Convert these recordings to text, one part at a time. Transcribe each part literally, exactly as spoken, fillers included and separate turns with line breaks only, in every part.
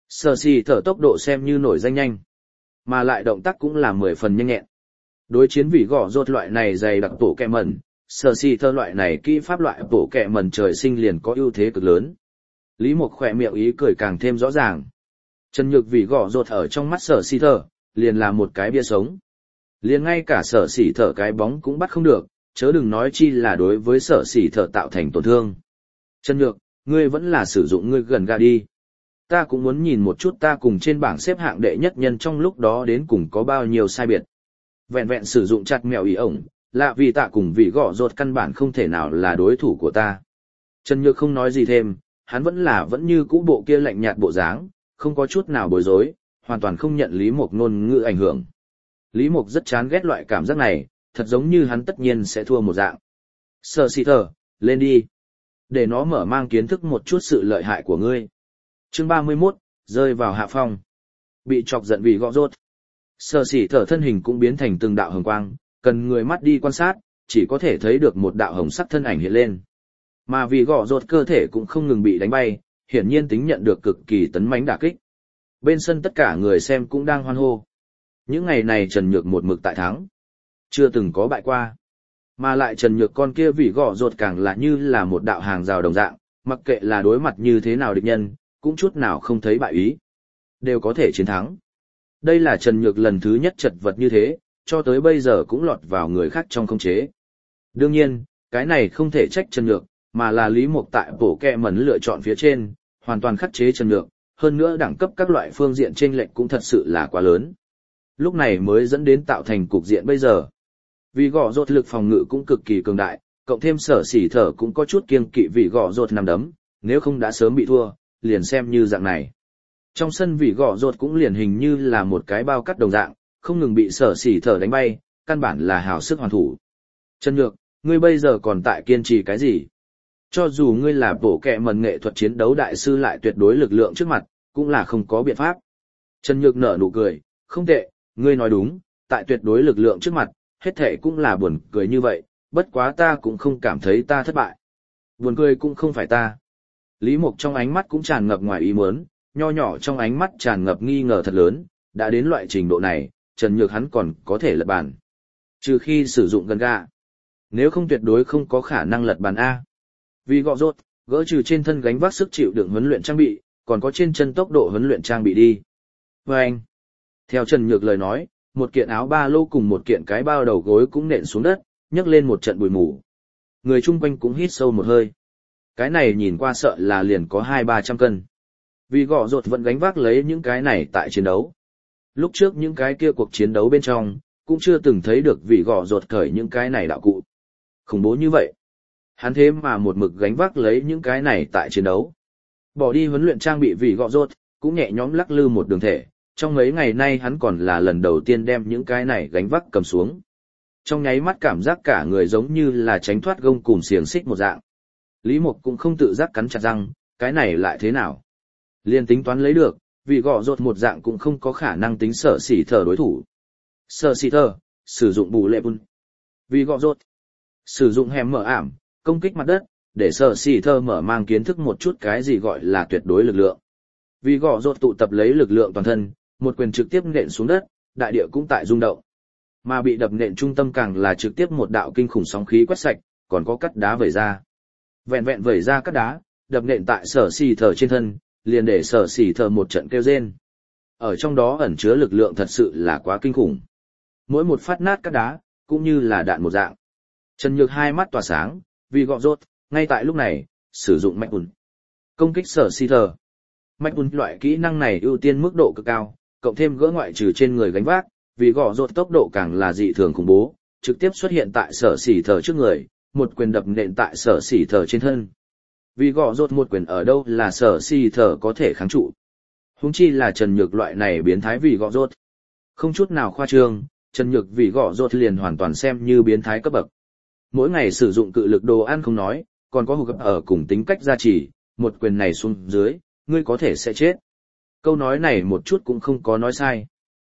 Sở xì thở tốc độ xem như nổi danh nhanh, mà lại động tác cũng là mười phần nhanh nhẹn. Đối chiến vì gõ rột loại này dày đặc tổ kẹ mẩn, sở xì thở loại này kỹ pháp loại tổ kẹ mẩn trời sinh liền có ưu thế cực lớn. Lý Mộc khỏe miệng ý cười càng thêm rõ ràng. Trần Nhược vì gõ rột ở trong mắt sở xì thở, liền là một cái bia sống. Liền ngay cả sở xì thở cái bóng cũng bắt không được, chớ đừng nói chi là đối với sở xì thở tạo thành tổn thương. Trần Nhược, ngươi vẫn là sử dụng ngươi gần gà đi. Ta cũng muốn nhìn một chút ta cùng trên bảng xếp hạng đệ nhất nhân trong lúc đó đến cùng có bao nhiêu sai biệt. Vẹn vẹn sử dụng chặt mèo ý ổng, lạ vì tạ cùng vì gõ rột căn bản không thể nào là đối thủ của ta. Trần Nhược không nói gì thêm, hắn vẫn là vẫn như cũ bộ kia lạnh nhạt bộ dáng, không có chút nào bối rối, hoàn toàn không nhận Lý Mộc ngôn ngữ ảnh hưởng. Lý Mộc rất chán ghét loại cảm giác này, thật giống như hắn tất nhiên sẽ thua một dạng. Sở xì thở, lên đi. Để nó mở mang kiến thức một chút sự lợi hại của ngươi. Chương ba mươi mốt, rơi vào hạ phong. Bị chọc giận vì gõ rốt. Sở xì thở thân hình cũng biến thành từng đạo hồng quang, cần người mắt đi quan sát, chỉ có thể thấy được một đạo hồng sắc thân ảnh hiện lên. Mà vì gõ rốt cơ thể cũng không ngừng bị đánh bay, hiển nhiên tính nhận được cực kỳ tấn mãnh đả kích. Bên sân tất cả người xem cũng đang hoan hô. Những ngày này Trần Nhược một mực tại thắng, chưa từng có bại qua. Mà lại Trần Nhược con kia vì gõ rột càng là như là một đạo hàng rào đồng dạng, mặc kệ là đối mặt như thế nào địch nhân, cũng chút nào không thấy bại ý. Đều có thể chiến thắng. Đây là Trần Nhược lần thứ nhất chật vật như thế, cho tới bây giờ cũng lọt vào người khác trong khống chế. Đương nhiên, cái này không thể trách Trần Nhược, mà là Lý Mộc tại bổ kẹ mẩn lựa chọn phía trên, hoàn toàn khắc chế Trần Nhược, hơn nữa đẳng cấp các loại phương diện chênh lệch cũng thật sự là quá lớn. Lúc này mới dẫn đến tạo thành cục diện bây giờ. Vì gõ rột lực phòng ngự cũng cực kỳ cường đại, cộng thêm sở xỉ thở cũng có chút kiêng kỵ vì gõ rột nằm đấm, nếu không đã sớm bị thua, liền xem như dạng này. Trong sân vì gõ rột cũng liền hình như là một cái bao cắt đồng dạng, không ngừng bị sở xỉ thở đánh bay, căn bản là hào sức hoàn thủ. Trần Nhược, ngươi bây giờ còn tại kiên trì cái gì? Cho dù ngươi là bổ kẹ mẩn nghệ thuật chiến đấu đại sư lại tuyệt đối lực lượng trước mặt, cũng là không có biện pháp. Trần Nhược nở nụ cười, không tệ, ngươi nói đúng, tại tuyệt đối lực lượng trước mặt, hết thệ cũng là buồn cười như vậy, bất quá ta cũng không cảm thấy ta thất bại. Buồn cười cũng không phải ta. Lý Mộc trong ánh mắt cũng tràn ngập ngoài ý muốn, nho nhỏ trong ánh mắt tràn ngập nghi ngờ thật lớn, đã đến loại trình độ này, Trần Nhược hắn còn có thể lật bàn. Trừ khi sử dụng gần gà. Nếu không tuyệt đối không có khả năng lật bàn A. Vì gọ rốt, gỡ trừ trên thân gánh vác sức chịu đựng huấn luyện trang bị, còn có trên chân tốc độ huấn luyện trang bị đi. Và anh, theo Trần Nhược lời nói, một kiện áo ba lô cùng một kiện cái bao đầu gối cũng nện xuống đất, nhấc lên một trận bụi mù. Người chung quanh cũng hít sâu một hơi. Cái này nhìn qua sợ là liền có hai ba trăm cân. Vì gọ rột vẫn gánh vác lấy những cái này tại chiến đấu. Lúc trước những cái kia cuộc chiến đấu bên trong, cũng chưa từng thấy được vị gọ rột cởi những cái này đạo cụ. Khủng bố như vậy. Hắn thế mà một mực gánh vác lấy những cái này tại chiến đấu. Bỏ đi huấn luyện trang bị vị gọ rột, cũng nhẹ nhõm lắc lư một đường thể. Trong mấy ngày nay hắn còn là lần đầu tiên đem những cái này gánh vác cầm xuống. Trong nháy mắt cảm giác cả người giống như là tránh thoát gông cùm xiềng xích một dạng. Lý Mộc cũng không tự giác cắn chặt răng, cái này lại thế nào? Liên tính toán lấy được, vì gọ rột một dạng cũng không có khả năng tính sở xỉ thở đối thủ. Sở xỉ thở, sử dụng bù lệ bùn. Vì gọ rột, sử dụng hẻm mở ảm, công kích mặt đất, để sở xỉ thở mở mang kiến thức một chút cái gì gọi là tuyệt đối lực lượng. Vì gọ rột tụ tập lấy lực lượng toàn thân, một quyền trực tiếp nện xuống đất, đại địa cũng tại rung động. Mà bị đập nện trung tâm càng là trực tiếp một đạo kinh khủng sóng khí quét sạch, còn có cắt đá vẩy ra. Vẹn vẹn vẩy ra cắt đá, đập nện tại sở xỉ thở trên thân, liền để sở xỉ thở một trận kêu rên. Ở trong đó ẩn chứa lực lượng thật sự là quá kinh khủng. Mỗi một phát nát cắt đá, cũng như là đạn một dạng. Trần Nhược hai mắt tỏa sáng, vì gọ rốt, ngay tại lúc này, sử dụng mạch ùn. Công kích sở xỉ thở. Mạch ùn loại kỹ năng này ưu tiên mức độ cực cao, cộng thêm gỡ ngoại trừ trên người gánh vác, vì gọ rốt tốc độ càng là dị thường khủng bố, trực tiếp xuất hiện tại sở xỉ thở trước người, một quyền đập nện tại sở xỉ thở trên thân. Vì gọ rốt một quyền ở đâu là sở xỉ thở có thể kháng trụ. Huống chi là Trần Nhược loại này biến thái vì gọ rốt. Không chút nào khoa trương, Trần Nhược vì gọ rốt liền hoàn toàn xem như biến thái cấp bậc. Mỗi ngày sử dụng cự lực đồ ăn không nói, còn có hụt ở cùng tính cách gia trì, một quyền này xuống dưới, ngươi có thể sẽ chết. Câu nói này một chút cũng không có nói sai.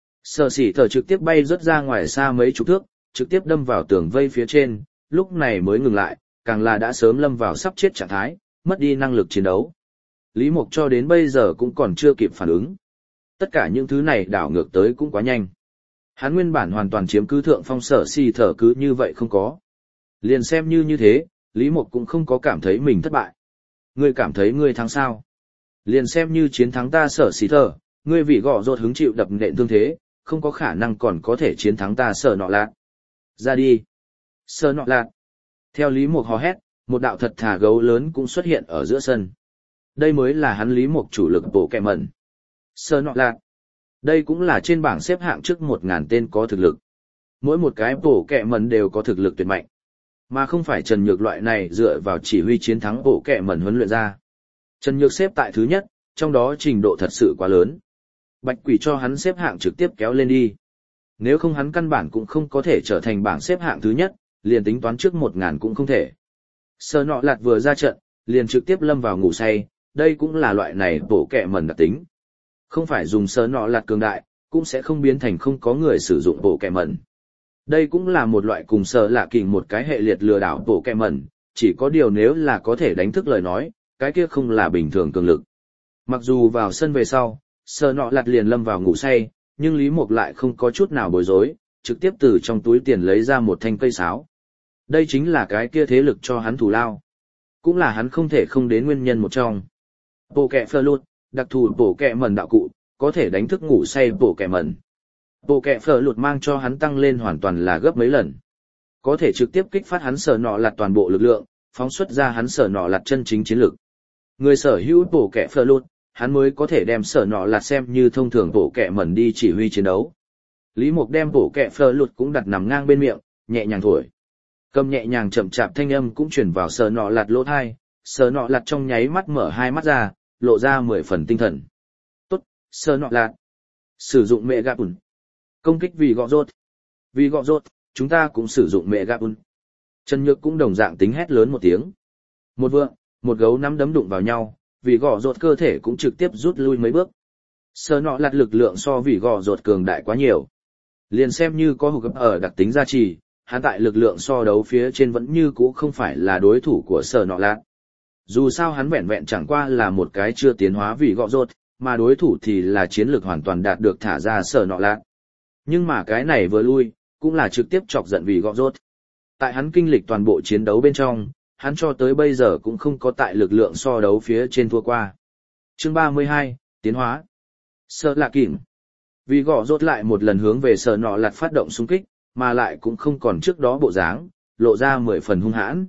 Sở xỉ thở trực tiếp bay rớt ra ngoài xa mấy chục thước, trực tiếp đâm vào tường vây phía trên, lúc này mới ngừng lại, càng là đã sớm lâm vào sắp chết trạng thái, mất đi năng lực chiến đấu. Lý Mộc cho đến bây giờ cũng còn chưa kịp phản ứng. Tất cả những thứ này đảo ngược tới cũng quá nhanh. Hắn nguyên bản hoàn toàn chiếm cứ thượng phong, Sở Si thở cứ như vậy không có. Liền xem như như thế, Lý Mộc cũng không có cảm thấy mình thất bại. Ngươi cảm thấy ngươi thắng sao? Liền xem như chiến thắng ta Sở Si thở, ngươi vì gọ rột hứng chịu đập nện thương thế, không có khả năng còn có thể chiến thắng ta Sở Nọ Lạt. Ra đi. Sở Nọ Lạt. Theo Lý Mộc hò hét, một đạo thật thà gấu lớn cũng xuất hiện ở giữa sân. Đây mới là hắn Lý Mộc chủ lực bộ kẹ mẩn. Sở Nọ Lạt. Đây cũng là trên bảng xếp hạng trước một ngàn tên có thực lực. Mỗi một cái bộ kẹ mẩn đều có thực lực tuyệt mạnh. Mà không phải Trần Nhược loại này dựa vào chỉ huy chiến thắng bộ kẹ mẩn huấn luyện ra. Trần Nhược xếp tại thứ nhất, trong đó trình độ thật sự quá lớn. Bạch Quỷ cho hắn xếp hạng trực tiếp kéo lên đi. Nếu không hắn căn bản cũng không có thể trở thành bảng xếp hạng thứ nhất, liền tính toán trước một ngàn cũng không thể. Sở Nọ Lạt vừa ra trận, liền trực tiếp lâm vào ngủ say, đây cũng là loại này bộ kẹ mẩn đặc tính. Không phải dùng Sở Nọ Lạt cường đại, cũng sẽ không biến thành không có người sử dụng bộ kẹ mẩn. Đây cũng là một loại cùng Sở Lạ Kình một cái hệ liệt lừa đảo bộ kẹ mẩn, chỉ có điều nếu là có thể đánh thức lời nói, cái kia không là bình thường cường lực. Mặc dù vào sân về sau, Sở Nọ Lạt liền lâm vào ngủ say, nhưng Lý Mộc lại không có chút nào bối rối, trực tiếp từ trong túi tiền lấy ra một thanh cây sáo. Đây chính là cái kia thế lực cho hắn thù lao. Cũng là hắn không thể không đến nguyên nhân một trong. Bộ kẹ phơ lụt, đặc thù bộ kẹ mẩn đạo cụ, có thể đánh thức ngủ say bộ kẹ mẩn. Bộ kẹ phơ lụt mang cho hắn tăng lên hoàn toàn là gấp mấy lần. Có thể trực tiếp kích phát hắn Sở Nọ Lạt toàn bộ lực lượng, phóng xuất ra hắn Sở Nọ Lạt chân chính chiến lực. Người sở hữu bộ kẹ phơ lụt, hắn mới có thể đem Sở Nọ Lạt xem như thông thường bộ kẹ mẩn đi chỉ huy chiến đấu. Lý Mộc đem bộ kẹ phơ lụt cũng đặt nằm ngang bên miệng, nhẹ nhàng thổi. Cầm nhẹ nhàng chậm chạp thanh âm cũng truyền vào Sở Nọ Lạt lỗ tai, Sở Nọ Lạt trong nháy mắt mở hai mắt ra, lộ ra mười phần tinh thần. Tốt, Sở Nọ Lạt. Sử dụng mẹ gạp ùn. Công kích vì gọ rốt. Vì gọ rốt, chúng ta cũng sử dụng mẹ gạp ùn. Trần Nhược cũng đồng dạng tính hét lớn một tiếng. Một vượng, một gấu nắm đấm đụng vào nhau, vì gọ rốt cơ thể cũng trực tiếp rút lui mấy bước. Sở Nọ Lạt lực lượng so vì gọ rốt cường đại quá nhiều. Liền xem như có hụt gấp ở đặc tính gia trì, hắn tại lực lượng so đấu phía trên vẫn như cũ không phải là đối thủ của Sở Nọ Lạt. Dù sao hắn vẹn vẹn chẳng qua là một cái chưa tiến hóa vì gọ rốt, mà đối thủ thì là chiến lược hoàn toàn đạt được thả ra Sở Nọ Lạt. Nhưng mà cái này vừa lui, cũng là trực tiếp chọc giận vì gọ rốt. Tại hắn kinh lịch toàn bộ chiến đấu bên trong, hắn cho tới bây giờ cũng không có tại lực lượng so đấu phía trên thua qua. Chương ba mươi hai, tiến hóa. Sở Lạ Kình. Vì gọ rốt lại một lần hướng về Sở Nọ Lạt phát động xung kích, mà lại cũng không còn trước đó bộ dáng, lộ ra mười phần hung hãn.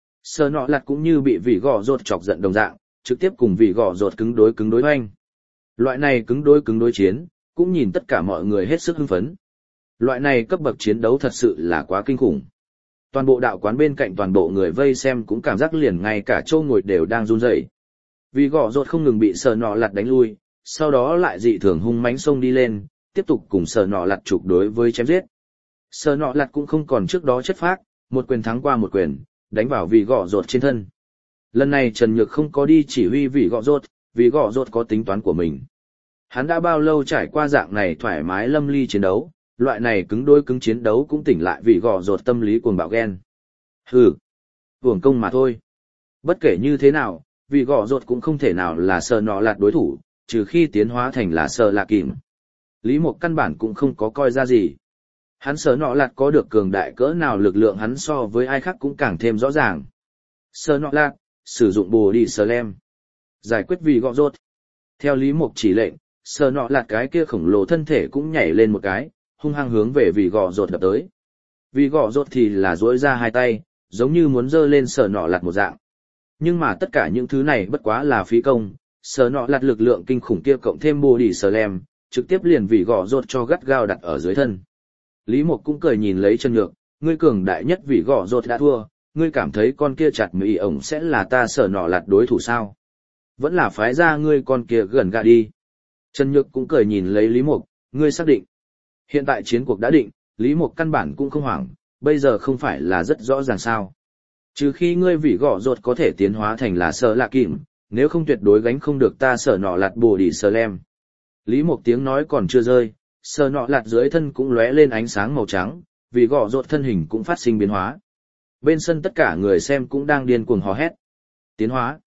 Sở Nọ Lạt cũng như bị vì gọ rốt chọc giận đồng dạng, trực tiếp cùng vì gọ rốt cứng đối cứng đối hoành. Loại này cứng đối cứng đối chiến, cũng nhìn tất cả mọi người hết sức hưng phấn. Loại này cấp bậc chiến đấu thật sự là quá kinh khủng. Toàn bộ đạo quán bên cạnh toàn bộ người vây xem cũng cảm giác liền ngay cả châu ngồi đều đang run rẩy. Vì gọ rốt không ngừng bị Sở Nọ Lạt đánh lui, sau đó lại dị thường hung mãnh xông đi lên, tiếp tục cùng Sở Nọ Lạt trục đối với chém giết. Sở Nọ Lạt cũng không còn trước đó chất phác, một quyền thắng qua một quyền, đánh vào vì gọ rốt trên thân. Lần này Trần Nhược không có đi chỉ huy vì gọ rốt, vì gọ rốt có tính toán của mình. Hắn đã bao lâu trải qua dạng này thoải mái lâm ly chiến đấu, loại này cứng đôi cứng chiến đấu cũng tỉnh lại vì gọ rốt tâm lý cuồng bạo ghen. Hừ, uổng công mà thôi. Bất kể như thế nào, vì gọ rốt cũng không thể nào là Sở Nọ Lạt đối thủ, trừ khi tiến hóa thành là Sở Lạ Kình. Lý Mộc căn bản cũng không có coi ra gì. Hắn Sở Nọ Lạt có được cường đại cỡ nào lực lượng hắn so với ai khác cũng càng thêm rõ ràng. Sở Nọ Lạt, sử dụng bồ đi sờ lem. Giải quyết vì gọ rốt. Theo Lý Mộc chỉ lệnh, Sở Nọ Lạt cái kia khổng lồ thân thể cũng nhảy lên một cái, hung hăng hướng về vì gọ rốt đập tới. Vì gọ rốt thì là duỗi ra hai tay, giống như muốn giơ lên Sở Nọ Lạt một dạng. Nhưng mà tất cả những thứ này bất quá là phí công, Sở Nọ Lạt lực lượng kinh khủng kia cộng thêm bồ đi sờ lem, trực tiếp liền vì gọ rốt cho gắt gao đặt ở dưới thân. Lý Mộc cũng cười nhìn lấy Trần Nhược, ngươi cường đại nhất vì gọ rốt đã thua, ngươi cảm thấy con kia chặt mì ổng sẽ là ta Sở Nọ Lạt đối thủ sao? Vẫn là phái ra ngươi con kia gần gạ đi. Trần Nhược cũng cười nhìn lấy Lý Mộc, ngươi xác định. Hiện tại chiến cuộc đã định, Lý Mộc căn bản cũng không hoảng, bây giờ không phải là rất rõ ràng sao. Trừ khi ngươi vì gọ rốt có thể tiến hóa thành là Sở Lạ Kình, nếu không tuyệt đối gánh không được ta Sở Nọ Lạt bồ đi sờ lem. Lý Mộc tiếng nói còn chưa rơi, Sở Nọ Lạt dưới thân cũng lóe lên ánh sáng màu trắng, vì gọ rốt thân hình cũng phát sinh biến hóa. Bên sân tất cả người xem cũng đang điên cuồng hò hét. Tiến hóa.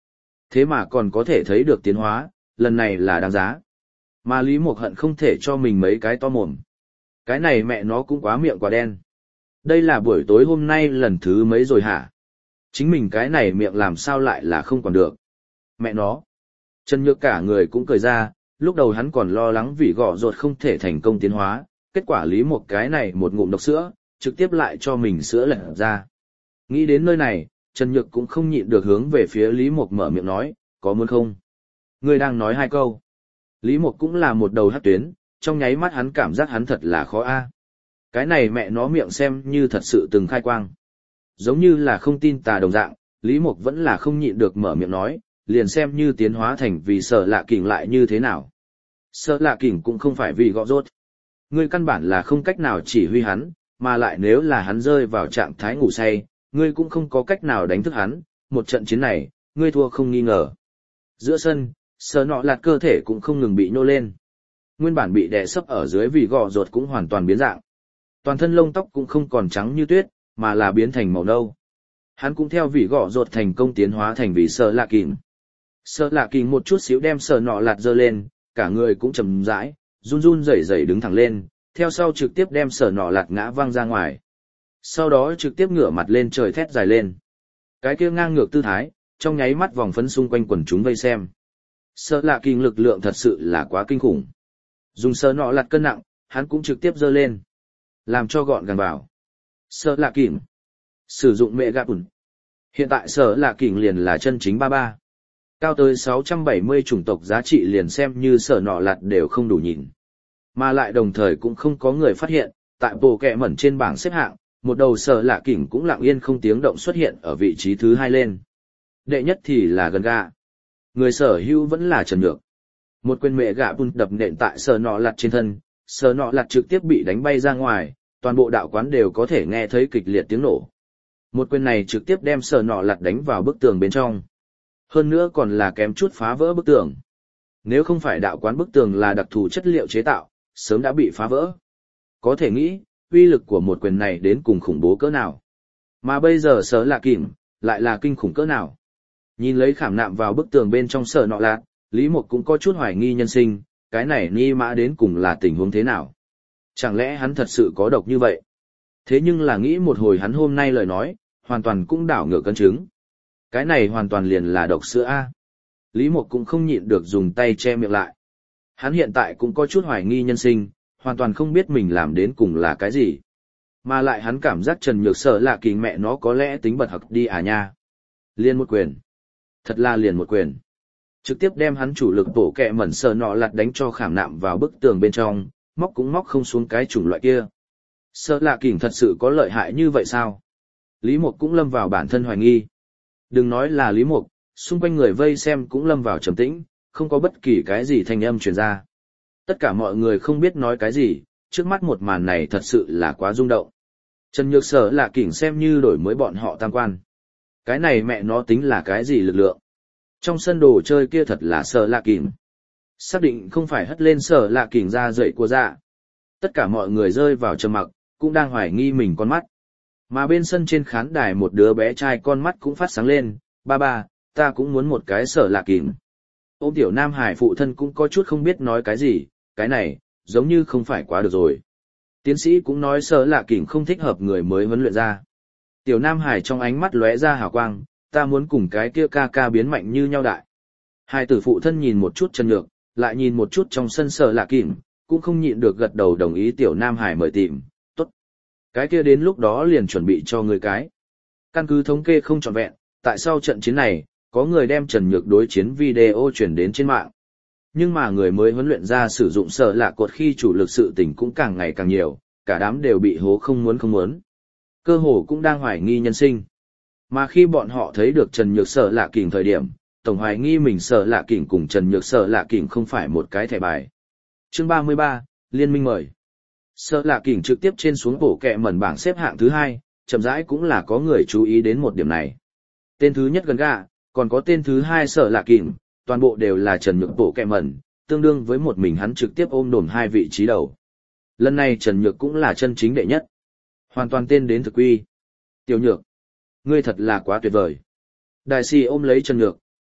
Thế mà còn có thể thấy được tiến hóa, lần này là đáng giá. Mà Lý Mộc hận không thể cho mình mấy cái to mồm. Cái này mẹ nó cũng quá miệng quá đen. Đây là buổi tối hôm nay lần thứ mấy rồi hả? Chính mình cái này miệng làm sao lại là không còn được. Mẹ nó. Trần Nhược cả người cũng cười ra, lúc đầu hắn còn lo lắng vì gõ ruột không thể thành công tiến hóa, kết quả Lý Mộc cái này một ngụm độc sữa, trực tiếp lại cho mình sữa lật ra. Nghĩ đến nơi này, Trần Nhược cũng không nhịn được hướng về phía Lý Mộc mở miệng nói, có muốn không? Ngươi đang nói hai câu. Lý Mộc cũng là một đầu hắc tuyến, trong nháy mắt hắn cảm giác hắn thật là khó a. Cái này mẹ nó miệng xem như thật sự từng khai quang. Giống như là không tin tà đồng dạng, Lý Mộc vẫn là không nhịn được mở miệng nói, liền xem như tiến hóa thành vì Sở Lạ Kình lại như thế nào. Sở Lạ Kình cũng không phải vì gõ rốt. Ngươi căn bản là không cách nào chỉ huy hắn, mà lại nếu là hắn rơi vào trạng thái ngủ say, ngươi cũng không có cách nào đánh thức hắn, một trận chiến này, ngươi thua không nghi ngờ. Giữa sân, Sở Nọ Lạt cơ thể cũng không ngừng bị nhô lên. Nguyên bản bị đè sấp ở dưới vì gò ruột cũng hoàn toàn biến dạng. Toàn thân lông tóc cũng không còn trắng như tuyết, mà là biến thành màu nâu. Hắn cũng theo vị gò ruột thành công tiến hóa thành vị Sở Lạ Kình. Sở Lạ Kình một chút xíu đem Sở Nọ Lạt giơ lên, cả người cũng chầm rãi, run run rẩy rẩy đứng thẳng lên, theo sau trực tiếp đem Sở Nọ Lạt ngã văng ra ngoài. Sau đó trực tiếp ngửa mặt lên trời thét dài lên. Cái kia ngang ngược tư thái, trong nháy mắt vòng phấn xung quanh quần chúng vây xem. Sở Lạ Kình lực lượng thật sự là quá kinh khủng. Dùng Sở Nọ Lạt cân nặng, hắn cũng trực tiếp giơ lên, làm cho gọn gàng vào. Sở Lạ Kình sử dụng mẹ gạp ủn. Hiện tại Sở Lạ Kình liền là chân chính ba ba. Cao tới sáu trăm bảy mươi chủng tộc giá trị liền xem như Sở Nọ Lạt đều không đủ nhìn. Mà lại đồng thời cũng không có người phát hiện, tại bộ kẹ mẩn trên bảng xếp hạng, một đầu Sở Lạ Kình cũng lặng yên không tiếng động xuất hiện ở vị trí thứ hai lên. Đệ nhất thì là gần gà. Người sở hữu vẫn là Trần Nhược. Một quyền mẹ gạ bùn đập nện tại Sở Nọ Lạt trên thân, Sở Nọ Lạt trực tiếp bị đánh bay ra ngoài, toàn bộ đạo quán đều có thể nghe thấy kịch liệt tiếng nổ. Một quyền này trực tiếp đem Sở Nọ Lạt đánh vào bức tường bên trong. Hơn nữa còn là kém chút phá vỡ bức tường. Nếu không phải đạo quán bức tường là đặc thù chất liệu chế tạo, sớm đã bị phá vỡ. Có thể nghĩ, uy lực của một quyền này đến cùng khủng bố cỡ nào. Mà bây giờ Sở Lạ Kình lại là kinh khủng cỡ nào. Nhìn lấy khảm nạm vào bức tường bên trong Sở Nọ Lạt, Lý Mộc cũng có chút hoài nghi nhân sinh, cái này ni mã đến cùng là tình huống thế nào. Chẳng lẽ hắn thật sự có độc như vậy? Thế nhưng là nghĩ một hồi hắn hôm nay lời nói, hoàn toàn cũng đảo ngược cân chứng. Cái này hoàn toàn liền là độc sữa A. Lý Mộc cũng không nhịn được dùng tay che miệng lại. Hắn hiện tại cũng có chút hoài nghi nhân sinh, hoàn toàn không biết mình làm đến cùng là cái gì. Mà lại hắn cảm giác Trần Nhược Sở Lạ Kình mẹ nó có lẽ tính bật hặc đi à nha. Liền một quyền. Thật là liền một quyền. Trực tiếp đem hắn chủ lực bổ kẹ mẩn Sở Nọ Lạt đánh cho khảm nạm vào bức tường bên trong, móc cũng móc không xuống cái chủng loại kia. Sở Lạ Kình thật sự có lợi hại như vậy sao? Lý Mộc cũng lâm vào bản thân hoài nghi. Đừng nói là Lý Mộc, xung quanh người vây xem cũng lâm vào trầm tĩnh, không có bất kỳ cái gì thanh âm truyền ra. Tất cả mọi người không biết nói cái gì, trước mắt một màn này thật sự là quá rung động. Trần Nhược Sở Lạ Kình xem như đổi mới bọn họ tam quan. Cái này mẹ nó tính là cái gì lực lượng? Trong sân đồ chơi kia thật là Sở Lạ Kình. Xác định không phải hất lên Sở Lạ Kình ra dậy của dạ. Tất cả mọi người rơi vào trầm mặc, cũng đang hoài nghi mình con mắt. Mà bên sân trên khán đài một đứa bé trai con mắt cũng phát sáng lên, ba ba, ta cũng muốn một cái Sở Lạ Kình. Ôm tiểu Nam Hải phụ thân cũng có chút không biết nói cái gì, cái này, giống như không phải quá được rồi. Tiến sĩ cũng nói Sở Lạ Kình không thích hợp người mới huấn luyện ra. Tiểu Nam Hải trong ánh mắt lóe ra hào quang, ta muốn cùng cái kia ca ca biến mạnh như nhau đại. Hai tử phụ thân nhìn một chút Trần Nhược, lại nhìn một chút trong sân Sở Lạ Kình, cũng không nhịn được gật đầu đồng ý tiểu Nam Hải mời tìm, tốt. Cái kia đến lúc đó liền chuẩn bị cho người cái. Căn cứ thống kê không trọn vẹn, tại sau trận chiến này, có người đem Trần Nhược đối chiến video chuyển đến trên mạng. Nhưng mà người mới huấn luyện ra sử dụng Sở Lạ cột khi chủ lực sự tình cũng càng ngày càng nhiều, cả đám đều bị hố không muốn không muốn. Cơ hồ cũng đang hoài nghi nhân sinh. Mà khi bọn họ thấy được Trần Nhược Sở Lạ Kình thời điểm, tổng hoài nghi mình Sở Lạ Kình cùng Trần Nhược Sở Lạ Kình không phải một cái thẻ bài. Chương ba mươi ba, Liên minh mời. Sở Lạ Kình trực tiếp trên xuống bổ kẹ mẩn bảng xếp hạng thứ hai, chậm rãi cũng là có người chú ý đến một điểm này. Tên thứ nhất gần gà, còn có tên thứ hai Sở Lạ Kình, toàn bộ đều là Trần Nhược bổ kẹ mẩn, tương đương với một mình hắn trực tiếp ôm đồm hai vị trí đầu. Lần này Trần Nhược cũng là chân chính đệ nhất. Hoàn toàn tên đến thực quy. Tiểu Nhược, ngươi thật là quá tuyệt vời. Đại sĩ ôm lấy Trần Nhược,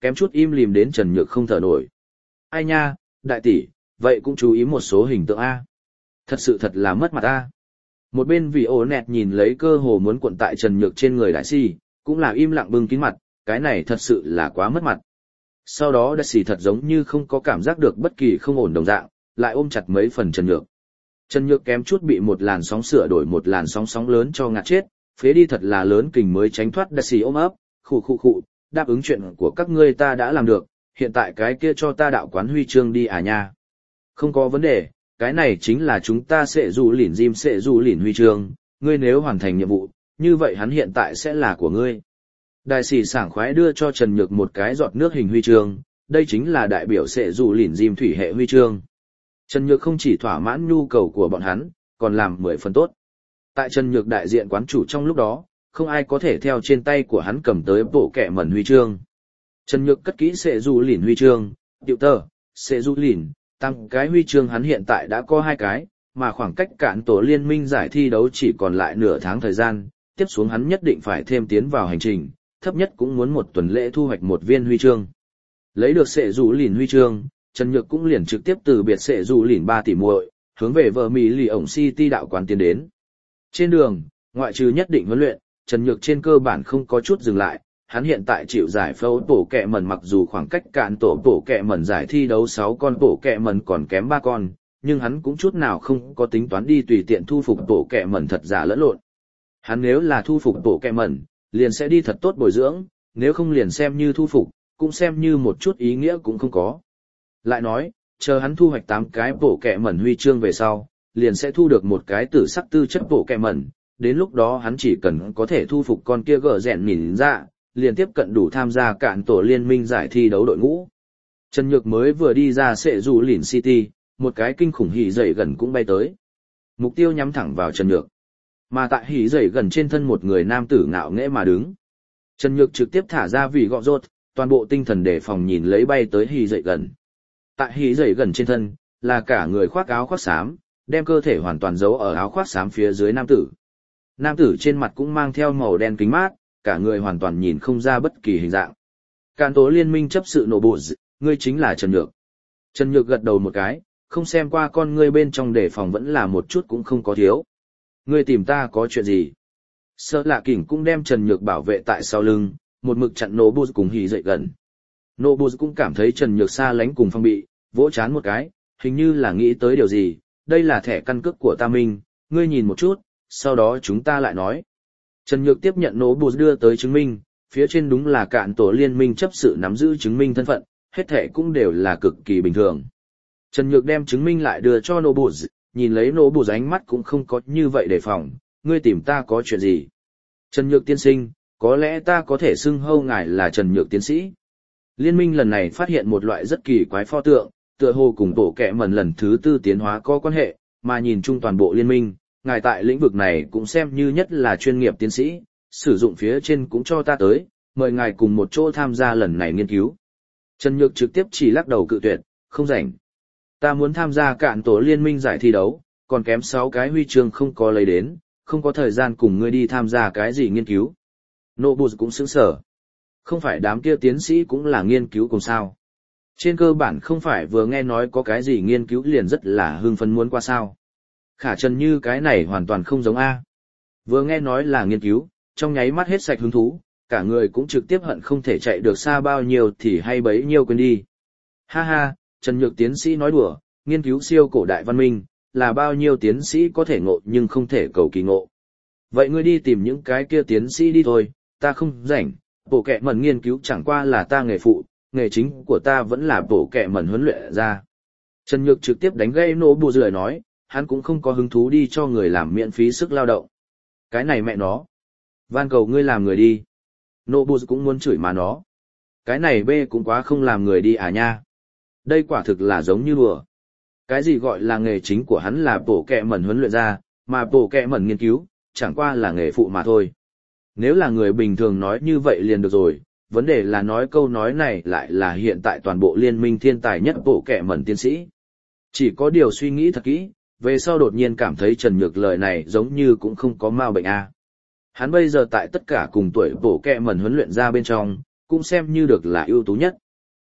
kém chút im lìm đến Trần Nhược không thở nổi. Ai nha, đại tỷ, vậy cũng chú ý một số hình tượng A. Thật sự thật là mất mặt A. Một bên vì ổ nẹt nhìn lấy cơ hồ muốn cuộn tại Trần Nhược trên người đại si, cũng là im lặng bưng kín mặt, cái này thật sự là quá mất mặt. Sau đó đại si thật giống như không có cảm giác được bất kỳ không ổn đồng dạng, lại ôm chặt mấy phần Trần Nhược. Trần Nhược kém chút bị một làn sóng sửa đổi một làn sóng sóng lớn cho ngạt chết, phế đi thật là lớn kình mới tránh thoát đại si ôm ấp, khụ khụ khụ, đáp ứng chuyện của các ngươi ta đã làm được, hiện tại cái kia cho ta đạo quán huy chương đi à nha. Không có vấn đề, cái này chính là chúng ta sẽ dù lỉn diêm sẽ dù lỉn huy chương, ngươi nếu hoàn thành nhiệm vụ, như vậy hắn hiện tại sẽ là của ngươi. Đại sĩ sảng khoái đưa cho Trần Nhược một cái giọt nước hình huy chương, đây chính là đại biểu sẽ dù lỉn diêm thủy hệ huy chương. Trần Nhược không chỉ thỏa mãn nhu cầu của bọn hắn, còn làm mười phần tốt. Tại Trần Nhược đại diện quán chủ trong lúc đó, không ai có thể theo trên tay của hắn cầm tới bộ kẹ mẩn huy chương. Trần Nhược cất kỹ sẽ dù lỉn huy chương, tiểu tờ, sẽ dù lỉn, tăng cái huy chương hắn hiện tại đã có hai cái, mà khoảng cách cản tổ liên minh giải thi đấu chỉ còn lại nửa tháng thời gian, tiếp xuống hắn nhất định phải thêm tiến vào hành trình, thấp nhất cũng muốn một tuần lễ thu hoạch một viên huy chương. Lấy được sẽ dù lỉn huy chương, Trần Nhược cũng liền trực tiếp từ biệt sẽ dù lỉn ba tỷ muội, hướng về vợ Mỹ lì ổng City đạo quán tiến đến. Trên đường, ngoại trừ nhất định huấn luyện, Trần Nhược trên cơ bản không có chút dừng lại, hắn hiện tại chịu giải phẫu tổ kẹ mẩn mặc dù khoảng cách cạn tổ tổ kẹ mẩn giải thi đấu sáu con tổ kẹ mẩn còn kém ba con, nhưng hắn cũng chút nào không có tính toán đi tùy tiện thu phục tổ kẹ mẩn thật giả lẫn lộn. Hắn nếu là thu phục tổ kẹ mẩn, liền sẽ đi thật tốt bồi dưỡng, nếu không liền xem như thu phục, cũng xem như một chút ý nghĩa cũng không có. Lại nói, chờ hắn thu hoạch tám cái tổ kẹ mẩn huy chương về sau, liền sẽ thu được một cái tử sắc tư chất tổ kẹ mẩn, đến lúc đó hắn chỉ cần có thể thu phục con kia gở rẹn nhìn ra, liền tiếp cận đủ tham gia cạn tổ liên minh giải thi đấu đội ngũ. Trần Nhược mới vừa đi ra sệ dù lỉn City, một cái kinh khủng hỉ dậy gần cũng bay tới. Mục tiêu nhắm thẳng vào Trần Nhược. Mà tại hỉ dậy gần trên thân một người nam tử ngạo nghễ mà đứng. Trần Nhược trực tiếp thả ra vì gọ rốt, toàn bộ tinh thần đề phòng nhìn lấy bay tới hỉ dậy gần. Tại hỉ dậy gần trên thân, là cả người khoác áo khoác xám, đem cơ thể hoàn toàn giấu ở áo khoác xám phía dưới nam tử. Nam tử trên mặt cũng mang theo màu đen kính mát, cả người hoàn toàn nhìn không ra bất kỳ hình dạng. Càn tố liên minh chấp sự nổ bộ d... ngươi chính là Trần Nhược. Trần Nhược gật đầu một cái, không xem qua con ngươi bên trong đề phòng vẫn là một chút cũng không có thiếu. Ngươi tìm ta có chuyện gì? Sợ lạ kỉnh cũng đem Trần Nhược bảo vệ tại sau lưng, một mực chặn nổ bộ cùng hỉ dậy gần. Nổ bộ cũng cảm thấy Trần Nhược xa lánh cùng phong bị, vỗ chán một cái, hình như là nghĩ tới điều gì, đây là thẻ căn cước của ta Minh, ngươi nhìn một chút, sau đó chúng ta lại nói. Trần Nhược tiếp nhận nổ bộ đưa tới chứng minh, phía trên đúng là cạn tổ liên minh chấp sự nắm giữ chứng minh thân phận, hết thảy cũng đều là cực kỳ bình thường. Trần Nhược đem chứng minh lại đưa cho nổ bộ, nhìn lấy nổ bộ ánh mắt cũng không có như vậy đề phòng, ngươi tìm ta có chuyện gì? Trần Nhược tiên sinh, có lẽ ta có thể xưng hô ngài là Trần Nhược tiến sĩ. Liên minh lần này phát hiện một loại rất kỳ quái pho tượng, tựa hồ cùng tổ kẹ mẩn lần thứ tư tiến hóa có quan hệ, mà nhìn chung toàn bộ liên minh, ngài tại lĩnh vực này cũng xem như nhất là chuyên nghiệp tiến sĩ, sử dụng phía trên cũng cho ta tới, mời ngài cùng một chỗ tham gia lần này nghiên cứu. Trần Nhược trực tiếp chỉ lắc đầu cự tuyệt, không rảnh. Ta muốn tham gia cạn tổ liên minh giải thi đấu, còn kém sáu cái huy chương không có lấy đến, không có thời gian cùng ngươi đi tham gia cái gì nghiên cứu. Nô Bụt cũng sững sờ. Không phải đám kia tiến sĩ cũng là nghiên cứu cùng sao. Trên cơ bản không phải vừa nghe nói có cái gì nghiên cứu liền rất là hưng phấn muốn qua sao. Khả Trần như cái này hoàn toàn không giống A. Vừa nghe nói là nghiên cứu, trong nháy mắt hết sạch hứng thú, cả người cũng trực tiếp hận không thể chạy được xa bao nhiêu thì hay bấy nhiêu quên đi. Ha ha, Trần Nhược tiến sĩ nói đùa, nghiên cứu siêu cổ đại văn minh, là bao nhiêu tiến sĩ có thể ngộ nhưng không thể cầu kỳ ngộ. Vậy ngươi đi tìm những cái kia tiến sĩ đi thôi, ta không rảnh, bộ kệ mẩn nghiên cứu chẳng qua là ta nghề phụ, nghề chính của ta vẫn là bộ kệ mẩn huấn luyện ra. Trần Nhược trực tiếp đánh gây nổ bù rời nói, hắn cũng không có hứng thú đi cho người làm miễn phí sức lao động. Cái này mẹ nó. Van cầu ngươi làm người đi. Nô bù cũng muốn chửi mà nó. Cái này bê cũng quá không làm người đi à nha. Đây quả thực là giống như đùa. Cái gì gọi là nghề chính của hắn là bộ kệ mẩn huấn luyện ra, mà bộ kệ mẩn nghiên cứu, chẳng qua là nghề phụ mà thôi. Nếu là người bình thường nói như vậy liền được rồi, vấn đề là nói câu nói này lại là hiện tại toàn bộ liên minh thiên tài nhất bộ kệ mẩn tiến sĩ. Chỉ có điều suy nghĩ thật kỹ, về sau đột nhiên cảm thấy Trần Nhược lời này giống như cũng không có ma bệnh a. Hắn bây giờ tại tất cả cùng tuổi bộ kệ mẩn huấn luyện ra bên trong, cũng xem như được là ưu tú nhất.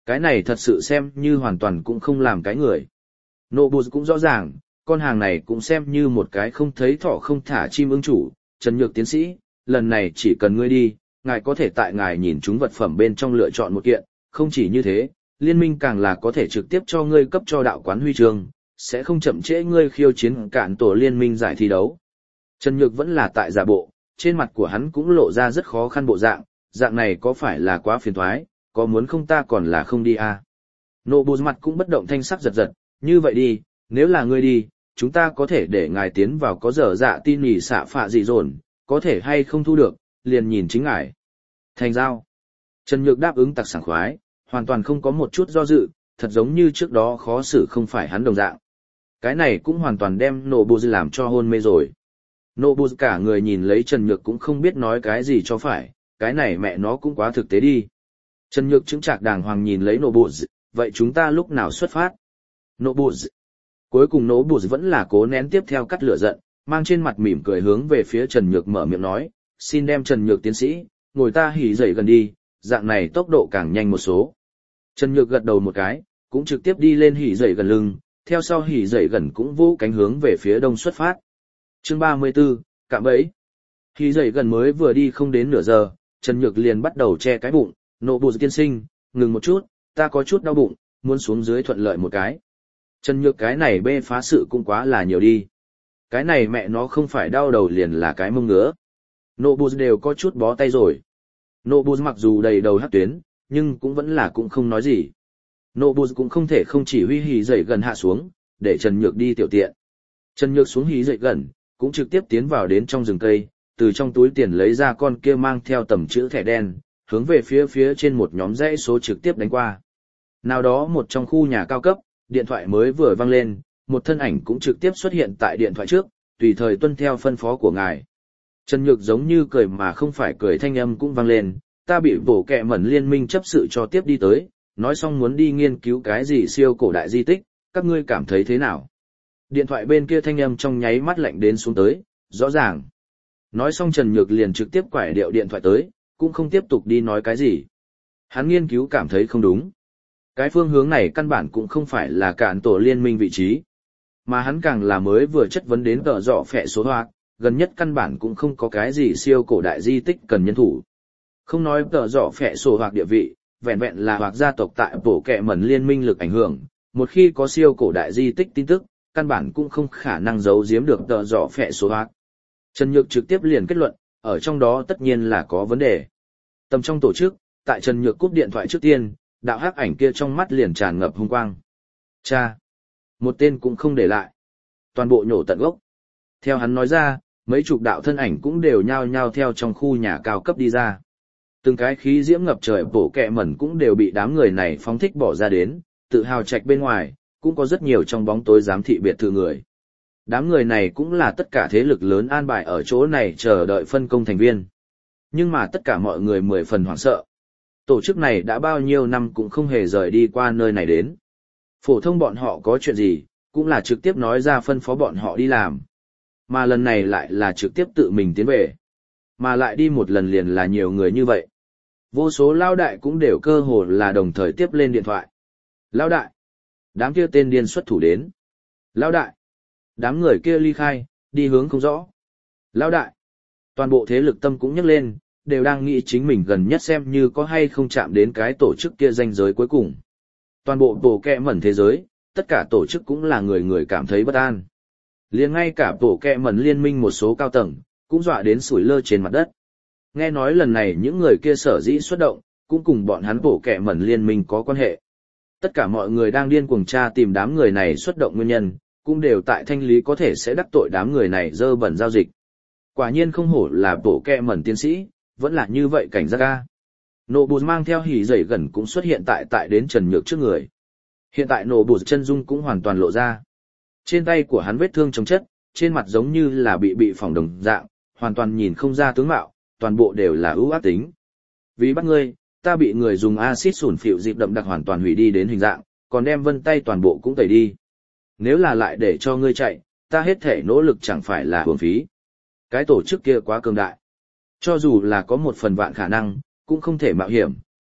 Cái này thật sự xem như hoàn toàn cũng không làm cái người. Nobus cũng rõ ràng, con hàng này cũng xem như một cái không thấy thỏ không thả chim ưng chủ. Trần Nhược tiến sĩ, lần này chỉ cần ngươi đi, ngài có thể tại ngài nhìn chúng vật phẩm bên trong lựa chọn một kiện, không chỉ như thế, liên minh càng là có thể trực tiếp cho ngươi cấp cho đạo quán huy chương, sẽ không chậm trễ ngươi khiêu chiến cản tổ liên minh giải thi đấu. Trần Nhược vẫn là tại giả bộ, trên mặt của hắn cũng lộ ra rất khó khăn bộ dạng, dạng này có phải là quá phiền toái, có muốn không ta còn là không đi à. Nộ bù mặt cũng bất động thanh sắc giật giật, như vậy đi, nếu là ngươi đi, chúng ta có thể để ngài tiến vào có dở dạ tin nhỉ xạ phạ dị dồn, có thể hay không thu được, liền nhìn chính ngài. Thành giao. Trần Nhược đáp ứng tặc sảng khoái, hoàn toàn không có một chút do dự, thật giống như trước đó khó xử không phải hắn đồng dạng. Cái này cũng hoàn toàn đem nộ bù làm cho hôn mê rồi. Nộ bù cả người nhìn lấy Trần Nhược cũng không biết nói cái gì cho phải, cái này mẹ nó cũng quá thực tế đi. Trần Nhược chứng trạc đàng hoàng nhìn lấy nộ bù, vậy chúng ta lúc nào xuất phát? Nộ bù. Cuối cùng nộ bù vẫn là cố nén tiếp theo cắt lửa giận, mang trên mặt mỉm cười hướng về phía Trần Nhược mở miệng nói, xin đem Trần Nhược tiến sĩ, ngồi ta hỉ dậy gần đi, dạng này tốc độ càng nhanh một số. Trần Nhược gật đầu một cái, cũng trực tiếp đi lên hỉ dậy gần lưng, theo sau hỉ dậy gần cũng vũ cánh hướng về phía đông xuất phát. Chương ba mươi 34, cạm bẫy. Hỉ dậy gần mới vừa đi không đến nửa giờ, Trần Nhược liền bắt đầu che cái bụng, nộ bù tiên sinh, ngừng một chút, ta có chút đau bụng, muốn xuống dưới thuận lợi một cái. Trần Nhược cái này bê phá sự cũng quá là nhiều đi. Cái này mẹ nó không phải đau đầu liền là cái mông ngứa. Nộ bù đều có chút bó tay rồi. Nộ bù mặc dù đầy đầu hắc tuyến, nhưng cũng vẫn là cũng không nói gì. Nộ bù cũng không thể không chỉ huy hỉ dậy gần hạ xuống, để Trần Nhược đi tiểu tiện. Trần Nhược xuống hỉ dậy gần, cũng trực tiếp tiến vào đến trong rừng cây, từ trong túi tiền lấy ra con kia mang theo tầm chữ thẻ đen, hướng về phía phía trên một nhóm dãy số trực tiếp đánh qua. Nào đó một trong khu nhà cao cấp, điện thoại mới vừa vang lên, một thân ảnh cũng trực tiếp xuất hiện tại điện thoại trước, tùy thời tuân theo phân phó của ngài. Trần Nhược giống như cười mà không phải cười thanh âm cũng vang lên, ta bị bổ kẹ mẩn liên minh chấp sự cho tiếp đi tới, nói xong muốn đi nghiên cứu cái gì siêu cổ đại di tích, các ngươi cảm thấy thế nào? Điện thoại bên kia thanh âm trong nháy mắt lạnh đến xuống tới, rõ ràng. Nói xong Trần Nhược liền trực tiếp quải điệu điện thoại tới, cũng không tiếp tục đi nói cái gì. Hắn nghiên cứu cảm thấy không đúng. Cái phương hướng này căn bản cũng không phải là cản tổ liên minh vị trí. Mà hắn càng là mới vừa chất vấn đến tờ dọ phẹ số hoạt, gần nhất căn bản cũng không có cái gì siêu cổ đại di tích cần nhân thủ. Không nói tờ dọ phẹ số hoạt địa vị, vẹn vẹn là hoặc gia tộc tại bổ kẹ mẩn liên minh lực ảnh hưởng, một khi có siêu cổ đại di tích tin tức, căn bản cũng không khả năng giấu giếm được tờ dọ phẹ số hoạt. Trần Nhược trực tiếp liền kết luận, ở trong đó tất nhiên là có vấn đề. Tầm trong tổ chức, tại Trần Nhược cúp điện thoại trước tiên, đạo hắc ảnh kia trong mắt liền tràn ngập hung quang. Cha! Một tên cũng không để lại. Toàn bộ nhổ tận gốc. Theo hắn nói ra, mấy chục đạo thân ảnh cũng đều nhao nhao theo trong khu nhà cao cấp đi ra. Từng cái khí diễm ngập trời bổ kẹ mẩn cũng đều bị đám người này phóng thích bỏ ra đến, tự hào trạch bên ngoài, cũng có rất nhiều trong bóng tối giám thị biệt thự người. Đám người này cũng là tất cả thế lực lớn an bài ở chỗ này chờ đợi phân công thành viên. Nhưng mà tất cả mọi người mười phần hoảng sợ. Tổ chức này đã bao nhiêu năm cũng không hề rời đi qua nơi này đến. Phổ thông bọn họ có chuyện gì, cũng là trực tiếp nói ra phân phó bọn họ đi làm. Mà lần này lại là trực tiếp tự mình tiến về. Mà lại đi một lần liền là nhiều người như vậy. Vô số lao đại cũng đều cơ hồ là đồng thời tiếp lên điện thoại. Lao đại! Đám kia tên điên xuất thủ đến. Lao đại! Đám người kia ly khai, đi hướng không rõ. Lao đại! Toàn bộ thế lực tâm cũng nhấc lên, đều đang nghĩ chính mình gần nhất xem như có hay không chạm đến cái tổ chức kia ranh giới cuối cùng. Toàn bộ bộ kẹ mẩn thế giới, tất cả tổ chức cũng là người người cảm thấy bất an. Liền ngay cả bộ kẹ mẩn liên minh một số cao tầng, cũng dọa đến sủi lơ trên mặt đất. Nghe nói lần này những người kia sở dĩ xuất động, cũng cùng bọn hắn bộ kẹ mẩn liên minh có quan hệ. Tất cả mọi người đang điên cuồng tra tìm đám người này xuất động nguyên nhân, cũng đều tại thanh lý có thể sẽ đắc tội đám người này dơ bẩn giao dịch. Quả nhiên không hổ là bộ kẹ mẩn tiến sĩ, vẫn là như vậy cảnh giác ca. Nộ bụt mang theo hỉ dậy gần cũng xuất hiện tại tại đến Trần Nhược trước người. Hiện tại nộ bụt chân dung cũng hoàn toàn lộ ra. Trên tay của hắn vết thương chống chất, trên mặt giống như là bị bị phỏng đồng dạng, hoàn toàn nhìn không ra tướng mạo, toàn bộ đều là ưu ác tính. Vì bắt ngươi, ta bị người dùng axit sủn phịu dịp đậm đặc hoàn toàn hủy đi đến hình dạng, còn đem vân tay toàn bộ cũng tẩy đi. Nếu là lại để cho ngươi chạy, ta hết thể nỗ lực chẳng phải là uổng phí. Cái tổ chức kia quá cường đại. Cho dù là có một phần vạn khả năng, cũng không thể mạo hiểm,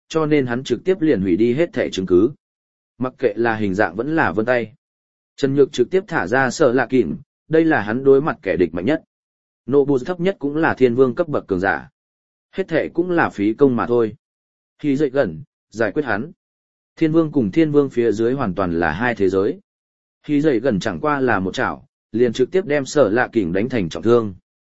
cho nên hắn trực tiếp liền hủy đi hết thẻ chứng cứ. Mặc kệ là hình dạng vẫn là vân tay. Trần Nhược trực tiếp thả ra Sở Lạ Kỉnh, đây là hắn đối mặt kẻ địch mạnh nhất. Nobu thấp nhất cũng là thiên vương cấp bậc cường giả. Hết thệ cũng là phí công mà thôi. Khi dậy gần, giải quyết hắn. Thiên vương cùng thiên vương phía dưới hoàn toàn là hai thế giới. Khi dậy gần chẳng qua là một chảo, liền trực tiếp đem Sở Lạ Kỉnh đánh thành trọng thương.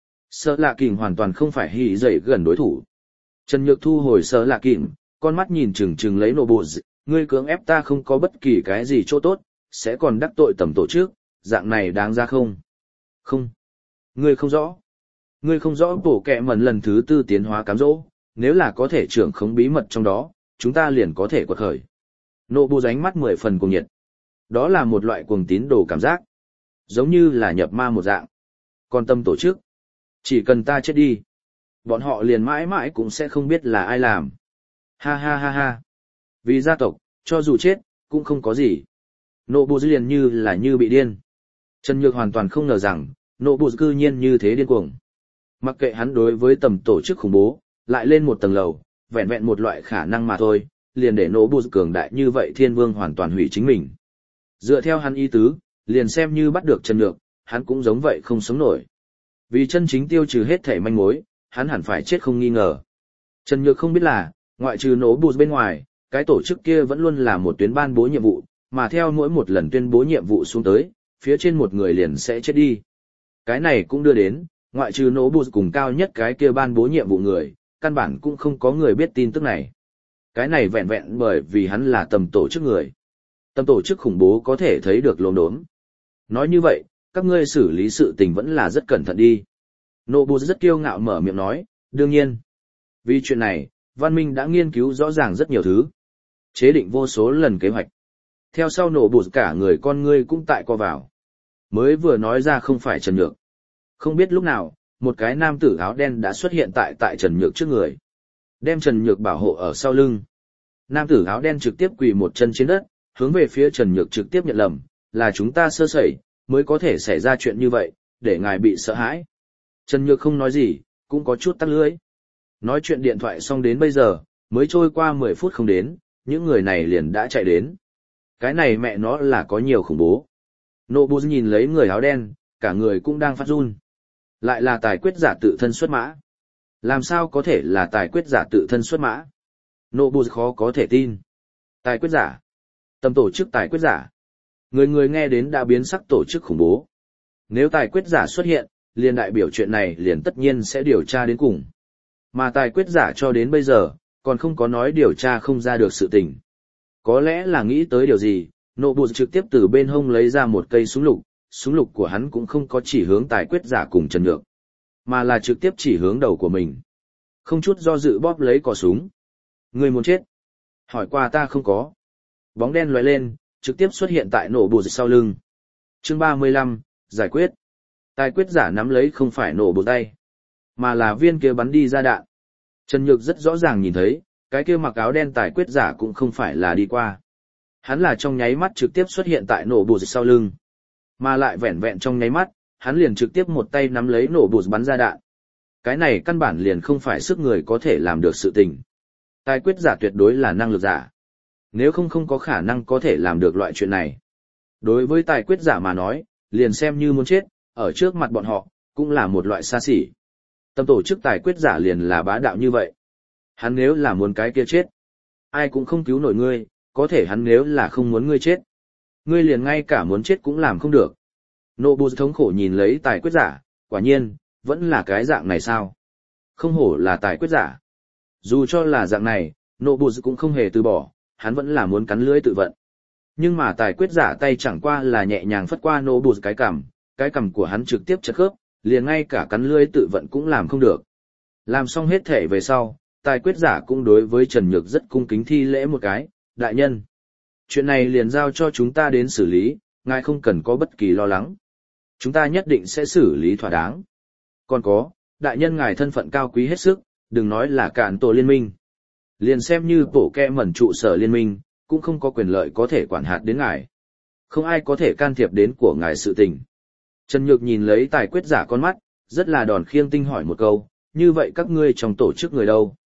Sở Lạ Kỉnh hoàn toàn không phải Hy dậy gần đối thủ. Trần Nhược thu hồi Sở Lạ Kỉnh, con mắt nhìn chừng chừng lấy Nobu, ngươi cưỡng ép ta không có bất kỳ cái gì chỗ tốt, sẽ còn đắc tội tầm tổ chức, dạng này đáng ra không? Không. Ngươi không rõ. Ngươi không rõ bổ kẹ mẩn lần thứ tư tiến hóa cám dỗ, nếu là có thể trưởng khống bí mật trong đó, chúng ta liền có thể quật khởi. Nộ bù ránh mắt mười phần cuồng nhiệt. Đó là một loại cuồng tín đồ cảm giác. Giống như là nhập ma một dạng. Còn tâm tổ chức. Chỉ cần ta chết đi. Bọn họ liền mãi mãi cũng sẽ không biết là ai làm. Ha ha ha ha. Vì gia tộc, cho dù chết, cũng không có gì. Nộ bù liền như là như bị điên. Trần Nhược hoàn toàn không ngờ rằng, nộ bù cư nhiên như thế điên cuồng. Mặc kệ hắn đối với tầm tổ chức khủng bố, lại lên một tầng lầu, vẹn vẹn một loại khả năng mà thôi, liền để nộ bù cường đại như vậy thiên vương hoàn toàn hủy chính mình. Dựa theo hắn ý tứ, liền xem như bắt được Trần Nhược, hắn cũng giống vậy không sống nổi. Vì chân chính tiêu trừ hết thể manh mối, hắn hẳn phải chết không nghi ngờ. Trần Nhược không biết là, ngoại trừ nộ bù bên ngoài, cái tổ chức kia vẫn luôn là một tuyến ban bố nhiệm vụ, mà theo mỗi một lần tuyên bố nhiệm vụ xuống tới, phía trên một người liền sẽ chết đi. Cái này cũng đưa đến, ngoại trừ nổ bù cùng cao nhất cái kia ban bố nhiệm vụ người, căn bản cũng không có người biết tin tức này. Cái này vẹn vẹn bởi vì hắn là tầm tổ chức người. Tầm tổ chức khủng bố có thể thấy được lồn đốm. Nói như vậy, các ngươi xử lý sự tình vẫn là rất cẩn thận đi. Nổ bù rất kiêu ngạo mở miệng nói, đương nhiên. Vì chuyện này, văn minh đã nghiên cứu rõ ràng rất nhiều thứ. Chế định vô số lần kế hoạch. Theo sau nổ bù cả người con ngươi cũng tại co vào. Mới vừa nói ra không phải Trần Nhược. Không biết lúc nào, một cái nam tử áo đen đã xuất hiện tại tại Trần Nhược trước người. Đem Trần Nhược bảo hộ ở sau lưng. Nam tử áo đen trực tiếp quỳ một chân trên đất, hướng về phía Trần Nhược trực tiếp nhận lầm, là chúng ta sơ sẩy, mới có thể xảy ra chuyện như vậy, để ngài bị sợ hãi. Trần Nhược không nói gì, cũng có chút tắc lưỡi. Nói chuyện điện thoại xong đến bây giờ, mới trôi qua mười phút không đến, những người này liền đã chạy đến. Cái này mẹ nó là có nhiều khủng bố. Nộ bù nhìn lấy người áo đen, cả người cũng đang phát run. Lại là tài quyết giả tự thân xuất mã. Làm sao có thể là tài quyết giả tự thân xuất mã? Nộ bù khó có thể tin. Tài quyết giả. Tầm tổ chức tài quyết giả. Người người nghe đến đã biến sắc tổ chức khủng bố. Nếu tài quyết giả xuất hiện, liền đại biểu chuyện này liền tất nhiên sẽ điều tra đến cùng. Mà tài quyết giả cho đến bây giờ, còn không có nói điều tra không ra được sự tình. Có lẽ là nghĩ tới điều gì, nộ bù trực tiếp từ bên hông lấy ra một cây súng lục, súng lục của hắn cũng không có chỉ hướng tài quyết giả cùng Trần Nhược, mà là trực tiếp chỉ hướng đầu của mình. Không chút do dự bóp lấy cò súng. Người muốn chết? Hỏi qua ta không có. Bóng đen lóe lên, trực tiếp xuất hiện tại nổ bù sau lưng. Chương ba mươi lăm, giải quyết. Tài quyết giả nắm lấy không phải nổ bù tay, mà là viên kia bắn đi ra đạn. Trần Nhược rất rõ ràng nhìn thấy, cái kia mặc áo đen tài quyết giả cũng không phải là đi qua. Hắn là trong nháy mắt trực tiếp xuất hiện tại nổ bù sau lưng. Mà lại vẹn vẹn trong nháy mắt, hắn liền trực tiếp một tay nắm lấy nổ bù bắn ra đạn. Cái này căn bản liền không phải sức người có thể làm được sự tình. Tài quyết giả tuyệt đối là năng lực giả. Nếu không không có khả năng có thể làm được loại chuyện này. Đối với tài quyết giả mà nói, liền xem như muốn chết, ở trước mặt bọn họ, cũng là một loại xa xỉ. Tâm tổ chức tài quyết giả liền là bá đạo như vậy. Hắn nếu là muốn cái kia chết, ai cũng không cứu nổi ngươi, có thể hắn nếu là không muốn ngươi chết, ngươi liền ngay cả muốn chết cũng làm không được. Nộ bù thống khổ nhìn lấy tài quyết giả, quả nhiên, vẫn là cái dạng này sao? Không hổ là tài quyết giả. Dù cho là dạng này, nộ bù cũng không hề từ bỏ, hắn vẫn là muốn cắn lưỡi tự vận. Nhưng mà tài quyết giả tay chẳng qua là nhẹ nhàng phất qua nộ bù cái cằm, cái cằm của hắn trực tiếp chật khớp, liền ngay cả cắn lưỡi tự vận cũng làm không được. Làm xong hết thể về sau, tài quyết giả cũng đối với Trần Nhược rất cung kính thi lễ một cái, đại nhân. Chuyện này liền giao cho chúng ta đến xử lý, ngài không cần có bất kỳ lo lắng. Chúng ta nhất định sẽ xử lý thỏa đáng. Còn có, đại nhân ngài thân phận cao quý hết sức, đừng nói là cản tổ liên minh. Liền xem như bổ kẹ mẩn trụ sở liên minh, cũng không có quyền lợi có thể quản hạt đến ngài. Không ai có thể can thiệp đến của ngài sự tình. Trần Nhược nhìn lấy tài quyết giả con mắt, rất là đòn khiêng tinh hỏi một câu, như vậy các ngươi trong tổ chức người đâu?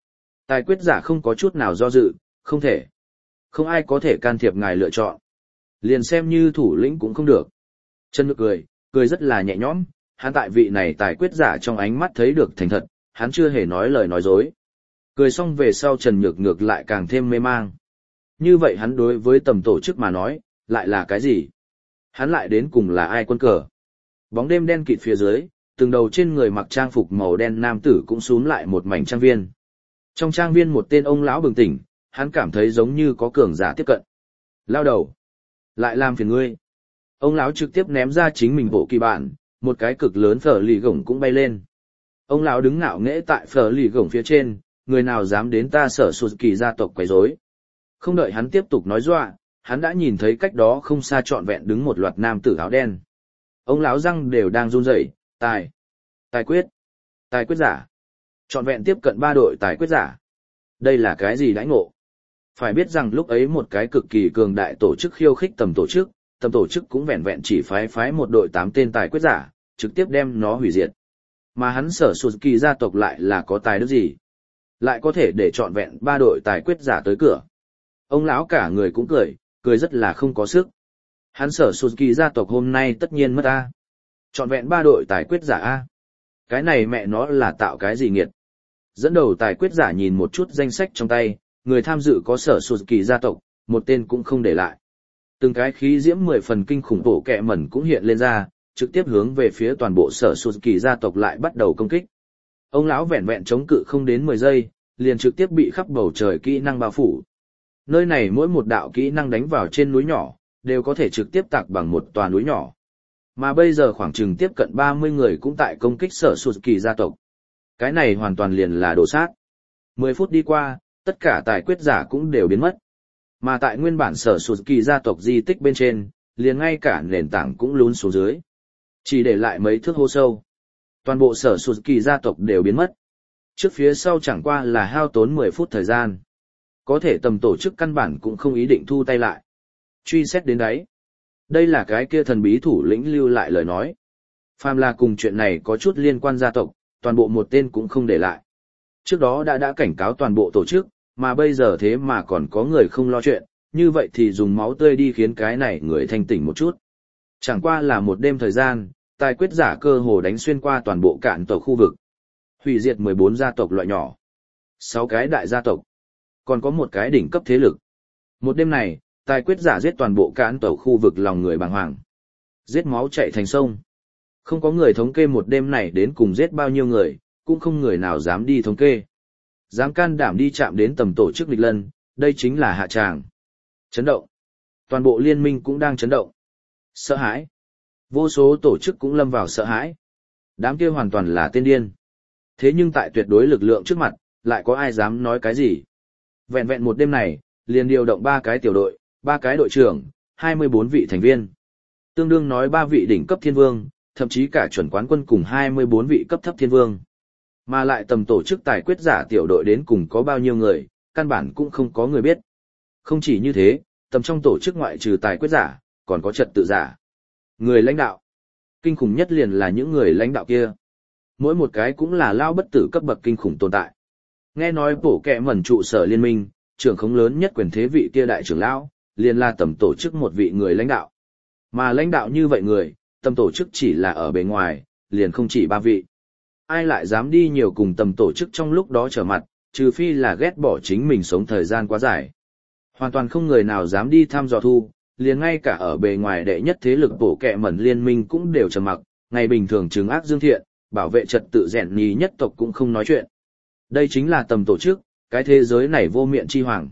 Tài quyết giả không có chút nào do dự, không thể. Không ai có thể can thiệp ngài lựa chọn. Liền xem như thủ lĩnh cũng không được. Trần Nhược cười, cười rất là nhẹ nhõm, hắn tại vị này tài quyết giả trong ánh mắt thấy được thành thật, hắn chưa hề nói lời nói dối. Cười xong về sau Trần Nhược ngược lại càng thêm mê mang. Như vậy hắn đối với tầm tổ chức mà nói, lại là cái gì? Hắn lại đến cùng là ai quân cờ? Bóng đêm đen kịt phía dưới, từng đầu trên người mặc trang phục màu đen nam tử cũng xuống lại một mảnh trang viên. Trong trang viên một tên ông lão bừng tỉnh, hắn cảm thấy giống như có cường giả tiếp cận. Lao đầu, lại làm phiền ngươi. Ông lão trực tiếp ném ra chính mình bộ kỳ bản, một cái cực lớn phở lì gổng cũng bay lên. Ông lão đứng ngạo nghễ tại phở lì gổng phía trên, người nào dám đến ta Sở Sụt Kỳ gia tộc quấy rối. Không đợi hắn tiếp tục nói dọa, hắn đã nhìn thấy cách đó không xa trọn vẹn đứng một loạt nam tử áo đen. Ông lão răng đều đang run rẩy, tài, tài quyết, tài quyết giả. Trọn vẹn tiếp cận ba đội tài quyết giả. Đây là cái gì đãi ngộ? Phải biết rằng lúc ấy một cái cực kỳ cường đại tổ chức khiêu khích tầm tổ chức, tầm tổ chức cũng vẹn vẹn chỉ phái phái một đội tám tên tài quyết giả, trực tiếp đem nó hủy diệt. Mà hắn Sở Sụt Kỳ gia tộc lại là có tài đức gì? Lại có thể để trọn vẹn ba đội tài quyết giả tới cửa. Ông lão cả người cũng cười, cười rất là không có sức. Hắn Sở Sụt Kỳ gia tộc hôm nay tất nhiên mất a. Trọn vẹn ba đội tài quyết giả a. Cái này mẹ nó là tạo cái gì nghiệt? Dẫn đầu tài quyết giả nhìn một chút danh sách trong tay, người tham dự có Sở Sụt Kỳ gia tộc, một tên cũng không để lại. Từng cái khí diễm mười phần kinh khủng bộ kẹ mẩn cũng hiện lên ra, trực tiếp hướng về phía toàn bộ Sở Sụt Kỳ gia tộc lại bắt đầu công kích. Ông lão vẹn vẹn chống cự không đến mười giây, liền trực tiếp bị khắp bầu trời kỹ năng bao phủ. Nơi này mỗi một đạo kỹ năng đánh vào trên núi nhỏ, đều có thể trực tiếp tạc bằng một tòa núi nhỏ. Mà bây giờ khoảng chừng tiếp cận ba mươi người cũng tại công kích Sở Sụt Kỳ gia tộc. Cái này hoàn toàn liền là đồ sát. mười phút đi qua, tất cả tài quyết giả cũng đều biến mất. Mà tại nguyên bản Sở Sụt Kỳ gia tộc di tích bên trên, liền ngay cả nền tảng cũng lún xuống dưới. Chỉ để lại mấy thước hố sâu. Toàn bộ Sở Sụt Kỳ gia tộc đều biến mất. Trước phía sau chẳng qua là hao tốn mười phút thời gian. Có thể tầm tổ chức căn bản cũng không ý định thu tay lại. Truy xét đến đấy. Đây là cái kia thần bí thủ lĩnh lưu lại lời nói. Phàm là cùng chuyện này có chút liên quan gia tộc, toàn bộ một tên cũng không để lại. Trước đó đã đã cảnh cáo toàn bộ tổ chức, mà bây giờ thế mà còn có người không lo chuyện, như vậy thì dùng máu tươi đi khiến cái này người thanh tỉnh một chút. Chẳng qua là một đêm thời gian, tài quyết giả cơ hồ đánh xuyên qua toàn bộ cạn tổ khu vực. Hủy diệt mười bốn gia tộc loại nhỏ, sáu cái đại gia tộc, còn có một cái đỉnh cấp thế lực. Một đêm này, tài quyết giả giết toàn bộ cạn tổ khu vực lòng người bàng hoàng. Giết máu chạy thành sông. Không có người thống kê một đêm này đến cùng giết bao nhiêu người, cũng không người nào dám đi thống kê. Dám can đảm đi chạm đến tầm tổ chức nghịch lân, đây chính là hạ tràng. Chấn động. Toàn bộ liên minh cũng đang chấn động. Sợ hãi. Vô số tổ chức cũng lâm vào sợ hãi. Đám kia hoàn toàn là tên điên. Thế nhưng tại tuyệt đối lực lượng trước mặt, lại có ai dám nói cái gì? Vẹn vẹn một đêm này, liền điều động ba cái tiểu đội, ba cái đội trưởng, hai mươi bốn vị thành viên. Tương đương nói ba vị đỉnh cấp thiên vương, thậm chí cả chuẩn quán quân cùng hai mươi bốn vị cấp thấp thiên vương. Mà lại tầm tổ chức tài quyết giả tiểu đội đến cùng có bao nhiêu người, căn bản cũng không có người biết. Không chỉ như thế, tầm trong tổ chức ngoại trừ tài quyết giả, còn có trật tự giả. Người lãnh đạo. Kinh khủng nhất liền là những người lãnh đạo kia. Mỗi một cái cũng là lao bất tử cấp bậc kinh khủng tồn tại. Nghe nói bổ kẹ mẩn trụ sở liên minh, trưởng khống lớn nhất quyền thế vị kia đại trưởng lão, liền là tầm tổ chức một vị người lãnh đạo. Mà lãnh đạo như vậy người, tầm tổ chức chỉ là ở bề ngoài, liền không chỉ ba vị. Ai lại dám đi nhiều cùng tầm tổ chức trong lúc đó trở mặt, trừ phi là ghét bỏ chính mình sống thời gian quá dài. Hoàn toàn không người nào dám đi thăm dò thu, liền ngay cả ở bề ngoài đệ nhất thế lực bổ kẹ mẩn liên minh cũng đều trầm mặc, ngày bình thường chứng ác dương thiện, bảo vệ trật tự rèn nhì nhất tộc cũng không nói chuyện. Đây chính là tầm tổ chức, cái thế giới này vô miệng chi hoàng.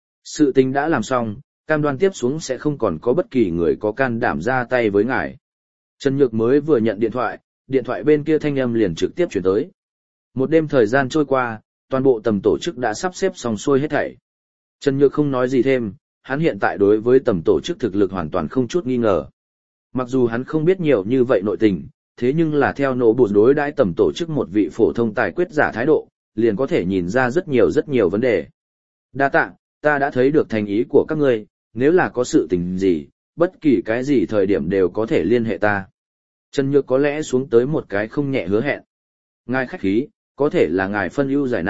Sự tình đã làm xong, cam đoan tiếp xuống sẽ không còn có bất kỳ người có can đảm ra tay với ngài. Trần Nhược mới vừa nhận điện thoại, điện thoại bên kia thanh âm liền trực tiếp chuyển tới. Một đêm thời gian trôi qua, toàn bộ tầm tổ chức đã sắp xếp xong xuôi hết thảy. Trần Nhược không nói gì thêm, hắn hiện tại đối với tầm tổ chức thực lực hoàn toàn không chút nghi ngờ. Mặc dù hắn không biết nhiều như vậy nội tình, thế nhưng là theo nỗ bột đối đãi tầm tổ chức một vị phổ thông tài quyết giả thái độ, liền có thể nhìn ra rất nhiều rất nhiều vấn đề. Đa tạ, ta đã thấy được thành ý của các ngươi, nếu là có sự tình gì, bất kỳ cái gì thời điểm đều có thể liên hệ ta. Trần Nhược có lẽ xuống tới một cái không nhẹ hứa hẹn. Ngài khách khí, có thể là ngài phân ưu giải nạn,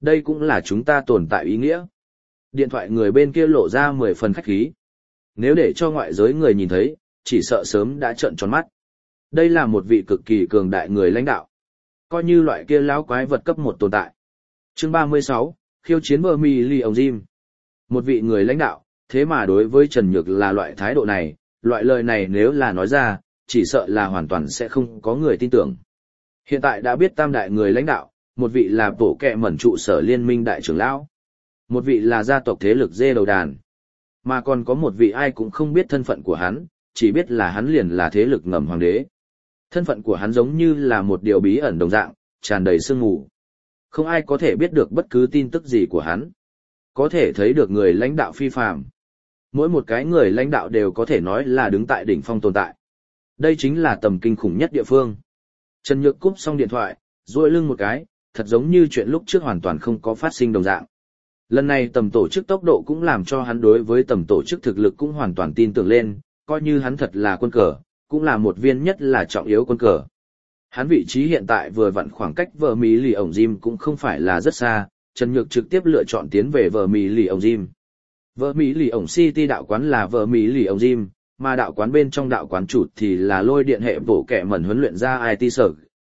Đây cũng là chúng ta tồn tại ý nghĩa. Điện thoại người bên kia lộ ra mười phần khách khí. Nếu để cho ngoại giới người nhìn thấy, chỉ sợ sớm đã trợn tròn mắt. Đây là một vị cực kỳ cường đại người lãnh đạo. Coi như loại kia lão quái vật cấp một tồn tại. Chương ba mươi sáu, khiêu chiến bờ mì lì ông Jim. Một vị người lãnh đạo, thế mà đối với Trần Nhược là loại thái độ này, loại lời này nếu là nói ra, chỉ sợ là hoàn toàn sẽ không có người tin tưởng. Hiện tại đã biết tam đại người lãnh đạo, một vị là tổ kẹ mẩn trụ sở liên minh đại trưởng lão, một vị là gia tộc thế lực dê đầu đàn, mà còn có một vị ai cũng không biết thân phận của hắn, chỉ biết là hắn liền là thế lực ngầm hoàng đế. Thân phận của hắn giống như là một điều bí ẩn đồng dạng, tràn đầy sương mù. Không ai có thể biết được bất cứ tin tức gì của hắn. Có thể thấy được người lãnh đạo phi phàm. Mỗi một cái người lãnh đạo đều có thể nói là đứng tại đỉnh phong tồn tại. Đây chính là tầm kinh khủng nhất địa phương. Trần Nhược cúp xong điện thoại, duỗi lưng một cái, thật giống như chuyện lúc trước hoàn toàn không có phát sinh đồng dạng. Lần này tầm tổ chức tốc độ cũng làm cho hắn đối với tầm tổ chức thực lực cũng hoàn toàn tin tưởng lên, coi như hắn thật là quân cờ, cũng là một viên nhất là trọng yếu quân cờ. Hắn vị trí hiện tại vừa vặn khoảng cách vợ Mỹ lì ổng Jim cũng không phải là rất xa, Trần Nhược trực tiếp lựa chọn tiến về vợ Mỹ lì ổng Jim. Vợ Mỹ lì ổng City đạo quán là vợ Mỹ lì ổng Jim, mà đạo quán bên trong đạo quán chủ thì là lôi điện hệ bổ kẻ mẩn huấn luyện ra i tê sở.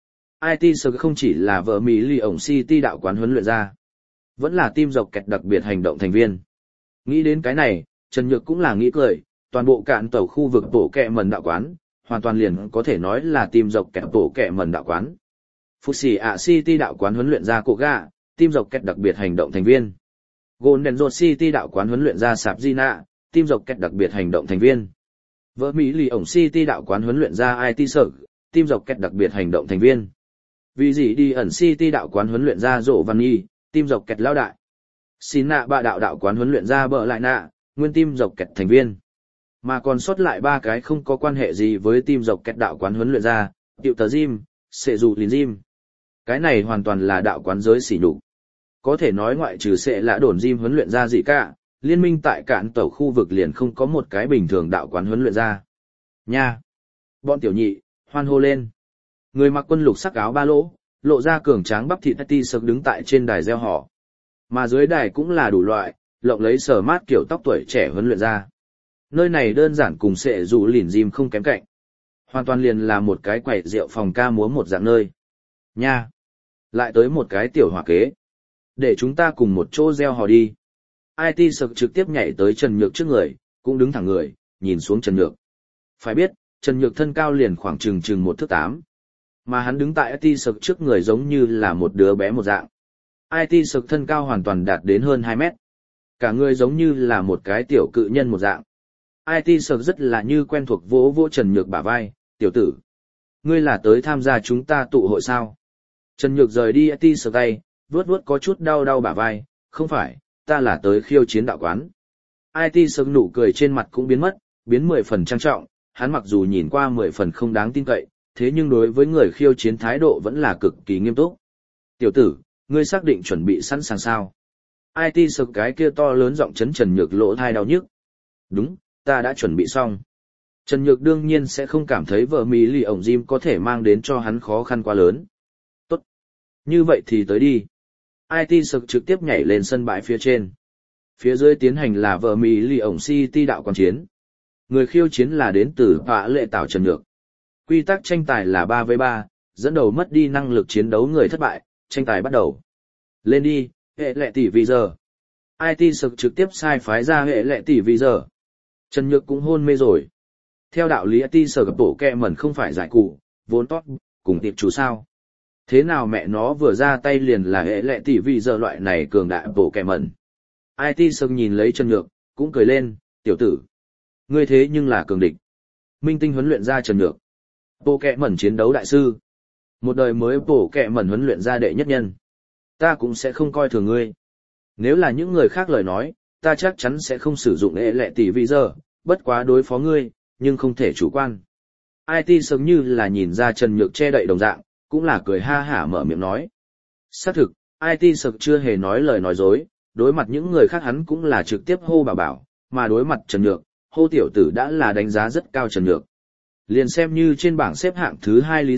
i tê sở không chỉ là vợ Mỹ lì ổng City đạo quán huấn luyện ra, vẫn là team dọc kẹt đặc biệt hành động thành viên. Nghĩ đến cái này, Trần Nhược cũng là nghĩ cười, toàn bộ cạn tàu khu vực bổ kẹ mẩn đạo quán, hoàn toàn liền có thể nói là team dọc kẹt bổ kẹ mẩn đạo quán. Fuxi ạ City đạo quán huấn luyện ra cổ gà, team dọc kẹt đặc biệt hành động thành viên. Golden Road City đạo quán huấn luyện ra sạp Gina, team dọc kẹt đặc biệt hành động thành viên. Vợ Mỹ lì ổng City đạo quán huấn luyện ra i tê sở, team dọc kẹt đặc biệt hành động thành viên. Vì gì đi ẩn City đạo quán huấn luyện ra rộ văn y, team dọc kẹt lao đại. Xin nạ bạ đạo đạo quán huấn luyện ra bợ lại nạ, nguyên team dọc kẹt thành viên. Mà còn sót lại ba cái không có quan hệ gì với team dọc kẹt đạo quán huấn luyện ra, Tiệu Tờ Jim, Sệ Dù Lìn Jim. Cái này hoàn toàn là đạo quán giới xỉ nhục. Có thể nói ngoại trừ Sệ Lạ Đồn Jim huấn luyện ra gì cả, liên minh tại cạn tàu khu vực liền không có một cái bình thường đạo quán huấn luyện ra. Nha! Bọn tiểu nhị, hoan hô lên. Người mặc quân lục sắc áo ba lỗ, lộ ra cường tráng bắp thịt ti sực đứng tại trên đài gieo họ. Mà dưới đài cũng là đủ loại, lộng lấy sờ mát kiểu tóc tuổi trẻ huấn luyện ra. Nơi này đơn giản cùng Sệ Dù Lìn Jim không kém cạnh. Hoàn toàn liền là một cái quầy rượu phòng ca múa một dạng nơi. Nha! Lại tới một cái tiểu hỏa kế. Để chúng ta cùng một chỗ gieo hò đi. i tê sực trực tiếp nhảy tới Trần Nhược trước người, cũng đứng thẳng người, nhìn xuống Trần Nhược. Phải biết, Trần Nhược thân cao liền khoảng chừng chừng một thước tám. Mà hắn đứng tại i tê sực trước người giống như là một đứa bé một dạng. i tê sực thân cao hoàn toàn đạt đến hơn hai mét. Cả người giống như là một cái tiểu cự nhân một dạng. i tê sực rất là như quen thuộc vỗ vỗ Trần Nhược bả vai, tiểu tử. Ngươi là tới tham gia chúng ta tụ hội sao? Trần Nhược rời đi i tê sực tay, vuốt vuốt có chút đau đau bả vai, không phải, ta là tới khiêu chiến đạo quán. i tê sực nụ cười trên mặt cũng biến mất, biến mười phần trang trọng, hắn mặc dù nhìn qua mười phần không đáng tin cậy, thế nhưng đối với người khiêu chiến thái độ vẫn là cực kỳ nghiêm túc. Tiểu tử, ngươi xác định chuẩn bị sẵn sàng sao? i tê sực cái kia to lớn giọng chấn Trần Nhược lỗ thai đau nhức. Đúng, ta đã chuẩn bị xong. Trần Nhược đương nhiên sẽ không cảm thấy vợ Mỹ lì ổng Jim có thể mang đến cho hắn khó khăn quá lớn. Tốt. Như vậy thì tới đi. i tê sực trực tiếp nhảy lên sân bãi phía trên. Phía dưới tiến hành là vợ Mỹ lì ổng City đạo quán chiến. Người khiêu chiến là đến từ Họa Lệ Tảo Trần Nhược. Quy tắc tranh tài là ba với ba, dẫn đầu mất đi năng lực chiến đấu người thất bại, tranh tài bắt đầu. Lên đi, hệ lệ tỷ vì giờ. i tê sực trực tiếp sai phái ra hệ lệ tỷ vì giờ. Trần Nhược cũng hôn mê rồi. Theo đạo lý i tê sực gặp tổ kẹ mẩn không phải giải cụ, vốn tốt, cùng tiệp chủ sao. Thế nào mẹ nó vừa ra tay liền là hệ lệ tỷ vì giờ loại này cường đại tổ kẹ mẩn. i tê sực nhìn lấy Trần Nhược, cũng cười lên, tiểu tử. Ngươi thế nhưng là cường địch. Minh tinh huấn luyện ra Trần Nhược. Bộ kẹ mẩn chiến đấu đại sư. Một đời mới bộ kẹ mẩn huấn luyện ra đệ nhất nhân. Ta cũng sẽ không coi thường ngươi. Nếu là những người khác lời nói, ta chắc chắn sẽ không sử dụng hệ lệ tỷ vì giờ, bất quá đối phó ngươi, nhưng không thể chủ quan. i tê sớm như là nhìn ra Trần Nhược che đậy đồng dạng, cũng là cười ha hả mở miệng nói. Xác thực, i tê sực chưa hề nói lời nói dối, đối mặt những người khác hắn cũng là trực tiếp hô bảo bảo, mà đối mặt Trần Nhược, hô tiểu tử đã là đánh giá rất cao Trần Nhược. Liền xem như trên bảng xếp hạng thứ hai lý dịch,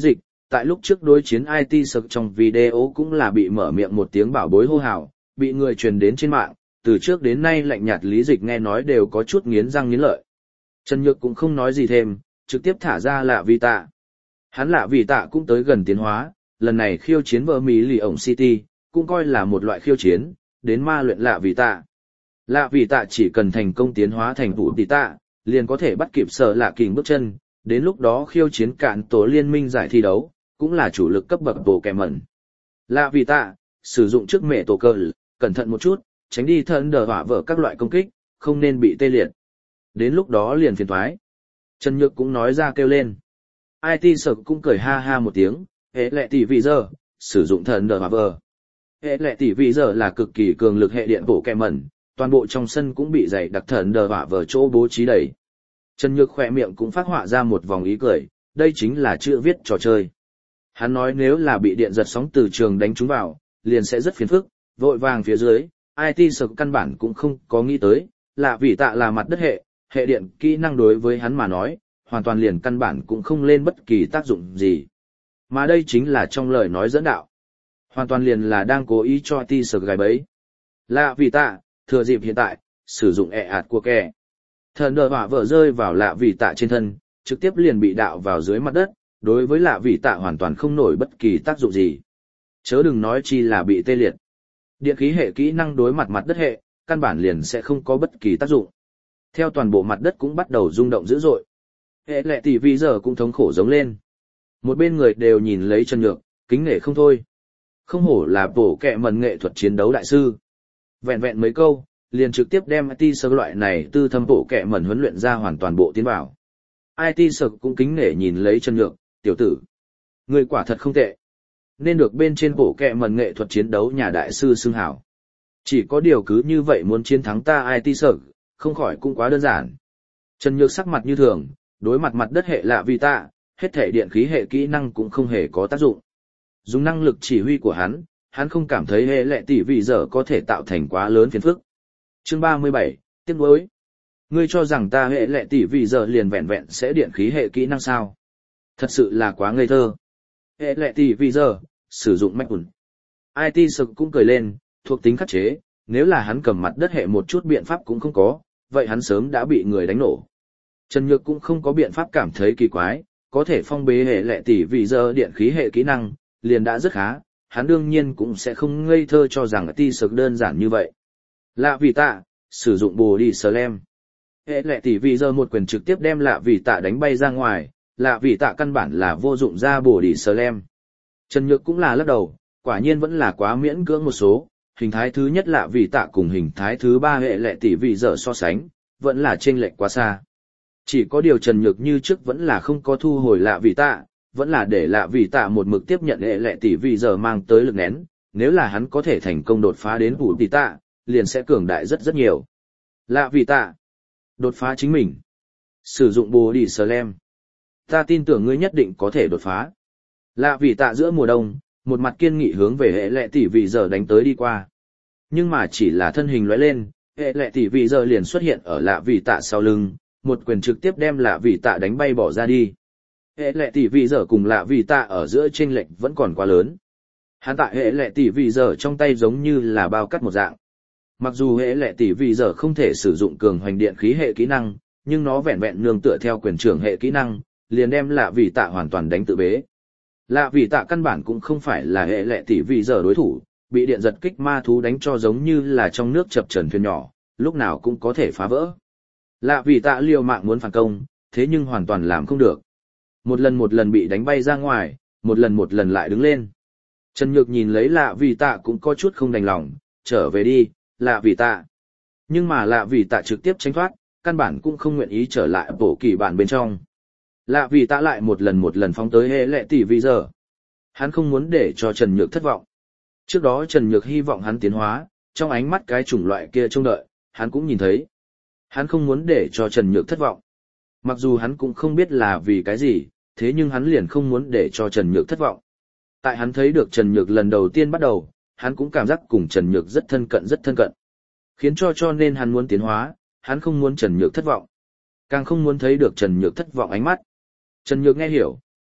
tại lúc trước đối chiến i tê sực trong video cũng là bị mở miệng một tiếng bảo bối hô hào, bị người truyền đến trên mạng, từ trước đến nay lạnh nhạt Lý Dịch nghe nói đều có chút nghiến răng nghiến lợi. Trần Nhược cũng không nói gì thêm, trực tiếp thả ra Lạ Vì Tạ. Hắn Lạ Vì Tạ cũng tới gần tiến hóa, lần này khiêu chiến vợ Mỹ lì ổng City, cũng coi là một loại khiêu chiến, đến ma luyện Lạ Vì Tạ. Lạ Vì Tạ chỉ cần thành công tiến hóa thành Vũ Tỷ Tạ, liền có thể bắt kịp Sở Lạ Kình bước chân, đến lúc đó khiêu chiến cạn tổ liên minh giải thi đấu, cũng là chủ lực cấp bậc bộ kẻ mẩn. Lạ Vì Tạ, sử dụng trước mẹ tổ cơ, cẩn thận một chút, tránh đi thân đờ hỏa vỡ các loại công kích, không nên bị tê liệt. Đến lúc đó liền phiền thoái. Trần Nhược cũng nói ra kêu lên. i tê Sở cũng cười ha ha một tiếng, hệ lệ tỷ vị giờ, sử dụng thần đờ hỏa vỡ. Hệ lệ tỷ vị giờ là cực kỳ cường lực hệ điện bộ kẻ mẩn, toàn bộ trong sân cũng bị dày đặc thần đờ hỏa vỡ chỗ bố trí đầy. Trần Nhược khỏe miệng cũng phát họa ra một vòng ý cười, đây chính là chữ viết trò chơi. Hắn nói nếu là bị điện giật sóng từ trường đánh trúng vào, liền sẽ rất phiền phức, vội vàng phía dưới, i tê Sở căn bản cũng không có nghĩ tới, Lạ Vì Tạ là mặt đất hệ, hệ điện kỹ năng đối với hắn mà nói, hoàn toàn liền căn bản cũng không lên bất kỳ tác dụng gì. Mà đây chính là trong lời nói dẫn đạo. Hoàn toàn liền là đang cố ý cho i tê Sở gài bẫy. Lạ Vì Tạ, thừa dịp hiện tại, sử dụng ẹ ạt của kẻ. Thần đờ hỏa vỡ rơi vào Lạ Vì Tạ trên thân, trực tiếp liền bị đạo vào dưới mặt đất, đối với Lạ Vì Tạ hoàn toàn không nổi bất kỳ tác dụng gì. Chớ đừng nói chi là bị tê liệt. Điện khí hệ kỹ năng đối mặt mặt đất hệ, căn bản liền sẽ không có bất kỳ tác dụng. Theo toàn bộ mặt đất cũng bắt đầu rung động dữ dội. Hệ lệ tỷ vì giờ cũng thống khổ giống lên. Một bên người đều nhìn lấy Trần Nhược, kính nể không thôi. Không hổ là bổ kẹ mẩn nghệ thuật chiến đấu đại sư. Vẹn vẹn mấy câu, liền trực tiếp đem i tê Sở loại này tư thâm bổ kẹ mẩn huấn luyện ra hoàn toàn bộ tiến vào. i tê Sở cũng kính nể nhìn lấy Trần Nhược, tiểu tử. Người quả thật không tệ. Nên được bên trên bổ kẹ mẩn nghệ thuật chiến đấu nhà đại sư xưng hảo. Chỉ có điều cứ như vậy muốn chiến thắng ta i tê Sở, không khỏi cũng quá đơn giản. Trần Nhược sắc mặt như thường, đối mặt mặt đất hệ Lạ Vì Tạ, hết thể điện khí hệ kỹ năng cũng không hề có tác dụng. Dùng năng lực chỉ huy của hắn, hắn không cảm thấy hệ lệ tỷ vị giờ có thể tạo thành quá lớn phiền phức. Chương ba mươi bảy, tiếc nuối. Ngươi cho rằng ta hệ lệ tỷ vị giờ liền vẹn vẹn sẽ điện khí hệ kỹ năng sao? Thật sự là quá ngây thơ. Hệ lệ tỷ vị giờ, sử dụng mách ủn. i tê Sở cũng cười lên, thuộc tính khắc chế, nếu là hắn cầm mặt đất hệ một chút biện pháp cũng không có, vậy hắn sớm đã bị người đánh nổ. Trần Nhược cũng không có biện pháp cảm thấy kỳ quái, có thể phong bế hệ lệ tỷ vị giờ điện khí hệ kỹ năng, liền đã rất khá, hắn đương nhiên cũng sẽ không ngây thơ cho rằng i tê Sở đơn giản như vậy. Lạ Vì Tạ, sử dụng Body Slam. Hệ lệ tỷ vị giờ một quyền trực tiếp đem Lạ Vì Tạ đánh bay ra ngoài, Lạ Vì Tạ căn bản là vô dụng ra Body Slam. Trần Nhược cũng là lắc đầu, quả nhiên vẫn là quá miễn cưỡng một số, hình thái thứ nhất Lạ Vì Tạ cùng hình thái thứ ba hệ lệ tỷ vị giờ so sánh, vẫn là chênh lệch quá xa. Chỉ có điều Trần Nhược như trước vẫn là không có thu hồi Lạ Vì Tạ, vẫn là để Lạ Vì Tạ một mực tiếp nhận hệ lệ tỷ vị giờ mang tới lực nén, nếu là hắn có thể thành công đột phá đến Vũ Tỷ Tạ, liền sẽ cường đại rất rất nhiều. Lạ Vì Tạ, đột phá chính mình. Sử dụng Body Slam. Ta tin tưởng ngươi nhất định có thể đột phá. Lạ Vì Tạ giữa mùa đông, một mặt kiên nghị hướng về hệ lệ tỷ vị giờ đánh tới đi qua. Nhưng mà chỉ là thân hình lóe lên, hệ lệ tỷ vị giờ liền xuất hiện ở Lạ Vì Tạ sau lưng, một quyền trực tiếp đem Lạ Vì Tạ đánh bay bỏ ra đi. Hệ lệ tỷ vị giờ cùng Lạ Vì Tạ ở giữa chênh lệch vẫn còn quá lớn. Hắn tại hệ lệ tỷ vị giờ trong tay giống như là bao cắt một dạng. Mặc dù hệ lệ tỷ vị giờ không thể sử dụng cường hoành điện khí hệ kỹ năng, nhưng nó vẹn vẹn nương tựa theo quyền trưởng hệ kỹ năng, liền đem Lạ Vì Tạ hoàn toàn đánh tự bế. Lạ Vì Tạ căn bản cũng không phải là hệ lệ tỷ vị giờ đối thủ, bị điện giật kích ma thú đánh cho giống như là trong nước chập chờn thuyền nhỏ, lúc nào cũng có thể phá vỡ. Lạ Vì Tạ liều mạng muốn phản công, thế nhưng hoàn toàn làm không được. Một lần một lần bị đánh bay ra ngoài, một lần một lần lại đứng lên. Trần Nhược nhìn lấy Lạ Vì Tạ cũng có chút không đành lòng, trở về đi, Lạ Vì Tạ. Nhưng mà Lạ Vì Tạ trực tiếp tránh thoát, căn bản cũng không nguyện ý trở lại bộ kỳ bản bên trong. Lạ Vì Tạ lại một lần một lần phóng tới hệ lệ tỷ vị giờ. Hắn không muốn để cho Trần Nhược thất vọng. Trước đó Trần Nhược hy vọng hắn tiến hóa, trong ánh mắt cái chủng loại kia trông đợi, hắn cũng nhìn thấy. Hắn không muốn để cho Trần Nhược thất vọng. Mặc dù hắn cũng không biết là vì cái gì, thế nhưng hắn liền không muốn để cho Trần Nhược thất vọng. Tại hắn thấy được Trần Nhược lần đầu tiên bắt đầu, hắn cũng cảm giác cùng Trần Nhược rất thân cận rất thân cận. Khiến cho cho nên hắn muốn tiến hóa, hắn không muốn Trần Nhược thất vọng. Càng không muốn thấy được Trần Nhược thất vọng ánh mắt. Trần Nhược nghe hiểu,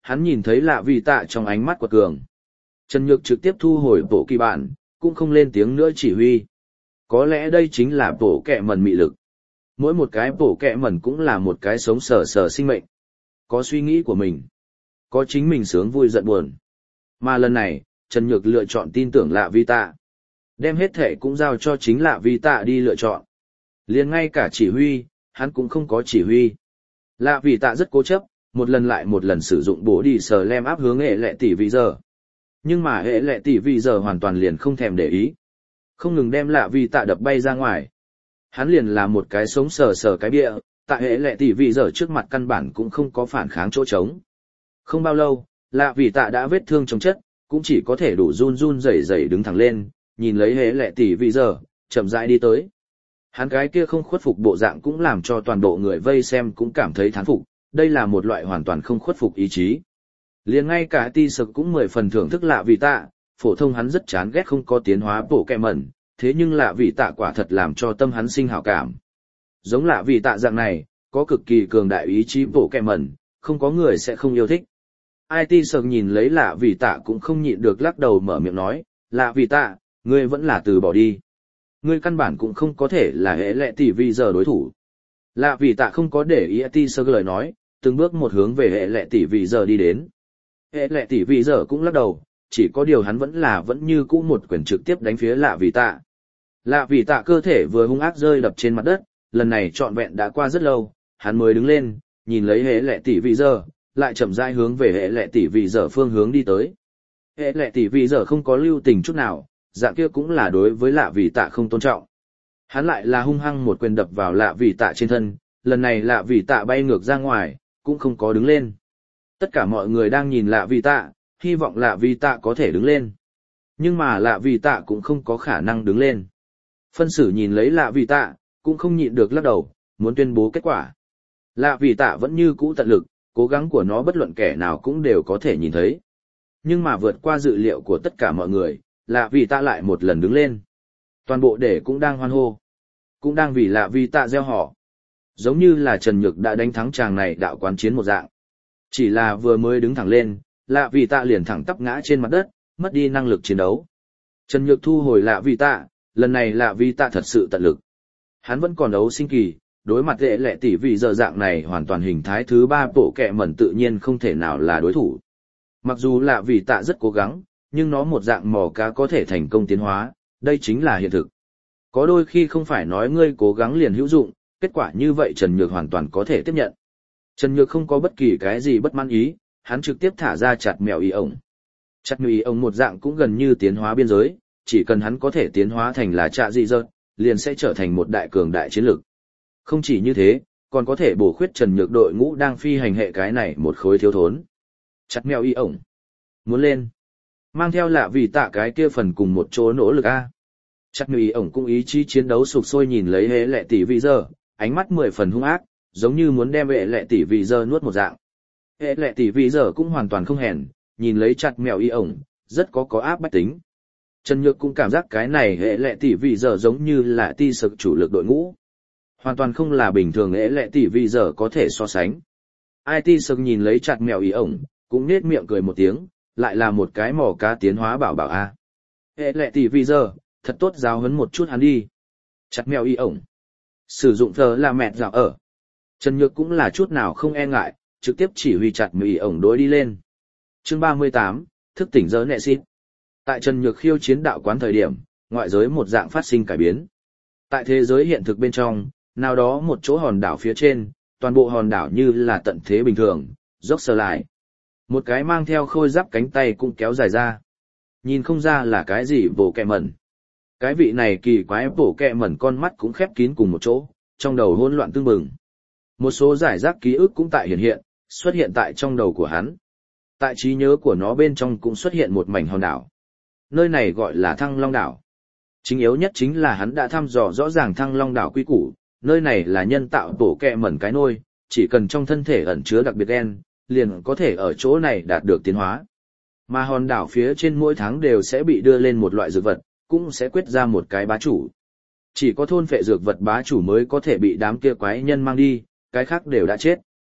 hắn nhìn thấy lạ vì tạ trong ánh mắt của cường. Trần Nhược trực tiếp thu hồi bộ kỳ bản, cũng không lên tiếng nữa chỉ huy. Có lẽ đây chính là bộ kẹ mẩn mị lực. Mỗi một cái bộ kẹ mẩn cũng là một cái sống sờ sờ sinh mệnh. Có suy nghĩ của mình. Có chính mình sướng vui giận buồn. Mà lần này, Trần Nhược lựa chọn tin tưởng lạ vi tạ. Đem hết thể cũng giao cho chính lạ vi tạ đi lựa chọn. Liền ngay cả chỉ huy, hắn cũng không có chỉ huy. Lạ vi tạ rất cố chấp, một lần lại một lần sử dụng bổ đi sờ lem áp hướng hệ lệ tỷ vị giờ. Nhưng mà hệ lệ tỷ vị giờ hoàn toàn liền không thèm để ý. Không ngừng đem lạ vi tạ đập bay ra ngoài. Hắn liền là một cái sống sờ sờ cái bịa, tại hệ lệ tỷ vị giờ trước mặt căn bản cũng không có phản kháng chỗ trống. Không bao lâu, lạ vi tạ đã vết thương trong chất, cũng chỉ có thể đủ run run rẩy rẩy đứng thẳng lên, nhìn lấy hệ lệ tỷ vị giờ, chậm rãi đi tới. Hắn cái kia không khuất phục bộ dạng cũng làm cho toàn bộ người vây xem cũng cảm thấy thán phục, đây là một loại hoàn toàn không khuất phục ý chí. Liền ngay cả ti sực cũng mười phần thưởng thức lạ vì tạ, phổ thông hắn rất chán ghét không có tiến hóa bổ kẹ mẩn, thế nhưng lạ vì tạ quả thật làm cho tâm hắn sinh hảo cảm. Giống lạ vì tạ dạng này, có cực kỳ cường đại ý chí bổ kẹ mẩn, không có người sẽ không yêu thích. ai ti sực nhìn lấy lạ vì tạ cũng không nhịn được lắc đầu mở miệng nói, lạ vì tạ, ngươi vẫn là từ bỏ đi. Ngươi căn bản cũng không có thể là hệ lệ tỷ vì giờ đối thủ. Lạ vì tạ không có để ý ti sực lời nói, từng bước một hướng về hệ lệ tỷ vì giờ đi đến. Hệ lệ tỷ vì giờ cũng lắc đầu, chỉ có điều hắn vẫn là vẫn như cũ một quyền trực tiếp đánh phía lạ vì tạ. Lạ vì tạ cơ thể vừa hung ác rơi đập trên mặt đất, lần này trọn vẹn đã qua rất lâu, hắn mới đứng lên, nhìn lấy hệ lệ tỷ vì giờ, lại chậm rãi hướng về hệ lệ tỷ vì giờ phương hướng đi tới. Hệ lệ tỷ vì giờ không có lưu tình chút nào, dạng kia cũng là đối với lạ vì tạ không tôn trọng. Hắn lại là hung hăng một quyền đập vào lạ vì tạ trên thân, lần này lạ vì tạ bay ngược ra ngoài, cũng không có đứng lên. Tất cả mọi người đang nhìn lạ vì tạ, hy vọng lạ vì tạ có thể đứng lên. Nhưng mà lạ vì tạ cũng không có khả năng đứng lên. Phân xử nhìn lấy lạ vì tạ, cũng không nhịn được lắc đầu, muốn tuyên bố kết quả. Lạ vì tạ vẫn như cũ tận lực, cố gắng của nó bất luận kẻ nào cũng đều có thể nhìn thấy. Nhưng mà vượt qua dự liệu của tất cả mọi người, lạ vì tạ lại một lần đứng lên. Toàn bộ để cũng đang hoan hô. Cũng đang vì lạ vì tạ gieo họ. Giống như là Trần Nhược đã đánh thắng chàng này đạo quán chiến một dạng. Chỉ là vừa mới đứng thẳng lên, lạ vì tạ liền thẳng tắp ngã trên mặt đất, mất đi năng lực chiến đấu. Trần Nhược thu hồi lạ vì tạ, lần này lạ vì tạ thật sự tận lực. Hắn vẫn còn đấu sinh kỳ, đối mặt hệ lệ tỷ vì giờ dạng này hoàn toàn hình thái thứ ba bộ kẹ mẩn tự nhiên không thể nào là đối thủ. Mặc dù lạ vì tạ rất cố gắng, nhưng nó một dạng mò cá có thể thành công tiến hóa, đây chính là hiện thực. Có đôi khi không phải nói ngươi cố gắng liền hữu dụng, kết quả như vậy Trần Nhược hoàn toàn có thể tiếp nhận. Trần Nhược không có bất kỳ cái gì bất mãn ý, hắn trực tiếp thả ra chặt mèo y ổng. Chặt mèo y ổng một dạng cũng gần như tiến hóa biên giới, chỉ cần hắn có thể tiến hóa thành là trạ dị dợt, liền sẽ trở thành một đại cường đại chiến lực. Không chỉ như thế, còn có thể bổ khuyết Trần Nhược đội ngũ đang phi hành hệ cái này một khối thiếu thốn. Chặt mèo y ổng. Muốn lên. Mang theo lạ vì tạ cái kia phần cùng một chỗ nỗ lực a. Chặt mèo y ổng cũng ý chí chiến đấu sục sôi nhìn lấy hệ lệ tỷ vị giờ, ánh mắt mười phần hung ác, giống như muốn đem hệ lệ tỷ vị giờ nuốt một dạng. Hệ lệ tỷ vị giờ cũng hoàn toàn không hèn, nhìn lấy chặt mèo y ổng, rất có có áp bách tính. Trần Nhược cũng cảm giác cái này hệ lệ tỷ vị giờ giống như là ti sực chủ lực đội ngũ. Hoàn toàn không là bình thường hệ lệ tỷ vị giờ có thể so sánh. ai ti sực nhìn lấy chặt mèo y ổng, cũng nết miệng cười một tiếng, lại là một cái mỏ cá tiến hóa bảo bảo a. Hệ lệ tỷ vị giờ, thật tốt giáo huấn một chút hắn đi. Chặt mèo y ổng. Sử dụng thờ là mẹ dạo ở. Trần Nhược cũng là chút nào không e ngại, trực tiếp chỉ huy chặt mèo y ổng đối đi lên. Chương ba mươi tám, thức tỉnh giới nệ xít. Tại Trần Nhược khiêu chiến đạo quán thời điểm, ngoại giới một dạng phát sinh cải biến. Tại thế giới hiện thực bên trong, nào đó một chỗ hòn đảo phía trên, toàn bộ hòn đảo như là tận thế bình thường, dốc sờ lại. Một cái mang theo khôi giáp cánh tay cũng kéo dài ra. Nhìn không ra là cái gì bổ kẹ mẩn. Cái vị này kỳ quái bổ kẹ mẩn con mắt cũng khép kín cùng một chỗ, trong đầu hỗn loạn tương bừng. Một số giải rác ký ức cũng tại hiện hiện, xuất hiện tại trong đầu của hắn. Tại trí nhớ của nó bên trong cũng xuất hiện một mảnh hòn đảo. Nơi này gọi là Thăng Long đảo. Chính yếu nhất chính là hắn đã thăm dò rõ ràng Thăng Long đảo quy củ, nơi này là nhân tạo bổ kẹ mẩn cái nôi, chỉ cần trong thân thể ẩn chứa đặc biệt gen, liền có thể ở chỗ này đạt được tiến hóa. Mà hòn đảo phía trên mỗi tháng đều sẽ bị đưa lên một loại dược vật, cũng sẽ quyết ra một cái bá chủ. Chỉ có thôn phệ dược vật bá chủ mới có thể bị đám kia quái nhân mang đi, cái khác đều đã chết.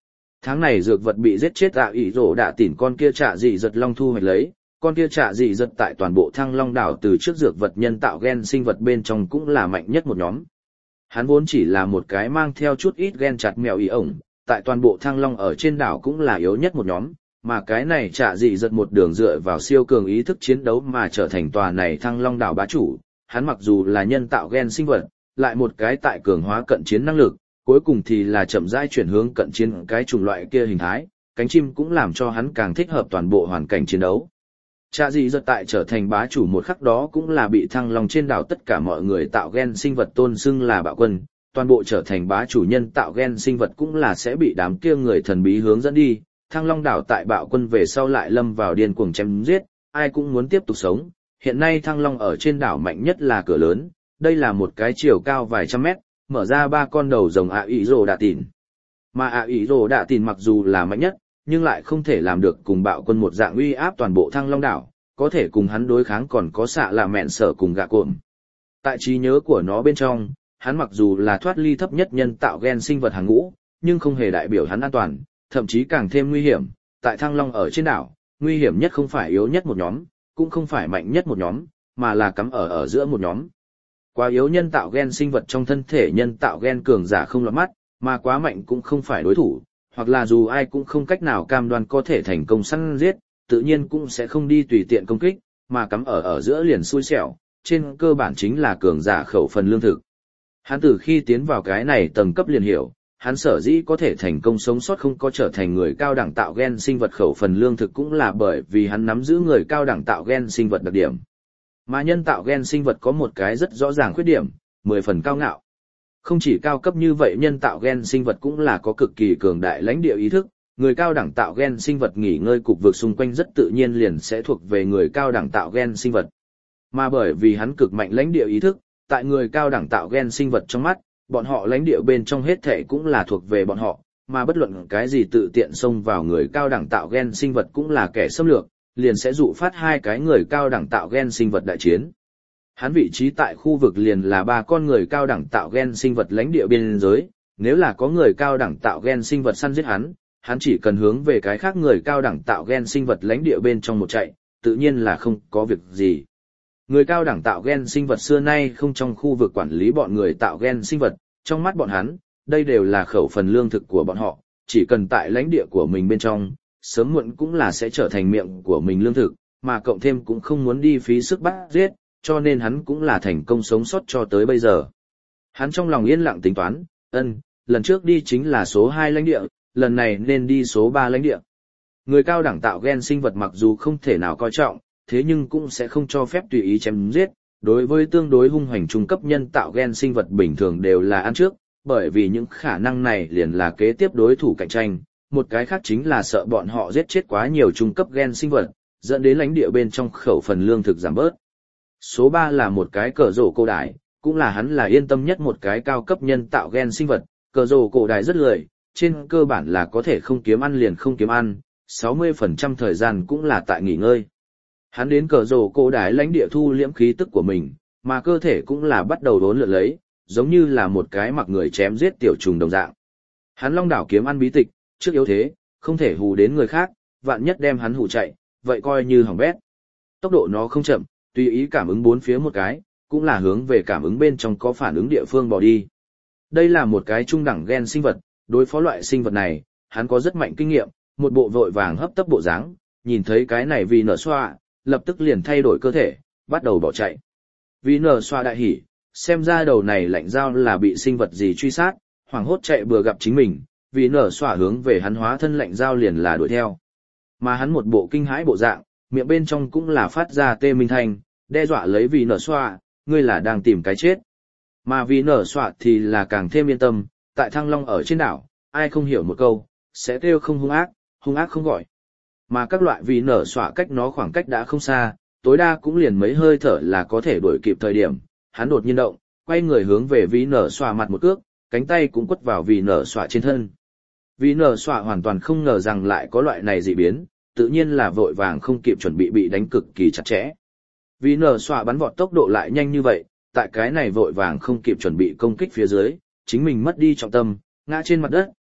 Tháng này dược vật bị giết chết ạ ỷ rổ đạ tỉn con kia trả dị giật long thu hoạch lấy, con kia trả dị giật tại toàn bộ thăng long đảo từ trước dược vật nhân tạo gen sinh vật bên trong cũng là mạnh nhất một nhóm. Hắn vốn chỉ là một cái mang theo chút ít gen chặt mèo ý ổng, tại toàn bộ thăng long ở trên đảo cũng là yếu nhất một nhóm, mà cái này trả dị giật một đường dựa vào siêu cường ý thức chiến đấu mà trở thành tòa này thăng long đảo bá chủ. Hắn mặc dù là nhân tạo gen sinh vật, lại một cái tại cường hóa cận chiến năng lực, cuối cùng thì là chậm rãi chuyển hướng cận chiến cái chủng loại kia hình thái, cánh chim cũng làm cho hắn càng thích hợp toàn bộ hoàn cảnh chiến đấu. Trả dị giật tại trở thành bá chủ một khắc đó cũng là bị thăng long trên đảo tất cả mọi người tạo gen sinh vật tôn xưng là bạo quân, toàn bộ trở thành bá chủ nhân tạo gen sinh vật cũng là sẽ bị đám kia người thần bí hướng dẫn đi. Thăng long đảo tại bạo quân về sau lại lâm vào điên cuồng chém giết, ai cũng muốn tiếp tục sống. Hiện nay thăng long ở trên đảo mạnh nhất là cửa lớn, đây là một cái chiều cao vài trăm mét, mở ra ba con đầu rồng ạ ỷ rồ đạ tỉn. Mà ạ ỷ rồ đạ tỉn mặc dù là mạnh nhất, nhưng lại không thể làm được cùng bạo quân một dạng uy áp toàn bộ thăng long đảo, có thể cùng hắn đối kháng còn có xạ là mẹn sở cùng gạ cộm. Tại trí nhớ của nó bên trong, hắn mặc dù là thoát ly thấp nhất nhân tạo gen sinh vật hàng ngũ, nhưng không hề đại biểu hắn an toàn, thậm chí càng thêm nguy hiểm. Tại thăng long ở trên đảo, nguy hiểm nhất không phải yếu nhất một nhóm, cũng không phải mạnh nhất một nhóm, mà là cắm ở ở giữa một nhóm. Quá yếu nhân tạo gen sinh vật trong thân thể nhân tạo gen cường giả không lọt mắt, mà quá mạnh cũng không phải đối thủ, hoặc là dù ai cũng không cách nào cam đoan có thể thành công săn giết, tự nhiên cũng sẽ không đi tùy tiện công kích, mà cắm ở ở giữa liền xui xẻo, trên cơ bản chính là cường giả khẩu phần lương thực. Hắn từ khi tiến vào cái này tầng cấp liền hiểu, hắn sở dĩ có thể thành công sống sót không có trở thành người cao đẳng tạo gen sinh vật khẩu phần lương thực cũng là bởi vì hắn nắm giữ người cao đẳng tạo gen sinh vật đặc điểm. Mà nhân tạo gen sinh vật có một cái rất rõ ràng khuyết điểm, mười phần cao ngạo. Không chỉ cao cấp như vậy, nhân tạo gen sinh vật cũng là có cực kỳ cường đại lãnh địa ý thức, người cao đẳng tạo gen sinh vật nghỉ ngơi cục vực xung quanh rất tự nhiên liền sẽ thuộc về người cao đẳng tạo gen sinh vật. Mà bởi vì hắn cực mạnh lãnh địa ý thức, tại người cao đẳng tạo gen sinh vật trong mắt, bọn họ lãnh địa bên trong hết thảy cũng là thuộc về bọn họ, mà bất luận cái gì tự tiện xông vào người cao đẳng tạo gen sinh vật cũng là kẻ xâm lược, liền sẽ dụ phát hai cái người cao đẳng tạo gen sinh vật đại chiến. Hắn vị trí tại khu vực liền là ba con người cao đẳng tạo gen sinh vật lãnh địa biên giới, nếu là có người cao đẳng tạo gen sinh vật săn giết hắn, hắn chỉ cần hướng về cái khác người cao đẳng tạo gen sinh vật lãnh địa bên trong một chạy, tự nhiên là không có việc gì. Người cao đẳng tạo gen sinh vật xưa nay không trong khu vực quản lý bọn người tạo gen sinh vật, trong mắt bọn hắn, đây đều là khẩu phần lương thực của bọn họ, chỉ cần tại lãnh địa của mình bên trong, sớm muộn cũng là sẽ trở thành miệng của mình lương thực, mà cộng thêm cũng không muốn đi phí sức bắt giết, cho nên hắn cũng là thành công sống sót cho tới bây giờ. Hắn trong lòng yên lặng tính toán, ân, lần trước đi chính là số hai lãnh địa, lần này nên đi số ba lãnh địa. Người cao đẳng tạo gen sinh vật mặc dù không thể nào coi trọng, thế nhưng cũng sẽ không cho phép tùy ý chém giết, đối với tương đối hung hành trung cấp nhân tạo gen sinh vật bình thường đều là ăn trước, bởi vì những khả năng này liền là kế tiếp đối thủ cạnh tranh, một cái khác chính là sợ bọn họ giết chết quá nhiều trung cấp gen sinh vật, dẫn đến lãnh địa bên trong khẩu phần lương thực giảm bớt. Số ba là một cái cờ rổ cổ đại, cũng là hắn là yên tâm nhất một cái cao cấp nhân tạo gen sinh vật, cờ rổ cổ đại rất lười, trên cơ bản là có thể không kiếm ăn liền không kiếm ăn, sáu mươi phần trăm thời gian cũng là tại nghỉ ngơi. Hắn đến cờ rổ cổ đại lãnh địa thu liễm khí tức của mình, mà cơ thể cũng là bắt đầu đốn lượn lấy, giống như là một cái mặc người chém giết tiểu trùng đồng dạng. Hắn long đảo kiếm ăn bí tịch, trước yếu thế, không thể hù đến người khác, vạn nhất đem hắn hù chạy, vậy coi như hỏng bét. Tốc độ nó không chậm, tùy ý cảm ứng bốn phía một cái, cũng là hướng về cảm ứng bên trong có phản ứng địa phương bỏ đi. Đây là một cái trung đẳng gen sinh vật, đối phó loại sinh vật này, hắn có rất mạnh kinh nghiệm, một bộ vội vàng hấp tấp bộ dáng, nhìn thấy cái này vì nở xoa, lập tức liền thay đổi cơ thể, bắt đầu bỏ chạy. Vì nở xoa đại hỉ, xem ra đầu này lạnh dao là bị sinh vật gì truy sát, hoảng hốt chạy bừa gặp chính mình, vì nở xoa hướng về hắn hóa thân lạnh dao liền là đuổi theo. Mà hắn một bộ kinh hãi bộ dạng, miệng bên trong cũng là phát ra tê minh thanh, đe dọa lấy vì nở xoa, ngươi là đang tìm cái chết. Mà vì nở xoa thì là càng thêm yên tâm, tại Thăng Long ở trên đảo, ai không hiểu một câu, sẽ kêu không hung ác, hung ác không gọi. Mà các loại vì nở xoa cách nó khoảng cách đã không xa, tối đa cũng liền mấy hơi thở là có thể đuổi kịp thời điểm, hắn đột nhiên động, quay người hướng về vì nở xoa mặt một cước, cánh tay cũng quất vào vì nở xoa trên thân. Vì nở xoa hoàn toàn không ngờ rằng lại có loại này dị biến, tự nhiên là vội vàng không kịp chuẩn bị bị đánh cực kỳ chặt chẽ. Vì nở xoa bắn vọt tốc độ lại nhanh như vậy, tại cái này vội vàng không kịp chuẩn bị công kích phía dưới, chính mình mất đi trọng tâm, ngã trên mặt đất,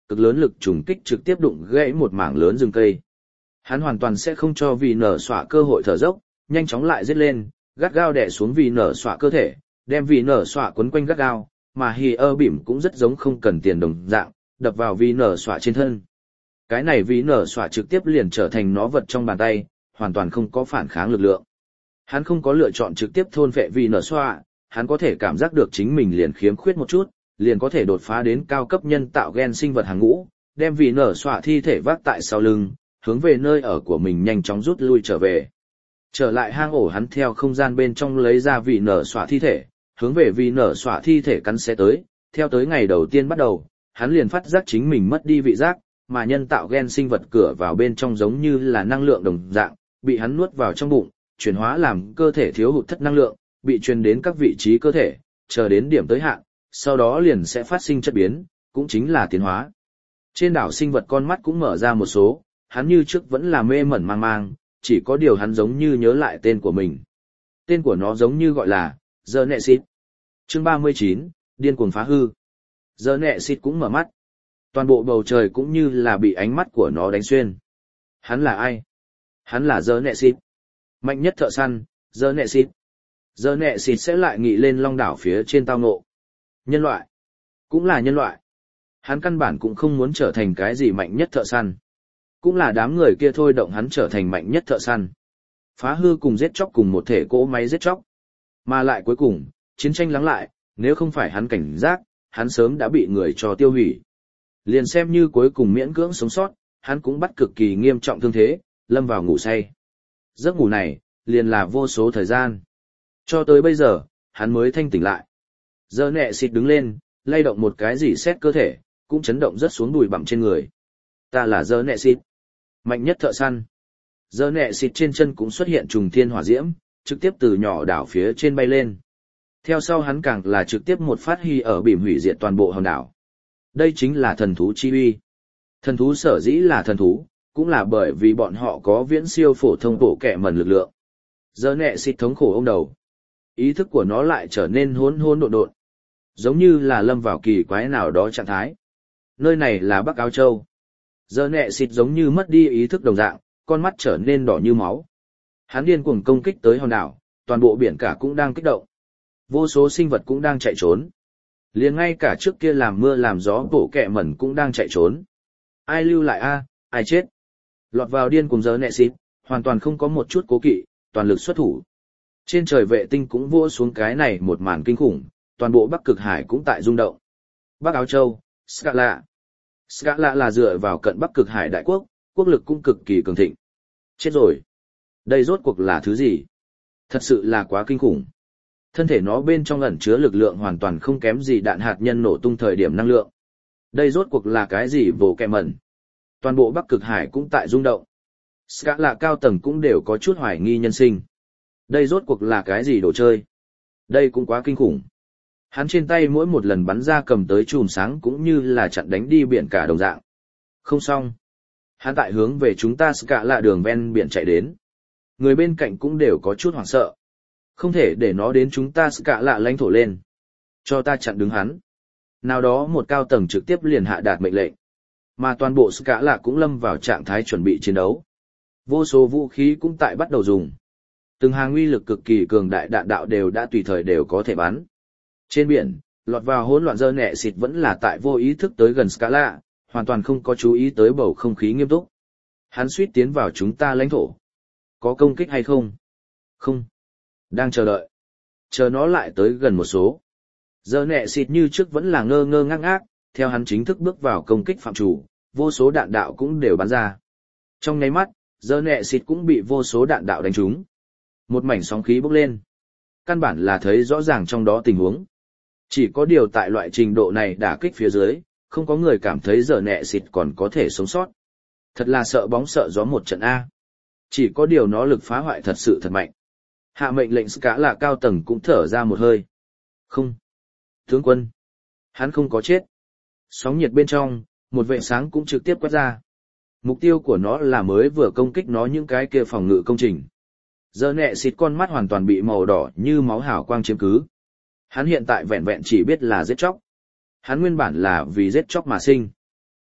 cực lớn lực trùng kích trực tiếp đụng gãy một mảng lớn rừng cây. Hắn hoàn toàn sẽ không cho vì nở xỏa cơ hội thở dốc, nhanh chóng lại giết lên, gắt gao đè xuống vì nở xỏa cơ thể, đem vì nở xỏa quấn quanh gắt gao, mà hì ơ bỉm cũng rất giống không cần tiền đồng dạng, đập vào vì nở xỏa trên thân. Cái này vì nở xỏa trực tiếp liền trở thành nó vật trong bàn tay, hoàn toàn không có phản kháng lực lượng. Hắn không có lựa chọn trực tiếp thôn phệ vì nở xỏa, hắn có thể cảm giác được chính mình liền khiếm khuyết một chút, liền có thể đột phá đến cao cấp nhân tạo gen sinh vật hàng ngũ, đem vì nở xỏa thi thể vác tại sau lưng, hướng về nơi ở của mình nhanh chóng rút lui trở về. Trở lại hang ổ, hắn theo không gian bên trong lấy ra vì nở xỏa thi thể, hướng về vì nở xỏa thi thể cắn xé tới, theo tới ngày đầu tiên bắt đầu, hắn liền phát giác chính mình mất đi vị giác, mà nhân tạo gen sinh vật cửa vào bên trong giống như là năng lượng đồng dạng, bị hắn nuốt vào trong bụng, chuyển hóa làm cơ thể thiếu hụt thất năng lượng, bị truyền đến các vị trí cơ thể, chờ đến điểm tới hạn, sau đó liền sẽ phát sinh chất biến, cũng chính là tiến hóa. Trên đảo sinh vật con mắt cũng mở ra một số, hắn như trước vẫn là mê mẩn mang mang, chỉ có điều hắn giống như nhớ lại tên của mình. Tên của nó giống như gọi là The Nexit. Chương ba mươi chín, điên cuồng phá hư. The Nexit cũng mở mắt. Toàn bộ bầu trời cũng như là bị ánh mắt của nó đánh xuyên. Hắn là ai? Hắn là The Nexit. Mạnh nhất thợ săn, The Nexit. The Nexit sẽ lại nghị lên long đảo phía trên tao ngộ. Nhân loại. Cũng là nhân loại. Hắn căn bản cũng không muốn trở thành cái gì mạnh nhất thợ săn. Cũng là đám người kia thôi động hắn trở thành mạnh nhất thợ săn. Phá hư cùng giết chóc cùng một thể cỗ máy giết chóc. Mà lại cuối cùng, chiến tranh lắng lại, nếu không phải hắn cảnh giác, hắn sớm đã bị người cho tiêu hủy. Liền xem như cuối cùng miễn cưỡng sống sót, hắn cũng bắt cực kỳ nghiêm trọng thương thế, lâm vào ngủ say. Giấc ngủ này, liền là vô số thời gian. Cho tới bây giờ, hắn mới thanh tỉnh lại. Giờ nẹ xịt đứng lên, lay động một cái gì xét cơ thể, cũng chấn động rất xuống đùi bặm trên người. Ta là giờ nẹ xịt. Mạnh nhất thợ săn. Giờ nẹ xịt trên chân cũng xuất hiện trùng thiên hỏa diễm, trực tiếp từ nhỏ đảo phía trên bay lên. Theo sau hắn càng là trực tiếp một phát hy ở bìm hủy diệt toàn bộ hòn đảo. Đây chính là thần thú chi uy. Thần thú sở dĩ là thần thú, cũng là bởi vì bọn họ có viễn siêu phổ thông bộ kẻ mẩn lực lượng. Giờ nẹ xịt thống khổ ôm đầu. Ý thức của nó lại trở nên hỗn hỗn độn độn, giống như là lâm vào kỳ quái nào đó trạng thái. Nơi này là Bắc Áo Châu. Giờ nẹ xịt giống như mất đi ý thức đồng dạng, con mắt trở nên đỏ như máu. Hắn điên cuồng công kích tới hòn đảo, toàn bộ biển cả cũng đang kích động. Vô số sinh vật cũng đang chạy trốn. Liền ngay cả trước kia làm mưa làm gió bộ kẹ mẩn cũng đang chạy trốn. Ai lưu lại a, ai chết. Lọt vào điên cuồng giờ nẹ xịt, hoàn toàn không có một chút cố kỵ, toàn lực xuất thủ. Trên trời vệ tinh cũng vua xuống cái này một màn kinh khủng, toàn bộ Bắc Cực Hải cũng tại rung động. Bắc Áo Châu, Scala. Scala là dựa vào cận Bắc Cực Hải đại quốc, quốc lực cũng cực kỳ cường thịnh. Chết rồi. Đây rốt cuộc là thứ gì? Thật sự là quá kinh khủng. Thân thể nó bên trong ẩn chứa lực lượng hoàn toàn không kém gì đạn hạt nhân nổ tung thời điểm năng lượng. Đây rốt cuộc là cái gì vồ kẹ mẩn? Toàn bộ Bắc Cực Hải cũng tại rung động. Scala cao tầng cũng đều có chút hoài nghi nhân sinh. Đây rốt cuộc là cái gì đồ chơi? Đây cũng quá kinh khủng. Hắn trên tay mỗi một lần bắn ra cầm tới chùm sáng cũng như là chặn đánh đi biển cả đồng dạng. Không xong. Hắn tại hướng về chúng ta Scala đường ven biển chạy đến. Người bên cạnh cũng đều có chút hoảng sợ. Không thể để nó đến chúng ta Scala lãnh thổ lên. Cho ta chặn đứng hắn. Nào đó một cao tầng trực tiếp liền hạ đạt mệnh lệnh. Mà toàn bộ Scala cũng lâm vào trạng thái chuẩn bị chiến đấu. Vô số vũ khí cũng tại bắt đầu dùng. Từng hàng uy lực cực kỳ cường đại đạn đạo đều đã tùy thời đều có thể bắn. Trên biển, lọt vào hỗn loạn giờ nẹ xịt vẫn là tại vô ý thức tới gần Scala, hoàn toàn không có chú ý tới bầu không khí nghiêm túc. Hắn suýt tiến vào chúng ta lãnh thổ. Có công kích hay không? Không. Đang chờ đợi. Chờ nó lại tới gần một số. Giờ nẹ xịt như trước vẫn là ngơ ngơ ngác ngác, theo hắn chính thức bước vào công kích phạm chủ, vô số đạn đạo cũng đều bắn ra. Trong nháy mắt, giờ nẹ xịt cũng bị vô số đạn đạo đánh trúng. Một mảnh sóng khí bốc lên. Căn bản là thấy rõ ràng trong đó tình huống. Chỉ có điều tại loại trình độ này đả kích phía dưới, không có người cảm thấy giờ nẹ xịt còn có thể sống sót. Thật là sợ bóng sợ gió một trận A. Chỉ có điều nó lực phá hoại thật sự thật mạnh. Hạ mệnh lệnh cả là cao tầng cũng thở ra một hơi. Không. Tướng quân. Hắn không có chết. Sóng nhiệt bên trong, một vệ sáng cũng trực tiếp quét ra. Mục tiêu của nó là mới vừa công kích nó những cái kia phòng ngự công trình. Giờ nẹ xịt con mắt hoàn toàn bị màu đỏ như máu hào quang chiếm cứ. Hắn hiện tại vẹn vẹn chỉ biết là giết chóc. Hắn nguyên bản là vì giết chóc mà sinh.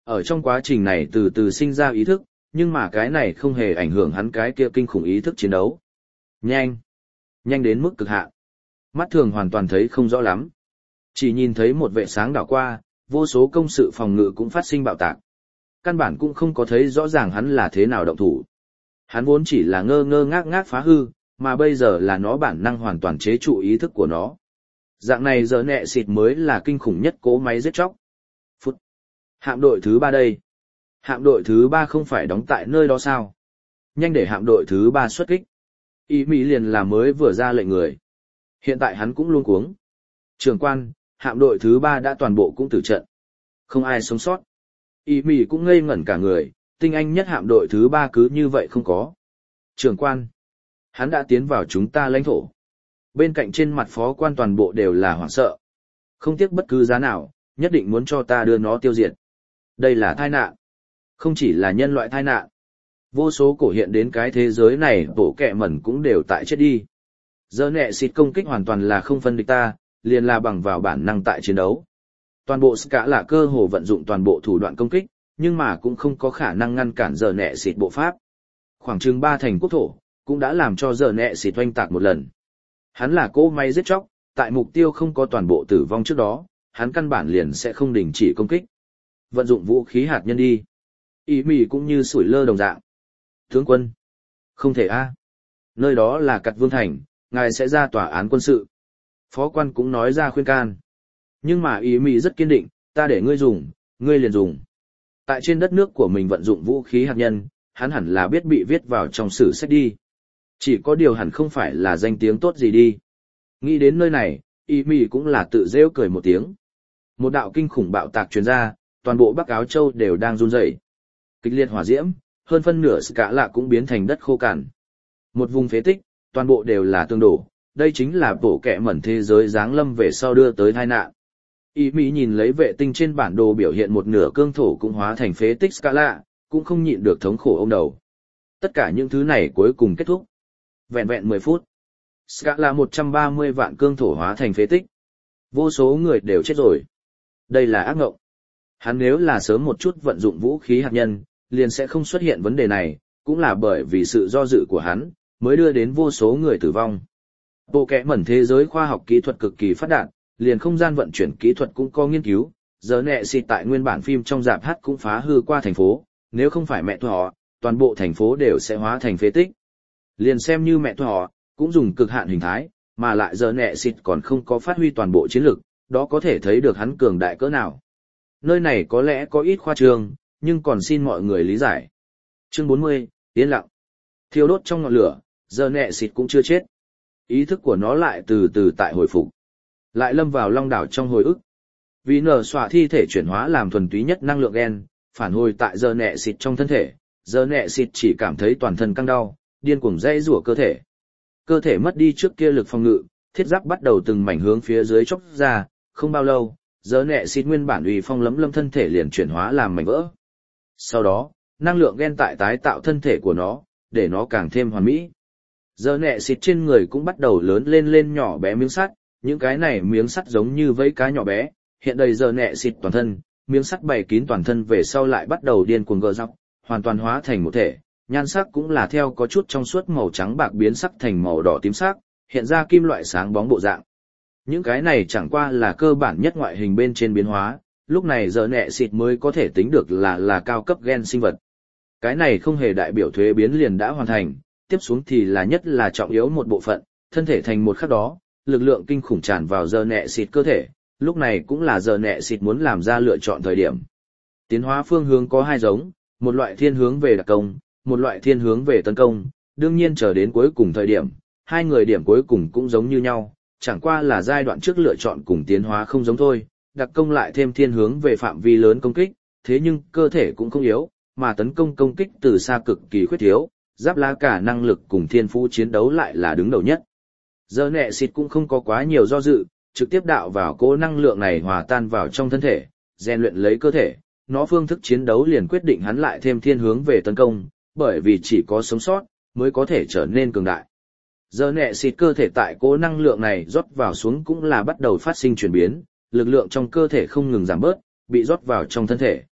Ở trong quá trình này từ từ sinh ra ý thức, nhưng mà cái này không hề ảnh hưởng hắn cái kia kinh khủng ý thức chiến đấu. Nhanh! Nhanh đến mức cực hạn. Mắt thường hoàn toàn thấy không rõ lắm. Chỉ nhìn thấy một vệ sáng đảo qua, vô số công sự phòng ngự cũng phát sinh bạo tạc. Căn bản cũng không có thấy rõ ràng hắn là thế nào động thủ. Hắn vốn chỉ là ngơ ngơ ngác ngác phá hư, mà bây giờ là nó bản năng hoàn toàn chế trụ ý thức của nó. Dạng này giờ nẹ xịt mới là kinh khủng nhất cố máy giết chóc. Phút. Hạm đội thứ ba đây. Hạm đội thứ ba không phải đóng tại nơi đó sao? Nhanh để hạm đội thứ ba xuất kích. Ý Mỹ liền là mới vừa ra lệnh người. Hiện tại hắn cũng luống cuống. Trưởng quan, hạm đội thứ ba đã toàn bộ cũng tử trận. Không ai sống sót. Ý Mỹ cũng ngây ngẩn cả người, tinh anh nhất hạm đội thứ ba cứ như vậy không có. Trưởng quan, hắn đã tiến vào chúng ta lãnh thổ. Bên cạnh trên mặt phó quan toàn bộ đều là hoảng sợ. Không tiếc bất cứ giá nào, nhất định muốn cho ta đưa nó tiêu diệt. Đây là tai nạn. Không chỉ là nhân loại tai nạn. Vô số cổ hiện đến cái thế giới này bổ kẹ mẩn cũng đều tại chết đi. Giờ nẹ xịt công kích hoàn toàn là không phân địch ta, liền là bằng vào bản năng tại chiến đấu. Toàn bộ cả là cơ hồ vận dụng toàn bộ thủ đoạn công kích, nhưng mà cũng không có khả năng ngăn cản giờ nẹ xịt bộ pháp. Khoảng chừng ba thành quốc thổ, cũng đã làm cho giờ nẹ xịt oanh tạc một lần. Hắn là cỗ máy giết chóc, tại mục tiêu không có toàn bộ tử vong trước đó, hắn căn bản liền sẽ không đình chỉ công kích. Vận dụng vũ khí hạt nhân đi. Ý Mỹ cũng như sủi lơ đồng dạng. Tướng quân. Không thể a. Nơi đó là Cặt Vương Thành, ngài sẽ ra tòa án quân sự. Phó quan cũng nói ra khuyên can. Nhưng mà Ý Mỹ rất kiên định, ta để ngươi dùng, ngươi liền dùng. Tại trên đất nước của mình vận dụng vũ khí hạt nhân, hắn hẳn là biết bị viết vào trong sử sách đi. Chỉ có điều hẳn không phải là danh tiếng tốt gì đi. Nghĩ đến nơi này, Ý Mỹ cũng là tự rêu cười một tiếng. Một đạo kinh khủng bạo tạc truyền ra, toàn bộ Bắc Áo Châu đều đang run rẩy. Kịch liệt hỏa diễm, hơn phân nửa cả lạ cũng biến thành đất khô cằn. Một vùng phế tích, toàn bộ đều là tương đổ, đây chính là bộ kệ mẩn thế giới giáng lâm về sau đưa tới tai nạn. Ý Mỹ nhìn lấy vệ tinh trên bản đồ biểu hiện một nửa cương thổ cũng hóa thành phế tích Scala, cũng không nhịn được thống khổ ôm đầu. Tất cả những thứ này cuối cùng kết thúc. Vẹn vẹn mười phút. Scala một trăm ba mươi vạn cương thổ hóa thành phế tích. Vô số người đều chết rồi. Đây là ác ngộng. Hắn nếu là sớm một chút vận dụng vũ khí hạt nhân, liền sẽ không xuất hiện vấn đề này, cũng là bởi vì sự do dự của hắn, mới đưa đến vô số người tử vong. Bộ kẽ mẩn thế giới khoa học kỹ thuật cực kỳ phát đạt, liền không gian vận chuyển kỹ thuật cũng có nghiên cứu, giờ nẹ xịt tại nguyên bản phim trong rạp hát cũng phá hư qua thành phố, nếu không phải mẹ họ, toàn bộ thành phố đều sẽ hóa thành phế tích. Liền xem như mẹ họ, cũng dùng cực hạn hình thái, mà lại giờ nẹ xịt còn không có phát huy toàn bộ chiến lực, đó có thể thấy được hắn cường đại cỡ nào. Nơi này có lẽ có ít khoa trương, nhưng còn xin mọi người lý giải. Chương bốn mươi, yên lặng. Thiêu đốt trong ngọn lửa, giờ nẹ xịt cũng chưa chết. Ý thức của nó lại từ từ tại hồi phục. Lại lâm vào long đảo trong hồi ức. Vì nở xóa thi thể chuyển hóa làm thuần túy nhất năng lượng gen, phản hồi tại giờ nẹ xịt trong thân thể, giờ nẹ xịt chỉ cảm thấy toàn thân căng đau, điên cuồng dãy rủa cơ thể. Cơ thể mất đi trước kia lực phòng ngự, thiết giáp bắt đầu từng mảnh hướng phía dưới chóc ra, không bao lâu, giờ nẹ xịt nguyên bản uy phong lấm lâm thân thể liền chuyển hóa làm mảnh vỡ. Sau đó, năng lượng gen tại tái tạo thân thể của nó, để nó càng thêm hoàn mỹ. Giờ nẹ xịt trên người cũng bắt đầu lớn lên lên nhỏ bé miếng sắt, những cái này miếng sắt giống như vẫy cá nhỏ bé, hiện đầy giờ nẹ xịt toàn thân, miếng sắt bày kín toàn thân về sau lại bắt đầu điên cuồng gờ dọc, hoàn toàn hóa thành một thể, nhan sắc cũng là theo có chút trong suốt màu trắng bạc biến sắc thành màu đỏ tím sắc, hiện ra kim loại sáng bóng bộ dạng. Những cái này chẳng qua là cơ bản nhất ngoại hình bên trên biến hóa, lúc này giờ nẹ xịt mới có thể tính được là là cao cấp gen sinh vật. Cái này không hề đại biểu thuế biến liền đã hoàn thành, tiếp xuống thì là nhất là trọng yếu một bộ phận, thân thể thành một khắc đó, lực lượng kinh khủng tràn vào giờ nẹ xịt cơ thể, lúc này cũng là giờ nẹ xịt muốn làm ra lựa chọn thời điểm. Tiến hóa phương hướng có hai giống, một loại thiên hướng về đặc công, một loại thiên hướng về tấn công, đương nhiên chờ đến cuối cùng thời điểm, hai người điểm cuối cùng cũng giống như nhau, chẳng qua là giai đoạn trước lựa chọn cùng tiến hóa không giống thôi, đặc công lại thêm thiên hướng về phạm vi lớn công kích, thế nhưng cơ thể cũng không yếu, mà tấn công công kích từ xa cực kỳ khuyết thiếu, giáp lá cả năng lực cùng thiên phú chiến đấu lại là đứng đầu nhất. Giờ nẹ xịt cũng không có quá nhiều do dự, trực tiếp đạo vào cỗ năng lượng này hòa tan vào trong thân thể, rèn luyện lấy cơ thể, nó phương thức chiến đấu liền quyết định hắn lại thêm thiên hướng về tấn công, bởi vì chỉ có sống sót, mới có thể trở nên cường đại. Giờ nẹ xịt cơ thể tại cỗ năng lượng này rót vào xuống cũng là bắt đầu phát sinh chuyển biến, lực lượng trong cơ thể không ngừng giảm bớt, bị rót vào trong thân thể.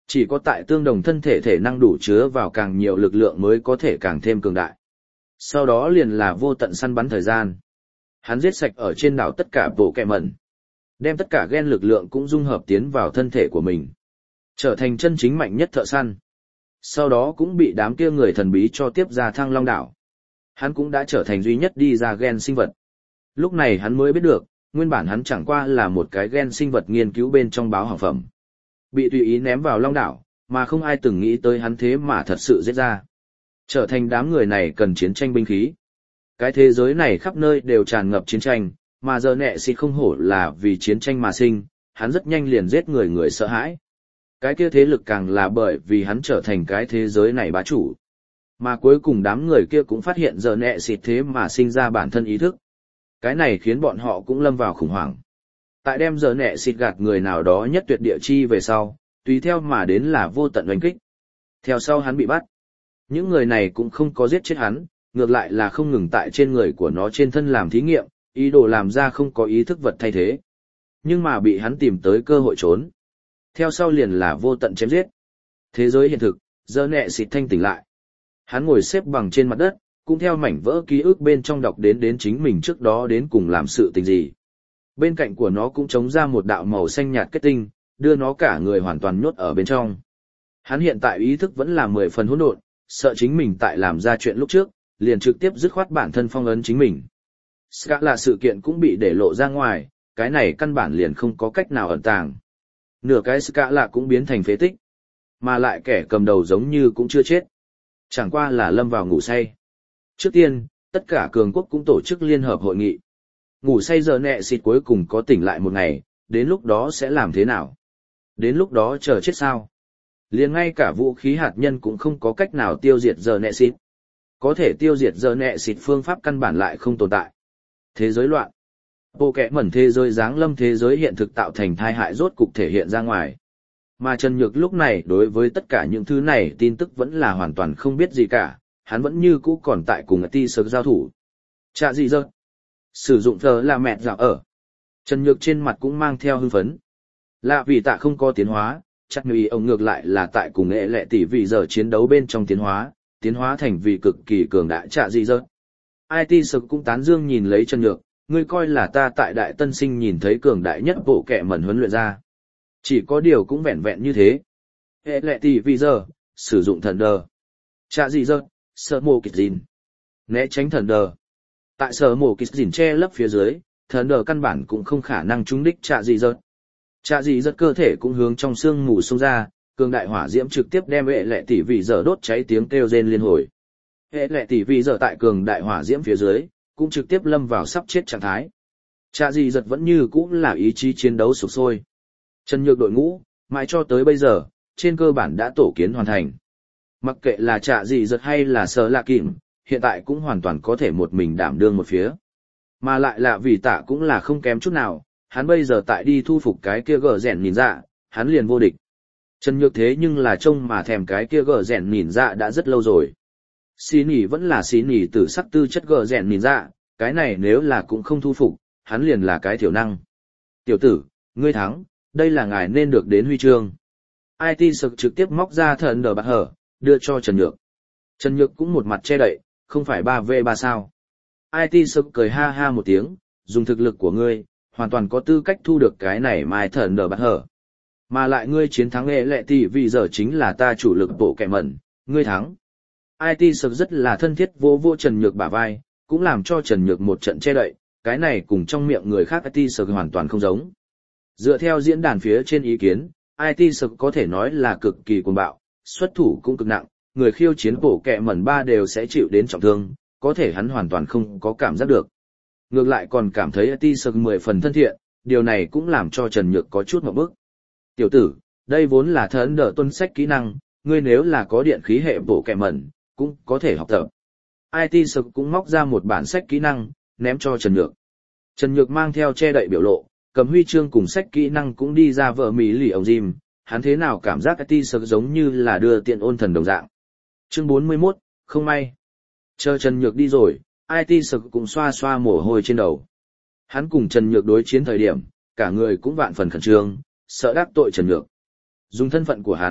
Chỉ có tại tương đồng thân thể thể năng đủ chứa vào càng nhiều lực lượng mới có thể càng thêm cường đại. Sau đó liền là vô tận săn bắn thời gian. Hắn giết sạch ở trên đảo tất cả bộ kẹ mẩn. Đem tất cả gen lực lượng cũng dung hợp tiến vào thân thể của mình. Trở thành chân chính mạnh nhất thợ săn. Sau đó cũng bị đám kia người thần bí cho tiếp ra Thăng Long đảo. Hắn cũng đã trở thành duy nhất đi ra gen sinh vật. Lúc này hắn mới biết được, nguyên bản hắn chẳng qua là một cái gen sinh vật nghiên cứu bên trong báo hàng phẩm. Bị tùy ý ném vào Long đảo, mà không ai từng nghĩ tới hắn thế mà thật sự giết ra. Trở thành đám người này cần chiến tranh binh khí. Cái thế giới này khắp nơi đều tràn ngập chiến tranh, mà giờ nẹ xịt không hổ là vì chiến tranh mà sinh, hắn rất nhanh liền giết người người sợ hãi. Cái kia thế lực càng là bởi vì hắn trở thành cái thế giới này bá chủ. Mà cuối cùng đám người kia cũng phát hiện giờ nẹ xịt thế mà sinh ra bản thân ý thức. Cái này khiến bọn họ cũng lâm vào khủng hoảng. Tại đem giờ nẹ xịt gạt người nào đó nhất tuyệt địa chi về sau, tùy theo mà đến là vô tận oanh kích. Theo sau hắn bị bắt. Những người này cũng không có giết chết hắn, ngược lại là không ngừng tại trên người của nó trên thân làm thí nghiệm, ý đồ làm ra không có ý thức vật thay thế. Nhưng mà bị hắn tìm tới cơ hội trốn. Theo sau liền là vô tận chém giết. Thế giới hiện thực, giờ nẹ xịt thanh tỉnh lại. Hắn ngồi xếp bằng trên mặt đất, cũng theo mảnh vỡ ký ức bên trong đọc đến đến chính mình trước đó đến cùng làm sự tình gì. Bên cạnh của nó cũng trống ra một đạo màu xanh nhạt kết tinh, đưa nó cả người hoàn toàn nhốt ở bên trong. Hắn hiện tại ý thức vẫn là mười phần hỗn độn, sợ chính mình tại làm ra chuyện lúc trước, liền trực tiếp dứt khoát bản thân phong ấn chính mình. Ska là sự kiện cũng bị để lộ ra ngoài, cái này căn bản liền không có cách nào ẩn tàng. Nửa cái Ska là cũng biến thành phế tích, mà lại kẻ cầm đầu giống như cũng chưa chết. Chẳng qua là lâm vào ngủ say. Trước tiên, tất cả cường quốc cũng tổ chức liên hợp hội nghị. Ngủ say giờ nẹ xịt cuối cùng có tỉnh lại một ngày, đến lúc đó sẽ làm thế nào? Đến lúc đó chờ chết sao? Liền ngay cả vũ khí hạt nhân cũng không có cách nào tiêu diệt giờ nẹ xịt. Có thể tiêu diệt giờ nẹ xịt phương pháp căn bản lại không tồn tại. Thế giới loạn. Bộ kẻ mẩn thế giới giáng lâm thế giới hiện thực tạo thành tai hại rốt cục thể hiện ra ngoài. Mà Trần Nhược lúc này đối với tất cả những thứ này tin tức vẫn là hoàn toàn không biết gì cả, hắn vẫn như cũ còn tại cùng Ti Sơ giao thủ. Chạ gì giờ? Sử dụng thờ là mẹ dạo ở. Trần Nhược trên mặt cũng mang theo hưng phấn. Là vì tạ không có tiến hóa, chắc người ông ngược lại là tại cùng nghệ lệ tỷ vì giờ chiến đấu bên trong tiến hóa, tiến hóa thành vì cực kỳ cường đại chạ gì giờ. i tê Sơ cũng tán dương nhìn lấy Trần Nhược, ngươi coi là ta tại Đại Tân Sinh nhìn thấy cường đại nhất bộ kẻ mẩn huấn luyện ra. Chỉ có điều cũng vẹn vẹn như thế. Hệ lệ tỷ vì giờ, sử dụng thần đờ. Chạ gì giờ, sợ mồ kịch dìn. Né tránh thần đờ. Tại sở mồ kịch dìn che lấp phía dưới, thần đờ căn bản cũng không khả năng trúng đích chạ gì giờ. Chạ gì giờ cơ thể cũng hướng trong xương mù xông ra, cường đại hỏa diễm trực tiếp đem hệ lệ tỷ vì giờ đốt cháy tiếng kêu rên liên hồi. Hệ lệ tỷ vì giờ tại cường đại hỏa diễm phía dưới, cũng trực tiếp lâm vào sắp chết trạng thái. Chạ gì giật vẫn như cũng là ý chí chiến đấu sục sôi. Trần Nhược đội ngũ, mãi cho tới bây giờ, trên cơ bản đã tổ kiến hoàn thành. Mặc kệ là Chạ gì giật hay là Sở Lạ Kìm, hiện tại cũng hoàn toàn có thể một mình đảm đương một phía. Mà lại là vì tạ cũng là không kém chút nào, hắn bây giờ tại đi thu phục cái kia gờ rèn nhìn dạ, hắn liền vô địch. Trần Nhược thế nhưng là trông mà thèm cái kia gờ rèn nhìn dạ đã rất lâu rồi. Xí nỉ vẫn là xí nỉ tử sắc tư chất gờ rèn nhìn dạ, cái này nếu là cũng không thu phục, hắn liền là cái thiểu năng. Tiểu tử, ngươi thắng, đây là ngài nên được đến huy chương. i tê Sực trực tiếp móc ra thần đờ bạc hở, đưa cho Trần Nhược. Trần Nhược cũng một mặt che đậy, không phải ba v ba sao. i tê Sực cười ha ha một tiếng, dùng thực lực của ngươi, hoàn toàn có tư cách thu được cái này mai thần đờ bạc hở. Mà lại ngươi chiến thắng nghệ lệ tỷ vì giờ chính là ta chủ lực bộ kẻ mẩn, ngươi thắng. i tê Sực rất là thân thiết vô vô Trần Nhược bả vai, cũng làm cho Trần Nhược một trận che đậy, cái này cùng trong miệng người khác i tê Sực hoàn toàn không giống. Dựa theo diễn đàn phía trên ý kiến, i tê Sực có thể nói là cực kỳ cuồng bạo, xuất thủ cũng cực nặng, người khiêu chiến bổ kẹ mẩn ba đều sẽ chịu đến trọng thương, có thể hắn hoàn toàn không có cảm giác được. Ngược lại còn cảm thấy i tê Sực mười phần thân thiện, điều này cũng làm cho Trần Nhược có chút ngộp bức. Tiểu tử, đây vốn là thần đỡ tuân sách kỹ năng, ngươi nếu là có điện khí hệ bổ kẹ mẩn, cũng có thể học tập. i tê Sực cũng móc ra một bản sách kỹ năng, ném cho Trần Nhược. Trần Nhược mang theo che đậy biểu lộ, cầm huy chương cùng sách kỹ năng cũng đi ra vợ Mỹ lì ông Jim, hắn thế nào cảm giác i tê Sực giống như là đưa tiện ôn thần đồng dạng. Chương bốn mươi mốt, không may. Chờ Trần Nhược đi rồi, i tê Sực cũng xoa xoa mồ hôi trên đầu. Hắn cùng Trần Nhược đối chiến thời điểm, cả người cũng vạn phần khẩn trương, sợ đắc tội Trần Nhược. Dùng thân phận của hắn,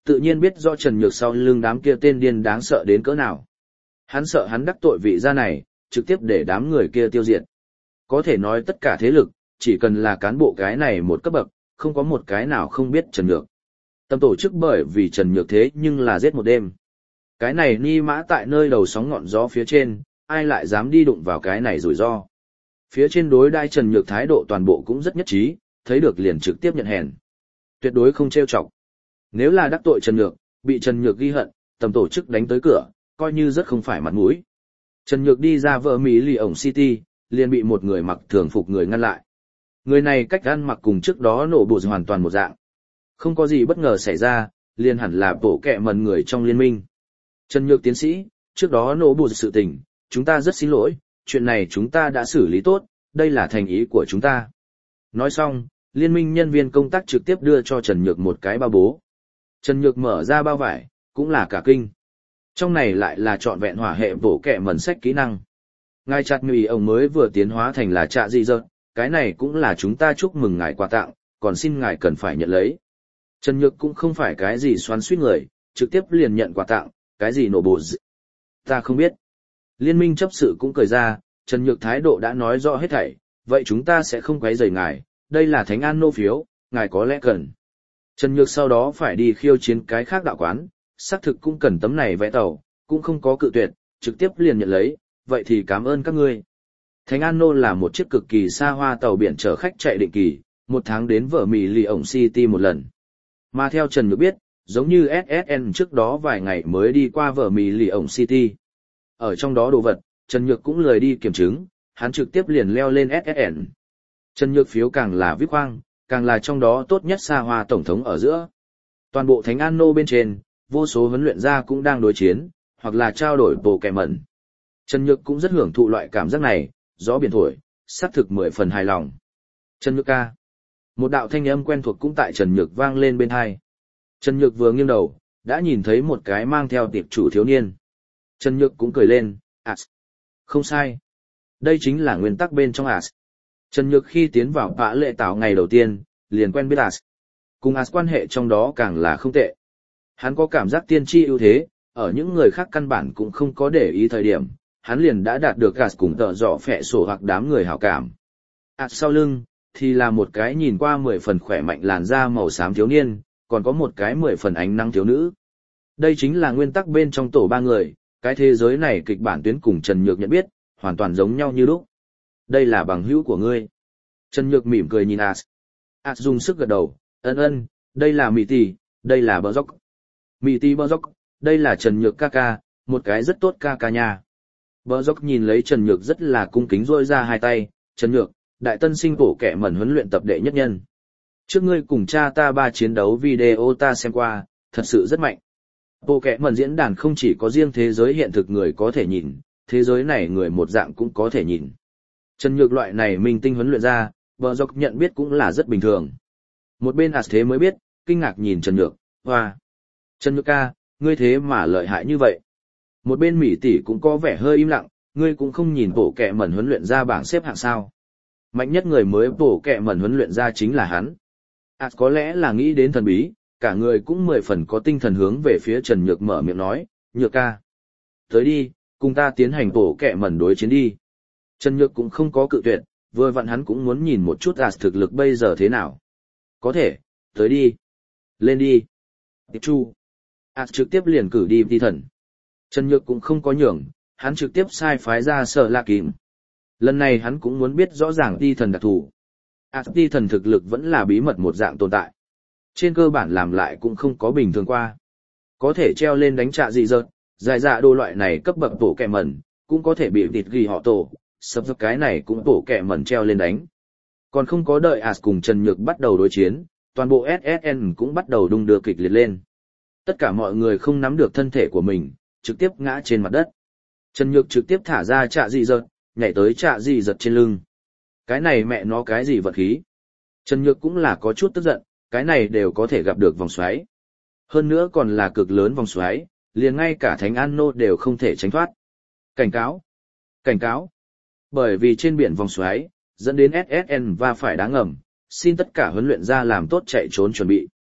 tự nhiên biết rõ Trần Nhược sau lưng đám kia tên điên đáng sợ đến cỡ nào. Hắn sợ hắn đắc tội vị gia này, trực tiếp để đám người kia tiêu diệt. Có thể nói tất cả thế lực, chỉ cần là cán bộ cái này một cấp bậc, không có một cái nào không biết Trần Nhược. Tâm tổ chức bởi vì Trần Nhược thế nhưng là giết một đêm. Cái này ni mã tại nơi đầu sóng ngọn gió phía trên, ai lại dám đi đụng vào cái này rủi ro. Phía trên đối đai Trần Nhược thái độ toàn bộ cũng rất nhất trí, thấy được liền trực tiếp nhận hèn. Tuyệt đối không trêu chọc. Nếu là đắc tội Trần Nhược, bị Trần Nhược ghi hận, tầm tổ chức đánh tới cửa, coi như rất không phải mặt mũi. Trần Nhược đi ra vợ Mỹ lì ổng City, liền bị một người mặc thường phục người ngăn lại. Người này cách ăn mặc cùng trước đó nổ bộ hoàn toàn một dạng. Không có gì bất ngờ xảy ra, liền hẳn là bộ kẹ mần người trong liên minh. Trần Nhược tiến sĩ, trước đó nổ bộ sự tình, chúng ta rất xin lỗi, chuyện này chúng ta đã xử lý tốt, đây là thành ý của chúng ta. Nói xong, liên minh nhân viên công tác trực tiếp đưa cho Trần Nhược một cái bao bố. Trần Nhược mở ra bao vải, cũng là cả kinh. Trong này lại là trọn vẹn hỏa hệ bổ kẹ mẩn sách kỹ năng. Ngài chặt mì ông mới vừa tiến hóa thành là trạ dị dợt, cái này cũng là chúng ta chúc mừng ngài quà tặng, còn xin ngài cần phải nhận lấy. Trần Nhược cũng không phải cái gì xoắn suýt người, trực tiếp liền nhận quà tặng, cái gì nổ bồ dị. Ta không biết. Liên minh chấp sự cũng cười ra, Trần Nhược thái độ đã nói rõ hết thảy, vậy chúng ta sẽ không quấy rầy ngài, đây là thánh an nô phiếu, ngài có lẽ cần. Trần Nhược sau đó phải đi khiêu chiến cái khác đạo quán, xác thực cũng cần tấm này vẽ tàu, cũng không có cự tuyệt, trực tiếp liền nhận lấy, vậy thì cảm ơn các ngươi. Thánh An Nô là một chiếc cực kỳ xa hoa tàu biển chở khách chạy định kỳ, một tháng đến vở mì lì ổng City một lần. Mà theo Trần Nhược biết, giống như ét ét en trước đó vài ngày mới đi qua vở mì lì ổng City. Ở trong đó đồ vật, Trần Nhược cũng lười đi kiểm chứng, hắn trực tiếp liền leo lên ét ét en. Trần Nhược phiếu càng là vip khoang, càng là trong đó tốt nhất xa hoa tổng thống ở giữa. Toàn bộ Thánh An Nô bên trên, vô số huấn luyện gia cũng đang đối chiến, hoặc là trao đổi bộ kẻ mẩn. Trần Nhược cũng rất hưởng thụ loại cảm giác này, gió biển thổi, xác thực mười phần hài lòng. Trần Nhược ca. Một đạo thanh âm quen thuộc cũng tại Trần Nhược vang lên bên tai. Trần Nhược vừa nghiêng đầu, đã nhìn thấy một cái mang theo tiệp chủ thiếu niên. Trần Nhược cũng cười lên, As. Không sai. Đây chính là nguyên tắc bên trong As. Trần Nhược khi tiến vào bạ lệ tảo ngày đầu tiên, liền quen biết As. Cùng As quan hệ trong đó càng là không tệ. Hắn có cảm giác tiên tri ưu thế, ở những người khác căn bản cũng không có để ý thời điểm, hắn liền đã đạt được As cùng tợ dọ phẹ sổ hoặc đám người hảo cảm. As sau lưng, thì là một cái nhìn qua mười phần khỏe mạnh làn da màu xám thiếu niên, còn có một cái mười phần ánh nắng thiếu nữ. Đây chính là nguyên tắc bên trong tổ ba người, cái thế giới này kịch bản tuyến cùng Trần Nhược nhận biết, hoàn toàn giống nhau như lúc. Đây là bằng hữu của ngươi. Trần Nhược mỉm cười nhìn As. As dùng sức gật đầu, ân ân, đây là Mỹ Tỷ, đây là Bờ Dốc. Mỹ Tỷ Bờ Dốc, đây là Trần Nhược ca ca, một cái rất tốt ca ca nha. Bờ Dốc nhìn lấy Trần Nhược rất là cung kính rôi ra hai tay, Trần Nhược, đại tân sinh bổ kẻ mẩn huấn luyện tập đệ nhất nhân. Trước ngươi cùng cha ta ba chiến đấu video ta xem qua, thật sự rất mạnh. Bộ kẻ mẩn diễn đàn không chỉ có riêng thế giới hiện thực người có thể nhìn, thế giới này người một dạng cũng có thể nhìn. Trần Nhược loại này minh tinh huấn luyện ra, Bờ Dốc nhận biết cũng là rất bình thường. Một bên As thế mới biết, kinh ngạc nhìn Trần Nhược, hoa. Trần Nhược ca, ngươi thế mà lợi hại như vậy. Một bên Mỹ tỷ cũng có vẻ hơi im lặng, ngươi cũng không nhìn bộ kẻ mẩn huấn luyện ra bảng xếp hạng sao. Mạnh nhất người mới bộ kẻ mẩn huấn luyện ra chính là hắn. As có lẽ là nghĩ đến thần bí, cả người cũng mười phần có tinh thần hướng về phía Trần Nhược mở miệng nói, Nhược ca. Tới đi, cùng ta tiến hành bộ kẻ mẩn đối chiến đi. Trần Nhược cũng không có cự tuyệt, vừa vặn hắn cũng muốn nhìn một chút As thực lực bây giờ thế nào. Có thể, tới đi. Lên đi. Tiếp chu. As trực tiếp liền cử đi ti thần. Trần Nhược cũng không có nhường, hắn trực tiếp sai phái ra Sở Lạ Kìm. Lần này hắn cũng muốn biết rõ ràng ti thần đặc thù. As ti thần thực lực vẫn là bí mật một dạng tồn tại. Trên cơ bản làm lại cũng không có bình thường qua. Có thể treo lên đánh trạ dị dợt, dài dạ đồ loại này cấp bậc tổ kẹ mẩn, cũng có thể bị thịt ghi họ tổ, sập dập cái này cũng tổ kẹ mẩn treo lên đánh. Còn không có đợi As cùng Trần Nhược bắt đầu đối chiến, toàn bộ ét ét en cũng bắt đầu đung đưa kịch liệt lên. Tất cả mọi người không nắm được thân thể của mình, trực tiếp ngã trên mặt đất. Trần Nhược trực tiếp thả ra trạ dị dợt, nhảy tới trạ dị dợt trên lưng. Cái này mẹ nó cái gì vật khí. Trần Nhược cũng là có chút tức giận, cái này đều có thể gặp được vòng xoáy. Hơn nữa còn là cực lớn vòng xoáy, liền ngay cả Thánh An Nô đều không thể tránh thoát. Cảnh cáo! Cảnh cáo! Bởi vì trên biển vòng xoáy, dẫn đến ét ét en va phải đá ngầm, xin tất cả huấn luyện gia làm tốt chạy trốn chuẩn bị.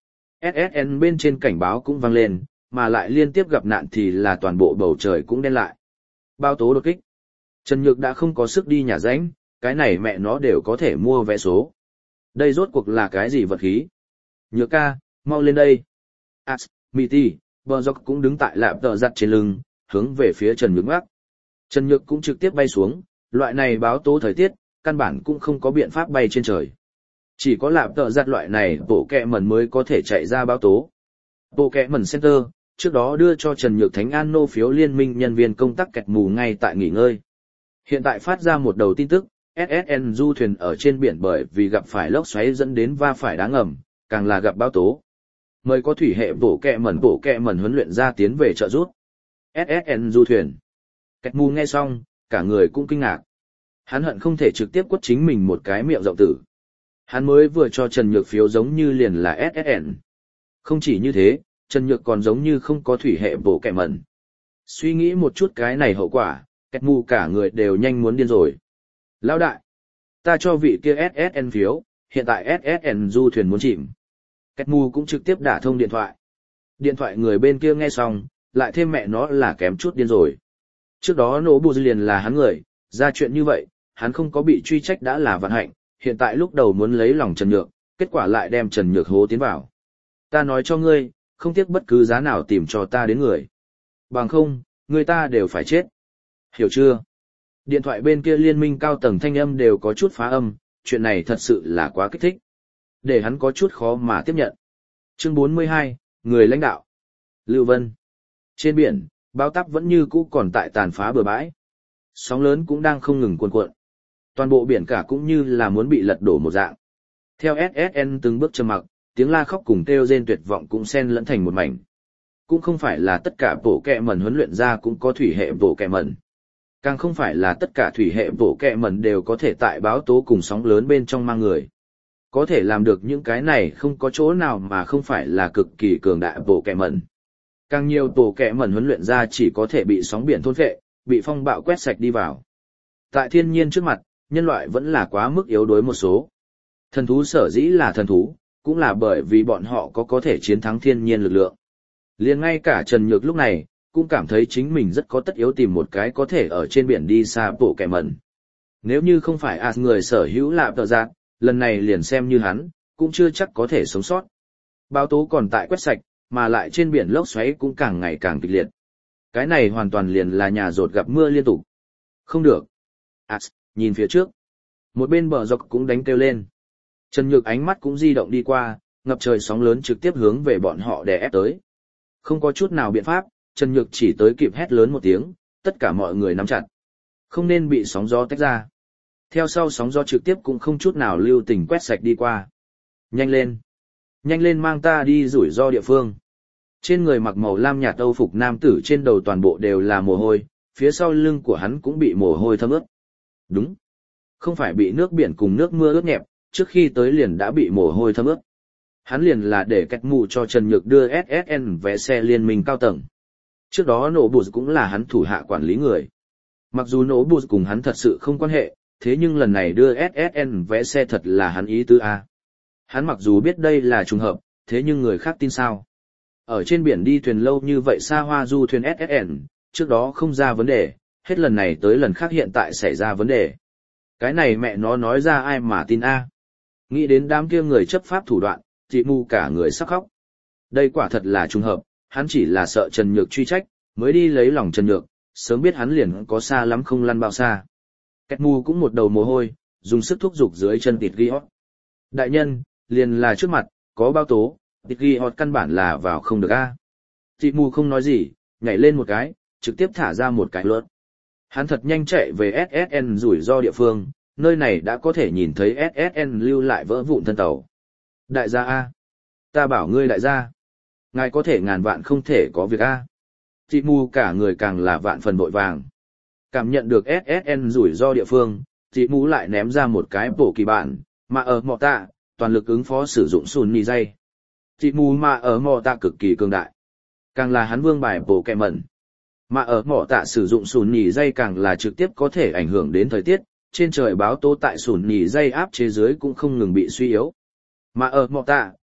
ét ét en bên trên cảnh báo cũng vang lên, mà lại liên tiếp gặp nạn thì là toàn bộ bầu trời cũng đen lại. Báo tố đột kích. Trần Nhược đã không có sức đi nhà ránh, cái này mẹ nó đều có thể mua vé số. Đây rốt cuộc là cái gì vật khí? Nhược ca, mau lên đây. As, Miti, Bờ Dọc cũng đứng tại lạp tờ giặt trên lưng, hướng về phía Trần Nhược ngoắc. Trần Nhược cũng trực tiếp bay xuống, loại này báo tố thời tiết, căn bản cũng không có biện pháp bay trên trời. Chỉ có lạp tờ giặt loại này bộ kẹ mẩn mới có thể chạy ra báo tố. Bộ kẹ mẩn center, trước đó đưa cho Trần Nhược Thánh An nô phiếu liên minh nhân viên công tác kẹt mù ngay tại nghỉ ngơi. Hiện tại phát ra một đầu tin tức, ét ét en du thuyền ở trên biển bởi vì gặp phải lốc xoáy dẫn đến va phải đá ngầm, càng là gặp báo tố. Mời có thủy hệ bộ kẹ mẩn bộ kẹ mẩn huấn luyện ra tiến về trợ giúp. ét ét en du thuyền. Kẹt mù nghe xong, cả người cũng kinh ngạc. Hắn hận không thể trực tiếp quất chính mình một cái miệng rộng tử. Hắn mới vừa cho Trần Nhược phiếu giống như liền là ét ét en. Không chỉ như thế, Trần Nhược còn giống như không có thủy hệ bộ kẹ mẩn. Suy nghĩ một chút cái này hậu quả, kẹt mù cả người đều nhanh muốn điên rồi. Lão đại, ta cho vị kia ét ét en phiếu, hiện tại ét ét en du thuyền muốn chìm. Kẹt mù cũng trực tiếp đả thông điện thoại. Điện thoại người bên kia nghe xong, lại thêm mẹ nó là kém chút điên rồi. Trước đó nổ bù liền là hắn người, ra chuyện như vậy, hắn không có bị truy trách đã là vận hạnh, hiện tại lúc đầu muốn lấy lòng Trần Nhược, kết quả lại đem Trần Nhược hố tiến vào. Ta nói cho ngươi, không tiếc bất cứ giá nào tìm cho ta đến người. Bằng không, người ta đều phải chết. Hiểu chưa? Điện thoại bên kia liên minh cao tầng thanh âm đều có chút phá âm, chuyện này thật sự là quá kích thích. Để hắn có chút khó mà tiếp nhận. Chương bốn mươi hai, người lãnh đạo. Lưu Vân. Trên biển, bão táp vẫn như cũ còn tại tàn phá bờ bãi. Sóng lớn cũng đang không ngừng cuồn cuộn. Toàn bộ biển cả cũng như là muốn bị lật đổ một dạng. Theo ét ét en từng bước trầm mặc, tiếng la khóc cùng kêu rên tuyệt vọng cũng xen lẫn thành một mảnh. Cũng không phải là tất cả bộ kẹ mẩn huấn luyện ra cũng có thủy hệ bộ kẹ mẩn. Càng không phải là tất cả thủy hệ bộ kẹ mẩn đều có thể tại báo tố cùng sóng lớn bên trong mang người. Có thể làm được những cái này không có chỗ nào mà không phải là cực kỳ cường đại bộ kẹ mẩn. Càng nhiều bộ kẹ mẩn huấn luyện ra chỉ có thể bị sóng biển thôn phệ, bị phong bạo quét sạch đi vào. Tại thiên nhiên trước mặt, nhân loại vẫn là quá mức yếu đuối một số. Thần thú sở dĩ là thần thú, cũng là bởi vì bọn họ có có thể chiến thắng thiên nhiên lực lượng. Liền ngay cả Trần Nhược lúc này, cũng cảm thấy chính mình rất có tất yếu tìm một cái có thể ở trên biển đi xa bộ kẻ mẩn. Nếu như không phải As người sở hữu lạp tờ giác, lần này liền xem như hắn, cũng chưa chắc có thể sống sót. Báo tố còn tại quét sạch, mà lại trên biển lốc xoáy cũng càng ngày càng kịch liệt. Cái này hoàn toàn liền là nhà rột gặp mưa liên tục. Không được. As, nhìn phía trước. Một bên bờ dọc cũng đánh kêu lên. Trần Nhược ánh mắt cũng di động đi qua, ngập trời sóng lớn trực tiếp hướng về bọn họ đè ép tới. Không có chút nào biện pháp, Trần Nhược chỉ tới kịp hét lớn một tiếng, tất cả mọi người nắm chặt. Không nên bị sóng gió tách ra. Theo sau sóng gió trực tiếp cũng không chút nào lưu tình quét sạch đi qua. Nhanh lên. Nhanh lên mang ta đi rủi ro địa phương. Trên người mặc màu lam nhạt âu phục nam tử trên đầu toàn bộ đều là mồ hôi, phía sau lưng của hắn cũng bị mồ hôi thấm ướt. Đúng. Không phải bị nước biển cùng nước mưa ướt nhẹp, trước khi tới liền đã bị mồ hôi thấm ướt. Hắn liền là để kẹt mù cho Trần Nhược đưa ét ét en vé xe liên minh cao tầng. Trước đó nổ bụt cũng là hắn thủ hạ quản lý người. Mặc dù nổ bụt cùng hắn thật sự không quan hệ, thế nhưng lần này đưa ét ét en vé xe thật là hắn ý tứ A. Hắn mặc dù biết đây là trùng hợp, thế nhưng người khác tin sao. Ở trên biển đi thuyền lâu như vậy xa hoa du thuyền ét ét en, trước đó không ra vấn đề, hết lần này tới lần khác hiện tại xảy ra vấn đề. Cái này mẹ nó nói ra ai mà tin A. Nghĩ đến đám kia người chấp pháp thủ đoạn, chị mù cả người sắp khóc. Đây quả thật là trùng hợp, hắn chỉ là sợ Trần Nhược truy trách, mới đi lấy lòng Trần Nhược, sớm biết hắn liền có xa lắm không lăn bao xa. Kẹt mù cũng một đầu mồ hôi, dùng sức thúc giục dưới chân tịt ghi hót. Đại nhân, liền là trước mặt, có bao tố, tịt ghi hót căn bản là vào không được a. Chị mù không nói gì, nhảy lên một cái, trực tiếp thả ra một cái lướt. Hắn thật nhanh chạy về ét ét en rủi ro địa phương, nơi này đã có thể nhìn thấy ét ét en lưu lại vỡ vụn thân tàu. Đại gia A. Ta bảo ngươi đại gia. Ngài có thể ngàn vạn không thể có việc A. Chị mù cả người càng là vạn phần vội vàng. Cảm nhận được ét ét en rủi ro địa phương, chị mù lại ném ra một cái bổ kỳ bản, mà ở mọ tạ, toàn lực ứng phó sử dụng sùn nì dây. Chị mù mà ở mọ tạ cực kỳ cường đại. Càng là hắn vương bài bổ kẹ mẩn. Mà ở mọ tạ sử dụng sùn nì dây càng là trực tiếp có thể ảnh hưởng đến thời tiết, trên trời báo tố tại sùn nì dây áp chế dưới cũng không ngừng bị suy yếu. Mà ở mọ tạ,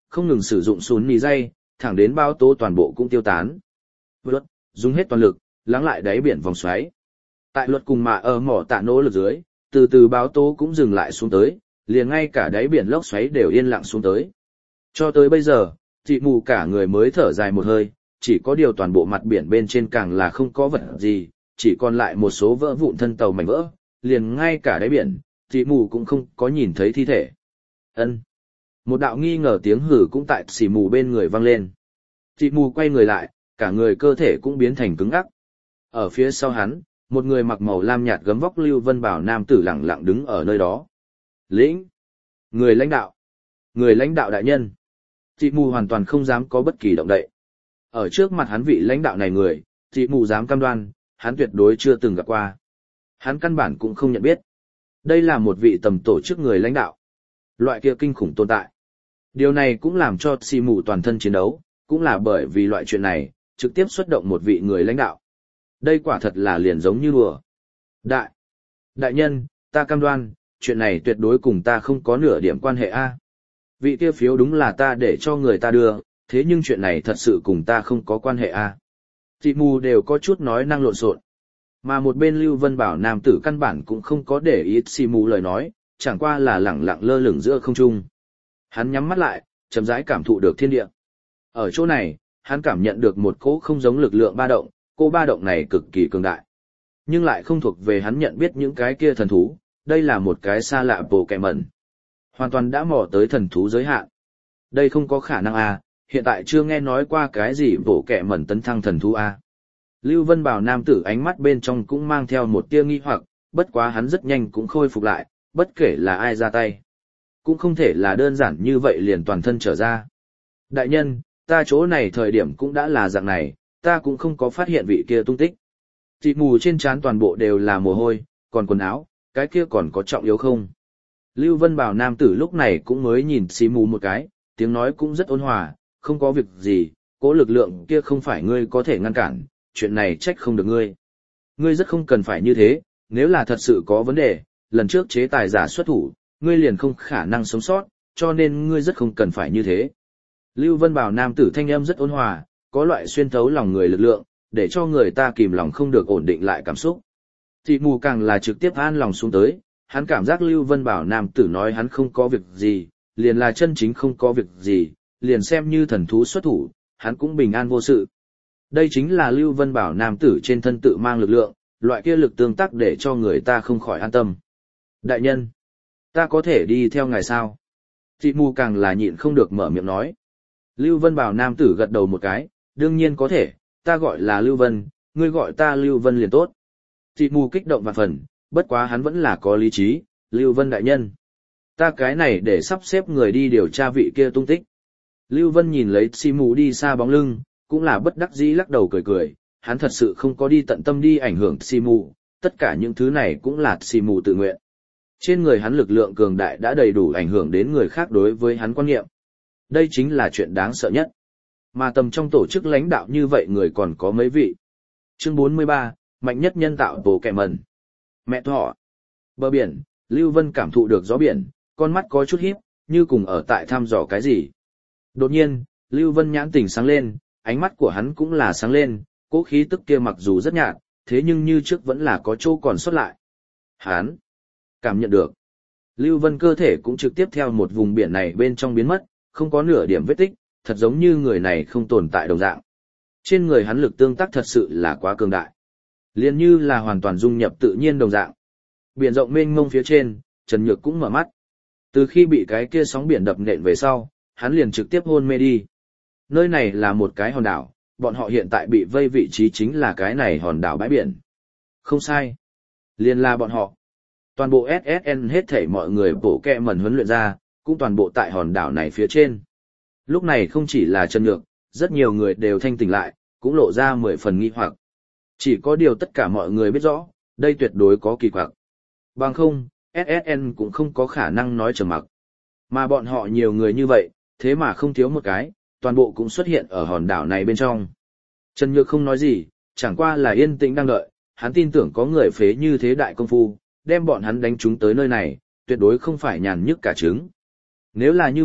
không ngừng sử dụng sún mì dây, thẳng đến báo tố toàn bộ cũng tiêu tán. Luật, dùng hết toàn lực, lắng lại đáy biển vòng xoáy. Tại luật cùng mà ở mỏ tạ nỗ lực dưới, từ từ báo tố cũng dừng lại xuống tới, liền ngay cả đáy biển lốc xoáy đều yên lặng xuống tới. Cho tới bây giờ, chị mù cả người mới thở dài một hơi, chỉ có điều toàn bộ mặt biển bên trên càng là không có vật gì, chỉ còn lại một số vỡ vụn thân tàu mảnh vỡ, liền ngay cả đáy biển, chị mù cũng không có nhìn thấy thi thể. Ân. Một đạo nghi ngờ tiếng hử cũng tại xì mù bên người vang lên. Chị mù quay người lại, cả người cơ thể cũng biến thành cứng ngắc. Ở phía sau hắn, một người mặc màu lam nhạt gấm vóc Lưu Vân Bảo nam tử lặng lặng đứng ở nơi đó. Lĩnh! Người lãnh đạo! Người lãnh đạo đại nhân! Chị mù hoàn toàn không dám có bất kỳ động đậy. Ở trước mặt hắn vị lãnh đạo này người, chị mù dám cam đoan, hắn tuyệt đối chưa từng gặp qua. Hắn căn bản cũng không nhận biết. Đây là một vị tầm tổ chức người lãnh đạo. Loại kia kinh khủng tồn tại. Điều này cũng làm cho chị mù toàn thân chiến đấu, cũng là bởi vì loại chuyện này, trực tiếp xuất động một vị người lãnh đạo. Đây quả thật là liền giống như đùa. Đại! Đại nhân, ta cam đoan, chuyện này tuyệt đối cùng ta không có nửa điểm quan hệ a. Vị kia phiếu đúng là ta để cho người ta đưa, thế nhưng chuyện này thật sự cùng ta không có quan hệ a. Chị mù đều có chút nói năng lộn xộn. Mà một bên Lưu Vân Bảo nam tử căn bản cũng không có để ý chị mù lời nói, chẳng qua là lẳng lặng lơ lửng giữa không trung. Hắn nhắm mắt lại, chậm rãi cảm thụ được thiên địa. Ở chỗ này, hắn cảm nhận được một cỗ không giống lực lượng ba động, cô ba động này cực kỳ cường đại. Nhưng lại không thuộc về hắn nhận biết những cái kia thần thú, đây là một cái xa lạ bồ kẹ mẩn. Hoàn toàn đã mò tới thần thú giới hạn. Đây không có khả năng à, hiện tại chưa nghe nói qua cái gì bồ kẹ mẩn tấn thăng thần thú à. Lưu Vân Bảo nam tử ánh mắt bên trong cũng mang theo một tia nghi hoặc, bất quá hắn rất nhanh cũng khôi phục lại, bất kể là ai ra tay. Cũng không thể là đơn giản như vậy liền toàn thân trở ra. Đại nhân, ta chỗ này thời điểm cũng đã là dạng này, ta cũng không có phát hiện vị kia tung tích. Chị mù trên trán toàn bộ đều là mồ hôi, còn quần áo, cái kia còn có trọng yếu không? Lưu Vân Bảo nam tử lúc này cũng mới nhìn xí mù một cái, tiếng nói cũng rất ôn hòa, không có việc gì, cố lực lượng kia không phải ngươi có thể ngăn cản, chuyện này trách không được ngươi. Ngươi rất không cần phải như thế, nếu là thật sự có vấn đề, lần trước chế tài giả xuất thủ, ngươi liền không khả năng sống sót, cho nên ngươi rất không cần phải như thế. Lưu Vân Bảo nam tử thanh âm rất ôn hòa, có loại xuyên thấu lòng người lực lượng, để cho người ta kìm lòng không được ổn định lại cảm xúc. Chị mù càng là trực tiếp an lòng xuống tới, hắn cảm giác Lưu Vân Bảo nam tử nói hắn không có việc gì, liền là chân chính không có việc gì, liền xem như thần thú xuất thủ, hắn cũng bình an vô sự. Đây chính là Lưu Vân Bảo nam tử trên thân tự mang lực lượng, loại kia lực tương tác để cho người ta không khỏi an tâm. Đại nhân, ta có thể đi theo ngài sao? Chị mù càng là nhịn không được mở miệng nói. Lưu Vân Bảo nam tử gật đầu một cái, đương nhiên có thể, ta gọi là Lưu Vân, ngươi gọi ta Lưu Vân liền tốt. Chị mù kích động vạn phần, bất quá hắn vẫn là có lý trí, Lưu Vân đại nhân. Ta cái này để sắp xếp người đi điều tra vị kia tung tích. Lưu Vân nhìn lấy chị mù đi xa bóng lưng, cũng là bất đắc dĩ lắc đầu cười cười, hắn thật sự không có đi tận tâm đi ảnh hưởng chị mù, tất cả những thứ này cũng là chị mù tự nguyện. Trên người hắn lực lượng cường đại đã đầy đủ ảnh hưởng đến người khác đối với hắn quan niệm. Đây chính là chuyện đáng sợ nhất. Mà tầm trong tổ chức lãnh đạo như vậy người còn có mấy vị. Chương bốn mươi ba, mạnh nhất nhân tạo bồ kẹ mần. Mẹ thọ. Bờ biển, Lưu Vân cảm thụ được gió biển, con mắt có chút híp, như cùng ở tại thăm dò cái gì. Đột nhiên, Lưu Vân nhãn tỉnh sáng lên, ánh mắt của hắn cũng là sáng lên, cố khí tức kia mặc dù rất nhạt, thế nhưng như trước vẫn là có chỗ còn sót lại. Hắn cảm nhận được. Lưu Vân cơ thể cũng trực tiếp theo một vùng biển này bên trong biến mất, không có nửa điểm vết tích, thật giống như người này không tồn tại đồng dạng. Trên người hắn lực tương tác thật sự là quá cường đại. Liên như là hoàn toàn dung nhập tự nhiên đồng dạng. Biển rộng mênh mông phía trên, Trần Nhược cũng mở mắt. Từ khi bị cái kia sóng biển đập nện về sau, hắn liền trực tiếp hôn mê đi. Nơi này là một cái hòn đảo, bọn họ hiện tại bị vây vị trí chính là cái này hòn đảo bãi biển. Không sai. Liên là bọn họ. Toàn bộ ét ét en hết thảy mọi người bổ kẹ mẩn huấn luyện ra, cũng toàn bộ tại hòn đảo này phía trên. Lúc này không chỉ là Trần Nhược, rất nhiều người đều thanh tỉnh lại, cũng lộ ra mười phần nghi hoặc. Chỉ có điều tất cả mọi người biết rõ, đây tuyệt đối có kỳ quặc. Bằng không, ét ét en cũng không có khả năng nói trầm mặc. Mà bọn họ nhiều người như vậy, thế mà không thiếu một cái, toàn bộ cũng xuất hiện ở hòn đảo này bên trong. Trần Nhược không nói gì, chẳng qua là yên tĩnh đang đợi, hắn tin tưởng có người phế như thế đại công phu, đem bọn hắn đánh chúng tới nơi này, tuyệt đối không phải nhàn nhức cả trứng. Nếu là như vậy,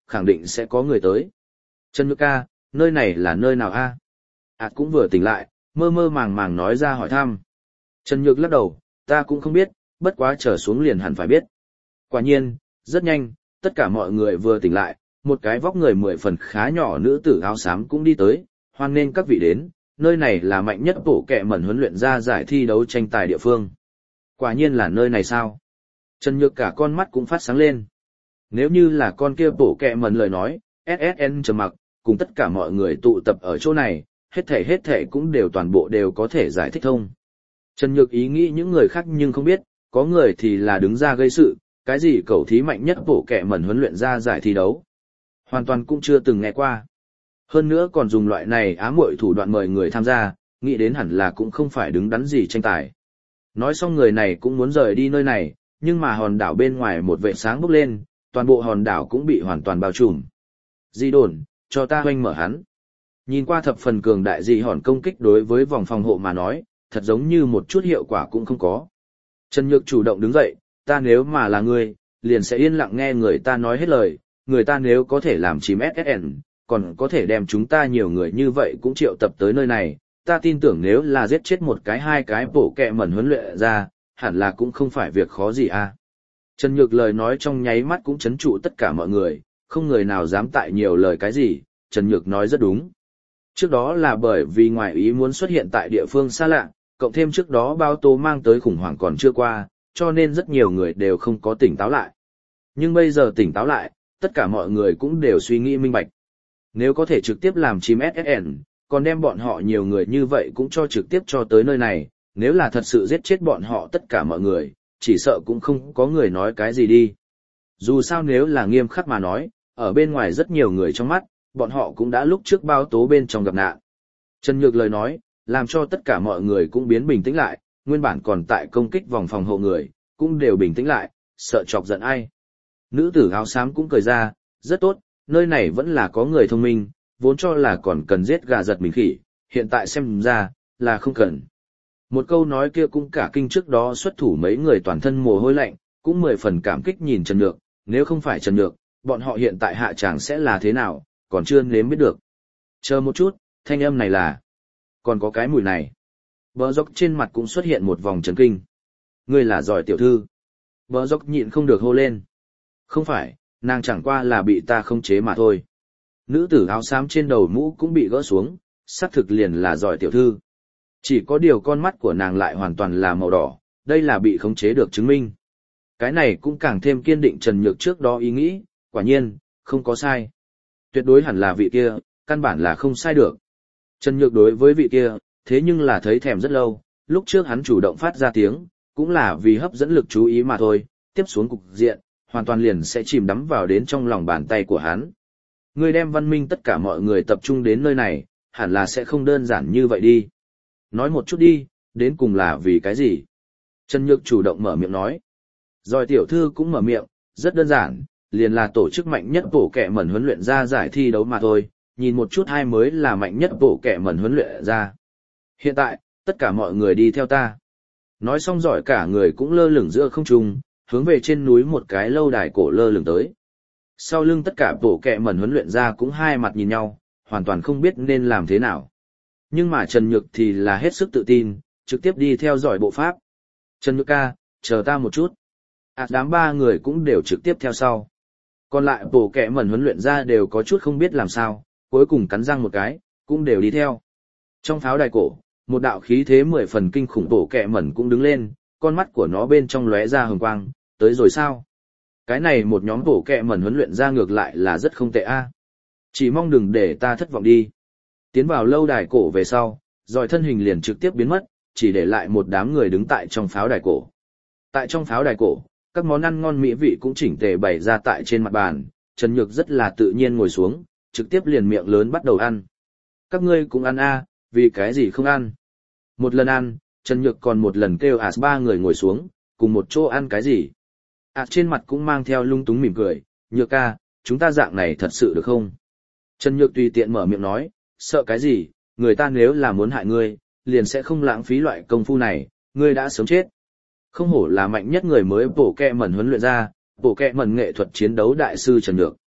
khẳng định sẽ có người tới. Trần Nhược ca, nơi này là nơi nào a? Ảt cũng vừa tỉnh lại, mơ mơ màng màng nói ra hỏi thăm. Trần Nhược lắc đầu, ta cũng không biết, bất quá trở xuống liền hẳn phải biết. Quả nhiên, rất nhanh, tất cả mọi người vừa tỉnh lại, một cái vóc người mười phần khá nhỏ nữ tử áo xám cũng đi tới, hoan nghênh các vị đến, nơi này là mạnh nhất bộ kệ mẩn huấn luyện ra giải thi đấu tranh tài địa phương. Quả nhiên là nơi này sao? Trần Nhược cả con mắt cũng phát sáng lên. Nếu như là con kia bộ kệ mẩn lời nói, ét ét en trầm mặc, cùng tất cả mọi người tụ tập ở chỗ này, hết thể hết thể cũng đều toàn bộ đều có thể giải thích thông. Trần Nhược ý nghĩ những người khác nhưng không biết, có người thì là đứng ra gây sự, cái gì cầu thí mạnh nhất bộ kệ mẩn huấn luyện ra giải thi đấu. Hoàn toàn cũng chưa từng nghe qua. Hơn nữa còn dùng loại này ám muội thủ đoạn mời người tham gia, nghĩ đến hẳn là cũng không phải đứng đắn gì tranh tài. Nói xong người này cũng muốn rời đi nơi này, nhưng mà hòn đảo bên ngoài một vệ sáng bốc lên, toàn bộ hòn đảo cũng bị hoàn toàn bao trùm. Di đồn, cho ta hoanh mở hắn. Nhìn qua thập phần cường đại dị hòn công kích đối với vòng phòng hộ mà nói, thật giống như một chút hiệu quả cũng không có. Trần Nhược chủ động đứng dậy, ta nếu mà là ngươi, liền sẽ yên lặng nghe người ta nói hết lời, người ta nếu có thể làm chìm ét ét en, còn có thể đem chúng ta nhiều người như vậy cũng triệu tập tới nơi này, ta tin tưởng nếu là giết chết một cái hai cái bổ kẹ mẩn huấn luyện ra, hẳn là cũng không phải việc khó gì à. Trần Nhược lời nói trong nháy mắt cũng chấn trụ tất cả mọi người, không người nào dám tại nhiều lời cái gì, Trần Nhược nói rất đúng. Trước đó là bởi vì ngoại ý muốn xuất hiện tại địa phương xa lạ, cộng thêm trước đó báo tố mang tới khủng hoảng còn chưa qua, cho nên rất nhiều người đều không có tỉnh táo lại. Nhưng bây giờ tỉnh táo lại, tất cả mọi người cũng đều suy nghĩ minh bạch. Nếu có thể trực tiếp làm chìm ét ét en, còn đem bọn họ nhiều người như vậy cũng cho trực tiếp cho tới nơi này, nếu là thật sự giết chết bọn họ tất cả mọi người, chỉ sợ cũng không có người nói cái gì đi. Dù sao nếu là nghiêm khắc mà nói, ở bên ngoài rất nhiều người trong mắt, bọn họ cũng đã lúc trước báo tố bên trong gặp nạn. Trần Nhược lời nói, làm cho tất cả mọi người cũng biến bình tĩnh lại, nguyên bản còn tại công kích vòng phòng hộ người, cũng đều bình tĩnh lại, sợ chọc giận ai. Nữ tử áo xám cũng cười ra, rất tốt, nơi này vẫn là có người thông minh, vốn cho là còn cần giết gà giật mình khỉ, hiện tại xem ra, là không cần. Một câu nói kia cũng cả kinh trước đó xuất thủ mấy người toàn thân mồ hôi lạnh, cũng mười phần cảm kích nhìn Trần Nhược, nếu không phải Trần Nhược, bọn họ hiện tại hạ tràng sẽ là thế nào, còn chưa nếm biết được. Chờ một chút, thanh âm này là... Còn có cái mùi này. Bờ dốc trên mặt cũng xuất hiện một vòng chấn kinh. Ngươi là giỏi tiểu thư. Bờ dốc nhịn không được hô lên. Không phải, nàng chẳng qua là bị ta không chế mà thôi. Nữ tử áo xám trên đầu mũ cũng bị gỡ xuống, xác thực liền là giỏi tiểu thư. Chỉ có điều con mắt của nàng lại hoàn toàn là màu đỏ, đây là bị khống chế được chứng minh. Cái này cũng càng thêm kiên định Trần Nhược trước đó ý nghĩ, quả nhiên, không có sai. Tuyệt đối hẳn là vị kia, căn bản là không sai được. Trần Nhược đối với vị kia, thế nhưng là thấy thèm rất lâu, lúc trước hắn chủ động phát ra tiếng, cũng là vì hấp dẫn lực chú ý mà thôi, tiếp xuống cục diện, hoàn toàn liền sẽ chìm đắm vào đến trong lòng bàn tay của hắn. Người đem văn minh tất cả mọi người tập trung đến nơi này, hẳn là sẽ không đơn giản như vậy đi. Nói một chút đi, đến cùng là vì cái gì? Trần Nhược chủ động mở miệng nói. Rồi tiểu thư cũng mở miệng, rất đơn giản, liền là tổ chức mạnh nhất bổ kẹ mẩn huấn luyện ra giải thi đấu mà thôi, nhìn một chút hai mới là mạnh nhất bổ kẹ mẩn huấn luyện ra. Hiện tại, tất cả mọi người đi theo ta. Nói xong giỏi cả người cũng lơ lửng giữa không trung, hướng về trên núi một cái lâu đài cổ lơ lửng tới. Sau lưng tất cả bổ kẹ mẩn huấn luyện ra cũng hai mặt nhìn nhau, hoàn toàn không biết nên làm thế nào. Nhưng mà Trần Nhược thì là hết sức tự tin, trực tiếp đi theo dõi bộ pháp. Trần Nhược ca, chờ ta một chút. À đám ba người cũng đều trực tiếp theo sau. Còn lại bổ kẹ mẩn huấn luyện ra đều có chút không biết làm sao, cuối cùng cắn răng một cái, cũng đều đi theo. Trong pháo đài cổ, một đạo khí thế mười phần kinh khủng bổ kẹ mẩn cũng đứng lên, con mắt của nó bên trong lóe ra hừng quang, tới rồi sao? Cái này một nhóm bổ kẹ mẩn huấn luyện ra ngược lại là rất không tệ a. Chỉ mong đừng để ta thất vọng đi. Tiến vào lâu đài cổ về sau, rồi thân hình liền trực tiếp biến mất, chỉ để lại một đám người đứng tại trong pháo đài cổ. Tại trong pháo đài cổ, các món ăn ngon mỹ vị cũng chỉnh tề bày ra tại trên mặt bàn, Trần Nhược rất là tự nhiên ngồi xuống, trực tiếp liền miệng lớn bắt đầu ăn. Các ngươi cũng ăn a, vì cái gì không ăn? Một lần ăn, Trần Nhược còn một lần kêu As ba người ngồi xuống, cùng một chỗ ăn cái gì? As trên mặt cũng mang theo lung túng mỉm cười, Nhược ca, chúng ta dạng này thật sự được không? Trần Nhược tùy tiện mở miệng nói, sợ cái gì, người ta nếu là muốn hại ngươi, liền sẽ không lãng phí loại công phu này, ngươi đã sớm chết. Không hổ là mạnh nhất người mới bổ kẹ mẩn huấn luyện ra, bổ kẹ mẩn nghệ thuật chiến đấu đại sư Trần Nhược.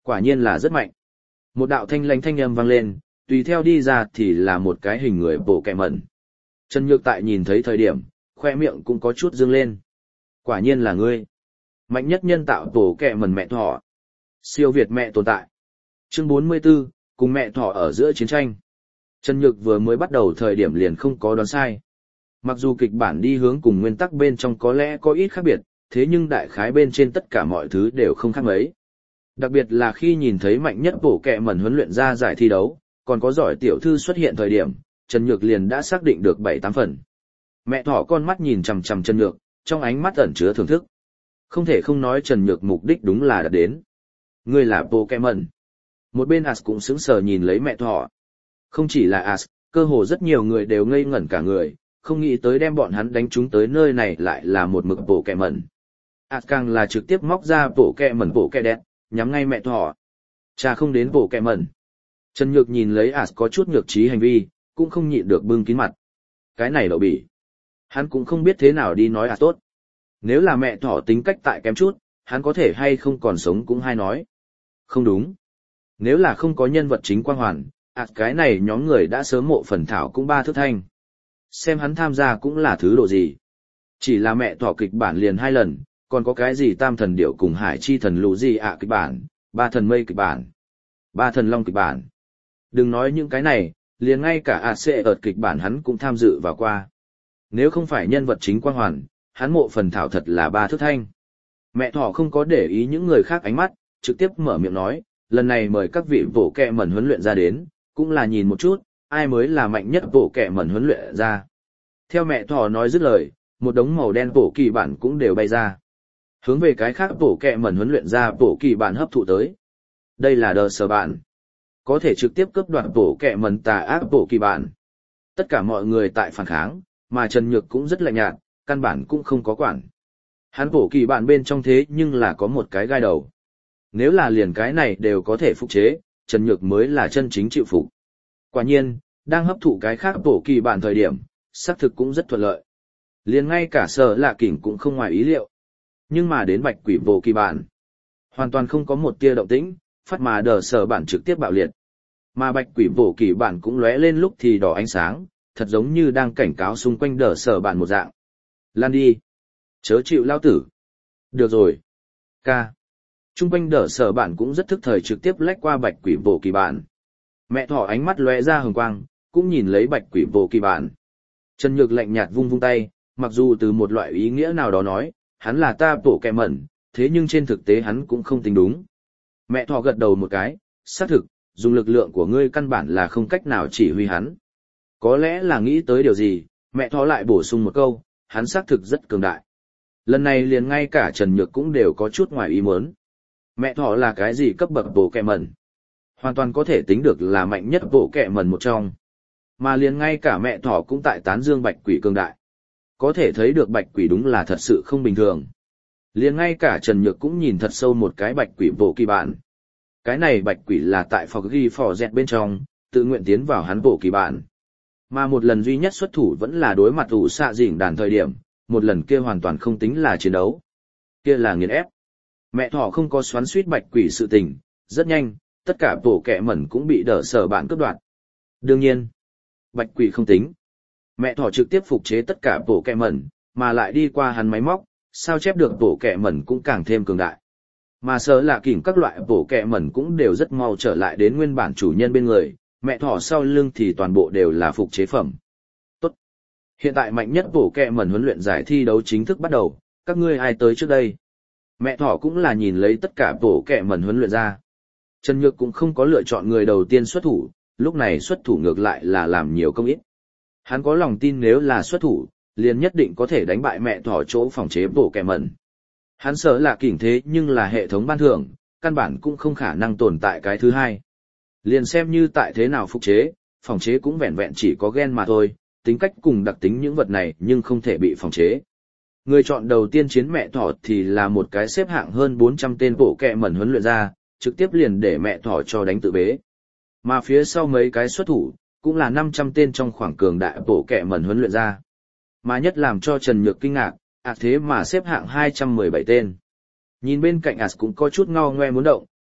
Quả nhiên là rất mạnh. Một đạo thanh lãnh thanh âm vang lên, tùy theo đi ra thì là một cái hình người bộ kẹ mẩn. Trần Nhược tại nhìn thấy thời điểm, khoe miệng cũng có chút dương lên. Quả nhiên là ngươi. Mạnh nhất nhân tạo bộ kẹ mẩn mẹ thỏ. Siêu việt mẹ tồn tại. Chương bốn mươi 44, cùng mẹ thỏ ở giữa chiến tranh. Trần Nhược vừa mới bắt đầu thời điểm liền không có đoán sai. Mặc dù kịch bản đi hướng cùng nguyên tắc bên trong có lẽ có ít khác biệt, thế nhưng đại khái bên trên tất cả mọi thứ đều không khác mấy. Đặc biệt là khi nhìn thấy mạnh nhất bộ kẹ mẩn huấn luyện ra giải thi đấu, còn có giỏi tiểu thư xuất hiện thời điểm, Trần Nhược liền đã xác định được bảy tám phần. Mẹ thỏ con mắt nhìn chằm chằm Trần Nhược, trong ánh mắt ẩn chứa thưởng thức. Không thể không nói Trần Nhược mục đích đúng là đã đến. Ngươi là bộ kẹ mẩn. Một bên As cũng sững sờ nhìn lấy mẹ thỏ. Không chỉ là As, cơ hồ rất nhiều người đều ngây ngẩn cả người, không nghĩ tới đem bọn hắn đánh chúng tới nơi này lại là một mực bộ kẹ mẩn. As càng là trực tiếp móc ra bộ kẹ mẩn bộ kẹ đẹp, nhắm ngay mẹ thỏ. Cha không đến bộ kẹ mẩn. Trần Nhược nhìn lấy As có chút nhược trí hành vi, cũng không nhịn được bưng kín mặt. Cái này đậu bỉ. Hắn cũng không biết thế nào đi nói As tốt. Nếu là mẹ thỏ tính cách tại kém chút, hắn có thể hay không còn sống cũng hay nói. Không đúng. Nếu là không có nhân vật chính quang hoàn, As cái này nhóm người đã sớm mộ phần thảo cũng ba thước thanh. Xem hắn tham gia cũng là thứ độ gì. Chỉ là mẹ thỏ kịch bản liền hai lần, còn có cái gì tam thần điệu cùng hải chi thần lũ gì ạ kịch bản, ba thần mây kịch bản, ba thần long kịch bản. Đừng nói những cái này, liền ngay cả a xê ợt kịch bản hắn cũng tham dự vào qua. Nếu không phải nhân vật chính quang hoàn, hắn mộ phần thảo thật là ba thước thanh. Mẹ thỏ không có để ý những người khác ánh mắt, trực tiếp mở miệng nói, lần này mời các vị bộ kẹ mẩn huấn luyện ra đến, cũng là nhìn một chút, ai mới là mạnh nhất bộ kẹ mẩn huấn luyện ra. Theo mẹ thỏ nói dứt lời, một đống màu đen bộ kỳ bản cũng đều bay ra. Hướng về cái khác bộ kẹ mẩn huấn luyện ra bộ kỳ bản hấp thụ tới. Đây là đờ sở bản. Có thể trực tiếp cướp đoạt bộ kẹ mẩn tà ác bộ kỳ bản. Tất cả mọi người tại phản kháng, mà Trần Nhược cũng rất lạnh nhạt, căn bản cũng không có quản. Hắn bộ kỳ bản bên trong thế nhưng là có một cái gai đầu. Nếu là liền cái này đều có thể phục chế, Trần Nhược mới là chân chính chịu phục. Quả nhiên, đang hấp thụ cái khác bộ kỳ bản thời điểm, xác thực cũng rất thuận lợi. Liền ngay cả Sở Lạ Kỉnh cũng không ngoài ý liệu. Nhưng mà đến bạch quỷ bộ kỳ bản, hoàn toàn không có một tia động tĩnh, phát mà đờ sở bản trực tiếp bạo liệt. Mà bạch quỷ bộ kỳ bản cũng lóe lên lúc thì đỏ ánh sáng, thật giống như đang cảnh cáo xung quanh đờ sở bản một dạng. Lan đi! Chớ chịu lao tử! Được rồi! Ca! Trung quanh đờ sở bản cũng rất thức thời trực tiếp lách qua bạch quỷ bộ kỳ bản. Mẹ thỏ ánh mắt lóe ra hừng quang, cũng nhìn lấy bạch quỷ bộ kỳ bản. Trần Nhược lạnh nhạt vung vung tay, mặc dù từ một loại ý nghĩa nào đó nói, hắn là ta bộ kẹ mẩn, thế nhưng trên thực tế hắn cũng không tính đúng. Mẹ thỏ gật đầu một cái, xác thực, dùng lực lượng của ngươi căn bản là không cách nào chỉ huy hắn. Có lẽ là nghĩ tới điều gì, mẹ thỏ lại bổ sung một câu, hắn xác thực rất cường đại. Lần này liền ngay cả Trần Nhược cũng đều có chút ngoài ý muốn. Mẹ thỏ là cái gì cấp bậc bộ kẹ mẩn? Hoàn toàn có thể tính được là mạnh nhất bộ kẹ mẩn một trong. Mà liền ngay cả mẹ thỏ cũng tại tán dương bạch quỷ cường đại. Có thể thấy được bạch quỷ đúng là thật sự không bình thường. Liền ngay cả Trần Nhược cũng nhìn thật sâu một cái bạch quỷ bộ kỳ bản. Cái này bạch quỷ là tại phò ghi phò dẹt bên trong, tự nguyện tiến vào hắn bộ kỳ bản. Mà một lần duy nhất xuất thủ vẫn là đối mặt ủ xạ dỉnh đàn thời điểm, một lần kia hoàn toàn không tính là chiến đấu. Kia là nghiền ép. Mẹ thỏ không có xoắn suýt bạch quỷ sự tình, rất nhanh, tất cả bộ kẹ mẩn cũng bị đỡ sở bản cướp đoạt. Đương nhiên, bạch quỷ không tính. Mẹ thỏ trực tiếp phục chế tất cả bộ kẹ mẩn, mà lại đi qua hắn máy móc, sao chép được bộ kẹ mẩn cũng càng thêm cường đại. Mà Sở Lạ Kỉnh các loại bộ kẹ mẩn cũng đều rất mau trở lại đến nguyên bản chủ nhân bên người, mẹ thỏ sau lưng thì toàn bộ đều là phục chế phẩm. Tốt. Hiện tại mạnh nhất bộ kẹ mẩn huấn luyện giải thi đấu chính thức bắt đầu, các ngươi ai tới trước đây? Mẹ thỏ cũng là nhìn lấy tất cả bộ kẹ mẩn huấn luyện ra. Trần Nhược cũng không có lựa chọn người đầu tiên xuất thủ, lúc này xuất thủ ngược lại là làm nhiều công ít. Hắn có lòng tin nếu là xuất thủ, liền nhất định có thể đánh bại mẹ thỏ chỗ phòng chế bộ kẹ mẩn. Hắn Sở Lạ Kỉnh thế nhưng là hệ thống ban thưởng, căn bản cũng không khả năng tồn tại cái thứ hai. Liền xem như tại thế nào phục chế, phòng chế cũng vẹn vẹn chỉ có gen mà thôi, tính cách cùng đặc tính những vật này nhưng không thể bị phòng chế. Người chọn đầu tiên chiến mẹ thỏ thì là một cái xếp hạng hơn bốn trăm tên bộ kẹ mẩn huấn luyện ra, trực tiếp liền để mẹ thỏ cho đánh tự bế. Mà phía sau mấy cái xuất thủ, cũng là năm trăm tên trong khoảng cường đại bộ kẹ mẩn huấn luyện ra. Mà nhất làm cho Trần Nhược kinh ngạc, ạt thế mà xếp hạng hai trăm mười bảy tên. Nhìn bên cạnh ạt cũng có chút ngao ngoe muốn động,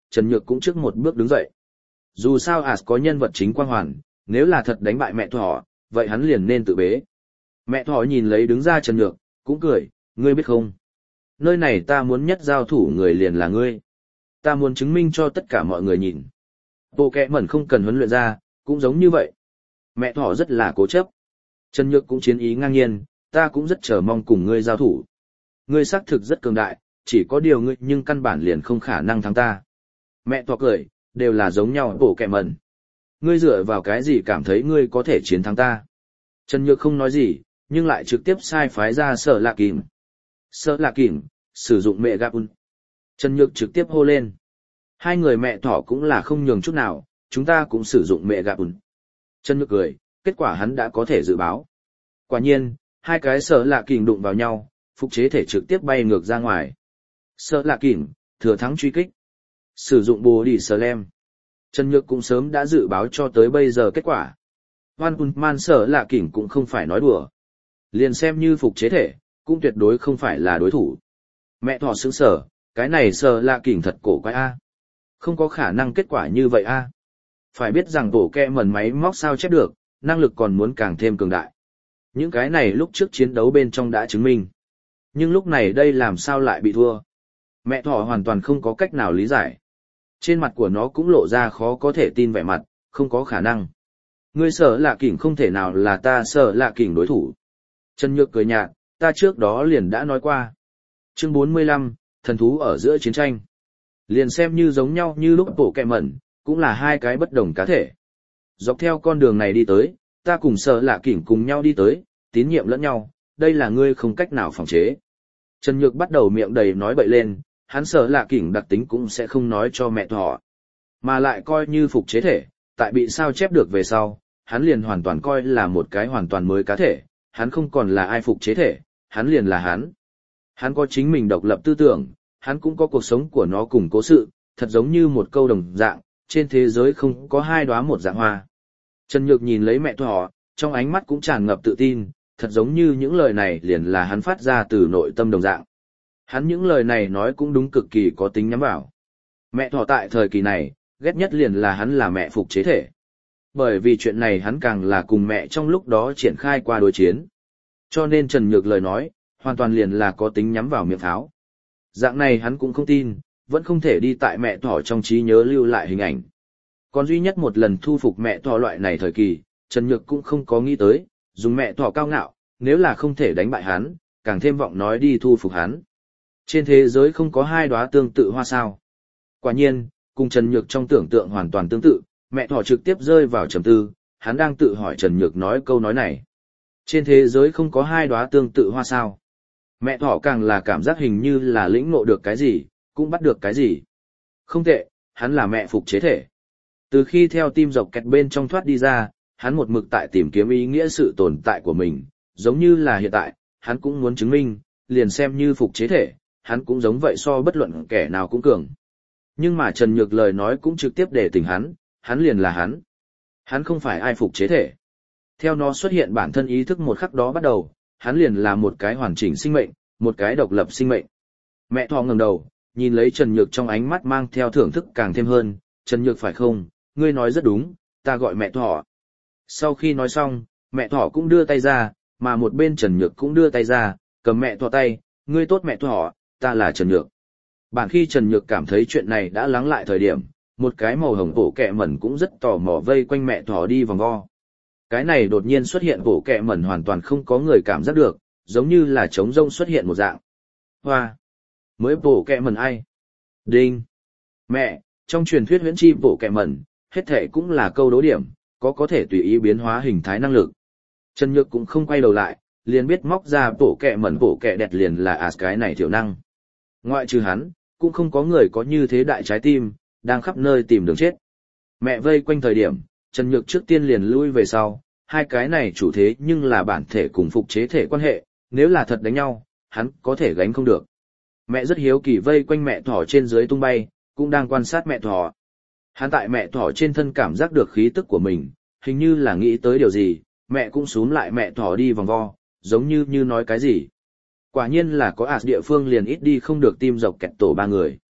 Trần Nhược cũng trước một bước đứng dậy. Dù sao As có nhân vật chính quang hoàn, nếu là thật đánh bại mẹ thỏ, vậy hắn liền nên tự bế. Mẹ thỏ nhìn lấy đứng ra Trần Nhược, cũng cười, ngươi biết không? Nơi này ta muốn nhất giao thủ người liền là ngươi. Ta muốn chứng minh cho tất cả mọi người nhìn. Bộ kẹ mẩn không cần huấn luyện ra, cũng giống như vậy. Mẹ thỏ rất là cố chấp. Trần Nhược cũng chiến ý ngang nhiên, ta cũng rất chờ mong cùng ngươi giao thủ. Ngươi xác thực rất cường đại, chỉ có điều ngươi nhưng căn bản liền không khả năng thắng ta. Mẹ thỏ cười, đều là giống nhau bộ kẹ mẩn. Ngươi dựa vào cái gì cảm thấy ngươi có thể chiến thắng ta? Trần Nhược không nói gì, nhưng lại trực tiếp sai phái ra Sở Lạ Kìm. Sở Lạ Kìm, sử dụng mẹ gạp un. Trần Nhược trực tiếp hô lên. Hai người mẹ thỏ cũng là không nhường chút nào, chúng ta cũng sử dụng mẹ gạp un. Trần Nhược cười, kết quả hắn đã có thể dự báo. Quả nhiên, hai cái Sở Lạ Kìm đụng vào nhau, phục chế thể trực tiếp bay ngược ra ngoài. Sở Lạ Kìm, thừa thắng truy kích. Sử dụng Body Slam. Trần Nhược cũng sớm đã dự báo cho tới bây giờ kết quả. Hoan Man Sở Lạ Kìm cũng không phải nói đùa. Liền xem như phục chế thể, cũng tuyệt đối không phải là đối thủ. Mẹ thỏ sững sờ, cái này Sở Lạ Kìm thật cổ quái a. Không có khả năng kết quả như vậy a. Phải biết rằng tổ kẹ mẩn máy móc sao chép được, năng lực còn muốn càng thêm cường đại. Những cái này lúc trước chiến đấu bên trong đã chứng minh. Nhưng lúc này đây làm sao lại bị thua? Mẹ thỏ hoàn toàn không có cách nào lý giải. Trên mặt của nó cũng lộ ra khó có thể tin vẻ mặt, không có khả năng. Ngươi Sở Lạ Kìm không thể nào là ta Sở Lạ Kìm đối thủ. Trần Nhược cười nhạt, ta trước đó liền đã nói qua. Chương bốn mươi lăm, thần thú ở giữa chiến tranh. Liền xem như giống nhau như lúc bộ kẹ mẩn, cũng là hai cái bất đồng cá thể. Dọc theo con đường này đi tới, ta cùng Sở Lạ Kìm cùng nhau đi tới, tín nhiệm lẫn nhau, đây là ngươi không cách nào phòng chế. Trần Nhược bắt đầu miệng đầy nói bậy lên, hắn Sở Lạ Kìm đặc tính cũng sẽ không nói cho mẹ thỏ. Mà lại coi như phục chế thể, tại bị sao chép được về sau, hắn liền hoàn toàn coi là một cái hoàn toàn mới cá thể, hắn không còn là ai phục chế thể, hắn liền là hắn. Hắn có chính mình độc lập tư tưởng, hắn cũng có cuộc sống của nó cùng cố sự, thật giống như một câu đồng dạng, trên thế giới không có hai đóa một dạng hoa. Trần Nhược nhìn lấy mẹ thỏ, trong ánh mắt cũng tràn ngập tự tin, thật giống như những lời này liền là hắn phát ra từ nội tâm đồng dạng. Hắn những lời này nói cũng đúng cực kỳ có tính nhắm vào. Mẹ thỏ tại thời kỳ này, ghét nhất liền là hắn là mẹ phục chế thể. Bởi vì chuyện này hắn càng là cùng mẹ trong lúc đó triển khai qua đối chiến. Cho nên Trần Nhược lời nói, hoàn toàn liền là có tính nhắm vào miệng pháo. Dạng này hắn cũng không tin, vẫn không thể đi tại mẹ thỏ trong trí nhớ lưu lại hình ảnh. Còn duy nhất một lần thu phục mẹ thỏ loại này thời kỳ, Trần Nhược cũng không có nghĩ tới, dùng mẹ thỏ cao ngạo, nếu là không thể đánh bại hắn, càng thêm vọng nói đi thu phục hắn. Trên thế giới không có hai đóa tương tự hoa sao. Quả nhiên, cùng Trần Nhược trong tưởng tượng hoàn toàn tương tự, mẹ thỏ trực tiếp rơi vào trầm tư, hắn đang tự hỏi Trần Nhược nói câu nói này. Trên thế giới không có hai đóa tương tự hoa sao. Mẹ thỏ càng là cảm giác hình như là lĩnh ngộ được cái gì, cũng bắt được cái gì. Không tệ, hắn là mẹ phục chế thể. Từ khi theo tim dọc kẹt bên trong thoát đi ra, hắn một mực tại tìm kiếm ý nghĩa sự tồn tại của mình, giống như là hiện tại, hắn cũng muốn chứng minh, liền xem như phục chế thể, hắn cũng giống vậy so bất luận kẻ nào cũng cường. Nhưng mà Trần Nhược lời nói cũng trực tiếp để tỉnh hắn, hắn liền là hắn. Hắn không phải ai phục chế thể. Theo nó xuất hiện bản thân ý thức một khắc đó bắt đầu, hắn liền là một cái hoàn chỉnh sinh mệnh, một cái độc lập sinh mệnh. Mẹ thỏ ngẩng đầu, nhìn lấy Trần Nhược trong ánh mắt mang theo thưởng thức càng thêm hơn, Trần Nhược phải không, ngươi nói rất đúng, ta gọi mẹ thỏ. Sau khi nói xong, mẹ thỏ cũng đưa tay ra, mà một bên Trần Nhược cũng đưa tay ra, cầm mẹ thỏ tay, ngươi tốt mẹ thỏ, ta là Trần Nhược. Bản khi Trần Nhược cảm thấy chuyện này đã lắng lại thời điểm, một cái màu hồng bổ kẹ mẩn cũng rất tò mò vây quanh mẹ thỏ đi vòng vo. Cái này đột nhiên xuất hiện bổ kẹ mẩn hoàn toàn không có người cảm giác được, giống như là trống rông xuất hiện một dạng. Hoa! Mới bổ kẹ mẩn ai? Đinh! Mẹ! Trong truyền thuyết huyễn chi bổ kẹ mẩn, hết thể cũng là câu đố điểm, có có thể tùy ý biến hóa hình thái năng lực. Trần Nhược cũng không quay đầu lại, liền biết móc ra bổ kẹ mẩn bổ kẹ đẹp liền là à cái này thiểu năng. Ngoại trừ hắn, cũng không có người có như thế đại trái tim, đang khắp nơi tìm đường chết. Mẹ vây quanh thời điểm, Trần Nhược trước tiên liền lui về sau, hai cái này chủ thế nhưng là bản thể cùng phục chế thể quan hệ, nếu là thật đánh nhau, hắn có thể gánh không được. Mẹ rất hiếu kỳ vây quanh mẹ thỏ trên dưới tung bay, cũng đang quan sát mẹ thỏ. Hắn tại mẹ thỏ trên thân cảm giác được khí tức của mình, hình như là nghĩ tới điều gì, mẹ cũng xúm lại mẹ thỏ đi vòng vo, giống như như nói cái gì. Quả nhiên là có ạt địa phương liền ít đi không được tim dọc kẹt tổ ba người.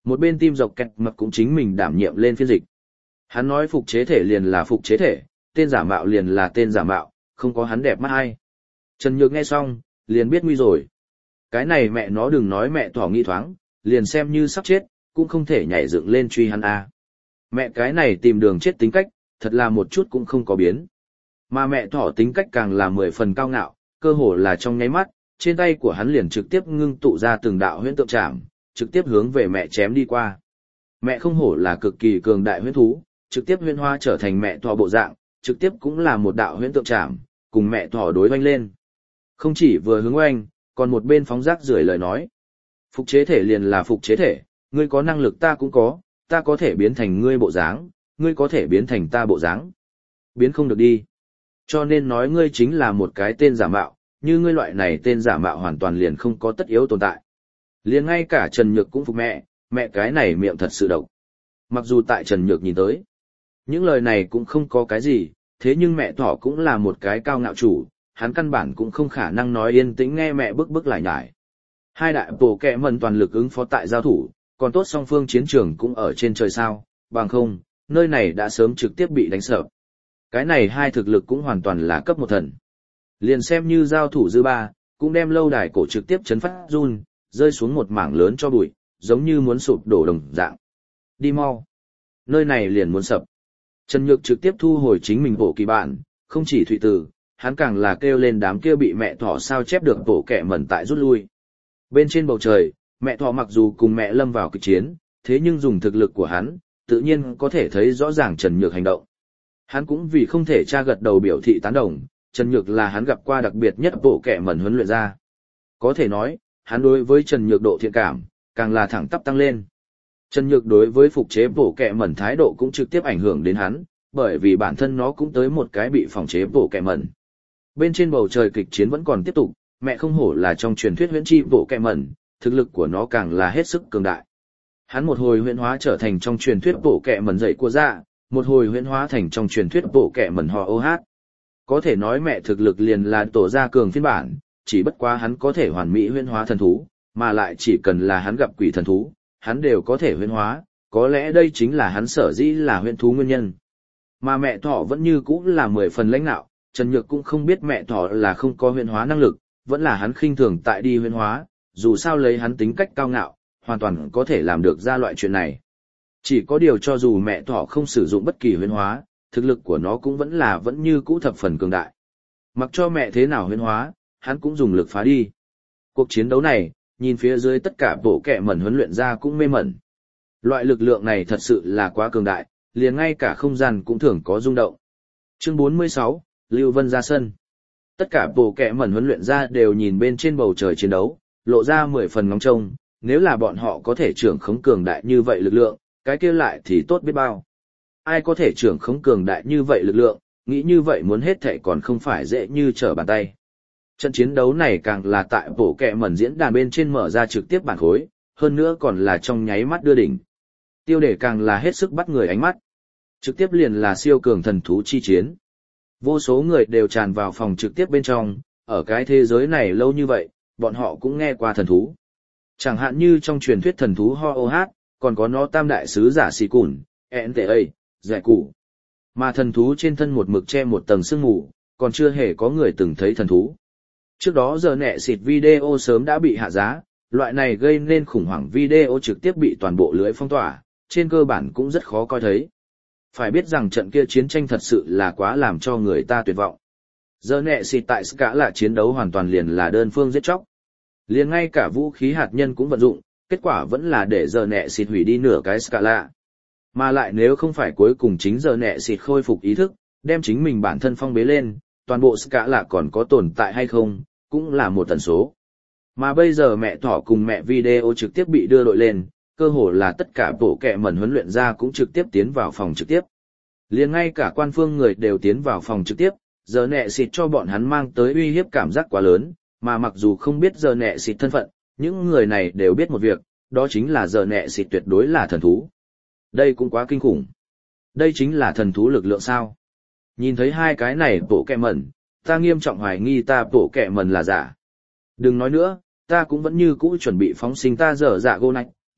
Một bên tim dọc kẹt mật cũng chính mình đảm nhiệm lên phiên dịch. Hắn nói phục chế thể liền là phục chế thể, tên giả mạo liền là tên giả mạo, không có hắn đẹp mắt hay. Trần Nhược nghe xong, liền biết nguy rồi. Cái này mẹ nó đừng nói mẹ thỏ nghi thoáng, liền xem như sắp chết, cũng không thể nhảy dựng lên truy hắn a. Mẹ cái này tìm đường chết tính cách, thật là một chút cũng không có biến. Mà mẹ thỏ tính cách càng là mười phần cao ngạo, cơ hồ là trong nháy mắt, trên tay của hắn liền trực tiếp ngưng tụ ra từng đạo huyễn tượng trảm, trực tiếp hướng về mẹ chém đi qua. Mẹ không hổ là cực kỳ cường đại huyễn thú, trực tiếp huyễn hóa trở thành mẹ thỏ bộ dạng, trực tiếp cũng là một đạo huyễn tượng trảm, cùng mẹ thỏ đối oanh lên. Không chỉ vừa hướng oanh, còn một bên phóng rác rưởi lời nói. Phục chế thể liền là phục chế thể, ngươi có năng lực ta cũng có, ta có thể biến thành ngươi bộ dáng, ngươi có thể biến thành ta bộ dáng. Biến không được đi. Cho nên nói ngươi chính là một cái tên giả mạo, như ngươi loại này tên giả mạo hoàn toàn liền không có tất yếu tồn tại. Liền ngay cả Trần Nhược cũng phục mẹ, mẹ cái này miệng thật sự độc. Mặc dù tại Trần Nhược nhìn tới, những lời này cũng không có cái gì, thế nhưng mẹ thỏ cũng là một cái cao ngạo chủ, hắn căn bản cũng không khả năng nói yên tĩnh nghe mẹ bức bức lại nhải. Hai đại bổ kẹ mần toàn lực ứng phó tại giao thủ, còn tốt song phương chiến trường cũng ở trên trời sao, bằng không, nơi này đã sớm trực tiếp bị đánh sập. Cái này hai thực lực cũng hoàn toàn là cấp một thần. Liền xem như giao thủ dư ba, cũng đem lâu đài cổ trực tiếp chấn phát run, rơi xuống một mảng lớn cho bụi, giống như muốn sụp đổ đồng dạng. Đi mau. Nơi này liền muốn sập. Trần Nhược trực tiếp thu hồi chính mình bộ kỳ bản, không chỉ thụy từ, hắn càng là kêu lên đám kia bị mẹ thỏ sao chép được bộ kẻ mẩn tại rút lui. Bên trên bầu trời, mẹ thỏ mặc dù cùng mẹ lâm vào kịch chiến, thế nhưng dùng thực lực của hắn, tự nhiên có thể thấy rõ ràng Trần Nhược hành động. Hắn cũng vì không thể tra gật đầu biểu thị tán đồng, Trần Nhược là hắn gặp qua đặc biệt nhất bộ kẻ mẩn huấn luyện ra. Có thể nói, hắn đối với Trần Nhược độ thiện cảm, càng là thẳng tắp tăng lên. Trần Nhược đối với phục chế bộ kẻ mẩn thái độ cũng trực tiếp ảnh hưởng đến hắn, bởi vì bản thân nó cũng tới một cái bị phòng chế bộ kẻ mẩn. Bên trên bầu trời kịch chiến vẫn còn tiếp tục, mẹ không hổ là trong truyền thuyết huyễn chi bộ kẻ mẩn, thực lực của nó càng là hết sức cường đại. Hắn một hồi huyễn hóa trở thành trong truyền thuyết bộ kẻ mẩn dậy của dạ, một hồi huyễn hóa thành trong truyền thuyết bộ kẻ mẩn họ ô hát. Có thể nói mẹ thực lực liền là tổ gia cường phiên bản, chỉ bất quá hắn có thể hoàn mỹ huyễn hóa thần thú, mà lại chỉ cần là hắn gặp quỷ thần thú, hắn đều có thể huyễn hóa, có lẽ đây chính là hắn sở dĩ là huyễn thú nguyên nhân. Mà mẹ thỏ vẫn như cũ là mười phần lãnh nạo, Trần Nhược cũng không biết mẹ thỏ là không có huyễn hóa năng lực, vẫn là hắn khinh thường tại đi huyễn hóa, dù sao lấy hắn tính cách cao ngạo, hoàn toàn có thể làm được ra loại chuyện này. Chỉ có điều cho dù mẹ thỏ không sử dụng bất kỳ huyễn hóa, thực lực của nó cũng vẫn là vẫn như cũ thập phần cường đại. Mặc cho mẹ thế nào huyễn hóa, hắn cũng dùng lực phá đi. Cuộc chiến đấu này, nhìn phía dưới tất cả bộ kẹ mẩn huấn luyện ra cũng mê mẩn. Loại lực lượng này thật sự là quá cường đại, liền ngay cả không gian cũng thường có rung động. Chương bốn mươi sáu, Lưu Vân ra sân. Tất cả bộ kẹ mẩn huấn luyện ra đều nhìn bên trên bầu trời chiến đấu, lộ ra mười phần ngóng trông, nếu là bọn họ có thể trưởng khống cường đại như vậy lực lượng, cái kia lại thì tốt biết bao. Ai có thể trưởng khống cường đại như vậy lực lượng, nghĩ như vậy muốn hết thảy còn không phải dễ như trở bàn tay. Trận chiến đấu này càng là tại bộ kẹ mẩn diễn đàn bên trên mở ra trực tiếp bản khối, hơn nữa còn là trong nháy mắt đưa đỉnh. Tiêu đề càng là hết sức bắt người ánh mắt. Trực tiếp liền là siêu cường thần thú chi chiến. Vô số người đều tràn vào phòng trực tiếp bên trong, ở cái thế giới này lâu như vậy, bọn họ cũng nghe qua thần thú. Chẳng hạn như trong truyền thuyết thần thú Ho ô hát, còn có nó tam đại sứ giả xì cùn, en tê a, giải cụ. Mà thần thú trên thân một mực che một tầng sương mù, còn chưa hề có người từng thấy thần thú. Trước đó giờ nẹ xịt video sớm đã bị hạ giá, loại này gây nên khủng hoảng video trực tiếp bị toàn bộ lưới phong tỏa, trên cơ bản cũng rất khó coi thấy. Phải biết rằng trận kia chiến tranh thật sự là quá làm cho người ta tuyệt vọng. Giờ nẹ xịt tại Ska là chiến đấu hoàn toàn liền là đơn phương giết chóc. Liền ngay cả vũ khí hạt nhân cũng vận dụng, kết quả vẫn là để giờ nẹ xịt hủy đi nửa cái Ska là. Mà lại nếu không phải cuối cùng chính giờ nẹ xịt khôi phục ý thức, đem chính mình bản thân phong bế lên, toàn bộ Ska là còn có tồn tại hay không, cũng là một tần số. Mà bây giờ mẹ thỏ cùng mẹ video trực tiếp bị đưa đội lên, cơ hồ là tất cả bộ kẹ mẩn huấn luyện ra cũng trực tiếp tiến vào phòng trực tiếp. Liền ngay cả quan phương người đều tiến vào phòng trực tiếp, giờ nẹ xịt cho bọn hắn mang tới uy hiếp cảm giác quá lớn, mà mặc dù không biết giờ nẹ xịt thân phận, những người này đều biết một việc, đó chính là giờ nẹ xịt tuyệt đối là thần thú. Đây cũng quá kinh khủng. Đây chính là thần thú lực lượng sao? Nhìn thấy hai cái này bộ kẹ mẩn, ta nghiêm trọng hoài nghi ta bộ kẹ mẩn là giả. Đừng nói nữa, ta cũng vẫn như cũ chuẩn bị phóng sinh ta dở dạ gô nạch,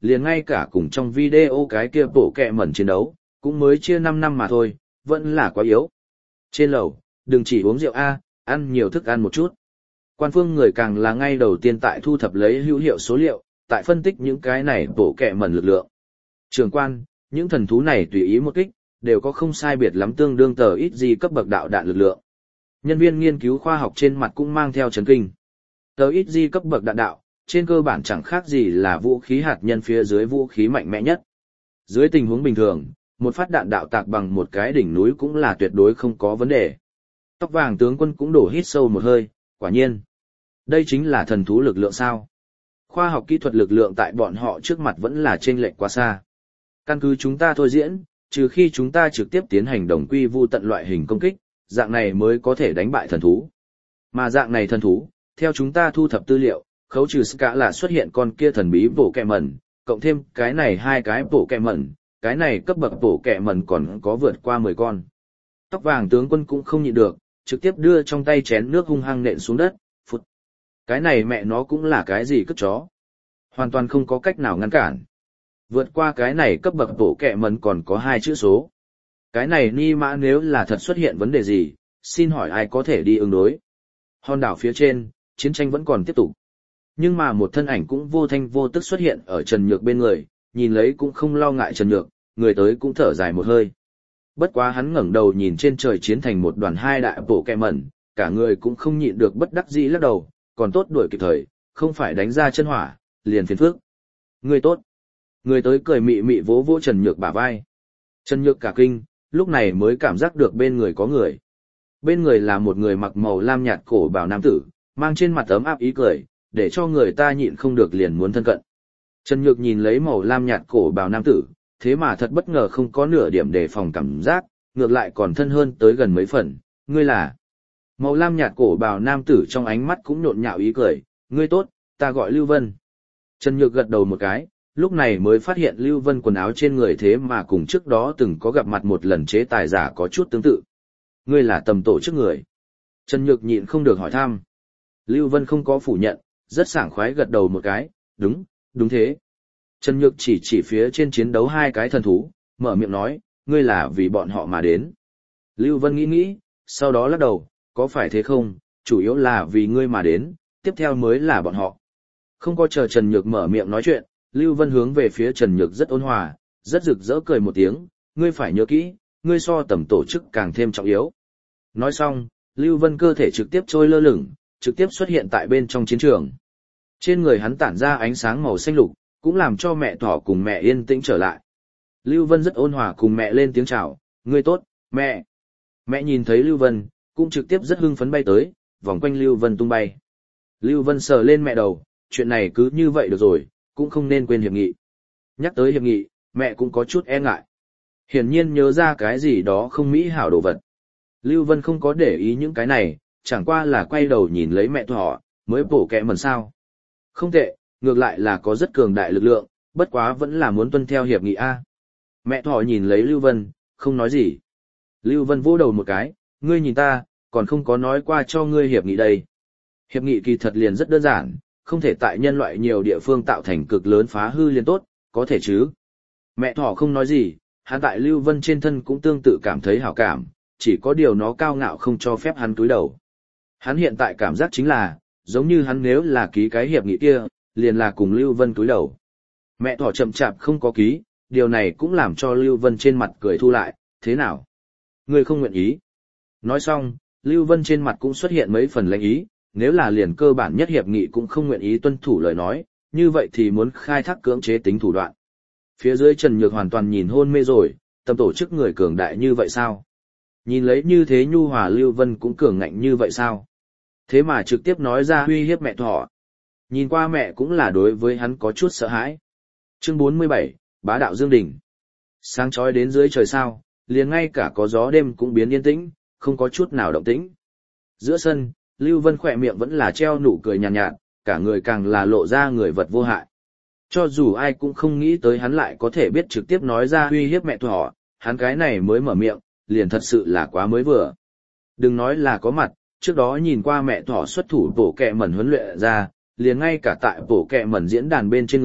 liền ngay cả cùng trong video cái kia bộ kẹ mẩn chiến đấu, cũng mới chia năm năm mà thôi, vẫn là quá yếu. Trên lầu, đừng chỉ uống rượu A, ăn nhiều thức ăn một chút. Quan phương người càng là ngay đầu tiên tại thu thập lấy hữu hiệu số liệu, tại phân tích những cái này bộ kẹ mẩn lực lượng. Trường quan, những thần thú này tùy ý một kích, đều có không sai biệt lắm tương đương tờ ít gì cấp bậc đạo đạn lực lượng. Nhân viên nghiên cứu khoa học trên mặt cũng mang theo chấn kinh. Tờ ít gì cấp bậc đạn đạo, trên cơ bản chẳng khác gì là vũ khí hạt nhân phía dưới vũ khí mạnh mẽ nhất. Dưới tình huống bình thường, một phát đạn đạo tạc bằng một cái đỉnh núi cũng là tuyệt đối không có vấn đề. Tóc vàng tướng quân cũng đổ hít sâu một hơi, quả nhiên. Đây chính là thần thú lực lượng sao. Khoa học kỹ thuật lực lượng tại bọn họ trước mặt vẫn là chênh lệch quá xa. Căn cứ chúng ta thôi diễn, trừ khi chúng ta trực tiếp tiến hành đồng quy vu tận loại hình công kích, dạng này mới có thể đánh bại thần thú. Mà dạng này thần thú, theo chúng ta thu thập tư liệu, khấu trừ cả là xuất hiện con kia thần bí bổ kẹ mẩn, cộng thêm cái này hai cái bổ kẹ mẩn, cái này cấp bậc bổ kẹ mẩn còn có vượt qua mười con. Tóc vàng tướng quân cũng không nhịn được, trực tiếp đưa trong tay chén nước hung hăng nện xuống đất, phụt. Cái này mẹ nó cũng là cái gì cất chó. Hoàn toàn không có cách nào ngăn cản. Vượt qua cái này cấp bậc bổ kẹ mẩn còn có hai chữ số. Cái này ni mã nếu là thật xuất hiện vấn đề gì, xin hỏi ai có thể đi ứng đối. Hòn đảo phía trên, chiến tranh vẫn còn tiếp tục. Nhưng mà một thân ảnh cũng vô thanh vô tức xuất hiện ở Trần Nhược bên người, nhìn lấy cũng không lo ngại Trần Nhược, người tới cũng thở dài một hơi. Bất quá hắn ngẩng đầu nhìn trên trời chiến thành một đoàn hai đại bổ kẹ mẩn, cả người cũng không nhịn được bất đắc dĩ lắc đầu, còn tốt đuổi kịp thời, không phải đánh ra chân hỏa, liền phiền phức. Người tốt. Người tới cười mị mị vỗ vỗ Trần Nhược bả vai. Trần Nhược cả kinh, lúc này mới cảm giác được bên người có người. Bên người là một người mặc màu lam nhạt cổ bào nam tử, mang trên mặt ấm áp ý cười, để cho người ta nhịn không được liền muốn thân cận. Trần Nhược nhìn lấy màu lam nhạt cổ bào nam tử, thế mà thật bất ngờ không có nửa điểm đề phòng cảm giác, ngược lại còn thân hơn tới gần mấy phần, ngươi là. Màu lam nhạt cổ bào nam tử trong ánh mắt cũng nhộn nhạo ý cười, ngươi tốt, ta gọi Lưu Vân. Trần Nhược gật đầu một cái, lúc này mới phát hiện Lưu Vân quần áo trên người thế mà cùng trước đó từng có gặp mặt một lần chế tài giả có chút tương tự. Ngươi là tầm tổ chức người. Trần Nhược nhịn không được hỏi thăm. Lưu Vân không có phủ nhận, rất sảng khoái gật đầu một cái, đúng, đúng thế. Trần Nhược chỉ chỉ phía trên chiến đấu hai cái thần thú, mở miệng nói, ngươi là vì bọn họ mà đến. Lưu Vân nghĩ nghĩ, sau đó lắc đầu, có phải thế không, chủ yếu là vì ngươi mà đến, tiếp theo mới là bọn họ. Không có chờ Trần Nhược mở miệng nói chuyện, Lưu Vân hướng về phía Trần Nhược rất ôn hòa, rất rực rỡ cười một tiếng, ngươi phải nhớ kỹ, ngươi so tầm tổ chức càng thêm trọng yếu. Nói xong, Lưu Vân cơ thể trực tiếp trôi lơ lửng, trực tiếp xuất hiện tại bên trong chiến trường. Trên người hắn tản ra ánh sáng màu xanh lục, cũng làm cho mẹ thỏ cùng mẹ yên tĩnh trở lại. Lưu Vân rất ôn hòa cùng mẹ lên tiếng chào, ngươi tốt, mẹ. Mẹ nhìn thấy Lưu Vân, cũng trực tiếp rất hưng phấn bay tới, vòng quanh Lưu Vân tung bay. Lưu Vân sờ lên mẹ đầu, chuyện này cứ như vậy được rồi, cũng không nên quên hiệp nghị. Nhắc tới hiệp nghị, mẹ cũng có chút e ngại. Hiển nhiên nhớ ra cái gì đó không mỹ hảo đồ vật. Lưu Vân không có để ý những cái này, chẳng qua là quay đầu nhìn lấy mẹ thỏ, mới bổ kẹ mần sao. Không tệ, ngược lại là có rất cường đại lực lượng, bất quá vẫn là muốn tuân theo hiệp nghị A. Mẹ thỏ nhìn lấy Lưu Vân, không nói gì. Lưu Vân vỗ đầu một cái, ngươi nhìn ta, còn không có nói qua cho ngươi hiệp nghị đây. Hiệp nghị kỳ thật liền rất đơn giản, không thể tại nhân loại nhiều địa phương tạo thành cực lớn phá hư liền tốt, có thể chứ. Mẹ thỏ không nói gì, hắn tại Lưu Vân trên thân cũng tương tự cảm thấy hảo cảm, chỉ có điều nó cao ngạo không cho phép hắn cúi đầu. Hắn hiện tại cảm giác chính là, giống như hắn nếu là ký cái hiệp nghị kia, liền là cùng Lưu Vân cúi đầu. Mẹ thỏ chậm chạp không có ký, điều này cũng làm cho Lưu Vân trên mặt cười thu lại, thế nào? Ngươi không nguyện ý. Nói xong, Lưu Vân trên mặt cũng xuất hiện mấy phần lãnh ý, nếu là liền cơ bản nhất hiệp nghị cũng không nguyện ý tuân thủ lời nói, như vậy thì muốn khai thác cưỡng chế tính thủ đoạn. Phía dưới Trần Nhược hoàn toàn nhìn hôn mê rồi, tâm tổ chức người cường đại như vậy sao? Nhìn lấy như thế nhu hòa Lưu Vân cũng cường ngạnh như vậy sao? Thế mà trực tiếp nói ra uy hiếp mẹ thỏ. Nhìn qua mẹ cũng là đối với hắn có chút sợ hãi. Chương bốn mươi bảy, Bá đạo Dương Đình. Sáng chói đến dưới trời sao, liền ngay cả có gió đêm cũng biến yên tĩnh, không có chút nào động tĩnh. Giữa sân, Lưu Vân khỏe miệng vẫn là treo nụ cười nhàn nhạt, nhạt, cả người càng là lộ ra người vật vô hại. Cho dù ai cũng không nghĩ tới hắn lại có thể biết trực tiếp nói ra uy hiếp mẹ thỏ, hắn cái này mới mở miệng, liền thật sự là quá mới vừa. Đừng nói là có mặt, trước đó nhìn qua mẹ thỏ xuất thủ bổ kẹ mẩn huấn luyện ra, liền ngay cả tại bổ kẹ mẩn diễn đàn bên trên người,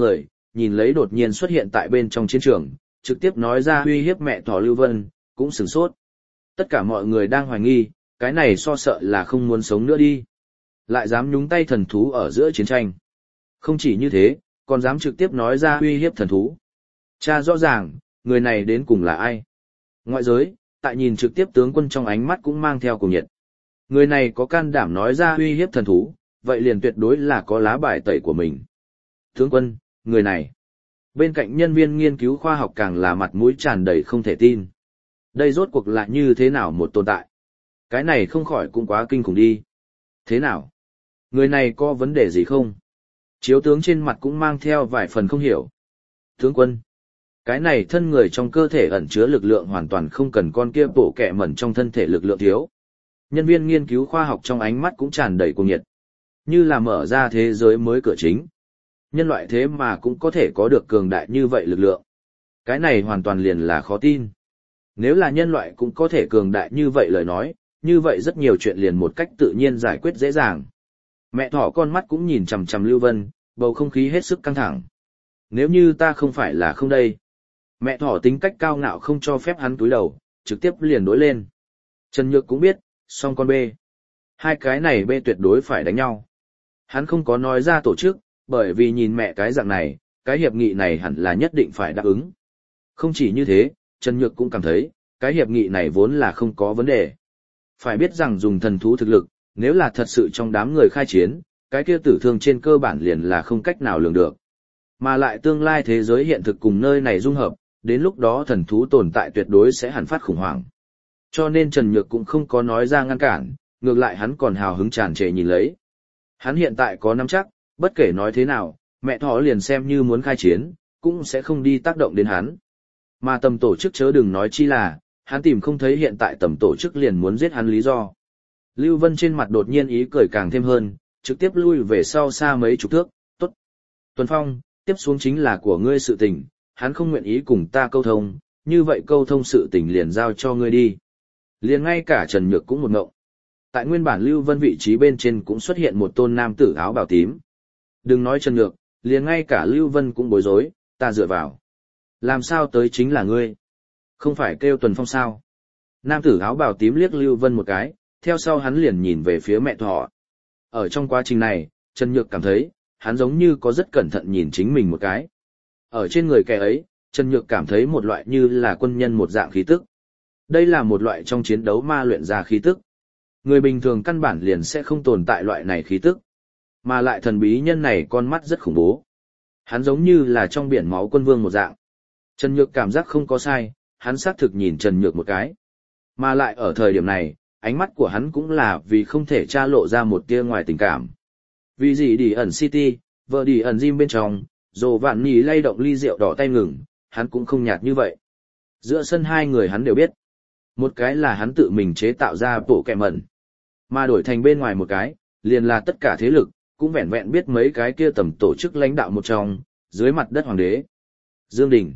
nhìn lấy đột nhiên xuất hiện tại bên trong chiến trường, trực tiếp nói ra uy hiếp mẹ thỏ Lưu Vân, cũng sửng sốt. Tất cả mọi người đang hoài nghi, cái này so sợ là không muốn sống nữa đi. Lại dám nhúng tay thần thú ở giữa chiến tranh. Không chỉ như thế, còn dám trực tiếp nói ra uy hiếp thần thú. Cha rõ ràng, người này đến cùng là ai? Ngoại giới, tại nhìn trực tiếp tướng quân trong ánh mắt cũng mang theo cùng nhiệt. Người này có can đảm nói ra uy hiếp thần thú, vậy liền tuyệt đối là có lá bài tẩy của mình. Tướng quân, người này. Bên cạnh nhân viên nghiên cứu khoa học càng là mặt mũi tràn đầy không thể tin. Đây rốt cuộc là như thế nào một tồn tại? Cái này không khỏi cũng quá kinh khủng đi. Thế nào? Người này có vấn đề gì không? Chiếu tướng trên mặt cũng mang theo vài phần không hiểu. Tướng quân. Cái này thân người trong cơ thể ẩn chứa lực lượng hoàn toàn không cần con kia bổ kẹ mẩn trong thân thể lực lượng thiếu. Nhân viên nghiên cứu khoa học trong ánh mắt cũng tràn đầy cuồng nhiệt. Như là mở ra thế giới mới cửa chính. Nhân loại thế mà cũng có thể có được cường đại như vậy lực lượng. Cái này hoàn toàn liền là khó tin. Nếu là nhân loại cũng có thể cường đại như vậy lời nói, như vậy rất nhiều chuyện liền một cách tự nhiên giải quyết dễ dàng. Mẹ thỏ con mắt cũng nhìn chằm chằm Lưu Vân, bầu không khí hết sức căng thẳng. Nếu như ta không phải là không đây. Mẹ thỏ tính cách cao ngạo không cho phép hắn túi đầu, trực tiếp liền đối lên. Trần Nhược cũng biết, song con bê. Hai cái này bê tuyệt đối phải đánh nhau. Hắn không có nói ra tổ chức, bởi vì nhìn mẹ cái dạng này, cái hiệp nghị này hẳn là nhất định phải đáp ứng. Không chỉ như thế, Trần Nhược cũng cảm thấy, cái hiệp nghị này vốn là không có vấn đề. Phải biết rằng dùng thần thú thực lực, nếu là thật sự trong đám người khai chiến, cái kia tử thương trên cơ bản liền là không cách nào lường được. Mà lại tương lai thế giới hiện thực cùng nơi này dung hợp, đến lúc đó thần thú tồn tại tuyệt đối sẽ hẳn phát khủng hoảng. Cho nên Trần Nhược cũng không có nói ra ngăn cản, ngược lại hắn còn hào hứng tràn trề nhìn lấy. Hắn hiện tại có nắm chắc, bất kể nói thế nào, mẹ thỏ liền xem như muốn khai chiến, cũng sẽ không đi tác động đến hắn. Mà tầm tổ chức chớ đừng nói chi là, hắn tìm không thấy hiện tại tầm tổ chức liền muốn giết hắn lý do. Lưu Vân trên mặt đột nhiên ý cười càng thêm hơn, trực tiếp lui về sau xa mấy chục thước, tốt. Tuần Phong, tiếp xuống chính là của ngươi sự tình, hắn không nguyện ý cùng ta câu thông, như vậy câu thông sự tình liền giao cho ngươi đi. Liền ngay cả Trần Nhược cũng một ngộng. Tại nguyên bản Lưu Vân vị trí bên trên cũng xuất hiện một tôn nam tử áo bào tím. Đừng nói Trần Nhược, liền ngay cả Lưu Vân cũng bối rối, ta dựa vào. Làm sao tới chính là ngươi? Không phải kêu Tuần Phong sao? Nam tử áo bào tím liếc Lưu Vân một cái, theo sau hắn liền nhìn về phía mẹ thỏ. Ở trong quá trình này, Trần Nhược cảm thấy, hắn giống như có rất cẩn thận nhìn chính mình một cái. Ở trên người kẻ ấy, Trần Nhược cảm thấy một loại như là quân nhân một dạng khí tức. Đây là một loại trong chiến đấu ma luyện ra khí tức. Người bình thường căn bản liền sẽ không tồn tại loại này khí tức. Mà lại thần bí nhân này con mắt rất khủng bố. Hắn giống như là trong biển máu quân vương một dạng. Trần Nhược cảm giác không có sai, hắn xác thực nhìn Trần Nhược một cái. Mà lại ở thời điểm này, ánh mắt của hắn cũng là vì không thể tra lộ ra một tia ngoài tình cảm. Vì gì đi ẩn City, vợ đi ẩn Jim bên trong, Dồ Vạn Nhi lay động ly rượu đỏ tay ngừng, hắn cũng không nhạt như vậy. Giữa sân hai người hắn đều biết. Một cái là hắn tự mình chế tạo ra bộ kẹ mẩn. Mà đổi thành bên ngoài một cái, liền là tất cả thế lực, cũng vẹn vẹn biết mấy cái kia tầm tổ chức lãnh đạo một trong, dưới mặt đất hoàng đế. Dương Đình.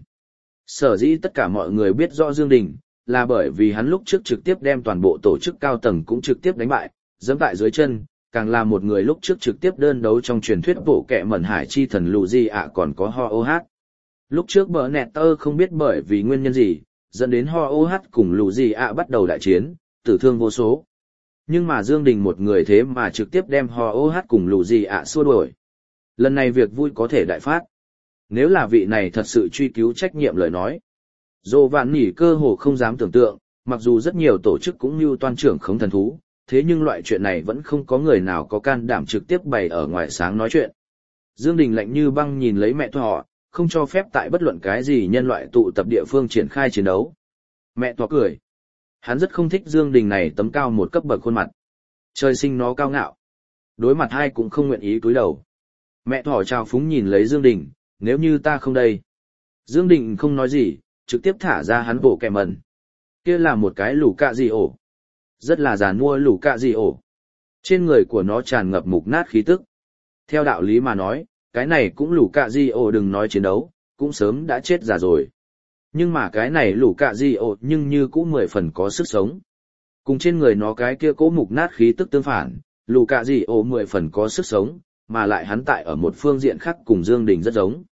Sở dĩ tất cả mọi người biết rõ Dương Đình, là bởi vì hắn lúc trước trực tiếp đem toàn bộ tổ chức cao tầng cũng trực tiếp đánh bại, dẫm tại dưới chân, càng là một người lúc trước trực tiếp đơn đấu trong truyền thuyết bộ kẹ mẩn hải chi thần lù di ạ còn có ho ô hát. Lúc trước bờ nẹt tơ không biết bởi vì nguyên nhân gì, dẫn đến ho ô hát cùng lù di ạ bắt đầu đại chiến, tử thương vô số. Nhưng mà Dương Đình một người thế mà trực tiếp đem ho ô hát cùng lù di ạ xua đuổi. Lần này việc vui có thể đại phát. Nếu là vị này thật sự truy cứu trách nhiệm lời nói. Dô Vạn Nỉ cơ hồ không dám tưởng tượng, mặc dù rất nhiều tổ chức cũng như toan trưởng khống thần thú, thế nhưng loại chuyện này vẫn không có người nào có can đảm trực tiếp bày ở ngoài sáng nói chuyện. Dương Đình lạnh như băng nhìn lấy mẹ thỏ, không cho phép tại bất luận cái gì nhân loại tụ tập địa phương triển khai chiến đấu. Mẹ thỏ cười. Hắn rất không thích Dương Đình này tấm cao một cấp bậc khuôn mặt. Trời sinh nó cao ngạo. Đối mặt hai cũng không nguyện ý cúi đầu. Mẹ thỏ trào phúng nhìn lấy Dương Đình, nếu như ta không đây. Dương Đình không nói gì, trực tiếp thả ra hắn bộ kẹ mẩn. Kia là một cái lũ cạ gì ổ. Rất là giàn mua lũ cạ gì ổ. Trên người của nó tràn ngập mục nát khí tức. Theo đạo lý mà nói, cái này cũng lũ cạ gì ổ đừng nói chiến đấu, cũng sớm đã chết già rồi. Nhưng mà cái này lũ cạ gì ổ nhưng như cũng mười phần có sức sống. Cùng trên người nó cái kia cố mục nát khí tức tương phản, lũ cạ gì ổ mười phần có sức sống, mà lại hắn tại ở một phương diện khác cùng Dương Đình rất giống.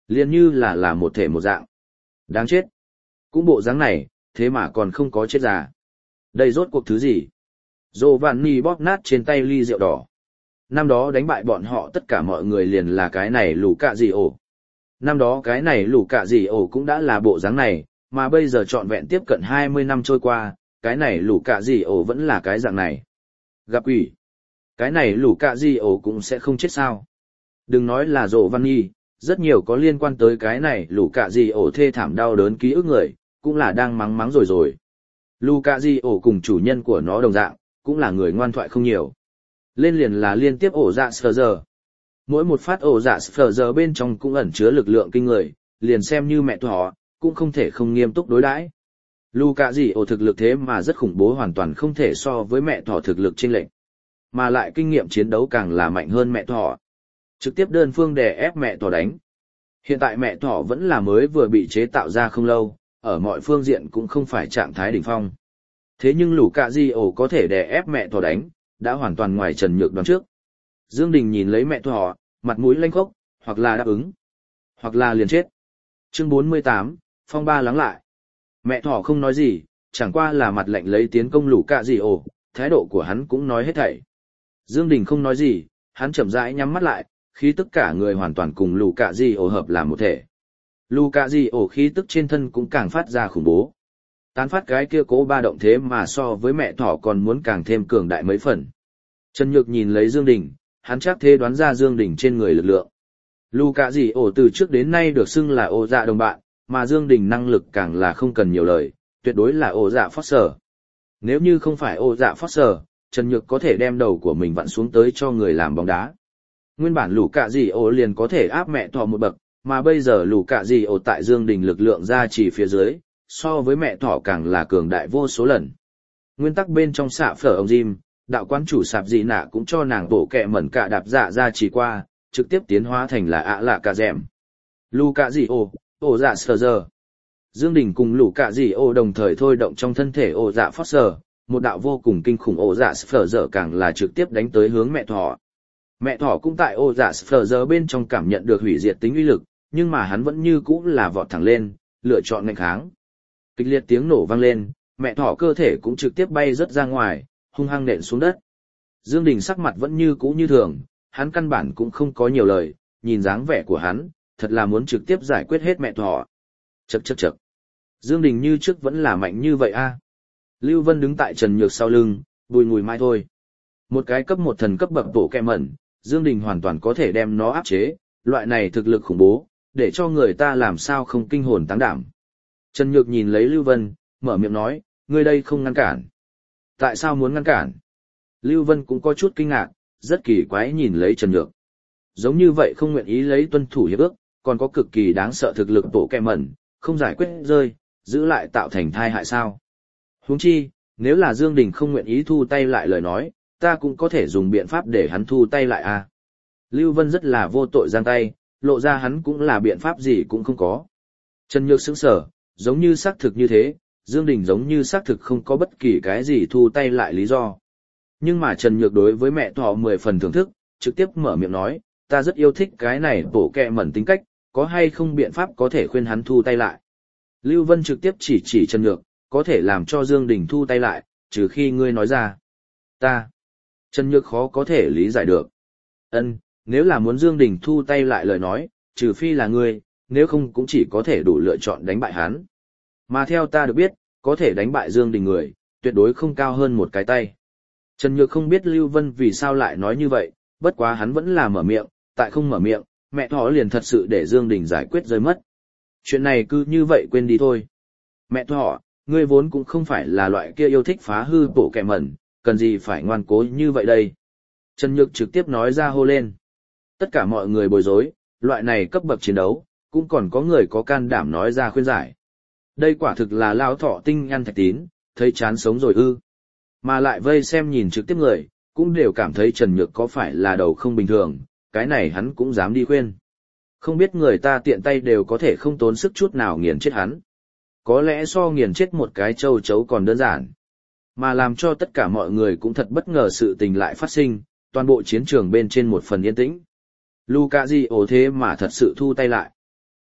Liền như là là một thể một dạng. Đáng chết. Cũng bộ dáng này, thế mà còn không có chết già. Đây rốt cuộc thứ gì? Giovanni bóp nát trên tay ly rượu đỏ. Năm đó đánh bại bọn họ tất cả mọi người liền là cái này lù cạ gì ổ. Năm đó cái này lù cạ gì ổ cũng đã là bộ dáng này, mà bây giờ trọn vẹn tiếp cận hai mươi năm trôi qua, cái này lù cạ gì ổ vẫn là cái dạng này. Gặp quỷ. Cái này lù cạ gì ổ cũng sẽ không chết sao. Đừng nói là Giovanni, rất nhiều có liên quan tới cái này lù cạ gì ổ thê thảm đau đớn ký ức người, cũng là đang mắng mắng rồi rồi. Lù cạ gì ổ cùng chủ nhân của nó đồng dạng, cũng là người ngoan thoại không nhiều. Lên liền là liên tiếp ổ dạ sờ giờ. Mỗi một phát ổ dạ sờ giờ bên trong cũng ẩn chứa lực lượng kinh người, liền xem như mẹ thỏ, cũng không thể không nghiêm túc đối đãi. Lù cạ gì ổ thực lực thế mà rất khủng bố, hoàn toàn không thể so với mẹ thỏ thực lực chênh lệch. Mà lại kinh nghiệm chiến đấu càng là mạnh hơn mẹ thỏ. Trực tiếp đơn phương đè ép mẹ thỏ đánh. Hiện tại mẹ thỏ vẫn là mới vừa bị chế tạo ra không lâu, ở mọi phương diện cũng không phải trạng thái đỉnh phong. Thế nhưng lù cạ di ổ có thể đè ép mẹ thỏ đánh, đã hoàn toàn ngoài Trần Nhược đoán trước. Dương Đình nhìn lấy mẹ thỏ, mặt mũi lanh khốc, hoặc là đáp ứng, hoặc là liền chết. Chương bốn mươi tám, phong ba lắng lại. Mẹ thỏ không nói gì, chẳng qua là mặt lạnh lấy tiến công lù cạ di ổ, thái độ của hắn cũng nói hết thảy. Dương Đình không nói gì, hắn chậm rãi nhắm mắt lại, khí tức cả người hoàn toàn cùng lù cạ di ổ hợp làm một thể. Lù cạ di ổ khí tức trên thân cũng càng phát ra khủng bố. Tán phát cái kia cố ba động thế mà so với mẹ thỏ còn muốn càng thêm cường đại mấy phần. Trần Nhược nhìn lấy Dương Đình, hắn chắc thế đoán ra Dương Đình trên người lực lượng. Lù cạ di ổ từ trước đến nay được xưng là ổ dạ đồng bạn, mà Dương Đình năng lực càng là không cần nhiều lời, tuyệt đối là ổ dạ Foster. Nếu như không phải ổ dạ Foster, Trần Nhược có thể đem đầu của mình vặn xuống tới cho người làm bóng đá. Nguyên bản lù cạ di ổ liền có thể áp mẹ thỏ một bậc, mà bây giờ lù cạ di ổ tại Dương Đình lực lượng ra chỉ phía dưới, so với mẹ thỏ càng là cường đại vô số lần. Nguyên tắc bên trong xạ phở ông Jim, đạo quán chủ sạp dị nạ cũng cho nàng bổ kẹ mẩn cả đạp dạ ra chỉ qua, trực tiếp tiến hóa thành là ạ lạ cả dẹm. Lù cạ di ổ, ổ dạ sờ giờ. Dương Đình cùng lù cạ di ổ đồng thời thôi động trong thân thể ổ dạ phót sờ, một đạo vô cùng kinh khủng ổ dạ sờ giờ càng là trực tiếp đánh tới hướng mẹ thỏ. Mẹ thỏ cũng tại ổ dạ sờ giờ bên trong cảm nhận được hủy diệt tính uy lực, nhưng mà hắn vẫn như cũ là vọt thẳng lên, lựa chọn nghênh kháng. Kịch liệt tiếng nổ vang lên, mẹ thỏ cơ thể cũng trực tiếp bay rất ra ngoài, hung hăng nện xuống đất. Dương Đình sắc mặt vẫn như cũ như thường, hắn căn bản cũng không có nhiều lời, nhìn dáng vẻ của hắn, thật là muốn trực tiếp giải quyết hết mẹ thỏ. Chậc chậc chậc. Dương Đình như trước vẫn là mạnh như vậy a. À? Lưu Vân đứng tại Trần Nhược sau lưng, bùi ngùi mai thôi. Một cái cấp một thần cấp bậc bộ kẹ mẩn, Dương Đình hoàn toàn có thể đem nó áp chế, loại này thực lực khủng bố, để cho người ta làm sao không kinh hồn táng đảm. Trần Nhược nhìn lấy Lưu Vân, mở miệng nói, ngươi đây không ngăn cản. Tại sao muốn ngăn cản? Lưu Vân cũng có chút kinh ngạc, rất kỳ quái nhìn lấy Trần Nhược. Giống như vậy không nguyện ý lấy tuân thủ hiệp ước, còn có cực kỳ đáng sợ thực lực bộ kẹ mẩn, không giải quyết rơi, giữ lại tạo thành thai hại sao. Huống chi, nếu là Dương Đình không nguyện ý thu tay lại lời nói, ta cũng có thể dùng biện pháp để hắn thu tay lại à. Lưu Vân rất là vô tội giang tay, lộ ra hắn cũng là biện pháp gì cũng không có. Trần Nhược sững sờ, giống như xác thực như thế, Dương Đình giống như xác thực không có bất kỳ cái gì thu tay lại lý do. Nhưng mà Trần Nhược đối với mẹ thỏ mười phần thưởng thức, trực tiếp mở miệng nói, ta rất yêu thích cái này bổ kẹ mẩn tính cách, có hay không biện pháp có thể khuyên hắn thu tay lại. Lưu Vân trực tiếp chỉ chỉ Trần Nhược, có thể làm cho Dương Đình thu tay lại, trừ khi ngươi nói ra. Ta. Trần Nhược khó có thể lý giải được. Ân, nếu là muốn Dương Đình thu tay lại lời nói, trừ phi là ngươi, nếu không cũng chỉ có thể đủ lựa chọn đánh bại hắn. Mà theo ta được biết, có thể đánh bại Dương Đình người, tuyệt đối không cao hơn một cái tay. Trần Nhược không biết Lưu Vân vì sao lại nói như vậy, bất quá hắn vẫn là mở miệng, tại không mở miệng, mẹ thỏ liền thật sự để Dương Đình giải quyết rơi mất. Chuyện này cứ như vậy quên đi thôi. Mẹ thỏ, ngươi vốn cũng không phải là loại kia yêu thích phá hư bộ kẹ mẩn, cần gì phải ngoan cố như vậy đây. Trần Nhược trực tiếp nói ra hô lên. Tất cả mọi người bối rối, loại này cấp bậc chiến đấu, cũng còn có người có can đảm nói ra khuyên giải. Đây quả thực là lao thọ tinh ăn thạch tín, thấy chán sống rồi ư. Mà lại vây xem nhìn trực tiếp người, cũng đều cảm thấy Trần Nhược có phải là đầu không bình thường, cái này hắn cũng dám đi khuyên. Không biết người ta tiện tay đều có thể không tốn sức chút nào nghiền chết hắn. Có lẽ so nghiền chết một cái châu chấu còn đơn giản. Mà làm cho tất cả mọi người cũng thật bất ngờ sự tình lại phát sinh, toàn bộ chiến trường bên trên một phần yên tĩnh. Luca Di ổ thế mà thật sự thu tay lại.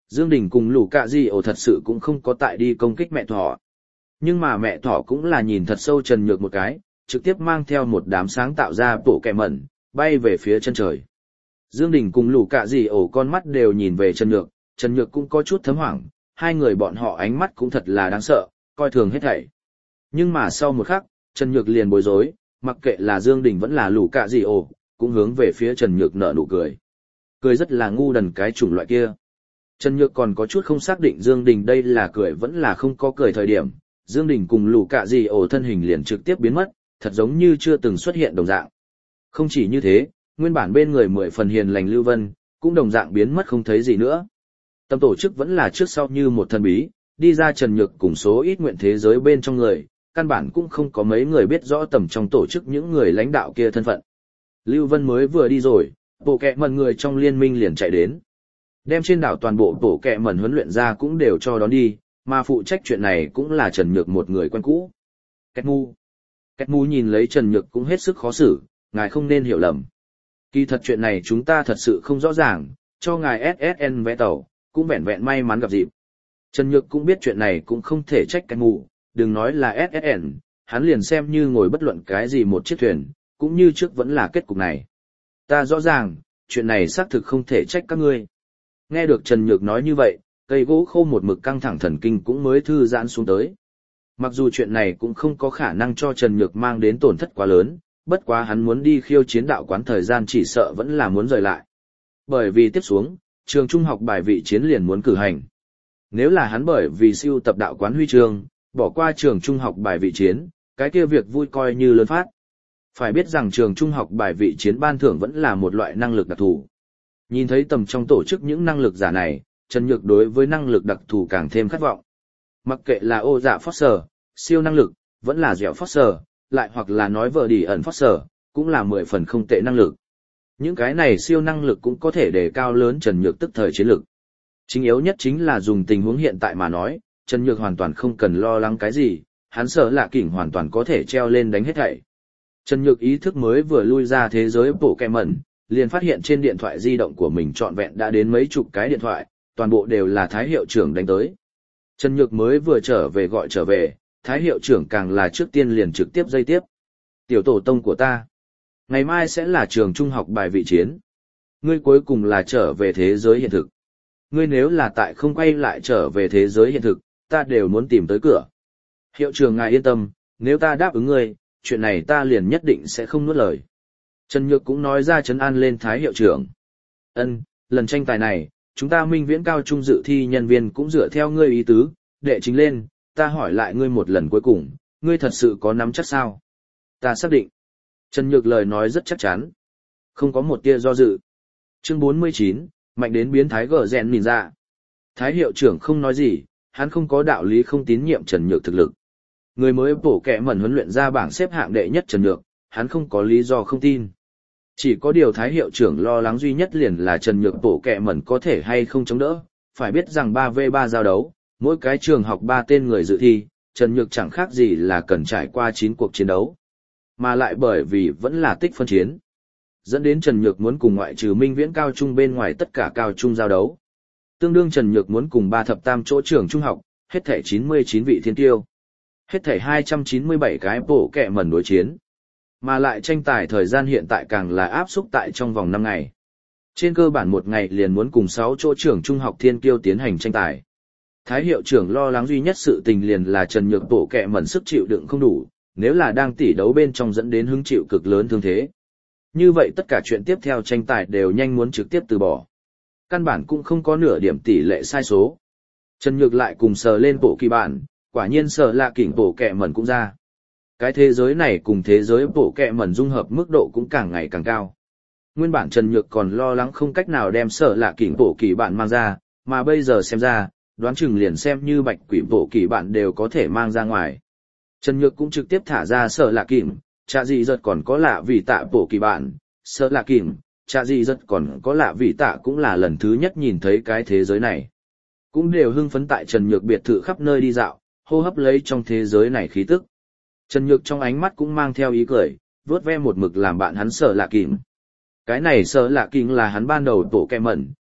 Dương Đình cùng Lũ Cạ Di ổ thật sự cũng không có tại đi công kích mẹ thỏ. Nhưng mà mẹ thỏ cũng là nhìn thật sâu Trần Nhược một cái, trực tiếp mang theo một đám sáng tạo ra bộ kẹ mẩn, bay về phía chân trời. Dương Đình cùng Lũ Cạ Di ổ con mắt đều nhìn về Trần Nhược, Trần Nhược cũng có chút thấm hoảng, hai người bọn họ ánh mắt cũng thật là đáng sợ, coi thường hết thảy. Nhưng mà sau một khắc, Trần Nhược liền bối rối, mặc kệ là Dương Đình vẫn là Lũ Cạ Di ổ, cũng hướng về phía Trần Nhược nở nụ cười. Cười rất là ngu đần cái chủng loại kia. Trần Nhược còn có chút không xác định Dương Đình đây là cười vẫn là không có cười thời điểm, Dương Đình cùng Lũ Cạ Di ổ thân hình liền trực tiếp biến mất, thật giống như chưa từng xuất hiện đồng dạng. Không chỉ như thế, nguyên bản bên người mười phần hiền lành Lưu Vân, cũng đồng dạng biến mất không thấy gì nữa. Tâm tổ chức vẫn là trước sau như một thần bí, đi ra Trần Nhược cùng số ít nguyện thế giới bên trong người, căn bản cũng không có mấy người biết rõ tầm trong tổ chức những người lãnh đạo kia thân phận. Lưu Vân mới vừa đi rồi, bộ kẹ mẩn người trong liên minh liền chạy đến. Đem trên đảo toàn bộ bộ kẹ mẩn huấn luyện ra cũng đều cho đón đi, mà phụ trách chuyện này cũng là Trần Nhược một người quen cũ. Kết mu. Kết mu nhìn lấy Trần Nhược cũng hết sức khó xử, ngài không nên hiểu lầm. Kỳ thật chuyện này chúng ta thật sự không rõ ràng, cho ngài ét ét en vé tàu, cũng vẹn vẹn may mắn gặp dịp. Trần Nhược cũng biết chuyện này cũng không thể trách Kết mu, đừng nói là ét ét en, hắn liền xem như ngồi bất luận cái gì một chiếc thuyền, cũng như trước vẫn là kết cục này. Ta rõ ràng, chuyện này xác thực không thể trách các ngươi. Nghe được Trần Nhược nói như vậy, cây gỗ khô một mực căng thẳng thần kinh cũng mới thư giãn xuống tới. Mặc dù chuyện này cũng không có khả năng cho Trần Nhược mang đến tổn thất quá lớn, bất quá hắn muốn đi khiêu chiến đạo quán thời gian chỉ sợ vẫn là muốn rời lại. Bởi vì tiếp xuống, trường trung học bài vị chiến liền muốn cử hành. Nếu là hắn bởi vì siêu tập đạo quán huy chương, bỏ qua trường trung học bài vị chiến, cái kia việc vui coi như lớn phát. Phải biết rằng trường trung học bài vị chiến ban thưởng vẫn là một loại năng lực đặc thù. Nhìn thấy tầm trong tổ chức những năng lực giả này, Trần Nhược đối với năng lực đặc thù càng thêm khát vọng. Mặc kệ là ô dạ Foster, siêu năng lực, vẫn là dẻo Foster, lại hoặc là nói vợ đi ẩn Foster, cũng là mười phần không tệ năng lực. Những cái này siêu năng lực cũng có thể đề cao lớn Trần Nhược tức thời chiến lực. Chính yếu nhất chính là dùng tình huống hiện tại mà nói, Trần Nhược hoàn toàn không cần lo lắng cái gì, hắn sợ lạ kỉnh hoàn toàn có thể treo lên đánh hết thảy. Trần Nhược ý thức mới vừa lui ra thế giới bộ kẹ mẩn, liền phát hiện trên điện thoại di động của mình trọn vẹn đã đến mấy chục cái điện thoại, toàn bộ đều là Thái hiệu trưởng đánh tới. Trần Nhược mới vừa trở về gọi trở về, Thái hiệu trưởng càng là trước tiên liền trực tiếp dây tiếp. Tiểu tổ tông của ta, ngày mai sẽ là trường trung học bài vị chiến. Ngươi cuối cùng là trở về thế giới hiện thực. Ngươi nếu là tại không quay lại trở về thế giới hiện thực, ta đều muốn tìm tới cửa. Hiệu trưởng ngài yên tâm, nếu ta đáp ứng ngươi, chuyện này ta liền nhất định sẽ không nuốt lời. Trần Nhược cũng nói ra trấn an lên Thái hiệu trưởng. Ân, lần tranh tài này, chúng ta minh viễn cao trung dự thi nhân viên cũng dựa theo ngươi ý tứ, đệ chính lên, ta hỏi lại ngươi một lần cuối cùng, ngươi thật sự có nắm chắc sao? Ta xác định. Trần Nhược lời nói rất chắc chắn. Không có một tia do dự. Chương bốn mươi chín, mạnh đến biến thái gở rèn nhìn ra. Thái hiệu trưởng không nói gì, hắn không có đạo lý không tín nhiệm Trần Nhược thực lực. Người mới bổ kẹ mẩn huấn luyện ra bảng xếp hạng đệ nhất Trần Nhược, hắn không có lý do không tin. Chỉ có điều Thái hiệu trưởng lo lắng duy nhất liền là Trần Nhược bổ kẹ mẩn có thể hay không chống đỡ, phải biết rằng ba vs ba giao đấu, mỗi cái trường học ba tên người dự thi, Trần Nhược chẳng khác gì là cần trải qua chín cuộc chiến đấu. Mà lại bởi vì vẫn là tích phân chiến, dẫn đến Trần Nhược muốn cùng ngoại trừ minh viễn cao trung bên ngoài tất cả cao trung giao đấu. Tương đương Trần Nhược muốn cùng ba thập tam chỗ trường trung học, hết thảy chín mươi chín vị thiên tiêu. Hết thảy hai trăm chín mươi bảy cái bổ kẹ mẩn đối chiến. Mà lại tranh tài thời gian hiện tại càng là áp xúc tại trong vòng năm ngày. Trên cơ bản một ngày liền muốn cùng sáu chỗ trường trung học thiên kiêu tiến hành tranh tài. Thái hiệu trưởng lo lắng duy nhất sự tình liền là Trần Nhược bổ kẹ mẩn sức chịu đựng không đủ, nếu là đang tỉ đấu bên trong dẫn đến hứng chịu cực lớn thương thế. Như vậy tất cả chuyện tiếp theo tranh tài đều nhanh muốn trực tiếp từ bỏ. Căn bản cũng không có nửa điểm tỷ lệ sai số. Trần Nhược lại cùng sờ lên bộ kỳ bản, quả nhiên sờ lạ kỉnh bộ kẹ mẩn cũng ra. Cái thế giới này cùng thế giới bộ kẹ mẩn dung hợp mức độ cũng càng ngày càng cao. Nguyên bản Trần Nhược còn lo lắng không cách nào đem sờ lạ kỉnh bộ kỳ bản mang ra, mà bây giờ xem ra, đoán chừng liền xem như bạch quỷ bộ kỳ bản đều có thể mang ra ngoài. Trần Nhược cũng trực tiếp thả ra sờ lạ kỉnh, chả gì giật còn có lạ vì tạ bộ kỳ bản, sờ lạ kỉnh, chả gì giật còn có lạ vì tạ cũng là lần thứ nhất nhìn thấy cái thế giới này. Cũng đều hưng phấn tại Trần Nhược biệt thự khắp nơi đi dạo, hô hấp lấy trong thế giới này khí tức. Trần Nhược trong ánh mắt cũng mang theo ý cười, vớt ve một mực làm bạn hắn sợ lạ kìm. Cái này sợ lạ kìm là hắn ban đầu tổ kẹ mẩn,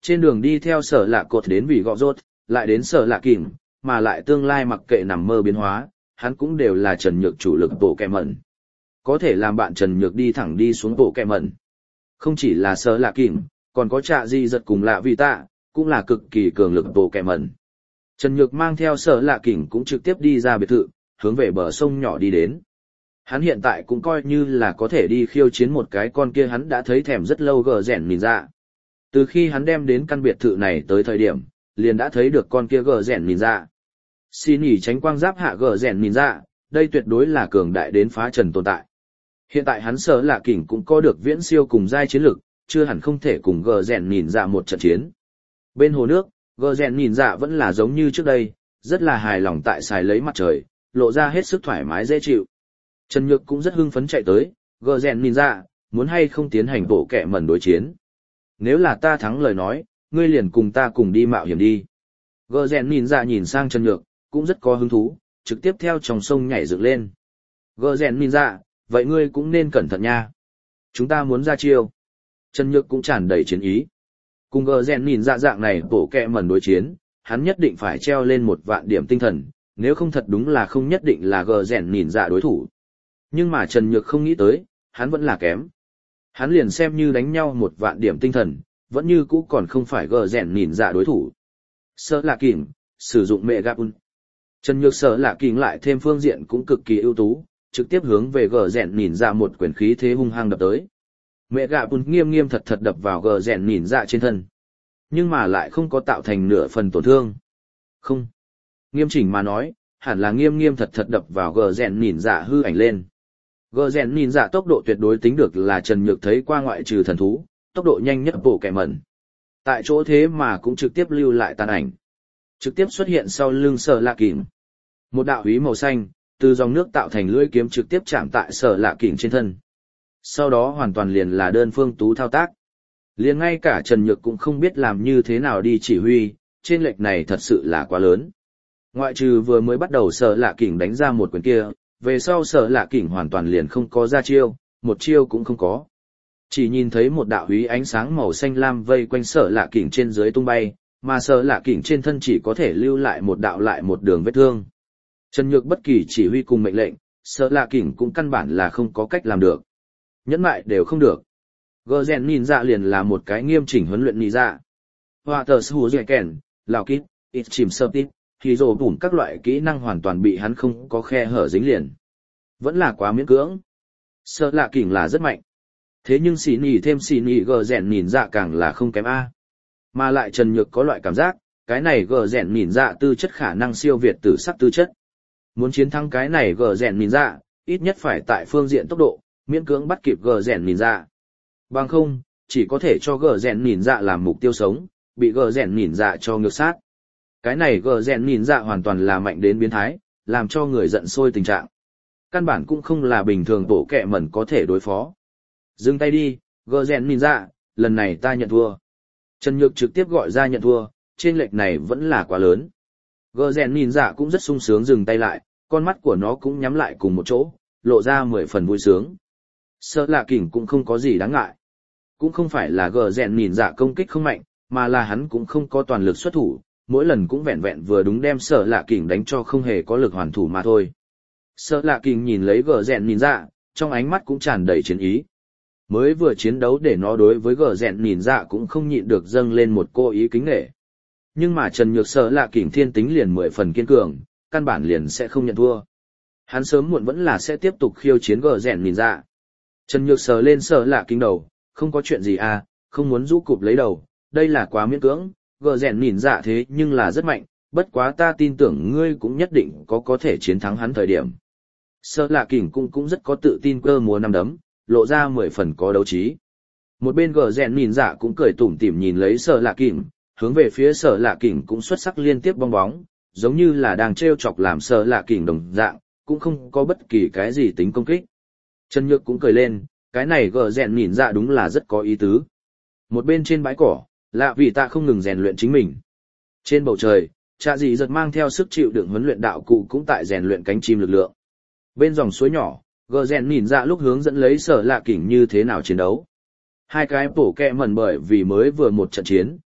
Trên đường đi theo sở lạ cột đến vì gọ rốt, lại đến sở lạ kìm, mà lại tương lai mặc kệ nằm mơ biến hóa, hắn cũng đều là Trần Nhược chủ lực bộ kẹ mẩn. Có thể làm bạn Trần Nhược đi thẳng đi xuống bộ kẹ mẩn. Không chỉ là sở lạ kìm, còn có trạ di giật cùng lạ vì tạ, cũng là cực kỳ cường lực bộ kẹ mẩn. Trần Nhược mang theo sở lạ kìm cũng trực tiếp đi ra biệt thự, hướng về bờ sông nhỏ đi đến. Hắn hiện tại cũng coi như là có thể đi khiêu chiến một cái con kia hắn đã thấy thèm rất lâu gờ rèn nhìn ra. Từ khi hắn đem đến căn biệt thự này tới thời điểm, liền đã thấy được con kia gờ rèn nhìn ra. Xin nhỉ tránh quang giáp hạ gờ rèn nhìn ra, đây tuyệt đối là cường đại đến phá trần tồn tại. Hiện tại hắn sở lạ kỉnh cũng có được viễn siêu cùng giai chiến lực, chưa hẳn không thể cùng gờ rèn nhìn ra một trận chiến. Bên hồ nước, gờ rèn nhìn ra vẫn là giống như trước đây, rất là hài lòng tại xài lấy mặt trời, lộ ra hết sức thoải mái dễ chịu. Trần Nhược cũng rất hưng phấn chạy tới, gờ rèn nhìn ra, muốn hay không tiến hành bộ kẹ mẩn đối chiến. Nếu là ta thắng lời nói, ngươi liền cùng ta cùng đi mạo hiểm đi. Gờ rèn nhìn ra nhìn sang Trần Nhược, cũng rất có hứng thú, trực tiếp theo trong sông nhảy dựng lên. Gờ rèn nhìn ra, vậy ngươi cũng nên cẩn thận nha. Chúng ta muốn ra chiêu. Trần Nhược cũng tràn đầy chiến ý. Cùng gờ rèn nhìn ra dạng này bộ kẹ mẩn đối chiến, hắn nhất định phải treo lên một vạn điểm tinh thần, nếu không thật đúng là không nhất định là gờ rèn nhìn ra đối thủ. Nhưng mà Trần Nhược không nghĩ tới, hắn vẫn là kém. Hắn liền xem như đánh nhau một vạn điểm tinh thần, vẫn như cũ còn không phải gờ rèn nhìn ra đối thủ. Sở lạ kỉnh, sử dụng mẹ gạp un. Trần Nhược sở lạ kỉnh lại thêm phương diện cũng cực kỳ ưu tú, trực tiếp hướng về gờ rèn nhìn ra một quyền khí thế hung hăng đập tới. Mẹ gạp un nghiêm nghiêm thật thật đập vào gờ rèn nhìn ra trên thân. Nhưng mà lại không có tạo thành nửa phần tổn thương. Không. Nghiêm chỉnh mà nói, hẳn là nghiêm nghiêm thật thật đập vào gờ rèn nhìn ra hư ảnh lên. Gờ rèn nhìn ra tốc độ tuyệt đối tính được là Trần Nhược thấy qua ngoại trừ thần thú, tốc độ nhanh nhất bộ kẻ mẩn. Tại chỗ thế mà cũng trực tiếp lưu lại tàn ảnh. Trực tiếp xuất hiện sau lưng sở lạ kỉnh. Một đạo úy màu xanh, từ dòng nước tạo thành lưỡi kiếm trực tiếp chạm tại sở lạ kỉnh trên thân. Sau đó hoàn toàn liền là đơn phương tú thao tác. Liền ngay cả Trần Nhược cũng không biết làm như thế nào đi chỉ huy, trên lệch này thật sự là quá lớn. Ngoại trừ vừa mới bắt đầu sở lạ kỉnh đánh ra một quyền kia, về sau sở lạ kỉnh hoàn toàn liền không có ra chiêu, một chiêu cũng không có. Chỉ nhìn thấy một đạo húy ánh sáng màu xanh lam vây quanh sở lạ kỉnh trên dưới tung bay, mà sở lạ kỉnh trên thân chỉ có thể lưu lại một đạo lại một đường vết thương. Trần Nhược bất kỳ chỉ huy cùng mệnh lệnh, sở lạ kỉnh cũng căn bản là không có cách làm được. Nhẫn mại đều không được. Gờ rèn nhìn dạ liền là một cái nghiêm chỉnh huấn luyện nhìn dạ. Hoa tờ sư dạy kèn, lào kít, ít chìm sơ tít, thì rồ bùn các loại kỹ năng hoàn toàn bị hắn không có khe hở dính liền. Vẫn là quá miễn cưỡng. Sở lạ kỉnh là rất mạnh. Thế nhưng xì nhì thêm xì nhì gờ rèn nhìn dạ càng là không kém A. Mà lại Trần Nhược có loại cảm giác, cái này gờ rèn nhìn dạ tư chất khả năng siêu việt tử sắc tư chất. Muốn chiến thắng cái này gờ rèn nhìn dạ, ít nhất phải tại phương diện tốc độ, miễn cưỡng bắt kịp gờ rèn nhìn dạ. Bằng không, chỉ có thể cho gờ rèn nhìn dạ làm mục tiêu sống, bị gờ rèn nhìn dạ cho ngược sát. Cái này gờ rèn nhìn dạ hoàn toàn là mạnh đến biến thái, làm cho người giận sôi tình trạng. Căn bản cũng không là bình thường tổ kẹ mẩn có thể đối phó. Dừng tay đi, gờ rèn nhìn dạ, lần này ta nhận thua. Trần Nhược trực tiếp gọi ra nhận thua, trên lệch này vẫn là quá lớn. Gờ rèn nhìn dạ cũng rất sung sướng dừng tay lại, con mắt của nó cũng nhắm lại cùng một chỗ, lộ ra mười phần vui sướng. Sở lạ kỉnh cũng không có gì đáng ngại. Cũng không phải là gờ rèn nhìn dạ công kích không mạnh, mà là hắn cũng không có toàn lực xuất thủ, mỗi lần cũng vẹn vẹn vừa đúng đem sở lạ kỉnh đánh cho không hề có lực hoàn thủ mà thôi. Sở lạ kỉnh nhìn lấy gờ rèn nhìn dạ, trong ánh mắt cũng tràn đầy chiến ý. Mới vừa chiến đấu để nó đối với gờ rèn nhìn dạ cũng không nhịn được dâng lên một cô ý kính nể. Nhưng mà Trần Nhược sở lạ kỉnh thiên tính liền mười phần kiên cường, căn bản liền sẽ không nhận thua. Hắn sớm muộn vẫn là sẽ tiếp tục khiêu chiến gờ rèn nhìn dạ. Trần Nhược sờ lên sở lạ kỉnh đầu, không có chuyện gì à, không muốn rũ cụp lấy đầu, đây là quá miễn cưỡng, gờ rèn nhìn dạ thế nhưng là rất mạnh, bất quá ta tin tưởng ngươi cũng nhất định có có thể chiến thắng hắn thời điểm. Sở lạ kỉnh cũng cũng rất có tự tin cơ múa năm đấm, lộ ra mười phần có đấu trí. Một bên gờ rèn nhìn dạ cũng cười tủm tỉm nhìn lấy sở lạ kỉnh, hướng về phía sở lạ kỉnh cũng xuất sắc liên tiếp bong bóng, giống như là đang trêu chọc làm sở lạ kỉnh đồng dạng, cũng không có bất kỳ cái gì tính công kích. Trần Nhược cũng cười lên, cái này gờ rèn nhìn dạ đúng là rất có ý tứ. Một bên trên bãi cỏ, lạ vì ta không ngừng rèn luyện chính mình. Trên bầu trời, Trạ Dị Giật mang theo sức chịu đựng huấn luyện đạo cụ cũng tại rèn luyện cánh chim lực lượng. Bên dòng suối nhỏ, gờ rèn nhìn dạ lúc hướng dẫn lấy sở lạ kỉnh như thế nào chiến đấu. Hai cái bổ kẹ mẩn bởi vì mới vừa một trận chiến,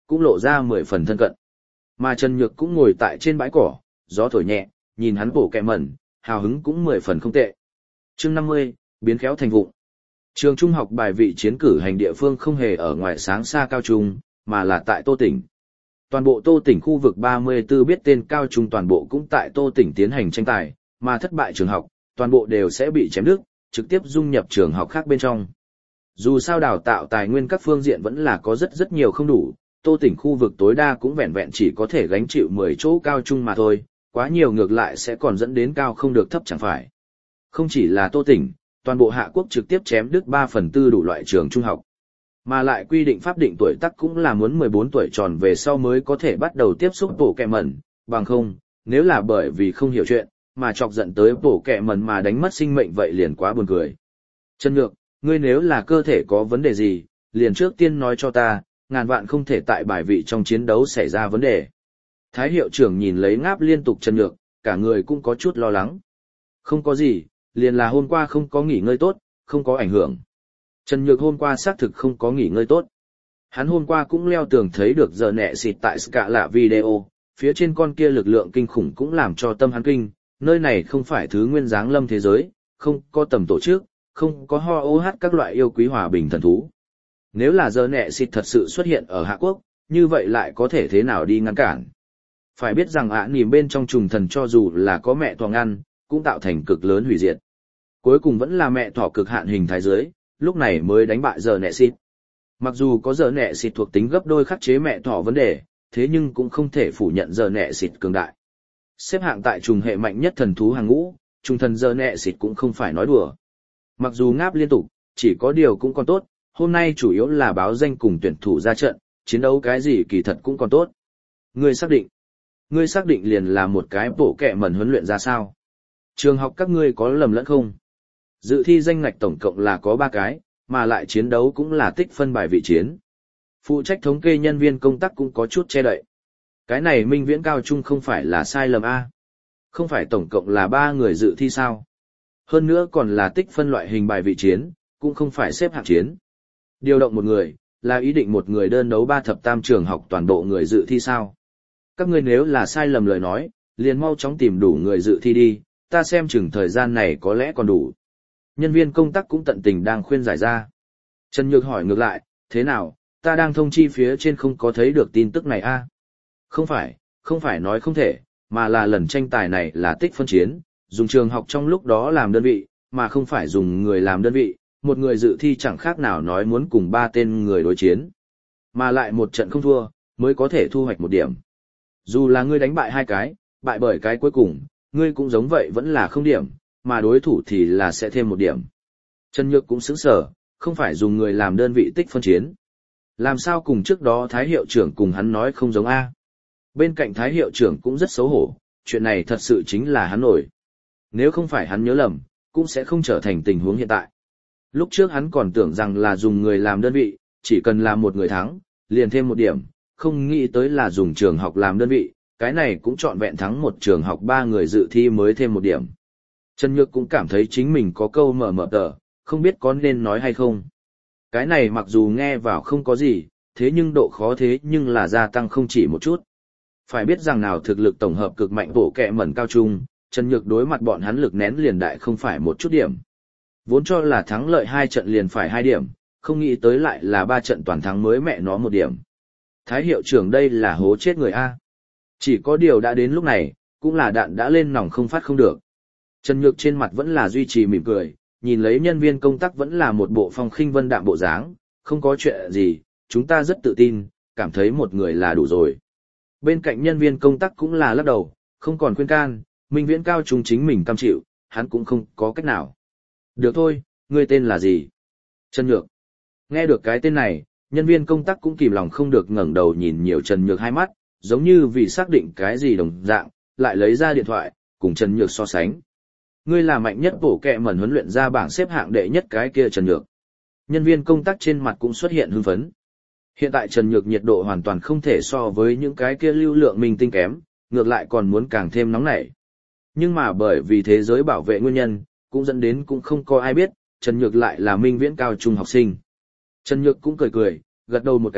cũng lộ ra mười phần thân cận. Mà Trần Nhược cũng ngồi tại trên bãi cỏ, gió thổi nhẹ, nhìn hắn bổ kẹ mẩn, hào hứng cũng mười phần không tệ. Chương năm mươi, biến khéo thành vụng. Trường trung học bài vị chiến cử hành địa phương không hề ở ngoài sáng xa cao trung, mà là tại Tô tỉnh. Toàn bộ Tô tỉnh khu vực ba mươi tư biết tên cao trung toàn bộ cũng tại Tô tỉnh tiến hành tranh tài, mà thất bại trường học, toàn bộ đều sẽ bị chém đứt, trực tiếp dung nhập trường học khác bên trong. Dù sao đào tạo tài nguyên các phương diện vẫn là có rất rất nhiều không đủ, Tô tỉnh khu vực tối đa cũng vẹn vẹn chỉ có thể gánh chịu mười chỗ cao trung mà thôi, quá nhiều ngược lại sẽ còn dẫn đến cao không được thấp chẳng phải. Không chỉ là Tô tỉnh, toàn bộ Hạ Quốc trực tiếp chém đứt ba phần tư đủ loại trường trung học. Mà lại quy định pháp định tuổi tác cũng là muốn mười bốn tuổi tròn về sau mới có thể bắt đầu tiếp xúc bổ kẹ mẩn, bằng không, nếu là bởi vì không hiểu chuyện, mà chọc giận tới bổ kẹ mẩn mà đánh mất sinh mệnh vậy liền quá buồn cười. Trần Nhược, ngươi nếu là cơ thể có vấn đề gì, liền trước tiên nói cho ta, ngàn vạn không thể tại bài vị trong chiến đấu xảy ra vấn đề. Thái hiệu trưởng nhìn lấy ngáp liên tục Trần Nhược, cả người cũng có chút lo lắng. Không có gì, liền là hôm qua không có nghỉ ngơi tốt, không có ảnh hưởng. Trần Nhược hôm qua xác thực không có nghỉ ngơi tốt. Hắn hôm qua cũng leo tường thấy được giờ nẹ xịt tại Ska lạ video, phía trên con kia lực lượng kinh khủng cũng làm cho tâm hắn kinh, nơi này không phải thứ nguyên dáng lâm thế giới, không có tầm tổ chức, không có ho ô hát các loại yêu quý hòa bình thần thú. Nếu là giờ nẹ xịt thật sự xuất hiện ở Hạ Quốc, như vậy lại có thể thế nào đi ngăn cản. Phải biết rằng ạ nìm bên trong trùng thần cho dù là có mẹ thỏ ngăn, cũng tạo thành cực lớn hủy diệt. Cuối cùng vẫn là mẹ thỏ cực hạn hình thái giới, lúc này mới đánh bại giờ nẹ xịt. Mặc dù có giờ nẹ xịt thuộc tính gấp đôi khắc chế mẹ thỏ vấn đề, thế nhưng cũng không thể phủ nhận giờ nẹ xịt cường đại. Xếp hạng tại trùng hệ mạnh nhất thần thú hàng ngũ, trùng thần giờ nẹ xịt cũng không phải nói đùa. Mặc dù ngáp liên tục, chỉ có điều cũng còn tốt, hôm nay chủ yếu là báo danh cùng tuyển thủ ra trận, chiến đấu cái gì kỳ thật cũng còn tốt. Ngươi xác định. Ngươi xác định liền là một cái bổ kẹ mẩn huấn luyện ra sao? Trường học các ngươi có lầm lẫn không? Dự thi danh ngạch tổng cộng là có ba cái, mà lại chiến đấu cũng là tích phân bài vị chiến. Phụ trách thống kê nhân viên công tác cũng có chút che đậy. Cái này Minh Viễn cao trung không phải là sai lầm A. Không phải tổng cộng là ba người dự thi sao? Hơn nữa còn là tích phân loại hình bài vị chiến, cũng không phải xếp hạng chiến. Điều động một người, là ý định một người đơn đấu ba thập tam trường học toàn bộ người dự thi sao? Các ngươi nếu là sai lầm lời nói, liền mau chóng tìm đủ người dự thi đi, ta xem chừng thời gian này có lẽ còn đủ. Nhân viên công tác cũng tận tình đang khuyên giải ra. Trần Nhược hỏi ngược lại, thế nào, ta đang thông chi phía trên không có thấy được tin tức này a? Không phải, không phải nói không thể, mà là lần tranh tài này là tích phân chiến, dùng trường học trong lúc đó làm đơn vị, mà không phải dùng người làm đơn vị, một người dự thi chẳng khác nào nói muốn cùng ba tên người đối chiến. Mà lại một trận không thua, mới có thể thu hoạch một điểm. Dù là ngươi đánh bại hai cái, bại bởi cái cuối cùng, ngươi cũng giống vậy vẫn là không điểm, mà đối thủ thì là sẽ thêm một điểm. Trần Nhược cũng sững sờ, không phải dùng người làm đơn vị tích phân chiến. Làm sao cùng trước đó Thái hiệu trưởng cùng hắn nói không giống A. Bên cạnh Thái hiệu trưởng cũng rất xấu hổ, chuyện này thật sự chính là hắn nổi. Nếu không phải hắn nhớ lầm, cũng sẽ không trở thành tình huống hiện tại. Lúc trước hắn còn tưởng rằng là dùng người làm đơn vị, chỉ cần làm một người thắng, liền thêm một điểm, không nghĩ tới là dùng trường học làm đơn vị, cái này cũng trọn vẹn thắng một trường học ba người dự thi mới thêm một điểm. Trần Nhược cũng cảm thấy chính mình có câu mở mở tờ, không biết có nên nói hay không. Cái này mặc dù nghe vào không có gì, thế nhưng độ khó thế nhưng là gia tăng không chỉ một chút. Phải biết rằng nào thực lực tổng hợp cực mạnh bổ kẹ mẩn cao trung, Trần Nhược đối mặt bọn hắn lực nén liền đại không phải một chút điểm. Vốn cho là thắng lợi hai trận liền phải hai điểm, không nghĩ tới lại là ba trận toàn thắng mới mẹ nó một điểm. Thái hiệu trưởng đây là hố chết người A. Chỉ có điều đã đến lúc này, cũng là đạn đã lên nòng không phát không được. Trần Nhược trên mặt vẫn là duy trì mỉm cười, nhìn lấy nhân viên công tác vẫn là một bộ phong khinh vân đạm bộ dáng, không có chuyện gì, chúng ta rất tự tin, cảm thấy một người là đủ rồi. Bên cạnh nhân viên công tác cũng là lắc đầu, không còn khuyên can, Minh Viễn cao trung chính mình cam chịu, hắn cũng không có cách nào. Được thôi, ngươi tên là gì? Trần Nhược. Nghe được cái tên này, nhân viên công tác cũng kìm lòng không được ngẩng đầu nhìn nhiều Trần Nhược hai mắt, giống như vì xác định cái gì đồng dạng, lại lấy ra điện thoại, cùng Trần Nhược so sánh. Ngươi là mạnh nhất bổ kẹ mẩn huấn luyện ra bảng xếp hạng đệ nhất cái kia Trần Nhược. Nhân viên công tác trên mặt cũng xuất hiện hưng phấn. Hiện tại Trần Nhược nhiệt độ hoàn toàn không thể so với những cái kia lưu lượng minh tinh kém, ngược lại còn muốn càng thêm nóng nảy. Nhưng mà bởi vì thế giới bảo vệ nguyên nhân, cũng dẫn đến cũng không có ai biết, Trần Nhược lại là Minh Viễn cao trung học sinh. Trần Nhược cũng cười cười, gật đầu một cái,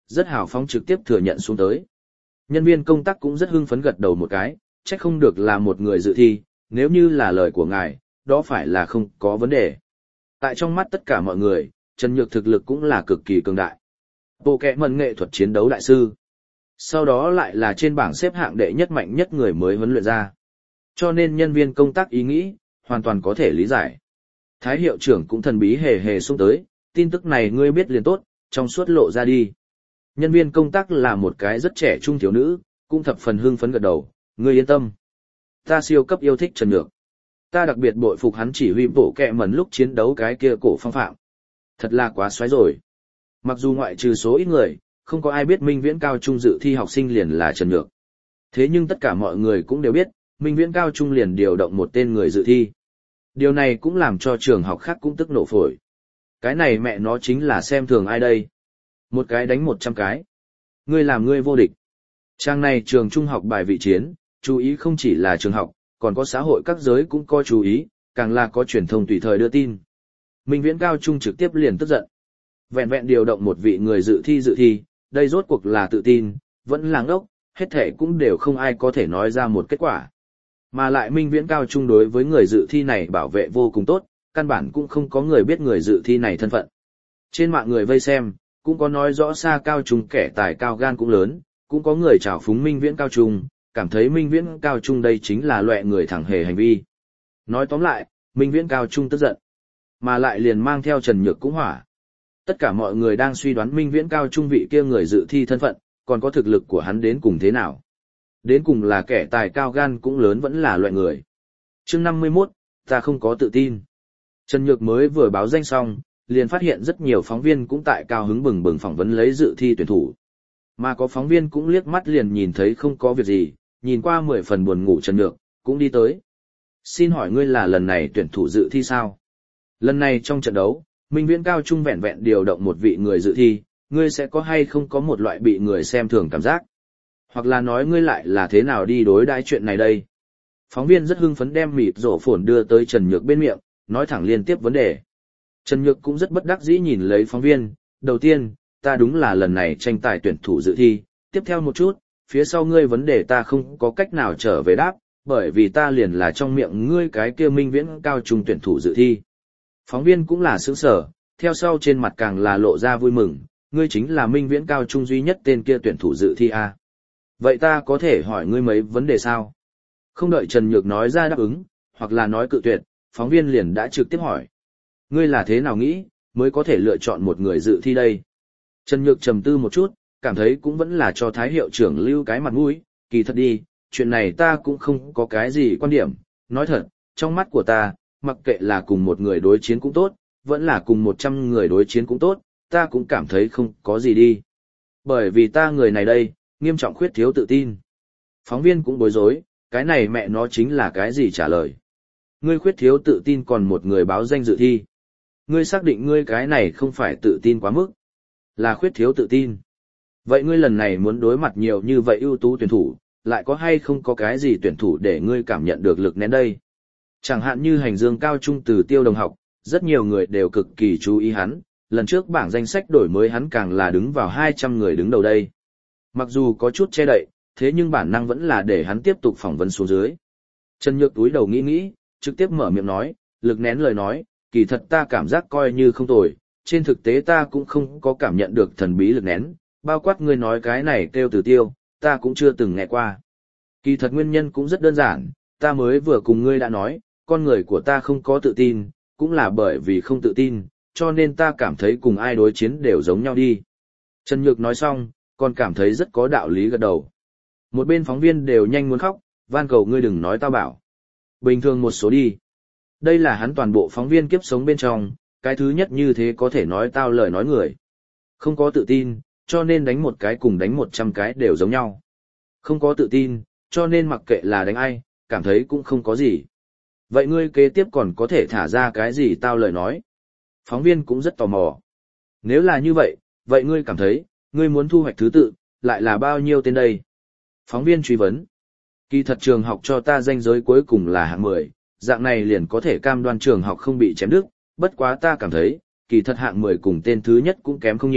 rất hào phóng trực tiếp thừa nhận xuống tới. Nhân viên công tác cũng rất hưng phấn gật đầu một cái, trách không được là một người dự thi, nếu như là lời của ngài, đó phải là không có vấn đề. Tại trong mắt tất cả mọi người, Trần Nhược thực lực cũng là cực kỳ cường đại. Bộ kệ mần nghệ thuật chiến đấu đại sư. Sau đó lại là trên bảng xếp hạng đệ nhất mạnh nhất người mới huấn luyện ra. Cho nên nhân viên công tác ý nghĩ, hoàn toàn có thể lý giải. Thái hiệu trưởng cũng thần bí hề hề xuống tới, tin tức này ngươi biết liền tốt, trong suốt lộ ra đi. Nhân viên công tác là một cái rất trẻ trung thiếu nữ, cũng thập phần hưng phấn gật đầu, ngươi yên tâm. Ta siêu cấp yêu thích Trần Nhược. Ta đặc biệt bội phục hắn chỉ huy bộ kệ mẩn lúc chiến đấu cái kia cổ phong phạm. Thật là quá xoáy rồi. Mặc dù ngoại trừ số ít người, không có ai biết Minh Viễn cao trung dự thi học sinh liền là Trần Nhược. Thế nhưng tất cả mọi người cũng đều biết, Minh Viễn cao trung liền điều động một tên người dự thi. Điều này cũng làm cho trường học khác cũng tức nổ phổi. Cái này mẹ nó chính là xem thường ai đây. Một cái đánh một trăm cái. Ngươi làm ngươi vô địch. Trang này trường trung học bài vị chiến, chú ý không chỉ là trường học, còn có xã hội các giới cũng có chú ý, càng là có truyền thông tùy thời đưa tin. Minh Viễn cao trung trực tiếp liền tức giận. Vẹn vẹn điều động một vị người dự thi dự thi, đây rốt cuộc là tự tin, vẫn là ngốc, hết thể cũng đều không ai có thể nói ra một kết quả. Mà lại Minh Viễn cao trung đối với người dự thi này bảo vệ vô cùng tốt, căn bản cũng không có người biết người dự thi này thân phận. Trên mạng người vây xem, cũng có nói rõ xa cao trung kẻ tài cao gan cũng lớn, cũng có người trào phúng Minh Viễn cao trung, cảm thấy Minh Viễn cao trung đây chính là loại người thẳng hề hành vi. Nói tóm lại, Minh Viễn cao trung tức giận, mà lại liền mang theo Trần Nhược cũng hỏa. Tất cả mọi người đang suy đoán Minh Viễn cao trung vị kia người dự thi thân phận, còn có thực lực của hắn đến cùng thế nào. Đến cùng là kẻ tài cao gan cũng lớn vẫn là loại người. Chương năm mươi mốt, ta không có tự tin. Trần Nhược mới vừa báo danh xong, liền phát hiện rất nhiều phóng viên cũng tại cao hứng bừng bừng phỏng vấn lấy dự thi tuyển thủ. Mà có phóng viên cũng liếc mắt liền nhìn thấy không có việc gì, nhìn qua mười phần buồn ngủ Trần Nhược, cũng đi tới. Xin hỏi ngươi là lần này tuyển thủ dự thi sao? Lần này trong trận đấu, Minh Viễn cao trung vẹn vẹn điều động một vị người dự thi, ngươi sẽ có hay không có một loại bị người xem thường cảm giác? Hoặc là nói ngươi lại là thế nào đi đối đãi chuyện này đây? Phóng viên rất hưng phấn đem mịt rổ phồn đưa tới Trần Nhược bên miệng, nói thẳng liên tiếp vấn đề. Trần Nhược cũng rất bất đắc dĩ nhìn lấy phóng viên, đầu tiên, ta đúng là lần này tranh tài tuyển thủ dự thi, tiếp theo một chút, phía sau ngươi vấn đề ta không có cách nào trở về đáp, bởi vì ta liền là trong miệng ngươi cái kia Minh Viễn cao trung tuyển thủ dự thi. Phóng viên cũng là sướng sở, theo sau trên mặt càng là lộ ra vui mừng, ngươi chính là Minh Viễn cao trung duy nhất tên kia tuyển thủ dự thi à? Vậy ta có thể hỏi ngươi mấy vấn đề sao? Không đợi Trần Nhược nói ra đáp ứng, hoặc là nói cự tuyệt, phóng viên liền đã trực tiếp hỏi. Ngươi là thế nào nghĩ, mới có thể lựa chọn một người dự thi đây? Trần Nhược trầm tư một chút, cảm thấy cũng vẫn là cho Thái hiệu trưởng lưu cái mặt mũi, kỳ thật đi, chuyện này ta cũng không có cái gì quan điểm, nói thật, trong mắt của ta, mặc kệ là cùng một người đối chiến cũng tốt, vẫn là cùng một trăm người đối chiến cũng tốt, ta cũng cảm thấy không có gì đi. Bởi vì ta người này đây, nghiêm trọng khuyết thiếu tự tin. Phóng viên cũng bối rối, cái này mẹ nó chính là cái gì trả lời. Ngươi khuyết thiếu tự tin còn một người báo danh dự thi. Ngươi xác định ngươi cái này không phải tự tin quá mức, là khuyết thiếu tự tin. Vậy ngươi lần này muốn đối mặt nhiều như vậy ưu tú tuyển thủ, lại có hay không có cái gì tuyển thủ để ngươi cảm nhận được lực nén đây? Chẳng hạn như hành dương cao trung từ Tiêu đồng học, rất nhiều người đều cực kỳ chú ý hắn, lần trước bảng danh sách đổi mới hắn càng là đứng vào hai trăm người đứng đầu đây. Mặc dù có chút che đậy, thế nhưng bản năng vẫn là để hắn tiếp tục phỏng vấn xuống dưới. Trần Nhược túi đầu nghĩ nghĩ, trực tiếp mở miệng nói, lực nén lời nói, kỳ thật ta cảm giác coi như không tồi, trên thực tế ta cũng không có cảm nhận được thần bí lực nén, bao quát ngươi nói cái này kêu từ Tiêu, ta cũng chưa từng nghe qua. Kỳ thật nguyên nhân cũng rất đơn giản, ta mới vừa cùng ngươi đã nói, con người của ta không có tự tin, cũng là bởi vì không tự tin, cho nên ta cảm thấy cùng ai đối chiến đều giống nhau đi. Trần Nhược nói xong, còn cảm thấy rất có đạo lý gật đầu. Một bên phóng viên đều nhanh muốn khóc, van cầu ngươi đừng nói tao bảo. Bình thường một số đi. Đây là hắn toàn bộ phóng viên kiếp sống bên trong, cái thứ nhất như thế có thể nói tao lời nói người. Không có tự tin, cho nên đánh một cái cùng đánh một trăm cái đều giống nhau. Không có tự tin, cho nên mặc kệ là đánh ai, cảm thấy cũng không có gì. Vậy ngươi kế tiếp còn có thể thả ra cái gì tao lời nói? Phóng viên cũng rất tò mò. Nếu là như vậy, vậy ngươi cảm thấy, ngươi muốn thu hoạch thứ tự, lại là bao nhiêu tên đây? Phóng viên truy vấn. Kỳ thật trường học cho ta danh giới cuối cùng là hạng mười, dạng này liền có thể cam đoan trường học không bị chém đứt, bất quá ta cảm thấy, kỳ thật hạng mười cùng tên thứ nhất cũng kém không nhiều,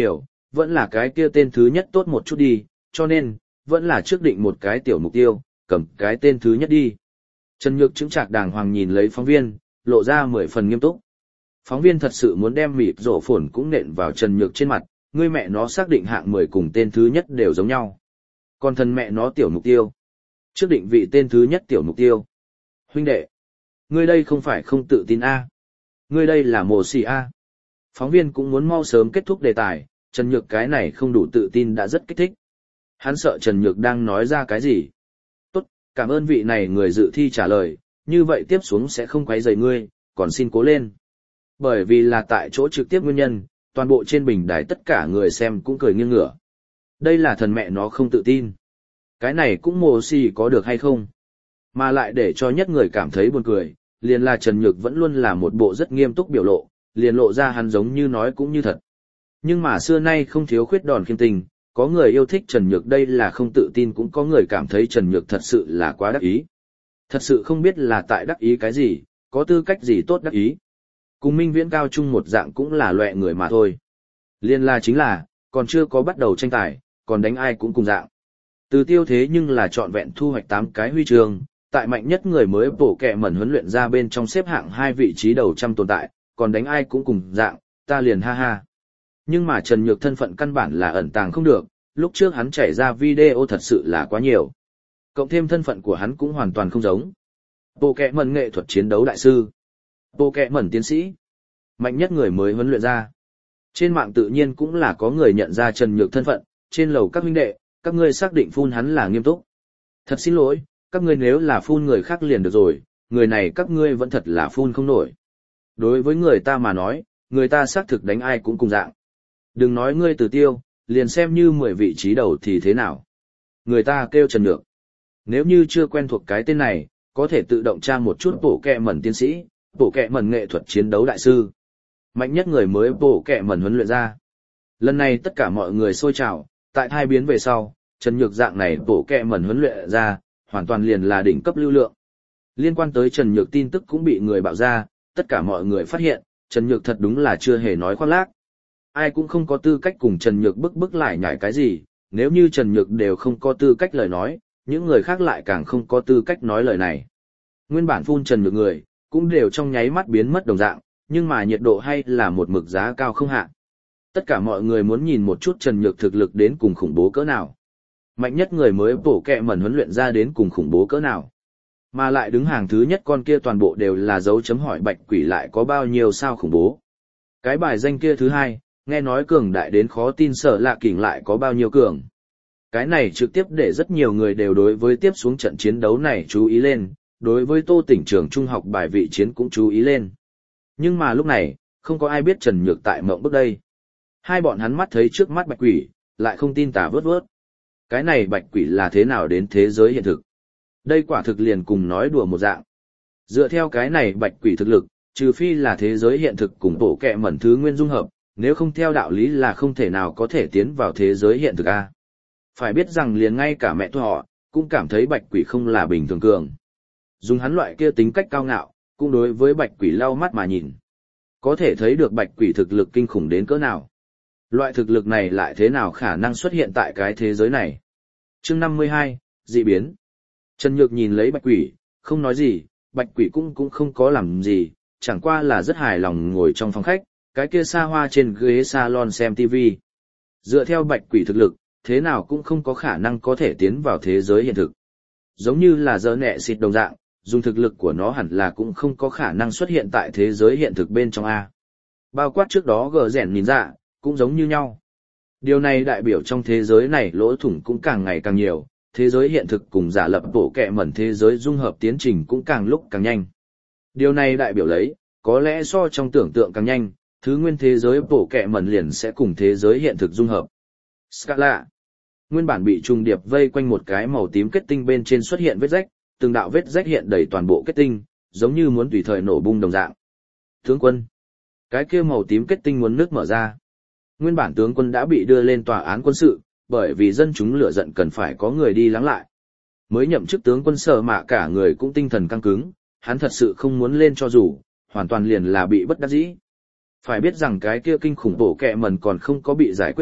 vẫn là cái kia tên thứ nhất tốt một chút đi, cho nên, vẫn là trước định một cái tiểu mục tiêu, cầm cái tên thứ nhất đi. Trần Nhược chứng trạc đàng hoàng nhìn lấy phóng viên, lộ ra mười phần nghiêm túc. Phóng viên thật sự muốn đem mịt rổ phồn cũng nện vào Trần Nhược trên mặt, ngươi mẹ nó xác định hạng mười cùng tên thứ nhất đều giống nhau. Còn thần mẹ nó tiểu mục tiêu. Trước định vị tên thứ nhất tiểu mục tiêu. Huynh đệ, ngươi đây không phải không tự tin a? Ngươi đây là mồ xì a? Phóng viên cũng muốn mau sớm kết thúc đề tài, Trần Nhược cái này không đủ tự tin đã rất kích thích. Hắn sợ Trần Nhược đang nói ra cái gì. Tốt, cảm ơn vị này người dự thi trả lời, như vậy tiếp xuống sẽ không quấy rầy ngươi, còn xin cố lên. Bởi vì là tại chỗ trực tiếp nguyên nhân, toàn bộ trên bình đài tất cả người xem cũng cười nghiêng ngửa. Đây là thần mẹ nó không tự tin. Cái này cũng mồ xì có được hay không? Mà lại để cho nhất người cảm thấy buồn cười, liền là Trần Nhược vẫn luôn là một bộ rất nghiêm túc biểu lộ, liền lộ ra hắn giống như nói cũng như thật. Nhưng mà xưa nay không thiếu khuyết đòn khiêm tình, có người yêu thích Trần Nhược đây là không tự tin, cũng có người cảm thấy Trần Nhược thật sự là quá đắc ý. Thật sự không biết là tại đắc ý cái gì, có tư cách gì tốt đắc ý. Cùng Minh Viễn cao trung một dạng cũng là loẹ người mà thôi. Liên la chính là, còn chưa có bắt đầu tranh tài, còn đánh ai cũng cùng dạng. Từ tiêu thế nhưng là trọn vẹn thu hoạch tám cái huy chương, tại mạnh nhất người mới bổ kẹ mẩn huấn luyện ra bên trong xếp hạng hai vị trí đầu trăm tồn tại, còn đánh ai cũng cùng dạng, ta liền ha ha. Nhưng mà Trần Nhược thân phận căn bản là ẩn tàng không được, lúc trước hắn chảy ra video thật sự là quá nhiều. Cộng thêm thân phận của hắn cũng hoàn toàn không giống. Bộ kẹ mẩn nghệ thuật chiến đấu đại sư, bộ kẹ mẩn tiến sĩ, mạnh nhất người mới huấn luyện ra. Trên mạng tự nhiên cũng là có người nhận ra Trần Nhược thân phận, trên lầu các huynh đệ, các ngươi xác định phun hắn là nghiêm túc. Thật xin lỗi, các ngươi nếu là phun người khác liền được rồi, người này các ngươi vẫn thật là phun không nổi. Đối với người ta mà nói, người ta xác thực đánh ai cũng cùng dạng. Đừng nói ngươi Từ Tiêu, liền xem như mười vị trí đầu thì thế nào. Người ta kêu Trần Nhược. Nếu như chưa quen thuộc cái tên này, có thể tự động tra một chút bộ kẹ mẩn tiến sĩ, bộ kẹ mẩn nghệ thuật chiến đấu đại sư. Mạnh nhất người mới bộ kẹ mẩn huấn luyện ra. Lần này tất cả mọi người xôi trào, tại hai biến về sau, Trần Nhược dạng này bộ kẹ mẩn huấn luyện ra, hoàn toàn liền là đỉnh cấp lưu lượng. Liên quan tới Trần Nhược tin tức cũng bị người bạo ra, tất cả mọi người phát hiện, Trần Nhược thật đúng là chưa hề nói khoác lác. Ai cũng không có tư cách cùng Trần Nhược bức bức lại nhảy cái gì, nếu như Trần Nhược đều không có tư cách lời nói, những người khác lại càng không có tư cách nói lời này. Nguyên bản phun Trần Nhược người, cũng đều trong nháy mắt biến mất đồng dạng, nhưng mà nhiệt độ hay là một mực giá cao không hạ. Tất cả mọi người muốn nhìn một chút Trần Nhược thực lực đến cùng khủng bố cỡ nào. Mạnh nhất người mới bổ kẹ mẩn huấn luyện ra đến cùng khủng bố cỡ nào. Mà lại đứng hàng thứ nhất con kia toàn bộ đều là dấu chấm hỏi bạch quỷ lại có bao nhiêu sao khủng bố. Cái bài danh kia thứ hai, nghe nói cường đại đến khó tin sợ lạ kỉnh lại có bao nhiêu cường. Cái này trực tiếp để rất nhiều người đều đối với tiếp xuống trận chiến đấu này chú ý lên, đối với Tô Tỉnh trường trung học bài vị chiến cũng chú ý lên. Nhưng mà lúc này, không có ai biết Trần Nhược tại mộng bước đây. Hai bọn hắn mắt thấy trước mắt bạch quỷ, lại không tin tả vớt vớt. Cái này bạch quỷ là thế nào đến thế giới hiện thực? Đây quả thực liền cùng nói đùa một dạng. Dựa theo cái này bạch quỷ thực lực, trừ phi là thế giới hiện thực cùng bộ kẹ mẩn thứ nguyên dung hợp, nếu không theo đạo lý là không thể nào có thể tiến vào thế giới hiện thực a. Phải biết rằng liền ngay cả mẹ tôi họ, cũng cảm thấy bạch quỷ không là bình thường cường. Dùng hắn loại kia tính cách cao ngạo, cũng đối với bạch quỷ lau mắt mà nhìn. Có thể thấy được bạch quỷ thực lực kinh khủng đến cỡ nào. Loại thực lực này lại thế nào khả năng xuất hiện tại cái thế giới này. Chương năm mươi hai, dị biến. Trần Nhược nhìn lấy bạch quỷ, không nói gì, bạch quỷ cũng cũng không có làm gì, chẳng qua là rất hài lòng ngồi trong phòng khách, cái kia xa hoa trên ghế salon xem ti vi. Dựa theo bạch quỷ thực lực, thế nào cũng không có khả năng có thể tiến vào thế giới hiện thực. Giống như là dơ nẹ xịt đồng dạng, dùng thực lực của nó hẳn là cũng không có khả năng xuất hiện tại thế giới hiện thực bên trong A. Bao quát trước đó gờ rèn nhìn ra, cũng giống như nhau. Điều này đại biểu trong thế giới này lỗ thủng cũng càng ngày càng nhiều, thế giới hiện thực cùng giả lập bộ kẹ mẩn thế giới dung hợp tiến trình cũng càng lúc càng nhanh. Điều này đại biểu lấy, có lẽ so trong tưởng tượng càng nhanh, thứ nguyên thế giới bộ kẹ mẩn liền sẽ cùng thế giới hiện thực dung hợp. Scala. Nguyên bản bị trùng điệp vây quanh một cái màu tím kết tinh bên trên xuất hiện vết rách, từng đạo vết rách hiện đầy toàn bộ kết tinh, giống như muốn tùy thời nổ bung đồng dạng. Tướng quân. Cái kia màu tím kết tinh muốn nước mở ra. Nguyên bản tướng quân đã bị đưa lên tòa án quân sự, bởi vì dân chúng lửa giận cần phải có người đi lắng lại. Mới nhậm chức tướng quân Sở Mạ cả người cũng tinh thần căng cứng, hắn thật sự không muốn lên cho dù, hoàn toàn liền là bị bất đắc dĩ. Phải biết rằng cái kia kinh khủng bộ kẹ mẩn còn không có bị giải quyết hết,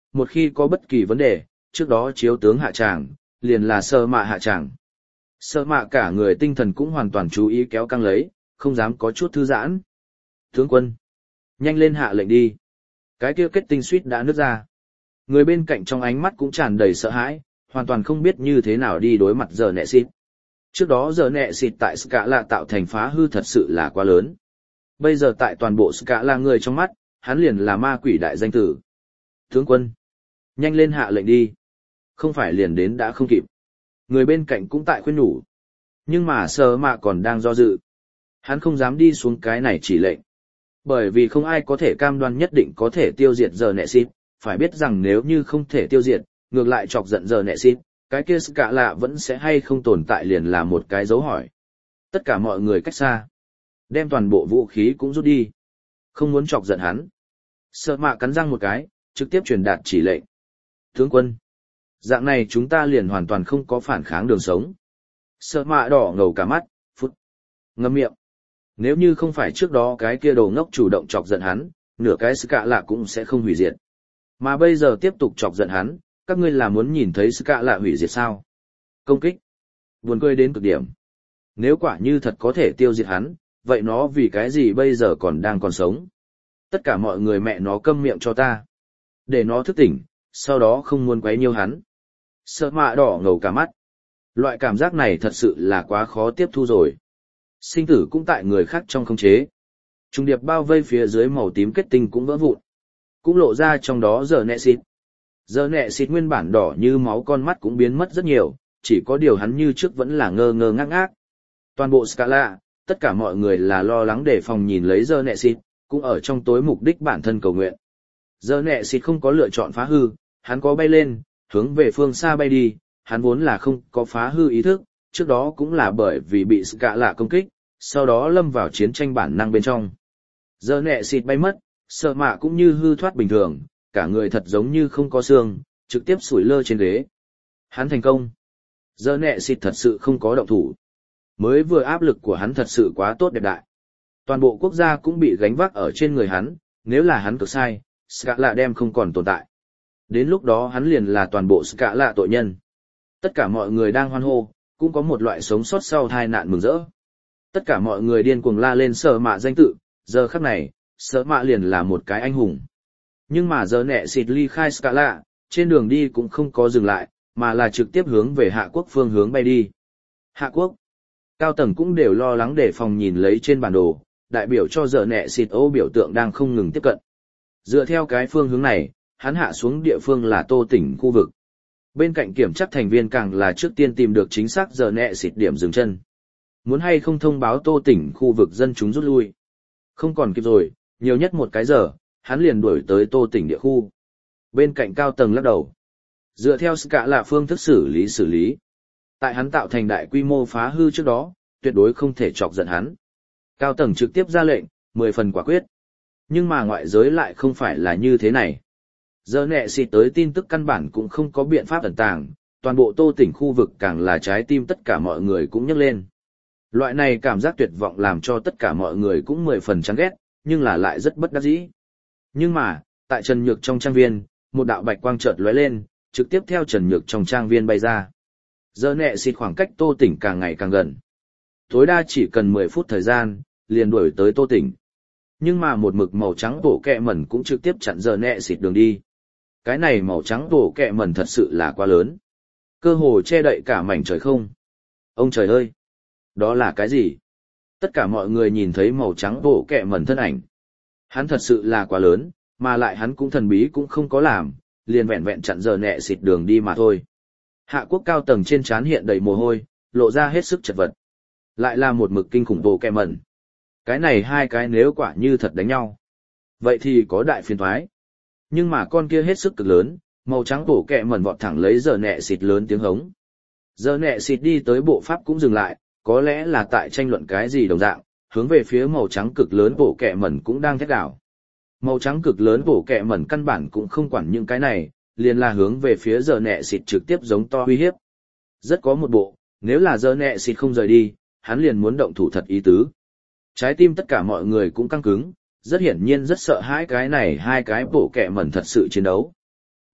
một khi có bất kỳ vấn đề, trước đó chiếu tướng hạ tràng, liền là sơ mạ hạ tràng. Sơ mạ cả người tinh thần cũng hoàn toàn chú ý kéo căng lấy, không dám có chút thư giãn. Tướng quân, nhanh lên hạ lệnh đi. Cái kia kết tinh suýt đã nứt ra. Người bên cạnh trong ánh mắt cũng tràn đầy sợ hãi, hoàn toàn không biết như thế nào đi đối mặt giờ nẹ xịt. Trước đó giờ nẹ xịt tại Ska là tạo thành phá hư thật sự là quá lớn. Bây giờ tại toàn bộ Ska là người trong mắt, hắn liền là ma quỷ đại danh tử. Tướng quân, nhanh lên hạ lệnh đi. Không phải liền đến đã không kịp. Người bên cạnh cũng tại khuyên nhủ. Nhưng mà sơ mạ còn đang do dự. Hắn không dám đi xuống cái này chỉ lệnh. Bởi vì không ai có thể cam đoan nhất định có thể tiêu diệt giờ nẹ xịt, phải biết rằng nếu như không thể tiêu diệt, ngược lại chọc giận giờ nẹ xịt, cái kia Ska lạ vẫn sẽ hay không tồn tại liền là một cái dấu hỏi. Tất cả mọi người cách xa. Đem toàn bộ vũ khí cũng rút đi. Không muốn chọc giận hắn. Sợ mạ cắn răng một cái, trực tiếp truyền đạt chỉ lệnh. Tướng quân, dạng này chúng ta liền hoàn toàn không có phản kháng đường sống. Sợ mạ đỏ ngầu cả mắt, phút. Ngâm miệng. Nếu như không phải trước đó cái kia đồ ngốc chủ động chọc giận hắn, nửa cái Ska lạ cũng sẽ không hủy diệt. Mà bây giờ tiếp tục chọc giận hắn, các ngươi là muốn nhìn thấy Ska lạ hủy diệt sao? Công kích. Buồn cười đến cực điểm. Nếu quả như thật có thể tiêu diệt hắn, vậy nó vì cái gì bây giờ còn đang còn sống? Tất cả mọi người mẹ nó câm miệng cho ta. Để nó thức tỉnh, sau đó không muốn quấy nhiêu hắn. Sợ mạ đỏ ngầu cả mắt. Loại cảm giác này thật sự là quá khó tiếp thu rồi. Sinh tử cũng tại người khác trong khống chế. Trung điệp bao vây phía dưới màu tím kết tinh cũng vỡ vụn. Cũng lộ ra trong đó giờ nẹ xịt. Giờ nẹ xịt nguyên bản đỏ như máu con mắt cũng biến mất rất nhiều, chỉ có điều hắn như trước vẫn là ngơ ngơ ngác ngác. Toàn bộ Ska lạ, tất cả mọi người là lo lắng để phòng nhìn lấy giờ nẹ xịt, cũng ở trong tối mục đích bản thân cầu nguyện. Giờ nẹ xịt không có lựa chọn phá hư, hắn có bay lên, hướng về phương xa bay đi, hắn vốn là không có phá hư ý thức, trước đó cũng là bởi vì bị Ska lạ công kích, sau đó lâm vào chiến tranh bản năng bên trong. Giờ nẹ xịt bay mất, sợ mạ cũng như hư thoát bình thường, cả người thật giống như không có xương, trực tiếp sủi lơ trên ghế. Hắn thành công. Giờ nẹ xịt thật sự không có động thủ. Mới vừa áp lực của hắn thật sự quá tốt đẹp đại. Toàn bộ quốc gia cũng bị gánh vác ở trên người hắn, nếu là hắn cực sai, Ska lạ đem không còn tồn tại. Đến lúc đó hắn liền là toàn bộ Ska lạ tội nhân. Tất cả mọi người đang hoan hô, cũng có một loại sống sót sau tai nạn mừng rỡ. Tất cả mọi người điên cuồng la lên sợ mạ danh tự, giờ khắc này, sợ mạ liền là một cái anh hùng. Nhưng mà giờ nẹ xịt ly khai Ska lạ, trên đường đi cũng không có dừng lại, mà là trực tiếp hướng về Hạ Quốc phương hướng bay đi. Hạ Quốc, cao tầng cũng đều lo lắng để phòng nhìn lấy trên bản đồ, đại biểu cho giờ nẹ xịt ô biểu tượng đang không ngừng tiếp cận. Dựa theo cái phương hướng này, hắn hạ xuống địa phương là Tô tỉnh khu vực. Bên cạnh kiểm tra thành viên càng là trước tiên tìm được chính xác giờ nẹ xịt điểm dừng chân. Muốn hay không thông báo Tô tỉnh khu vực dân chúng rút lui. Không còn kịp rồi, nhiều nhất một cái giờ, hắn liền đuổi tới Tô tỉnh địa khu. Bên cạnh cao tầng lắc đầu. Dựa theo Ska là phương thức xử lý xử lý. Tại hắn tạo thành đại quy mô phá hư trước đó, tuyệt đối không thể chọc giận hắn. Cao tầng trực tiếp ra lệnh, mười phần quả quyết. Nhưng mà ngoại giới lại không phải là như thế này. Giờ nẹ xịt tới tin tức căn bản cũng không có biện pháp ẩn tàng, toàn bộ Tô tỉnh khu vực càng là trái tim tất cả mọi người cũng nhấc lên. Loại này cảm giác tuyệt vọng làm cho tất cả mọi người cũng mười phần chán ghét, nhưng là lại rất bất đắc dĩ. Nhưng mà, tại Trần Nhược trong trang viên, một đạo bạch quang chợt lóe lên, trực tiếp theo Trần Nhược trong trang viên bay ra. Giờ nẹ xịt khoảng cách Tô tỉnh càng ngày càng gần. Tối đa chỉ cần mười phút thời gian, liền đuổi tới Tô tỉnh. Nhưng mà một mực màu trắng bổ kẹ mẩn cũng trực tiếp chặn giờ nẹ xịt đường đi. Cái này màu trắng bổ kẹ mẩn thật sự là quá lớn. Cơ hồ che đậy cả mảnh trời không. Ông trời ơi! Đó là cái gì? Tất cả mọi người nhìn thấy màu trắng bổ kẹ mẩn thân ảnh. Hắn thật sự là quá lớn, mà lại hắn cũng thần bí cũng không có làm, liền vẹn vẹn chặn giờ nẹ xịt đường đi mà thôi. Hạ Quốc cao tầng trên trán hiện đầy mồ hôi, lộ ra hết sức chật vật. Lại là một mực kinh khủng bổ kẹ mẩn. Cái này hai cái nếu quả như thật đánh nhau. Vậy thì có đại phiền thoái. Nhưng mà con kia hết sức cực lớn, màu trắng bổ kẹ mẩn vọt thẳng lấy giờ nẹ xịt lớn tiếng hống. Giờ nẹ xịt đi tới bộ pháp cũng dừng lại, có lẽ là tại tranh luận cái gì đồng dạng, hướng về phía màu trắng cực lớn bổ kẹ mẩn cũng đang thét đảo. Màu trắng cực lớn bổ kẹ mẩn căn bản cũng không quản những cái này, liền là hướng về phía giờ nẹ xịt trực tiếp giống to uy hiếp. Rất có một bộ, nếu là giờ nẹ xịt không rời đi, hắn liền muốn động thủ thật ý tứ. Trái tim tất cả mọi người cũng căng cứng, rất hiển nhiên rất sợ hãi cái này hai cái bổ kẹ mẩn thật sự chiến đấu.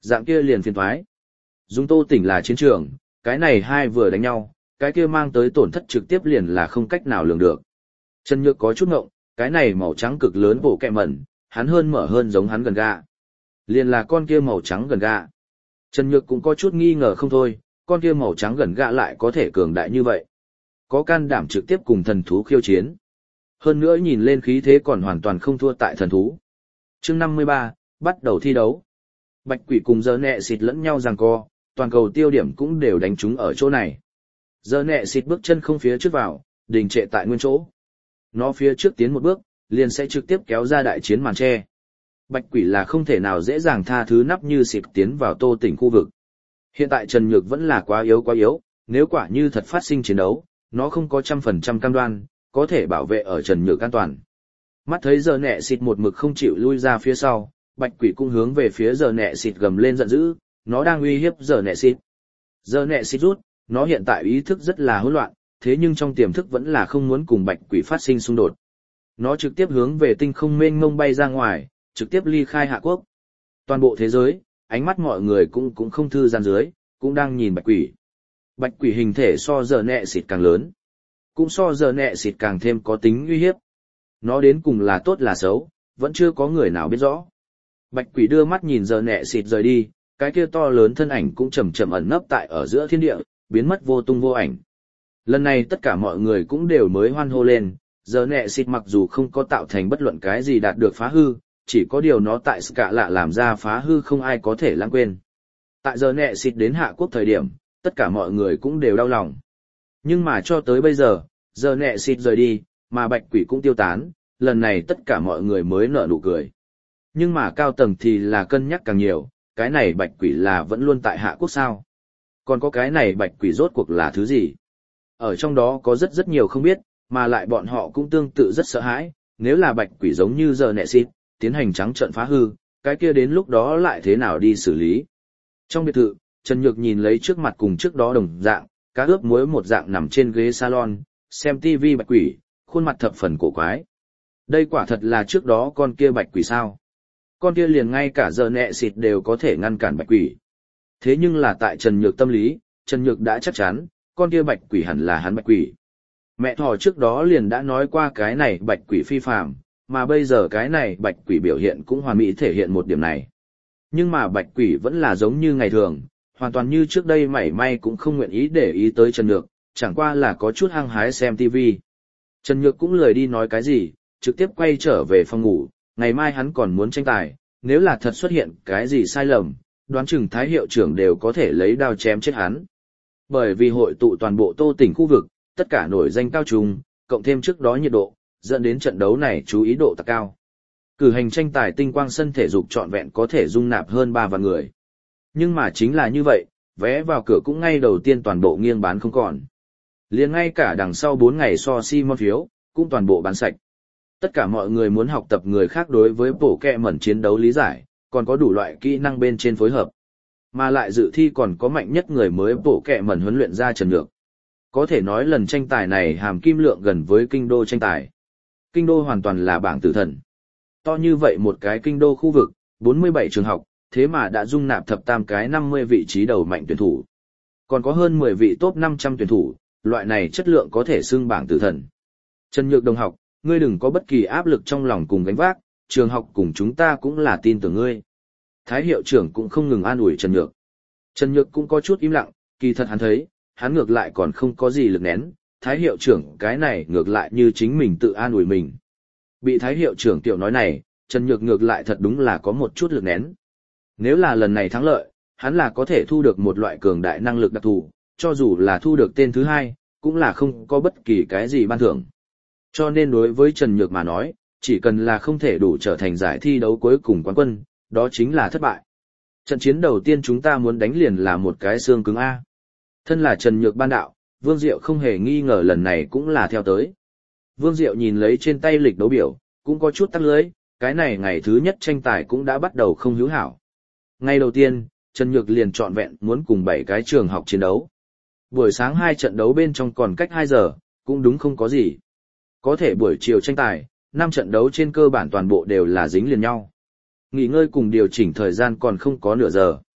Dạng kia liền phiền thoái. Dung Tô tỉnh là chiến trường, cái này hai vừa đánh nhau, cái kia mang tới tổn thất trực tiếp liền là không cách nào lường được. Trần Nhược có chút ngộng, cái này màu trắng cực lớn bộ kẹ mẩn, hắn hơn mở hơn giống hắn gần gà. Liền là con kia màu trắng gần gà. Trần Nhược cũng có chút nghi ngờ không thôi, con kia màu trắng gần gà lại có thể cường đại như vậy. Có can đảm trực tiếp cùng thần thú khiêu chiến. Hơn nữa nhìn lên khí thế còn hoàn toàn không thua tại thần thú. Chương năm mươi ba, bắt đầu thi đấu. Bạch quỷ cùng giờ nẹ xịt lẫn nhau giằng co, toàn cầu tiêu điểm cũng đều đánh trúng ở chỗ này. Giờ nẹ xịt bước chân không phía trước vào, đình trệ tại nguyên chỗ. Nó phía trước tiến một bước, liền sẽ trực tiếp kéo ra đại chiến màn che. Bạch quỷ là không thể nào dễ dàng tha thứ nắp như xịt tiến vào Tô tỉnh khu vực. Hiện tại Trần Nhược vẫn là quá yếu quá yếu, nếu quả như thật phát sinh chiến đấu, nó không có trăm phần trăm cam đoan, có thể bảo vệ ở Trần Nhược an toàn. Mắt thấy giờ nẹ xịt một mực không chịu lui ra phía sau, bạch quỷ cũng hướng về phía giờ nẹ xịt gầm lên giận dữ, nó đang uy hiếp giờ nẹ xịt. Giờ nẹ xịt rút, nó hiện tại ý thức rất là hỗn loạn, thế nhưng trong tiềm thức vẫn là không muốn cùng bạch quỷ phát sinh xung đột. Nó trực tiếp hướng về tinh không mênh mông bay ra ngoài, trực tiếp ly khai Hạ Quốc. Toàn bộ thế giới, ánh mắt mọi người cũng cũng không thư gian dưới, cũng đang nhìn bạch quỷ. Bạch quỷ hình thể so giờ nẹ xịt càng lớn, cũng so giờ nẹ xịt càng thêm có tính uy hiếp. Nó đến cùng là tốt là xấu, vẫn chưa có người nào biết rõ. Bạch quỷ đưa mắt nhìn giờ nẹ xịt rời đi, cái kia to lớn thân ảnh cũng chậm chậm ẩn nấp tại ở giữa thiên địa, biến mất vô tung vô ảnh. Lần này tất cả mọi người cũng đều mới hoan hô lên, giờ nẹ xịt mặc dù không có tạo thành bất luận cái gì đạt được phá hư, chỉ có điều nó tại Ska lạ làm ra phá hư không ai có thể lãng quên. Tại giờ nẹ xịt đến Hạ Quốc thời điểm, tất cả mọi người cũng đều đau lòng. Nhưng mà cho tới bây giờ, giờ nẹ xịt rời đi, mà bạch quỷ cũng tiêu tán, lần này tất cả mọi người mới nở nụ cười. Nhưng mà cao tầng thì là cân nhắc càng nhiều, cái này bạch quỷ là vẫn luôn tại Hạ Quốc sao? Còn có cái này bạch quỷ rốt cuộc là thứ gì? Ở trong đó có rất rất nhiều không biết, mà lại bọn họ cũng tương tự rất sợ hãi, nếu là bạch quỷ giống như giờ nẹ xịt, tiến hành trắng trợn phá hư, cái kia đến lúc đó lại thế nào đi xử lý? Trong biệt thự, Trần Nhược nhìn lấy trước mặt cùng trước đó đồng dạng, cá ướp muối một dạng nằm trên ghế salon, xem tivi bạch quỷ, khuôn mặt thập phần cổ quái. Đây quả thật là trước đó con kia bạch quỷ sao? Con kia liền ngay cả giờ nẹ xịt đều có thể ngăn cản bạch quỷ. Thế nhưng là tại Trần Nhược tâm lý, Trần Nhược đã chắc chắn, con kia bạch quỷ hẳn là hắn bạch quỷ. Mẹ thỏ trước đó liền đã nói qua cái này bạch quỷ phi phàm, mà bây giờ cái này bạch quỷ biểu hiện cũng hoàn mỹ thể hiện một điểm này. Nhưng mà bạch quỷ vẫn là giống như ngày thường, hoàn toàn như trước đây mảy may cũng không nguyện ý để ý tới Trần Nhược, chẳng qua là có chút hăng hái xem tivi. Trần Nhược cũng lười đi nói cái gì, trực tiếp quay trở về phòng ngủ, ngày mai hắn còn muốn tranh tài, nếu là thật xuất hiện cái gì sai lầm, đoán chừng Thái hiệu trưởng đều có thể lấy đao chém chết hắn. Bởi vì hội tụ toàn bộ Tô tỉnh khu vực, tất cả nổi danh cao trùng, cộng thêm trước đó nhiệt độ, dẫn đến trận đấu này chú ý độ tăng cao. Cử hành tranh tài tinh quang sân thể dục trọn vẹn có thể dung nạp hơn ba vạn người. Nhưng mà chính là như vậy, vé vào cửa cũng ngay đầu tiên toàn bộ nghiêng bán không còn. Liền ngay cả đằng sau bốn ngày so si môn phiếu, cũng toàn bộ bán sạch. Tất cả mọi người muốn học tập người khác đối với bổ kẹ mẩn chiến đấu lý giải, còn có đủ loại kỹ năng bên trên phối hợp. Mà lại dự thi còn có mạnh nhất người mới bổ kẹ mẩn huấn luyện ra Trần Nhược. Có thể nói lần tranh tài này hàm kim lượng gần với kinh đô tranh tài. Kinh đô hoàn toàn là bảng tử thần. To như vậy một cái kinh đô khu vực, bốn mươi bảy trường học, thế mà đã dung nạp thập tam cái năm mươi vị trí đầu mạnh tuyển thủ. Còn có hơn mười vị top năm trăm tuyển thủ, loại này chất lượng có thể xưng bảng tử thần. Trần Nhược đồng học, ngươi đừng có bất kỳ áp lực trong lòng cùng gánh vác, trường học cùng chúng ta cũng là tin tưởng ngươi. Thái hiệu trưởng cũng không ngừng an ủi Trần Nhược. Trần Nhược cũng có chút im lặng, kỳ thật hắn thấy, hắn ngược lại còn không có gì lực nén, Thái hiệu trưởng cái này ngược lại như chính mình tự an ủi mình. Bị Thái hiệu trưởng tiểu nói này, Trần Nhược ngược lại thật đúng là có một chút lực nén. Nếu là lần này thắng lợi, hắn là có thể thu được một loại cường đại năng lực đặc thù, cho dù là thu được tên thứ hai, cũng là không có bất kỳ cái gì ban thưởng. Cho nên đối với Trần Nhược mà nói, chỉ cần là không thể đủ trở thành giải thi đấu cuối cùng quán quân, đó chính là thất bại. Trận chiến đầu tiên chúng ta muốn đánh liền là một cái xương cứng A. Thân là Trần Nhược ban đạo, Vương Diệu không hề nghi ngờ lần này cũng là theo tới. Vương Diệu nhìn lấy trên tay lịch đấu biểu, cũng có chút tắc lưới, cái này ngày thứ nhất tranh tài cũng đã bắt đầu không hữu hảo. Ngày đầu tiên, Trần Nhược liền trọn vẹn muốn cùng bảy cái trường học chiến đấu. Buổi sáng hai trận đấu bên trong còn cách hai giờ, cũng đúng không có gì. Có thể buổi chiều tranh tài, năm trận đấu trên cơ bản toàn bộ đều là dính liền nhau. Nghỉ ngơi cùng điều chỉnh thời gian còn không có nửa giờ.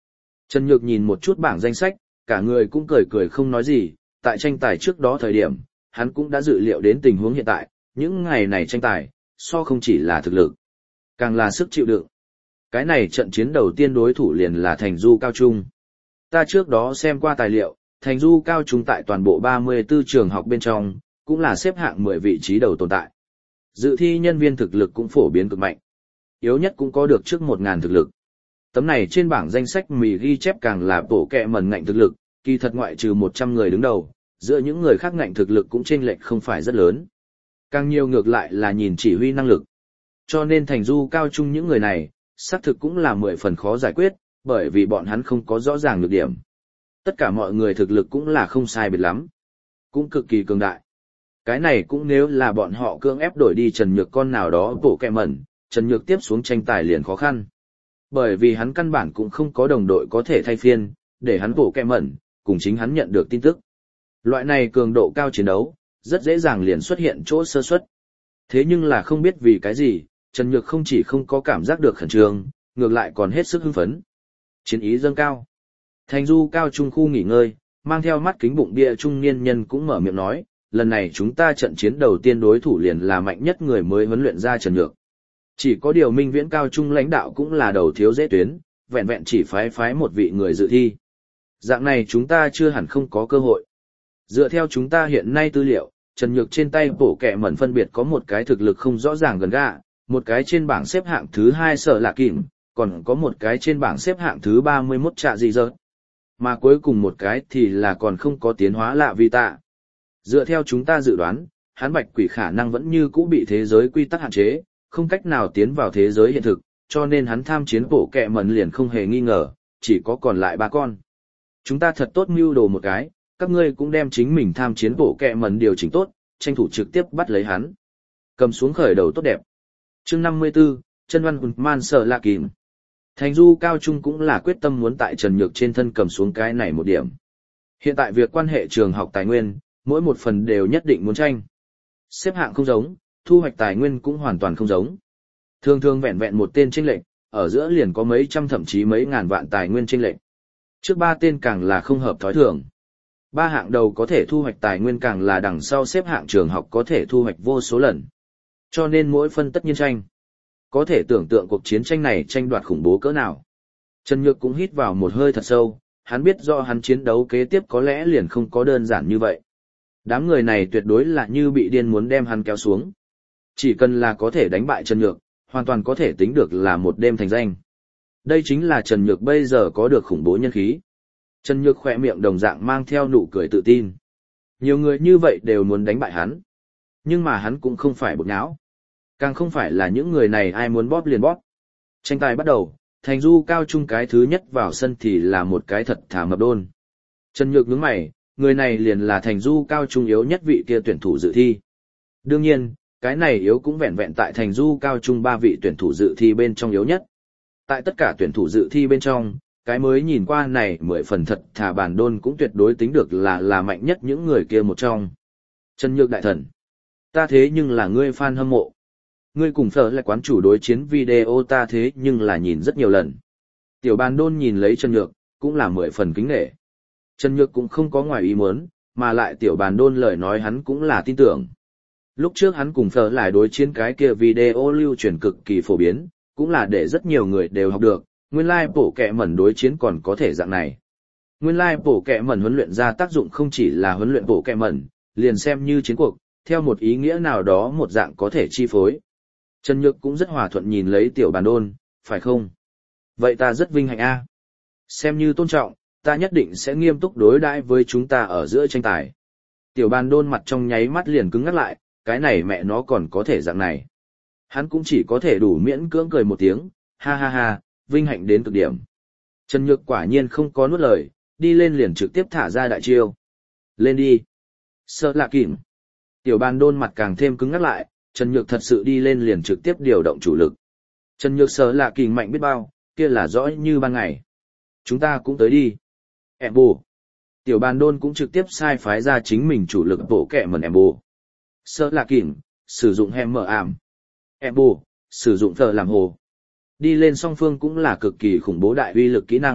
Trần Nhược nhìn một chút bảng danh sách, cả người cũng cười cười không nói gì, tại tranh tài trước đó thời điểm, hắn cũng đã dự liệu đến tình huống hiện tại, những ngày này tranh tài, so không chỉ là thực lực, càng là sức chịu đựng. Cái này trận chiến đầu tiên đối thủ liền là Thành Du Cao Trung. Ta trước đó xem qua tài liệu, Thành Du Cao Trung tại toàn bộ ba mươi tư trường học bên trong, cũng là xếp hạng mười vị trí đầu tồn tại. Dự thi nhân viên thực lực cũng phổ biến cực mạnh. Yếu nhất cũng có được trước một ngàn thực lực. Tấm này trên bảng danh sách mì ghi chép càng là bổ kẹ mẩn ngạnh thực lực, kỳ thật ngoại trừ một trăm người đứng đầu, giữa những người khác ngạnh thực lực cũng chênh lệch không phải rất lớn. Càng nhiều ngược lại là nhìn chỉ huy năng lực. Cho nên Thành Du Cao Trung những người này, xác thực cũng là mười phần khó giải quyết, bởi vì bọn hắn không có rõ ràng nhược điểm. Tất cả mọi người thực lực cũng là không sai biệt lắm, cũng cực kỳ cường đại. Cái này cũng nếu là bọn họ cưỡng ép đổi đi Trần Nhược con nào đó bổ kẹ mẩn, Trần Nhược tiếp xuống tranh tài liền khó khăn. Bởi vì hắn căn bản cũng không có đồng đội có thể thay phiên, để hắn bổ kẹ mẩn, cùng chính hắn nhận được tin tức. Loại này cường độ cao chiến đấu, rất dễ dàng liền xuất hiện chỗ sơ suất. Thế nhưng là không biết vì cái gì, Trần Nhược không chỉ không có cảm giác được khẩn trương, ngược lại còn hết sức hưng phấn. Chiến ý dâng cao. Thành Du Cao Trung khu nghỉ ngơi, mang theo mắt kính bụng bia trung niên nhân cũng mở miệng nói, lần này chúng ta trận chiến đầu tiên đối thủ liền là mạnh nhất người mới huấn luyện ra Trần Nhược. Chỉ có điều Minh Viễn Cao Trung lãnh đạo cũng là đầu thiếu dễ tuyến, vẹn vẹn chỉ phái phái một vị người dự thi. Dạng này chúng ta chưa hẳn không có cơ hội. Dựa theo chúng ta hiện nay tư liệu, Trần Nhược trên tay bổ kẹ mẩn phân biệt có một cái thực lực không rõ ràng gần gạ, một cái trên bảng xếp hạng thứ hai Sở Lạ Kìm, còn có một cái trên bảng xếp hạng thứ ba mươi mốt Trạ Dị Dơ. Mà cuối cùng một cái thì là còn không có tiến hóa lạ vi tạ. Dựa theo chúng ta dự đoán, hắn Bạch Quỷ khả năng vẫn như cũ bị thế giới quy tắc hạn chế, không cách nào tiến vào thế giới hiện thực, cho nên hắn tham chiến bổ kẹ mẩn liền không hề nghi ngờ, chỉ có còn lại ba con. Chúng ta thật tốt mưu đồ một cái, các ngươi cũng đem chính mình tham chiến bổ kẹ mẩn điều chỉnh tốt, tranh thủ trực tiếp bắt lấy hắn. Cầm xuống khởi đầu tốt đẹp. Chương năm mươi 54, Chân Văn Hùn Man Sở Lạ Kìm. Thành Du Cao Trung cũng là quyết tâm muốn tại Trần Nhược trên thân cầm xuống cái này một điểm. Hiện tại việc quan hệ trường học tài nguyên, mỗi một phần đều nhất định muốn tranh. Xếp hạng không giống, thu hoạch tài nguyên cũng hoàn toàn không giống. Thường thường vẹn vẹn một tên chênh lệch, ở giữa liền có mấy trăm thậm chí mấy ngàn vạn tài nguyên chênh lệch. Trước ba tên càng là không hợp thói thường. Ba hạng đầu có thể thu hoạch tài nguyên càng là đằng sau xếp hạng trường học có thể thu hoạch vô số lần. Cho nên mỗi phân tất nhiên tranh. Có thể tưởng tượng cuộc chiến tranh này tranh đoạt khủng bố cỡ nào. Trần Nhược cũng hít vào một hơi thật sâu, hắn biết do hắn chiến đấu kế tiếp có lẽ liền không có đơn giản như vậy. Đám người này tuyệt đối là như bị điên muốn đem hắn kéo xuống. Chỉ cần là có thể đánh bại Trần Nhược, hoàn toàn có thể tính được là một đêm thành danh. Đây chính là Trần Nhược bây giờ có được khủng bố nhân khí. Trần Nhược khỏe miệng đồng dạng mang theo nụ cười tự tin. Nhiều người như vậy đều muốn đánh bại hắn. Nhưng mà hắn cũng không phải bột nhão. Càng không phải là những người này ai muốn bóp liền bóp. Tranh tài bắt đầu, Thành Du Cao Trung cái thứ nhất vào sân thì là một cái thật thà mập đôn. Trần Nhược nhướng mày, người này liền là Thành Du Cao Trung yếu nhất vị kia tuyển thủ dự thi. Đương nhiên, cái này yếu cũng vẹn vẹn tại Thành Du Cao Trung ba vị tuyển thủ dự thi bên trong yếu nhất. Tại tất cả tuyển thủ dự thi bên trong, cái mới nhìn qua này mười phần thật thà bản đôn cũng tuyệt đối tính được là là mạnh nhất những người kia một trong. Trần Nhược đại thần, ta thế nhưng là ngươi fan hâm mộ. Ngươi cùng Phở lại quán chủ đối chiến video ta thế nhưng là nhìn rất nhiều lần. Tiểu bàn đôn nhìn lấy Trần Nhược, cũng là mười phần kính nể. Trần Nhược cũng không có ngoài ý muốn, mà lại tiểu bàn đôn lời nói hắn cũng là tin tưởng. Lúc trước hắn cùng Phở lại đối chiến cái kia video lưu truyền cực kỳ phổ biến, cũng là để rất nhiều người đều học được, nguyên lai bổ kẹ mẩn đối chiến còn có thể dạng này. Nguyên lai bổ kẹ mẩn huấn luyện ra tác dụng không chỉ là huấn luyện bổ kẹ mẩn, liền xem như chiến cuộc, theo một ý nghĩa nào đó một dạng có thể chi phối. Trần Nhược cũng rất hòa thuận nhìn lấy tiểu bàn đôn, phải không? Vậy ta rất vinh hạnh a. Xem như tôn trọng, ta nhất định sẽ nghiêm túc đối đãi với chúng ta ở giữa tranh tài. Tiểu bàn đôn mặt trong nháy mắt liền cứng ngắt lại, cái này mẹ nó còn có thể dạng này. Hắn cũng chỉ có thể đủ miễn cưỡng cười một tiếng, ha ha ha, vinh hạnh đến cực điểm. Trần Nhược quả nhiên không có nuốt lời, đi lên liền trực tiếp thả ra đại chiêu. Lên đi. Sợ lạ kìm. Tiểu bàn đôn mặt càng thêm cứng ngắt lại, Trần Nhược thật sự đi lên liền trực tiếp điều động chủ lực. Trần Nhược sợ lạ kìm mạnh biết bao, kia là rõ như ban ngày. Chúng ta cũng tới đi. Em bù. Tiểu bàn đôn cũng trực tiếp sai phái ra chính mình chủ lực bổ kẹ mẩn em bù. Sợ lạ kìm, sử dụng hem mở ảm. Em bù, sử dụng thờ làm hồ. Đi lên song phương cũng là cực kỳ khủng bố đại uy lực kỹ năng,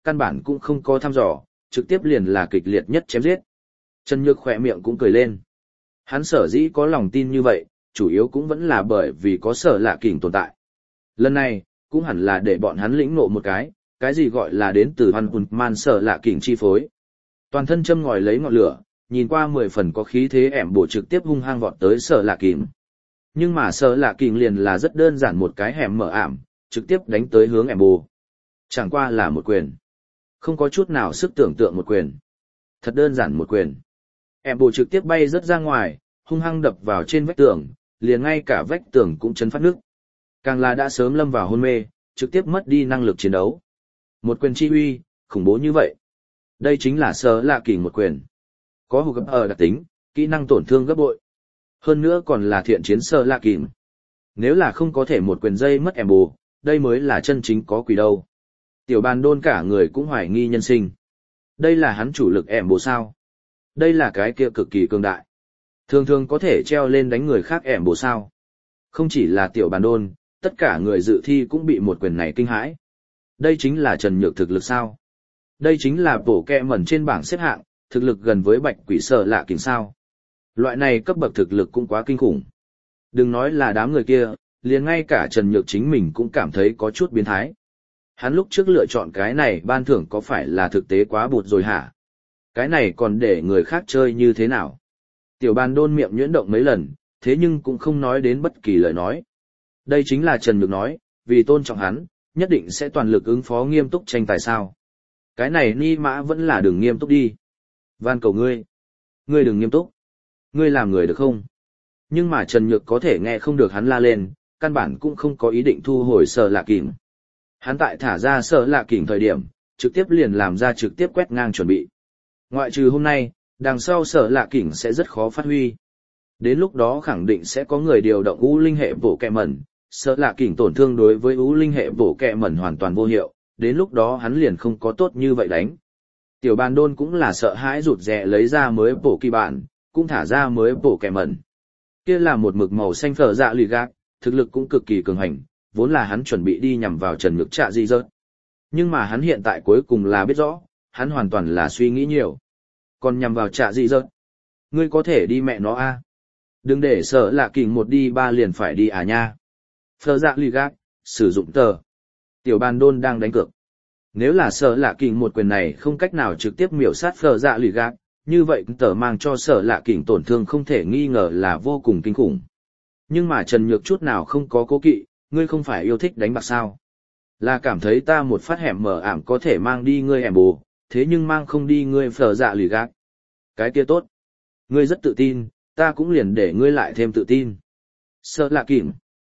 căn bản cũng không có thăm dò, trực tiếp liền là kịch liệt nhất chém giết. Trần Nhược khỏe miệng cũng cười lên. Hắn sở dĩ có lòng tin như vậy, chủ yếu cũng vẫn là bởi vì có Sở Lạ Kình tồn tại. Lần này, cũng hẳn là để bọn hắn lĩnh ngộ một cái, cái gì gọi là đến từ Hoàn Hùn Man Sở Lạ Kình chi phối. Toàn thân châm ngòi lấy ngọn lửa, nhìn qua mười phần có khí thế ẻm bổ trực tiếp hung hăng vọt tới Sở Lạ Kình. Nhưng mà Sở Lạ Kình liền là rất đơn giản một cái hẻm mở ảm, trực tiếp đánh tới hướng ẻm bổ. Chẳng qua là một quyền. Không có chút nào sức tưởng tượng một quyền. Thật đơn giản một quyền. Ẻm bổ trực tiếp bay rất ra ngoài, hung hăng đập vào trên vách tường, liền ngay cả vách tường cũng chấn phát nước. Càng là đã sớm lâm vào hôn mê, trực tiếp mất đi năng lực chiến đấu. Một quyền chi uy, khủng bố như vậy. Đây chính là Sở Lạ Kình một quyền. Có hù gấp ở đặc tính, kỹ năng tổn thương gấp bội. Hơn nữa còn là thiện chiến Sở Lạ Kình. Nếu là không có thể một quyền dây mất ẻm bù, đây mới là chân chính có quỷ đâu. Tiểu Bàn Đôn cả người cũng hoài nghi nhân sinh. Đây là hắn chủ lực ẻm bù sao? Đây là cái kia cực kỳ cường đại. Thường thường có thể treo lên đánh người khác ẻm bù sao? Không chỉ là Tiểu Bàn Đôn, tất cả người dự thi cũng bị một quyền này kinh hãi. Đây chính là Trần Nhược thực lực sao? Đây chính là bổ kẹ mẩn trên bảng xếp hạng, thực lực gần với Bạch Quỷ Sở Lạ Kình sao? Loại này cấp bậc thực lực cũng quá kinh khủng. Đừng nói là đám người kia, liền ngay cả Trần Nhược chính mình cũng cảm thấy có chút biến thái. Hắn lúc trước lựa chọn cái này ban thưởng có phải là thực tế quá bụt rồi hả? Cái này còn để người khác chơi như thế nào? Tiểu Bàn Đôn miệng nhuyễn động mấy lần, thế nhưng cũng không nói đến bất kỳ lời nói. Đây chính là Trần Nhược nói, vì tôn trọng hắn, nhất định sẽ toàn lực ứng phó nghiêm túc tranh tài sao. Cái này ni mã vẫn là đừng nghiêm túc đi. Van cầu ngươi. Ngươi đừng nghiêm túc. Ngươi làm người được không? Nhưng mà Trần Nhược có thể nghe không được hắn la lên, căn bản cũng không có ý định thu hồi Sở Lạ Kình. Hắn tại thả ra Sở Lạ Kình thời điểm, trực tiếp liền làm ra trực tiếp quét ngang chuẩn bị. Ngoại trừ hôm nay, đằng sau Sở Lạ Kình sẽ rất khó phát huy. Đến lúc đó khẳng định sẽ có người điều động U Linh hệ bổ kẹ mẩn, Sở Lạ Kình tổn thương đối với U Linh hệ bổ kẹ mẩn hoàn toàn vô hiệu, đến lúc đó hắn liền không có tốt như vậy đánh. Tiểu Bàn Đôn cũng là sợ hãi rụt rè lấy ra mới bổ kỳ bản, cũng thả ra mới bổ kẹ mẩn. Kia là một mực màu xanh phở dạ lì gác, thực lực cũng cực kỳ cường hành, vốn là hắn chuẩn bị đi nhằm vào Trần Nhược Trạ Dị Dợt. Nhưng mà hắn hiện tại cuối cùng là biết rõ, hắn hoàn toàn là suy nghĩ nhiều. Còn nhằm vào Trạ Dị Dợt, ngươi có thể đi mẹ nó a. Đừng để Sở Lạ Kình một đi ba liền phải đi à nha. Phở dạ lì gác, sử dụng tờ. Tiểu Bàn Đôn đang đánh cược. Nếu là Sở Lạ Kình một quyền này không cách nào trực tiếp miểu sát phở dạ lì gác, như vậy tờ mang cho Sở Lạ Kình tổn thương không thể nghi ngờ là vô cùng kinh khủng. Nhưng mà Trần Nhược chút nào không có cố kỵ, ngươi không phải yêu thích đánh bạc sao? Là cảm thấy ta một phát hẻm mở ảm có thể mang đi ngươi hẻm bù, thế nhưng mang không đi ngươi phở dạ lì gác. Cái kia tốt. Ngươi rất tự tin, ta cũng liền để ngươi lại thêm tự tin. Sở Lạ Kình.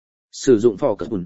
Sử dụng Focus.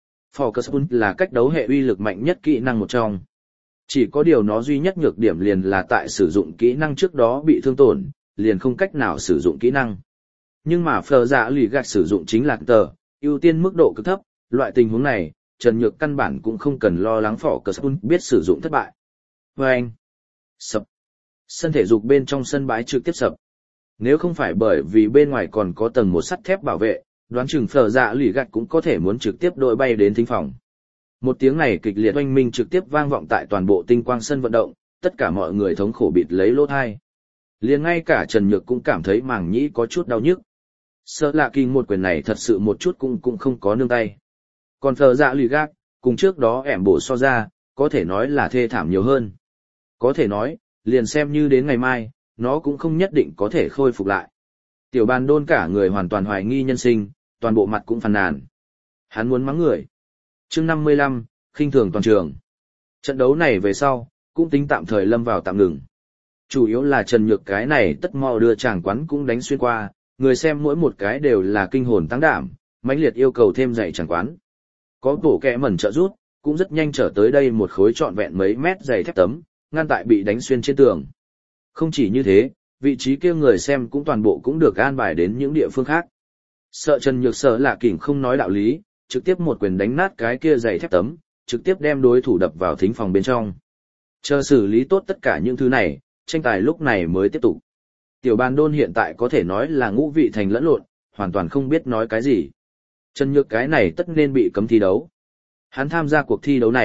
Focus là cách đấu hệ uy lực mạnh nhất kỹ năng một trong. Chỉ có điều nó duy nhất nhược điểm liền là tại sử dụng kỹ năng trước đó bị thương tổn, liền không cách nào sử dụng kỹ năng. Nhưng mà phở dạ lì gạch sử dụng chính là tờ, ưu tiên mức độ cực thấp, loại tình huống này, Trần Nhược căn bản cũng không cần lo lắng Focus biết sử dụng thất bại. Và anh, sập. Sân thể dục bên trong sân bãi trực tiếp sập. Nếu không phải bởi vì bên ngoài còn có tầng một sắt thép bảo vệ, đoán chừng phở dạ lì gạch cũng có thể muốn trực tiếp đội bay đến thính phòng. Một tiếng này kịch liệt oanh minh trực tiếp vang vọng tại toàn bộ tinh quang sân vận động, tất cả mọi người thống khổ bịt lấy lỗ tai. Liền ngay cả Trần Nhược cũng cảm thấy màng nhĩ có chút đau nhức. Sở Lạ Kình một quyền này thật sự một chút cũng cũng không có nương tay. Còn phở dạ lì gác, cùng trước đó ẻm bổ so ra, có thể nói là thê thảm nhiều hơn. Có thể nói, liền xem như đến ngày mai, nó cũng không nhất định có thể khôi phục lại. Tiểu Bàn Đôn cả người hoàn toàn hoài nghi nhân sinh, toàn bộ mặt cũng phàn nàn. Hắn muốn mắng người. Chương năm mươi lăm, khinh thường toàn trường. Trận đấu này về sau, cũng tính tạm thời lâm vào tạm ngừng. Chủ yếu là Trần Nhược cái này tất mau đưa chàng quán cũng đánh xuyên qua, người xem mỗi một cái đều là kinh hồn tăng đảm, mãnh liệt yêu cầu thêm dạy chàng quán. Có bổ kẹ mẩn trợ rút, cũng rất nhanh trở tới đây một khối trọn vẹn mấy mét dày thép tấm, ngăn tại bị đánh xuyên trên tường. Không chỉ như thế, vị trí kia người xem cũng toàn bộ cũng được an bài đến những địa phương khác. Sợ Trần Nhược Sở Lạ Kình không nói đạo lý, trực tiếp một quyền đánh nát cái kia dày thép tấm, trực tiếp đem đối thủ đập vào thính phòng bên trong. Chờ xử lý tốt tất cả những thứ này, tranh tài lúc này mới tiếp tục. Tiểu Bàn Đôn hiện tại có thể nói là ngũ vị thành lẫn lộn, hoàn toàn không biết nói cái gì. Trần Nhược cái này tất nên bị cấm thi đấu. Hắn tham gia cuộc thi đấu này,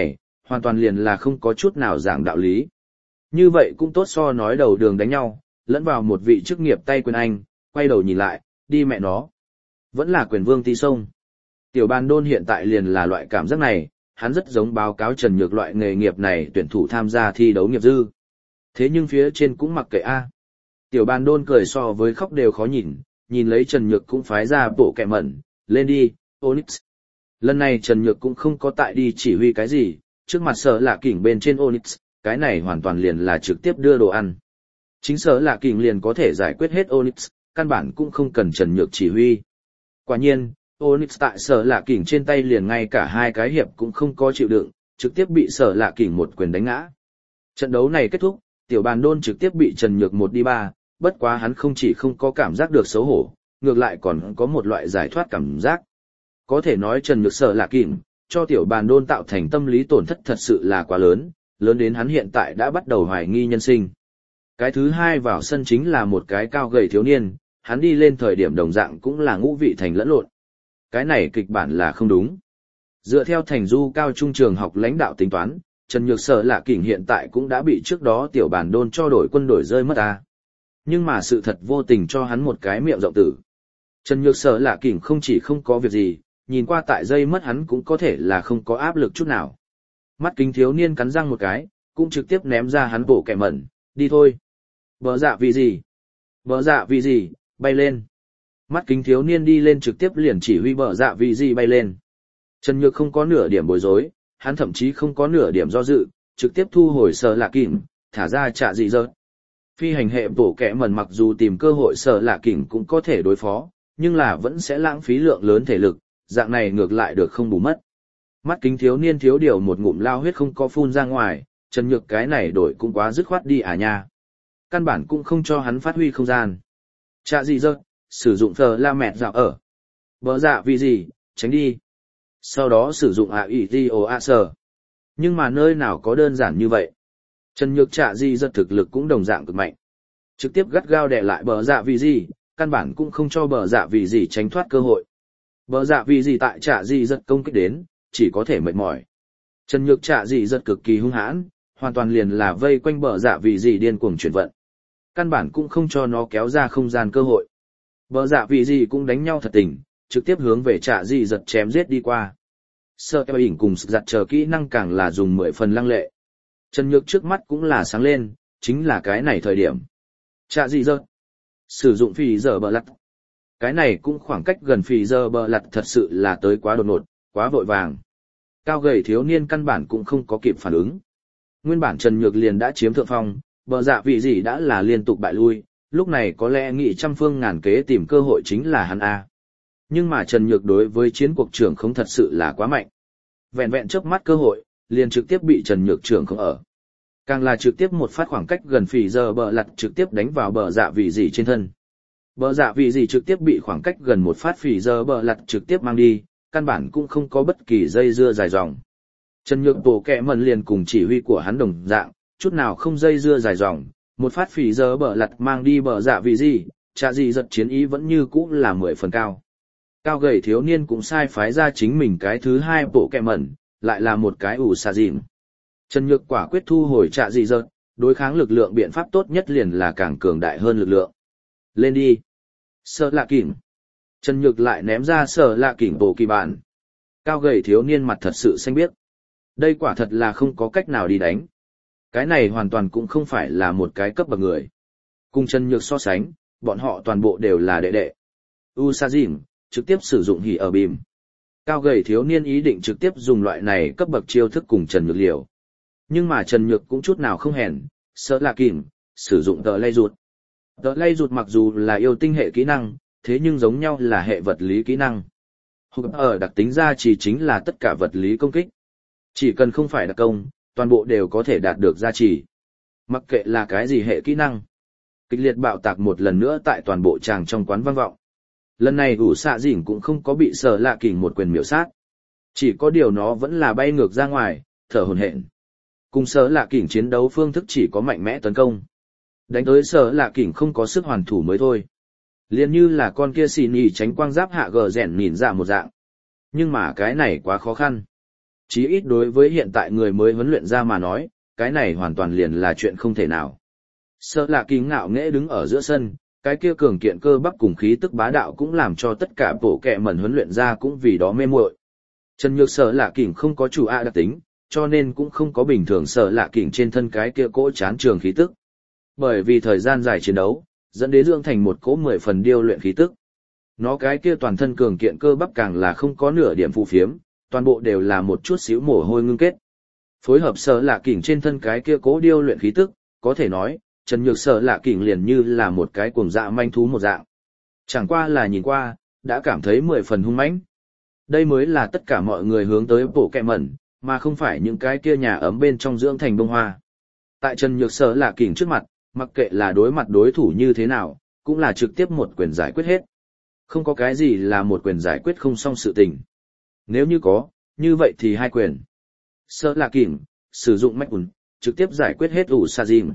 hoàn toàn liền là không có chút nào giảng đạo lý. Như vậy cũng tốt so nói đầu đường đánh nhau, lẫn vào một vị chức nghiệp tay quyền anh, quay đầu nhìn lại, đi mẹ nó. Vẫn là quyền vương tí sông. Tiểu Bàn Đôn hiện tại liền là loại cảm giác này, hắn rất giống báo cáo Trần Nhược loại nghề nghiệp này tuyển thủ tham gia thi đấu nghiệp dư. Thế nhưng phía trên cũng mặc kệ a. Tiểu Bàn Đôn cười so với khóc đều khó nhìn, nhìn lấy Trần Nhược cũng phái ra bộ kẹ mẩn, lên đi, Onyx. Lần này Trần Nhược cũng không có tại đi chỉ huy cái gì, trước mặt Sở Lạ Kình bên trên Onyx, cái này hoàn toàn liền là trực tiếp đưa đồ ăn. Chính Sở Lạ Kình liền có thể giải quyết hết Onyx, căn bản cũng không cần Trần Nhược chỉ huy. Quả nhiên, Onyx tại Sở Lạ Kình trên tay liền ngay cả hai cái hiệp cũng không có chịu đựng, trực tiếp bị Sở Lạ Kình một quyền đánh ngã. Trận đấu này kết thúc, Tiểu Bàn Đôn trực tiếp bị Trần Nhược một đi ba, bất quá hắn không chỉ không có cảm giác được xấu hổ, ngược lại còn có một loại giải thoát cảm giác. Có thể nói Trần Nhược Sở Lạ Kình, cho Tiểu Bàn Đôn tạo thành tâm lý tổn thất thật sự là quá lớn, lớn đến hắn hiện tại đã bắt đầu hoài nghi nhân sinh. Cái thứ hai vào sân chính là một cái cao gầy thiếu niên, hắn đi lên thời điểm đồng dạng cũng là ngũ vị thành lẫn lộn. Cái này kịch bản là không đúng. Dựa theo thành du cao trung trường học lãnh đạo tính toán, Trần Nhược Sở Lạ Kình hiện tại cũng đã bị trước đó Tiểu Bàn Đôn cho đổi quân đổi rơi mất ta. Nhưng mà sự thật vô tình cho hắn một cái miệng rộng tử. Trần Nhược Sở Lạ Kình không chỉ không có việc gì, nhìn qua tại dây mất hắn cũng có thể là không có áp lực chút nào. Mắt kính thiếu niên cắn răng một cái, cũng trực tiếp ném ra hắn bộ kẻ mẩn, đi thôi. Bờ dạ vì gì? Bờ dạ vì gì, bay lên. Mắt kính thiếu niên đi lên trực tiếp liền chỉ huy bờ dạ vì gì bay lên. Trần Nhược không có nửa điểm bối rối, hắn thậm chí không có nửa điểm do dự, trực tiếp thu hồi Sở Lạ Kình, thả ra Trạ Dị Dợt. Phi hành hệ bộ kẻ mẩn mặc dù tìm cơ hội Sở Lạ Kình cũng có thể đối phó, nhưng là vẫn sẽ lãng phí lượng lớn thể lực, dạng này ngược lại được không bù mất. Mắt kính thiếu niên thiếu điều một ngụm lao huyết không có phun ra ngoài, Trần Nhược cái này đổi cũng quá dứt khoát đi à nha. Căn bản cũng không cho hắn phát huy không gian. Trạ Dị Dợt, sử dụng thờ la mẹt dạo ở. Bờ dạ vì gì, tránh đi. Sau đó sử dụng ạ ý ti ô ạ sờ. Nhưng mà nơi nào có đơn giản như vậy. Trần Nhược Trạ Dị Dợt thực lực cũng đồng dạng cực mạnh. Trực tiếp gắt gao đè lại bờ dạ vì gì, căn bản cũng không cho bờ dạ vì gì tránh thoát cơ hội. Bờ dạ vì gì tại Trạ Dị Dợt công kích đến, chỉ có thể mệt mỏi. Trần Nhược Trạ Dị Dợt cực kỳ hung hãn, hoàn toàn liền là vây quanh bờ dạ vì gì điên cuồng chuyển vận. Căn bản cũng không cho nó kéo ra không gian cơ hội. Bờ dạ vì gì cũng đánh nhau thật tình, trực tiếp hướng về Trạ Dị Dợt chém giết đi qua. Sơ eo ỉnh cùng giặt chờ kỹ năng càng là dùng mười phần lăng lệ. Trần Nhược trước mắt cũng là sáng lên, chính là cái này thời điểm. Trạ Dị Dợt, sử dụng phì giờ bờ lặt. Cái này cũng khoảng cách gần phì giờ bờ lặt thật sự là tới quá đột ngột, quá vội vàng. Cao gầy thiếu niên căn bản cũng không có kịp phản ứng. Nguyên bản Trần Nhược liền đã chiếm thượng phong, bờ dạ vị gì đã là liên tục bại lui, lúc này có lẽ nghị trăm phương ngàn kế tìm cơ hội chính là hắn A. Nhưng mà Trần Nhược đối với chiến cuộc trưởng không thật sự là quá mạnh. Vẹn vẹn chớp mắt cơ hội, liền trực tiếp bị Trần Nhược trưởng không ở. Càng là trực tiếp một phát khoảng cách gần phì giờ bờ lặt trực tiếp đánh vào bờ dạ vị gì trên thân. Bờ dạ vị gì trực tiếp bị khoảng cách gần một phát phì giờ bờ lặt trực tiếp mang đi, căn bản cũng không có bất kỳ dây dưa dài dòng. Trần Nhược bộ kẹ mẩn liền cùng chỉ huy của hắn đồng dạng, chút nào không dây dưa dài dòng, một phát phì giờ bờ lặt mang đi bờ dạ vị gì, Trạ Dị Dợt chiến ý vẫn như cũ là mười phần cao. Cao gầy thiếu niên cũng sai phái ra chính mình cái thứ hai bộ kẹ mẩn, lại là một cái ủ xà dìm. Trần Nhược quả quyết thu hồi Trạ Dị Dợt, đối kháng lực lượng biện pháp tốt nhất liền là càng cường đại hơn lực lượng. Lên đi. Sở Lạ Kình. Trần Nhược lại ném ra Sở Lạ Kình bộ kỳ bản. Cao gầy thiếu niên mặt thật sự xanh biếc. Đây quả thật là không có cách nào đi đánh. Cái này hoàn toàn cũng không phải là một cái cấp bậc người. Cùng Trần Nhược so sánh, bọn họ toàn bộ đều là đệ đệ. Usazim, trực tiếp sử dụng hỉ ở bìm. Cao gầy thiếu niên ý định trực tiếp dùng loại này cấp bậc chiêu thức cùng Trần Nhược liều. Nhưng mà Trần Nhược cũng chút nào không hèn, Sở Lạ Kình, sử dụng tờ lay rụt. Tờ lay rụt mặc dù là yêu tinh hệ kỹ năng, thế nhưng giống nhau là hệ vật lý kỹ năng. Hụt ở đặc tính ra chỉ chính là tất cả vật lý công kích. Chỉ cần không phải đặc công, toàn bộ đều có thể đạt được gia trì. Mặc kệ là cái gì hệ kỹ năng. Kịch liệt bạo tạc một lần nữa tại toàn bộ tràng trong quán vang vọng. Lần này ủ xạ dỉn cũng không có bị Sở Lạ Kình một quyền miểu sát. Chỉ có điều nó vẫn là bay ngược ra ngoài, thở hổn hển. Cùng Sở Lạ Kình chiến đấu phương thức chỉ có mạnh mẽ tấn công. Đánh tới Sở Lạ Kình không có sức hoàn thủ mới thôi. Liên như là con kia xì nhì tránh quang giáp hạ gờ rèn nhìn ra một dạng. Nhưng mà cái này quá khó khăn. Chí ít đối với hiện tại người mới huấn luyện ra mà nói, cái này hoàn toàn liền là chuyện không thể nào. Sợ lạ kỳ ngạo nghễ đứng ở giữa sân, cái kia cường kiện cơ bắp cùng khí tức bá đạo cũng làm cho tất cả bộ kẹ mẩn huấn luyện ra cũng vì đó mê muội. Trần Nhược Sở Lạ Kình không có chủ A đặc tính, cho nên cũng không có bình thường Sở Lạ Kình trên thân cái kia cỗ chán trường khí tức. Bởi vì thời gian dài chiến đấu, dẫn đến dưỡng thành một cỗ mười phần điêu luyện khí tức. Nó cái kia toàn thân cường kiện cơ bắp càng là không có nửa điểm phù phiếm, toàn bộ đều là một chút xíu mồ hôi ngưng kết. Phối hợp Sở Lạ Kình trên thân cái kia cỗ điêu luyện khí tức, có thể nói, Trần Nhược Sở Lạ Kình liền như là một cái cuồng dạ manh thú một dạng. Chẳng qua là nhìn qua, đã cảm thấy mười phần hung mãnh. Đây mới là tất cả mọi người hướng tới bộ kẹ mẩn, mà không phải những cái kia nhà ấm bên trong dưỡng thành bông hoa. Tại Trần Nhược Sở Lạ Kình trước mặt, mặc kệ là đối mặt đối thủ như thế nào, cũng là trực tiếp một quyền giải quyết hết. Không có cái gì là một quyền giải quyết không xong sự tình. Nếu như có, như vậy thì hai quyền. Sở Lạ Kình, sử dụng mách ùn, trực tiếp giải quyết hết ủ xạ dìm.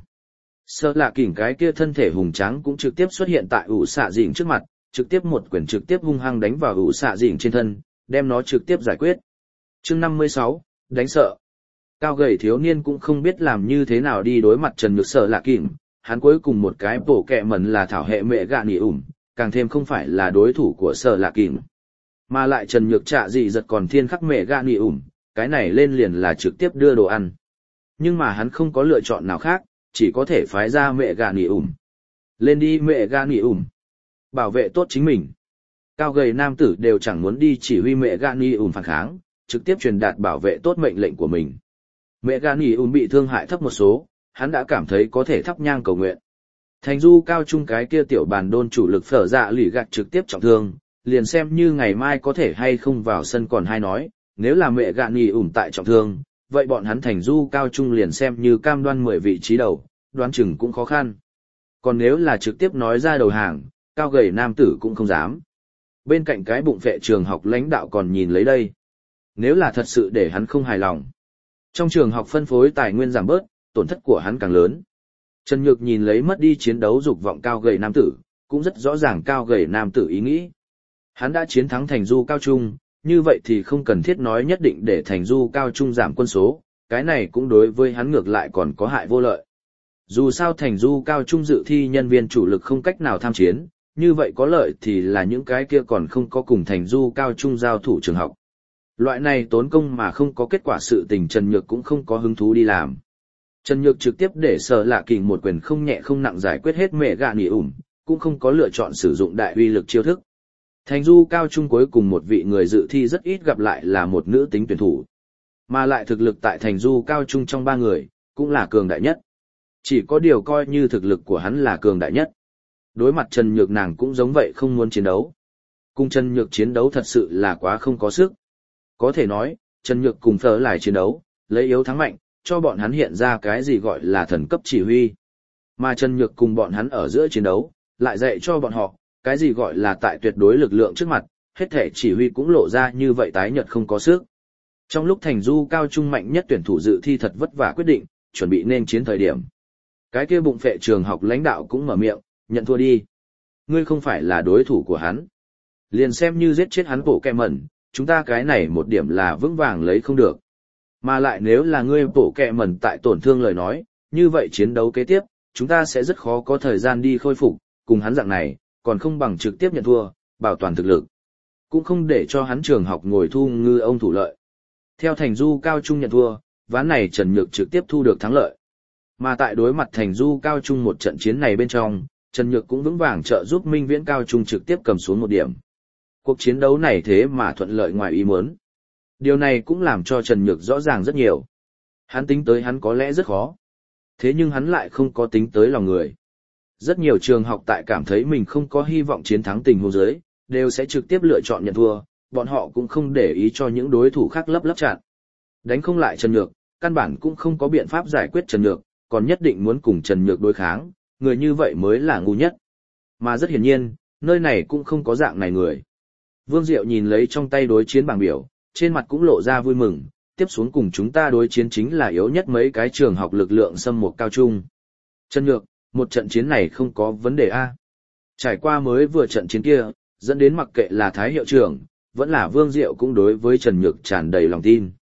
Sở Lạ Kình cái kia thân thể hùng tráng cũng trực tiếp xuất hiện tại ủ xạ dìm trước mặt, trực tiếp một quyền trực tiếp hung hăng đánh vào ủ xạ dìm trên thân, đem nó trực tiếp giải quyết. Chương năm mươi sáu, đánh sợ. Cao gầy thiếu niên cũng không biết làm như thế nào đi đối mặt Trần Nhược Sở Lạ Kình, hắn cuối cùng một cái bổ kẹ mẩn là thảo hệ mẹ gạ nỉ ủm, càng thêm không phải là đối thủ của Sở Lạ Kình. Mà lại Trần Nhược Trạ dị giật còn thiên khắc mẹ gạ nỉ ủm, cái này lên liền là trực tiếp đưa đồ ăn. Nhưng mà hắn không có lựa chọn nào khác, chỉ có thể phái ra mẹ gạ nỉ ủm. Lên đi mẹ gạ nỉ ủm. Bảo vệ tốt chính mình. Cao gầy nam tử đều chẳng muốn đi chỉ huy mẹ gạ nỉ ủm phản kháng, trực tiếp truyền đạt bảo vệ tốt mệnh lệnh của mình. Mẹ gạ nỉ ủm bị thương hại thấp một số, hắn đã cảm thấy có thể thắp nhang cầu nguyện. Thành du cao trung cái kia tiểu bàn đôn chủ lực phở dạ lì gạt trực tiếp trọng thương, liền xem như ngày mai có thể hay không vào sân còn hay nói, nếu là mẹ gạ nỉ ủm tại trọng thương, vậy bọn hắn thành du cao trung liền xem như cam đoan mười vị trí đầu, đoán chừng cũng khó khăn. Còn nếu là trực tiếp nói ra đầu hàng, cao gầy nam tử cũng không dám. Bên cạnh cái bụng vệ trường học lãnh đạo còn nhìn lấy đây. Nếu là thật sự để hắn không hài lòng. Trong trường học phân phối tài nguyên giảm bớt, tổn thất của hắn càng lớn. Trần Nhược nhìn lấy mất đi chiến đấu dục vọng cao gầy nam tử, cũng rất rõ ràng cao gầy nam tử ý nghĩ. Hắn đã chiến thắng thành du cao trung, như vậy thì không cần thiết nói nhất định để thành du cao trung giảm quân số, cái này cũng đối với hắn ngược lại còn có hại vô lợi. Dù sao thành du cao trung dự thi nhân viên chủ lực không cách nào tham chiến, như vậy có lợi thì là những cái kia còn không có cùng thành du cao trung giao thủ trường học. Loại này tốn công mà không có kết quả sự tình Trần Nhược cũng không có hứng thú đi làm. Trần Nhược trực tiếp để Sở Lạ Kình một quyền không nhẹ không nặng giải quyết hết mẹ gạ nỉ ủm, cũng không có lựa chọn sử dụng đại uy lực chiêu thức. Thành du cao trung cuối cùng một vị người dự thi rất ít gặp lại là một nữ tính tuyển thủ. Mà lại thực lực tại thành du cao trung trong ba người, cũng là cường đại nhất. Chỉ có điều coi như thực lực của hắn là cường đại nhất. Đối mặt Trần Nhược nàng cũng giống vậy không muốn chiến đấu. Cùng Trần Nhược chiến đấu thật sự là quá không có sức. Có thể nói, Trần Nhược cùng Phở lại chiến đấu, lấy yếu thắng mạnh, cho bọn hắn hiện ra cái gì gọi là thần cấp chỉ huy. Mà Trần Nhược cùng bọn hắn ở giữa chiến đấu, lại dạy cho bọn họ, cái gì gọi là tại tuyệt đối lực lượng trước mặt, hết thể chỉ huy cũng lộ ra như vậy tái nhợt không có sức. Trong lúc thành du cao trung mạnh nhất tuyển thủ dự thi thật vất vả quyết định, chuẩn bị nên chiến thời điểm. Cái kia bụng phệ trường học lãnh đạo cũng mở miệng, nhận thua đi. Ngươi không phải là đối thủ của hắn. Liền xem như giết chết hắn bộ kẹ mẩn, chúng ta cái này một điểm là vững vàng lấy không được. Mà lại nếu là ngươi bộ kẹ mẩn tại tổn thương lời nói, như vậy chiến đấu kế tiếp, chúng ta sẽ rất khó có thời gian đi khôi phục, cùng hắn dạng này, còn không bằng trực tiếp nhận thua, bảo toàn thực lực. Cũng không để cho hắn trường học ngồi thu ngư ông thủ lợi. Theo thành du cao trung nhận thua, ván này Trần Nhược trực tiếp thu được thắng lợi. Mà tại đối mặt thành du cao trung một trận chiến này bên trong, Trần Nhược cũng vững vàng trợ giúp Minh Viễn cao trung trực tiếp cầm xuống một điểm. Cuộc chiến đấu này thế mà thuận lợi ngoài ý muốn. Điều này cũng làm cho Trần Nhược rõ ràng rất nhiều. Hắn tính tới hắn có lẽ rất khó. Thế nhưng hắn lại không có tính tới lòng người. Rất nhiều trường học tại cảm thấy mình không có hy vọng chiến thắng tình huống dưới, đều sẽ trực tiếp lựa chọn nhận thua, bọn họ cũng không để ý cho những đối thủ khác lấp lấp chặn. Đánh không lại Trần Nhược, căn bản cũng không có biện pháp giải quyết Trần Nhược, còn nhất định muốn cùng Trần Nhược đối kháng, người như vậy mới là ngu nhất. Mà rất hiển nhiên, nơi này cũng không có dạng này người. Vương Diệu nhìn lấy trong tay đối chiến bảng biểu, trên mặt cũng lộ ra vui mừng, tiếp xuống cùng chúng ta đối chiến chính là yếu nhất mấy cái trường học lực lượng xâm một cao trung. Trần Nhược, một trận chiến này không có vấn đề a. Trải qua mới vừa trận chiến kia, dẫn đến mặc kệ là Thái hiệu trưởng, vẫn là Vương Diệu cũng đối với Trần Nhược tràn đầy lòng tin.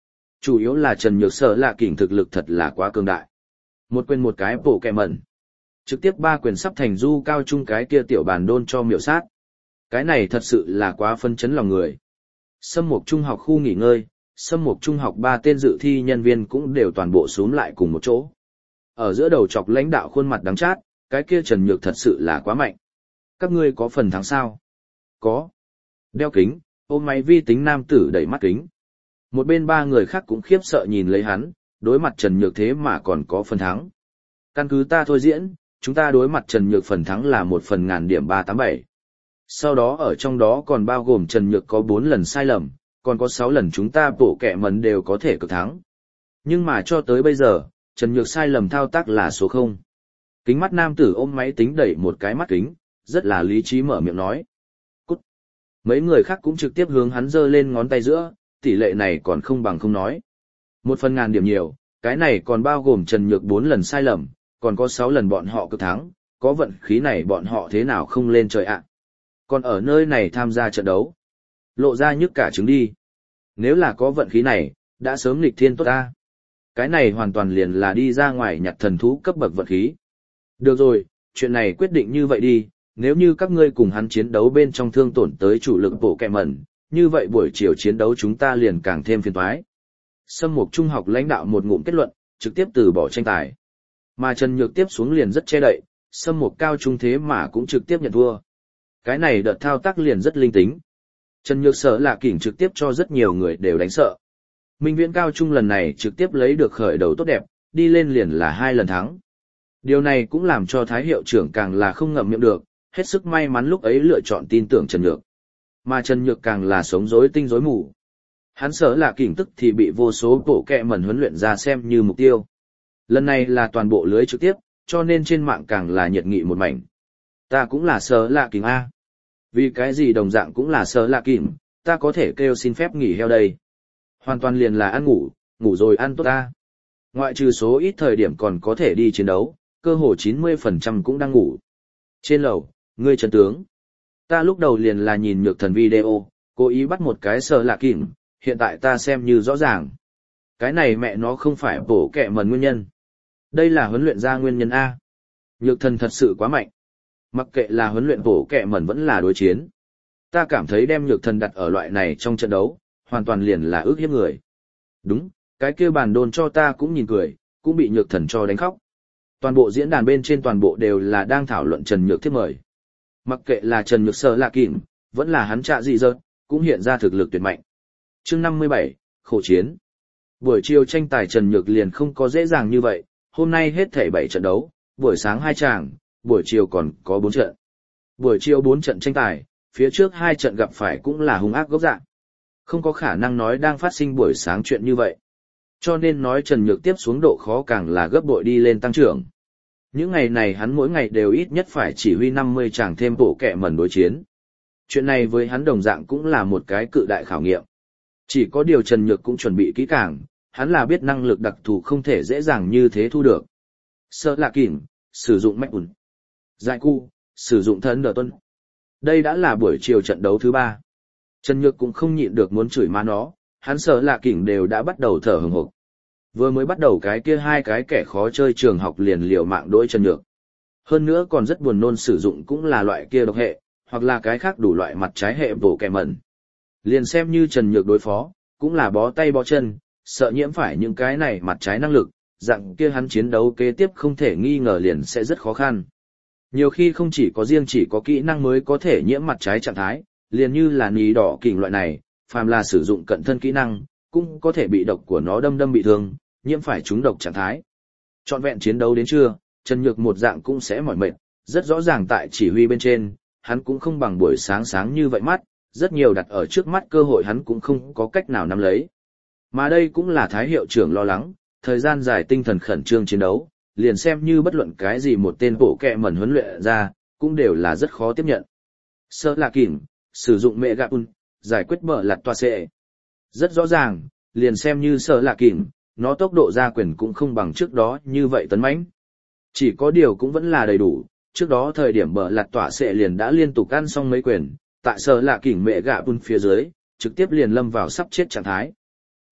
Chủ yếu là Trần Nhược Sở Lạ Kỉnh thực lực thật là quá cường đại. Một quyền một cái bổ kẹ mẩn. Trực tiếp ba quyền sắp thành du cao trung cái kia tiểu bàn đôn cho miểu sát. Cái này thật sự là quá phân chấn lòng người. Sâm Mục Trung học khu nghỉ ngơi, Sâm Mục Trung học ba tên dự thi nhân viên cũng đều toàn bộ xuống lại cùng một chỗ. Ở giữa đầu chọc lãnh đạo khuôn mặt đắng chát, cái kia Trần Nhược thật sự là quá mạnh. Các ngươi có phần thắng sao? Có. Đeo kính, ôm máy vi tính nam tử đẩy mắt kính. Một bên ba người khác cũng khiếp sợ nhìn lấy hắn, đối mặt Trần Nhược thế mà còn có phần thắng. Căn cứ ta thôi diễn, chúng ta đối mặt Trần Nhược phần thắng là một phần ngàn điểm ba tám bảy. Sau đó ở trong đó còn bao gồm Trần Nhược có bốn lần sai lầm, còn có sáu lần chúng ta bổ kẹ mẩn đều có thể cực thắng. Nhưng mà cho tới bây giờ, Trần Nhược sai lầm thao tác là số không. Kính mắt nam tử ôm máy tính đẩy một cái mắt kính, rất là lý trí mở miệng nói. Cút. Mấy người khác cũng trực tiếp hướng hắn giơ lên ngón tay giữa, tỷ lệ này còn không bằng không nói. Một phần ngàn điểm nhiều, cái này còn bao gồm Trần Nhược bốn lần sai lầm, còn có sáu lần bọn họ cực thắng, có vận khí này bọn họ thế nào không lên trời ạ. Còn ở nơi này tham gia trận đấu. Lộ ra nhức cả trứng đi. Nếu là có vận khí này, đã sớm nghịch thiên tốt ta. Cái này hoàn toàn liền là đi ra ngoài nhặt thần thú cấp bậc vận khí. Được rồi, chuyện này quyết định như vậy đi, nếu như các ngươi cùng hắn chiến đấu bên trong thương tổn tới chủ lực bổ kẹ mẩn, như vậy buổi chiều chiến đấu chúng ta liền càng thêm phiền toái. Sâm Mục Trung học lãnh đạo một ngụm kết luận, trực tiếp từ bỏ tranh tài. Mà Trần Nhược tiếp xuống liền rất che đậy, Sâm Mục cao trung thế mà cũng trực tiếp nhận thua. Cái này đợt thao tác liền rất linh tính. Trần Nhược Sở Lạ Kỉnh trực tiếp cho rất nhiều người đều đánh sợ. Minh Viễn cao trung lần này trực tiếp lấy được khởi đầu tốt đẹp, đi lên liền là hai lần thắng. Điều này cũng làm cho Thái hiệu trưởng càng là không ngậm miệng được, hết sức may mắn lúc ấy lựa chọn tin tưởng Trần Nhược. Mà Trần Nhược càng là sống rối tinh rối mù. Hắn Sở Lạ Kỉnh tức thì bị vô số bộ kẹ mẩn huấn luyện ra xem như mục tiêu. Lần này là toàn bộ lưới trực tiếp, cho nên trên mạng càng là nhiệt nghị một mảnh. Ta cũng là Sở Lạ Kỉnh A. Vì cái gì đồng dạng cũng là Sở Lạ Kỉnh, ta có thể kêu xin phép nghỉ heo đây. Hoàn toàn liền là ăn ngủ, ngủ rồi ăn tốt ta. Ngoại trừ số ít thời điểm còn có thể đi chiến đấu, cơ hồ chín mươi phần trăm cũng đang ngủ. Trên lầu, ngươi Trần tướng. Ta lúc đầu liền là nhìn Nhược Thần video, cố ý bắt một cái Sở Lạ Kỉnh, hiện tại ta xem như rõ ràng. Cái này mẹ nó không phải bổ kẹ mẩn nguyên nhân. Đây là huấn luyện ra nguyên nhân A. Nhược Thần thật sự quá mạnh. Mặc kệ là huấn luyện bổ kẹ mẩn vẫn là đối chiến. Ta cảm thấy đem Nhược Thần đặt ở loại này trong trận đấu, hoàn toàn liền là ước hiếp người. Đúng, cái kia bàn đôn cho ta cũng nhìn cười, cũng bị Nhược Thần cho đánh khóc. Toàn bộ diễn đàn bên trên toàn bộ đều là đang thảo luận Trần Nhược thiếp mời. Mặc kệ là Trần Nhược Sở Lạ Kỉnh, vẫn là hắn Trạ Dị Dợt, cũng hiện ra thực lực tuyệt mạnh. Chương năm mươi bảy, khổ chiến. Buổi chiều tranh tài Trần Nhược liền không có dễ dàng như vậy, hôm nay hết thảy bảy trận đấu, buổi sáng hai tràng, buổi chiều còn có bốn trận. Buổi chiều bốn trận tranh tài, phía trước hai trận gặp phải cũng là hung ác gốc dạng. Không có khả năng nói đang phát sinh buổi sáng chuyện như vậy. Cho nên nói Trần Nhược tiếp xuống độ khó càng là gấp bội đi lên tăng trưởng. Những ngày này hắn mỗi ngày đều ít nhất phải chỉ huy năm mươi tràng thêm bộ kẹ mẩn đối chiến. Chuyện này với hắn đồng dạng cũng là một cái cự đại khảo nghiệm. Chỉ có điều Trần Nhược cũng chuẩn bị kỹ càng, hắn là biết năng lực đặc thù không thể dễ dàng như thế thu được. Sở Lạ Kỉnh, sử dụng mạch ủn. Giải cu, sử dụng thân đờ tuân. Đây đã là buổi chiều trận đấu thứ ba. Trần Nhược cũng không nhịn được muốn chửi má nó, hắn Sở Lạ Kỉnh đều đã bắt đầu thở hừng hực. Vừa mới bắt đầu cái kia hai cái kẻ khó chơi trường học liền liều mạng đối Trần Nhược. Hơn nữa còn rất buồn nôn sử dụng cũng là loại kia độc hệ, hoặc là cái khác đủ loại mặt trái hệ bổ kẹ mẩn. Liền xem như Trần Nhược đối phó, cũng là bó tay bó chân, sợ nhiễm phải những cái này mặt trái năng lực, dạng kia hắn chiến đấu kế tiếp không thể nghi ngờ liền sẽ rất khó khăn. Nhiều khi không chỉ có riêng chỉ có kỹ năng mới có thể nhiễm mặt trái trạng thái, liền như là ní đỏ kình loại này, phàm là sử dụng cận thân kỹ năng, cũng có thể bị độc của nó đâm đâm bị thương, nhiễm phải trúng độc trạng thái. Trọn vẹn chiến đấu đến trưa, Trần Nhược một dạng cũng sẽ mỏi mệt, rất rõ ràng tại chỉ huy bên trên, hắn cũng không bằng buổi sáng sáng như vậy mắt, rất nhiều đặt ở trước mắt cơ hội hắn cũng không có cách nào nắm lấy. Mà đây cũng là Thái hiệu trưởng lo lắng, thời gian dài tinh thần khẩn trương chiến đấu, liền xem như bất luận cái gì một tên bộ kẹ mẩn huấn luyện ra, cũng đều là rất khó tiếp nhận. Sở Lạ Kỉnh, sử dụng mẹ gạp un, giải quyết mở lặt toa xệ. Rất rõ ràng, liền xem như Sở Lạ Kỉnh, nó tốc độ ra quyền cũng không bằng trước đó như vậy tấn mãnh. Chỉ có điều cũng vẫn là đầy đủ, trước đó thời điểm bờ lặt tỏa xệ liền đã liên tục ăn xong mấy quyền, tại Sở Lạ Kỉnh mẹ gạ bun phía dưới, trực tiếp liền lâm vào sắp chết trạng thái.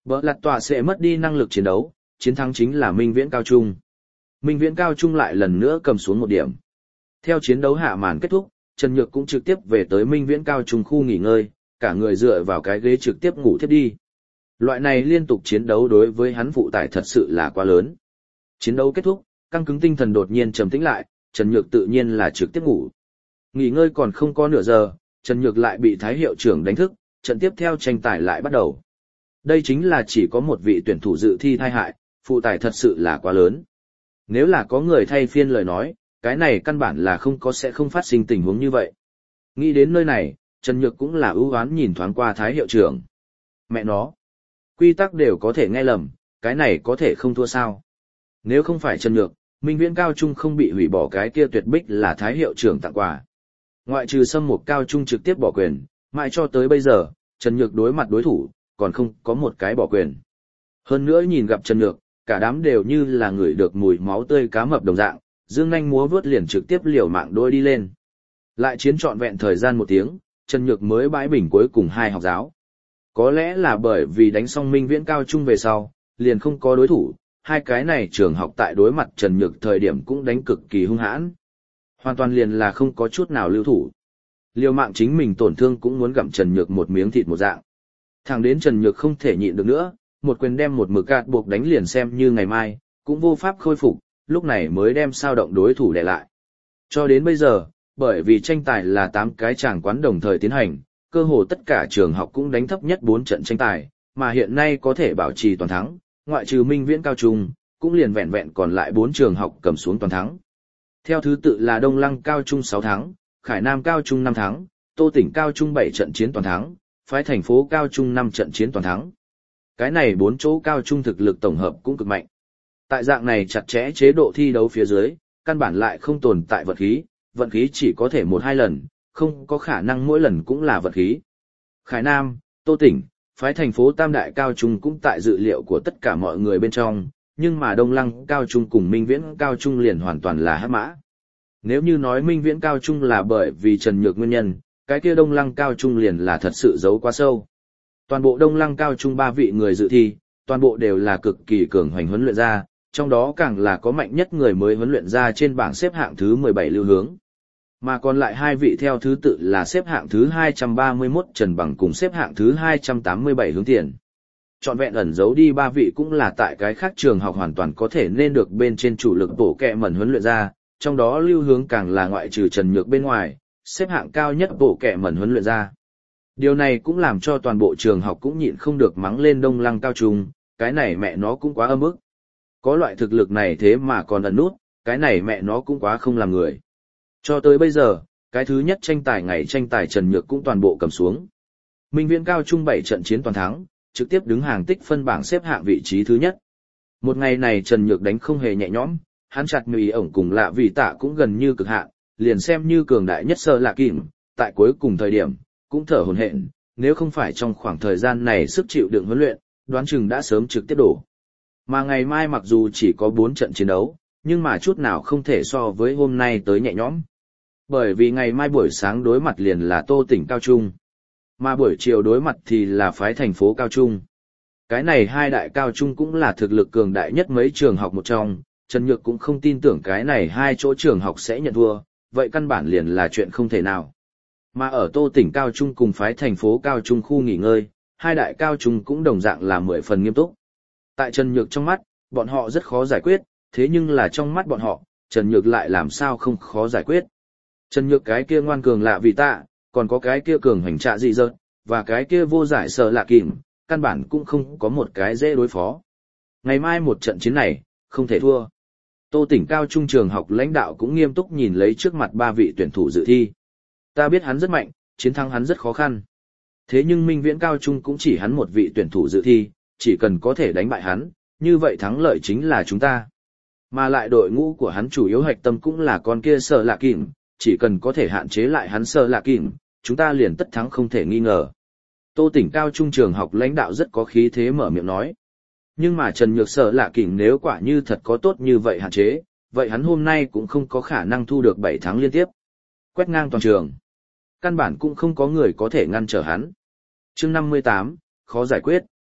Bỡ lặt tòa sẽ mất đi năng lực chiến đấu, chiến thắng chính là Minh Viễn Cao Trung. Minh Viễn Cao Trung lại lần nữa cầm xuống một điểm. Theo chiến đấu hạ màn kết thúc, Trần Nhược cũng trực tiếp về tới Minh Viễn Cao Trung khu nghỉ ngơi, cả người dựa vào cái ghế trực tiếp ngủ thiếp đi. Loại này liên tục chiến đấu đối với hắn phụ tải thật sự là quá lớn. Chiến đấu kết thúc, căng cứng tinh thần đột nhiên trầm tĩnh lại, Trần Nhược tự nhiên là trực tiếp ngủ. Nghỉ ngơi còn không có nửa giờ, Trần Nhược lại bị Thái hiệu trưởng đánh thức, trận tiếp theo tranh tài lại bắt đầu. Đây chính là chỉ có một vị tuyển thủ dự thi thai hại, phụ tải thật sự là quá lớn. Nếu là có người thay phiên lời nói, cái này căn bản là không có sẽ không phát sinh tình huống như vậy. Nghĩ đến nơi này, Trần Nhược cũng là ưu oán nhìn thoáng qua Thái hiệu trưởng. Mẹ nó, quy tắc đều có thể nghe lầm, cái này có thể không thua sao. Nếu không phải Trần Nhược, Minh Viễn Cao Trung không bị hủy bỏ cái kia tuyệt bích là Thái hiệu trưởng tặng quà. Ngoại trừ Sâm Mục Cao Trung trực tiếp bỏ quyền, mãi cho tới bây giờ, Trần Nhược đối mặt đối thủ, còn không có một cái bỏ quyền. Hơn nữa nhìn gặp Trần Nhược, cả đám đều như là người được mùi máu tươi cá mập đồng dạng, dương nhanh múa vớt liền trực tiếp liều mạng đôi đi lên. Lại chiến trọn vẹn thời gian một tiếng, Trần Nhược mới bãi bình cuối cùng hai học giáo. Có lẽ là bởi vì đánh xong Minh Viễn Cao Trung về sau, liền không có đối thủ, hai cái này trường học tại đối mặt Trần Nhược thời điểm cũng đánh cực kỳ hung hãn. Hoàn toàn liền là không có chút nào lưu thủ. Liều mạng chính mình tổn thương cũng muốn gặm Trần Nhược một miếng thịt một dạng. Thẳng đến Trần Nhược không thể nhịn được nữa, một quyền đem một mực gạt buộc đánh liền xem như ngày mai, cũng vô pháp khôi phục, lúc này mới đem sao động đối thủ để lại. Cho đến bây giờ, bởi vì tranh tài là tám cái tràng quán đồng thời tiến hành, cơ hồ tất cả trường học cũng đánh thấp nhất bốn trận tranh tài, mà hiện nay có thể bảo trì toàn thắng, ngoại trừ Minh Viễn Cao Trung, cũng liền vẹn vẹn còn lại bốn trường học cầm xuống toàn thắng. Theo thứ tự là Đông Lăng Cao Trung sáu thắng, Khải Nam Cao Trung năm thắng, Tô Tỉnh Cao Trung bảy trận chiến toàn thắng, Phái Thành phố Cao Trung năm trận chiến toàn thắng. Cái này bốn chỗ cao trung thực lực tổng hợp cũng cực mạnh. Tại dạng này chặt chẽ chế độ thi đấu phía dưới, căn bản lại không tồn tại vận khí, vận khí chỉ có thể một hai lần, không có khả năng mỗi lần cũng là vận khí. Khải Nam, Tô Tỉnh, Phái Thành phố Tam Đại Cao Trung cũng tại dự liệu của tất cả mọi người bên trong, nhưng mà Đông Lăng Cao Trung cùng Minh Viễn Cao Trung liền hoàn toàn là hắc mã. Nếu như nói Minh Viễn Cao Trung là bởi vì Trần Nhược nguyên nhân, cái kia Đông Lăng Cao Trung liền là thật sự giấu quá sâu. Toàn bộ Đông Lăng Cao Trung ba vị người dự thi, toàn bộ đều là cực kỳ cường hoành huấn luyện ra, trong đó càng là có mạnh nhất người mới huấn luyện ra trên bảng xếp hạng thứ mười bảy Lưu Hướng. Mà còn lại hai vị theo thứ tự là xếp hạng thứ hai trăm ba mươi mốt Trần Bằng cùng xếp hạng thứ hai trăm tám mươi bảy Hướng Tiền. Trọn vẹn ẩn giấu đi ba vị cũng là tại cái khác trường học hoàn toàn có thể nên được bên trên chủ lực bổ kẹ mẩn huấn luyện ra, trong đó Lưu Hướng càng là ngoại trừ Trần Nhược bên ngoài, xếp hạng cao nhất bổ kẹ mẩn huấn luyện ra. Điều này cũng làm cho toàn bộ trường học cũng nhịn không được mắng lên Đông Lăng Cao Trung, cái này mẹ nó cũng quá âm ức. Có loại thực lực này thế mà còn ẩn nút, cái này mẹ nó cũng quá không làm người. Cho tới bây giờ, cái thứ nhất tranh tài ngày tranh tài Trần Nhược cũng toàn bộ cầm xuống. Minh Viễn Cao Trung bảy trận chiến toàn thắng, trực tiếp đứng hàng tích phân bảng xếp hạng vị trí thứ nhất. Một ngày này Trần Nhược đánh không hề nhẹ nhõm, hắn chặt mì ổng cùng lạ vì tạ cũng gần như cực hạn, liền xem như cường đại nhất Sơ Lạ Kìm, tại cuối cùng thời điểm, cũng thở hổn hển, nếu không phải trong khoảng thời gian này sức chịu đựng huấn luyện, đoán chừng đã sớm trực tiếp đổ. Mà ngày mai mặc dù chỉ có bốn trận chiến đấu, nhưng mà chút nào không thể so với hôm nay tới nhẹ nhõm. Bởi vì ngày mai buổi sáng đối mặt liền là Tô Tỉnh Cao Trung, mà buổi chiều đối mặt thì là Phái Thành phố Cao Trung. Cái này hai đại cao trung cũng là thực lực cường đại nhất mấy trường học một trong, Trần Nhược cũng không tin tưởng cái này hai chỗ trường học sẽ nhận thua, vậy căn bản liền là chuyện không thể nào. Mà ở Tô Tỉnh Cao Trung cùng Phái Thành phố Cao Trung khu nghỉ ngơi, hai đại cao trung cũng đồng dạng là mười phần nghiêm túc. Tại Trần Nhược trong mắt, bọn họ rất khó giải quyết, thế nhưng là trong mắt bọn họ, Trần Nhược lại làm sao không khó giải quyết. Trần Nhược cái kia ngoan cường lạ vì tạ, còn có cái kia cường hành trạ dị dợt, và cái kia vô giải sợ lạ kìm, căn bản cũng không có một cái dễ đối phó. Ngày mai một trận chiến này, không thể thua. Tô Tỉnh Cao Trung trường học lãnh đạo cũng nghiêm túc nhìn lấy trước mặt ba vị tuyển thủ dự thi. Ta biết hắn rất mạnh, chiến thắng hắn rất khó khăn. Thế nhưng Minh Viễn Cao Trung cũng chỉ hắn một vị tuyển thủ dự thi, chỉ cần có thể đánh bại hắn, như vậy thắng lợi chính là chúng ta. Mà lại đội ngũ của hắn chủ yếu hạch tâm cũng là con kia Sợ Lạ Kìm, chỉ cần có thể hạn chế lại hắn Sợ Lạ Kìm, chúng ta liền tất thắng không thể nghi ngờ. Tô Tỉnh Cao Trung trường học lãnh đạo rất có khí thế mở miệng nói. Nhưng mà Trần Nhược Sợ Lạ Kìm nếu quả như thật có tốt như vậy hạn chế, vậy hắn hôm nay cũng không có khả năng thu được bảy thắng liên tiếp. Quét ngang toàn trường. Căn bản cũng không có người có thể ngăn trở hắn. Chương năm mươi tám, khó giải quyết.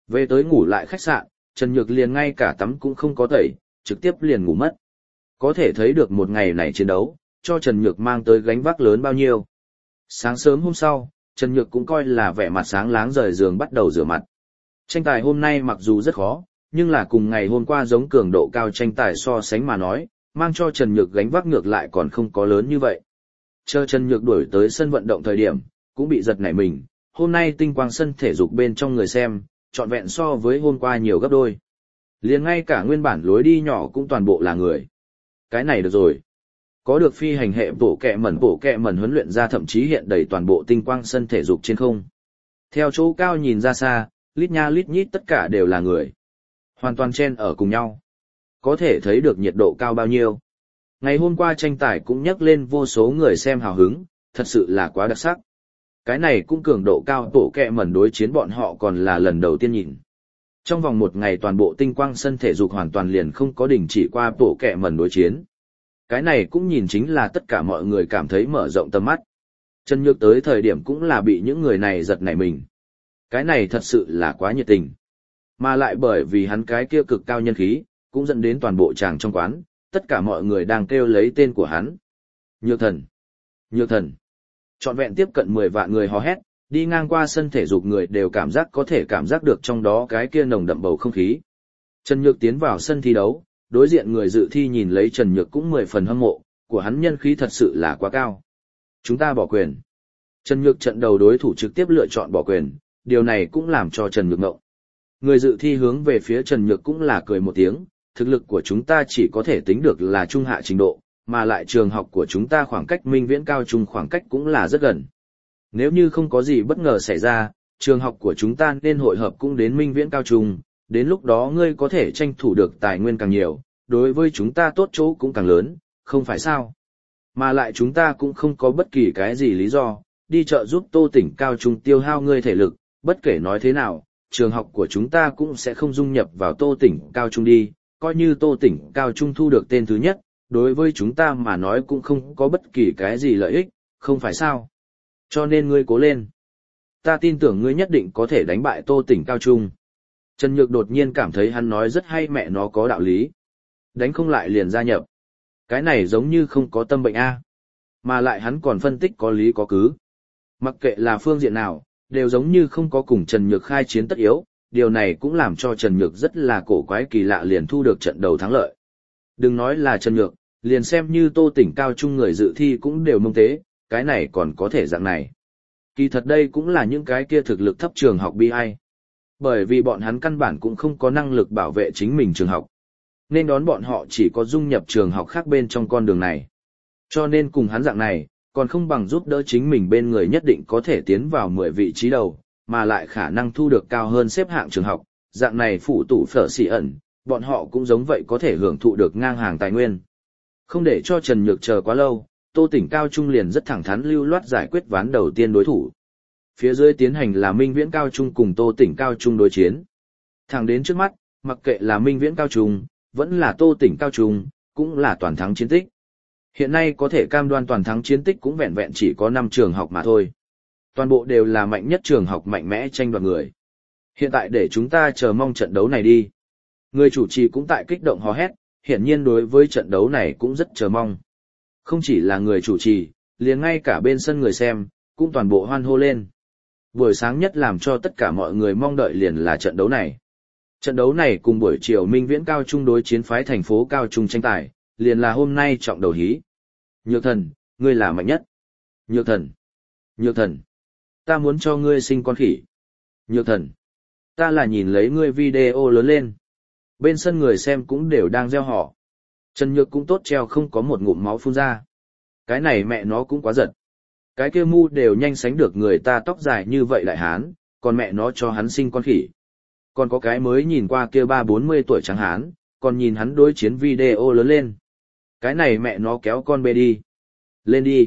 Về tới ngủ lại khách sạn, Trần Nhược liền ngay cả tắm cũng không có tẩy, trực tiếp liền ngủ mất. Có thể thấy được một ngày này chiến đấu, cho Trần Nhược mang tới gánh vác lớn bao nhiêu. Sáng sớm hôm sau, Trần Nhược cũng coi là vẻ mặt sáng láng rời giường bắt đầu rửa mặt. Tranh tài hôm nay mặc dù rất khó, nhưng là cùng ngày hôm qua giống cường độ cao tranh tài so sánh mà nói, mang cho Trần Nhược gánh vác ngược lại còn không có lớn như vậy. Chờ Trần Nhược đuổi tới sân vận động thời điểm, cũng bị giật nảy mình, hôm nay tinh quang sân thể dục bên trong người xem, trọn vẹn so với hôm qua nhiều gấp đôi. Liền ngay cả nguyên bản lối đi nhỏ cũng toàn bộ là người. Cái này được rồi. Có được phi hành hệ bổ kẹ mẩn bổ kẹ mẩn huấn luyện ra thậm chí hiện đầy toàn bộ tinh quang sân thể dục trên không. Theo chỗ cao nhìn ra xa, lít nha lít nhít tất cả đều là người. Hoàn toàn chen ở cùng nhau. Có thể thấy được nhiệt độ cao bao nhiêu. Ngày hôm qua tranh tài cũng nhắc lên vô số người xem hào hứng, thật sự là quá đặc sắc. Cái này cũng cường độ cao bổ kẹ mẩn đối chiến bọn họ còn là lần đầu tiên nhìn. Trong vòng một ngày toàn bộ tinh quang sân thể dục hoàn toàn liền không có đình chỉ qua bổ kẹ mẩn đối chiến. Cái này cũng nhìn chính là tất cả mọi người cảm thấy mở rộng tầm mắt. Trần Nhược tới thời điểm cũng là bị những người này giật nảy mình. Cái này thật sự là quá nhiệt tình. Mà lại bởi vì hắn cái kia cực cao nhân khí, cũng dẫn đến toàn bộ tràng trong quán, tất cả mọi người đang kêu lấy tên của hắn. Nhược thần! Nhược thần! Trọn vẹn tiếp cận mười vạn người hò hét, đi ngang qua sân thể dục người đều cảm giác có thể cảm giác được trong đó cái kia nồng đậm bầu không khí. Trần Nhược tiến vào sân thi đấu, đối diện người dự thi nhìn lấy Trần Nhược cũng mười phần hâm mộ, của hắn nhân khí thật sự là quá cao. Chúng ta bỏ quyền. Trần Nhược trận đầu đối thủ trực tiếp lựa chọn bỏ quyền, điều này cũng làm cho Trần Nhược ngộng. Người dự thi hướng về phía Trần Nhược cũng là cười một tiếng, thực lực của chúng ta chỉ có thể tính được là trung hạ trình độ, mà lại trường học của chúng ta khoảng cách Minh Viễn cao trung khoảng cách cũng là rất gần. Nếu như không có gì bất ngờ xảy ra, trường học của chúng ta nên hội hợp cũng đến Minh Viễn cao trung, đến lúc đó ngươi có thể tranh thủ được tài nguyên càng nhiều, đối với chúng ta tốt chỗ cũng càng lớn, không phải sao? Mà lại chúng ta cũng không có bất kỳ cái gì lý do, đi chợ giúp Tô tỉnh cao trung tiêu hao ngươi thể lực, bất kể nói thế nào, trường học của chúng ta cũng sẽ không dung nhập vào Tô tỉnh cao trung đi, coi như Tô tỉnh cao trung thu được tên thứ nhất, đối với chúng ta mà nói cũng không có bất kỳ cái gì lợi ích, không phải sao? Cho nên ngươi cố lên. Ta tin tưởng ngươi nhất định có thể đánh bại Tô tỉnh cao trung. Trần Nhược đột nhiên cảm thấy hắn nói rất hay, mẹ nó có đạo lý. Đánh không lại liền gia nhập. Cái này giống như không có tâm bệnh A. Mà lại hắn còn phân tích có lý có cứ. Mặc kệ là phương diện nào, đều giống như không có cùng Trần Nhược khai chiến tất yếu, điều này cũng làm cho Trần Nhược rất là cổ quái kỳ lạ liền thu được trận đầu thắng lợi. Đừng nói là Trần Nhược, liền xem như Tô tỉnh cao trung người dự thi cũng đều mông tế, cái này còn có thể dạng này. Kỳ thật đây cũng là những cái kia thực lực thấp trường học bi ai. Bởi vì bọn hắn căn bản cũng không có năng lực bảo vệ chính mình trường học. Nên đón bọn họ chỉ có dung nhập trường học khác bên trong con đường này. Cho nên cùng hắn dạng này, còn không bằng giúp đỡ chính mình bên người nhất định có thể tiến vào mười vị trí đầu, mà lại khả năng thu được cao hơn xếp hạng trường học, dạng này phụ tụ phở xỉ ẩn, bọn họ cũng giống vậy có thể hưởng thụ được ngang hàng tài nguyên. Không để cho Trần Nhược chờ quá lâu, Tô tỉnh cao trung liền rất thẳng thắn lưu loát giải quyết ván đầu tiên đối thủ. Phía dưới tiến hành là Minh Viễn cao trung cùng Tô tỉnh cao trung đối chiến. Thẳng đến trước mắt, mặc kệ là Minh Viễn cao trung, vẫn là Tô tỉnh cao trung, cũng là toàn thắng chiến tích. Hiện nay có thể cam đoan toàn thắng chiến tích cũng vẹn vẹn chỉ có năm trường học mà thôi. Toàn bộ đều là mạnh nhất trường học mạnh mẽ tranh đoạt người. Hiện tại để chúng ta chờ mong trận đấu này đi. Người chủ trì cũng tại kích động hò hét, hiển nhiên đối với trận đấu này cũng rất chờ mong. Không chỉ là người chủ trì, liền ngay cả bên sân người xem, cũng toàn bộ hoan hô lên. Buổi sáng nhất làm cho tất cả mọi người mong đợi liền là trận đấu này. Trận đấu này cùng buổi chiều Minh Viễn cao trung đối chiến phái thành phố cao trung tranh tài, liền là hôm nay trọng đầu hí. Nhược thần, ngươi là mạnh nhất. Nhược thần, nhược thần, ta muốn cho ngươi sinh con khỉ. Nhược thần, ta là nhìn lấy ngươi video lớn lên. Bên sân người xem cũng đều đang reo hò. Trần Nhược cũng tốt treo không có một ngụm máu phun ra. Cái này mẹ nó cũng quá giật. Cái kia mu đều nhanh sánh được người ta tóc dài như vậy đại hán, còn mẹ nó cho hắn sinh con khỉ. Còn có cái mới nhìn qua kia ba bốn mươi tuổi trắng hán, còn nhìn hắn đối chiến video lớn lên. Cái này mẹ nó kéo con bê đi. Lên đi.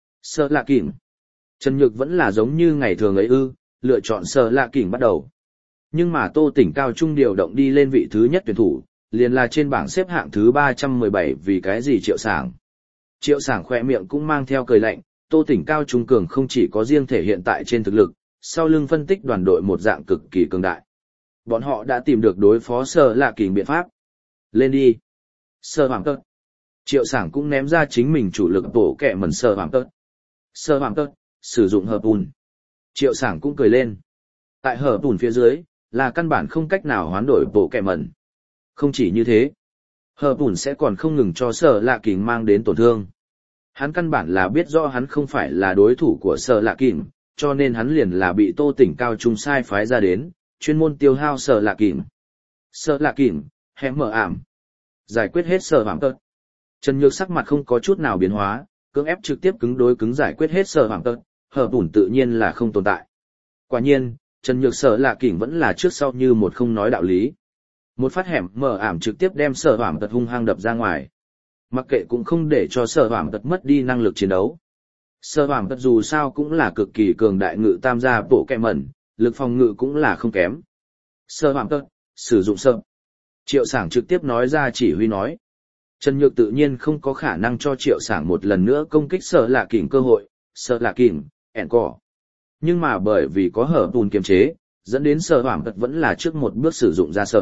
Sợ lạ kỉnh. Trần Nhược vẫn là giống như ngày thường ấy ư, lựa chọn sợ lạ kỉnh bắt đầu. Nhưng mà Tô tỉnh cao trung điều động đi lên vị thứ nhất tuyển thủ, liền là trên bảng xếp hạng thứ ba trăm mười bảy vì cái gì Triệu Sảng. Triệu Sảng khỏe miệng cũng mang theo cười lạnh, Tô tỉnh cao trung cường không chỉ có riêng thể hiện tại trên thực lực, sau lưng phân tích đoàn đội một dạng cực kỳ cường đại. Bọn họ đã tìm được đối phó Sở Lạ Kình biện pháp. Lên đi. Sở Hoàng Tớt. Triệu Sảng cũng ném ra chính mình chủ lực bổ kẹ mẩn Sở Hoàng Tớt. Sở Hoàng Tớt, sử dụng hợp ùn. Triệu Sảng cũng cười lên. Tại hợp ùn phía dưới, là căn bản không cách nào hoán đổi bổ kẹ mẩn. Không chỉ như thế, hợp ùn sẽ còn không ngừng cho Sở Lạ Kình mang đến tổn thương. Hắn căn bản là biết rõ hắn không phải là đối thủ của Sở Lạ Kình, cho nên hắn liền là bị Tô Tỉnh Cao Trung sai phái ra đến, chuyên môn tiêu hao Sở Lạ Kình. Sở Lạ Kình, hém mở ảm. Giải quyết hết Sở Hoàng Tớt. Trần Nhược sắc mặt không có chút nào biến hóa, cưỡng ép trực tiếp cứng đối cứng giải quyết hết Sở Hoàng Tớt, hợp ủn tự nhiên là không tồn tại. Quả nhiên, Trần Nhược Sở Lạ Kình vẫn là trước sau như một không nói đạo lý. Một phát hẻm mở ảm trực tiếp đem Sở Hoàng Tớt hung hăng đập ra ngoài. Mặc kệ cũng không để cho Sở Hoàng Tớt mất đi năng lực chiến đấu. Sở Hoàng Tớt dù sao cũng là cực kỳ cường đại ngự tam gia bộ kẹ mẩn, lực phòng ngự cũng là không kém. Sở Hoàng Tớt, sử dụng sợ. Triệu Sảng trực tiếp nói ra chỉ huy nói. Trần Nhược tự nhiên không có khả năng cho Triệu Sảng một lần nữa công kích Sở Lạ Kình cơ hội, Sở Lạ Kình, ẻn cỏ. Nhưng mà bởi vì có hở bùn kiềm chế, dẫn đến Sở Hoàng Tớt vẫn là trước một bước sử dụng ra sợ.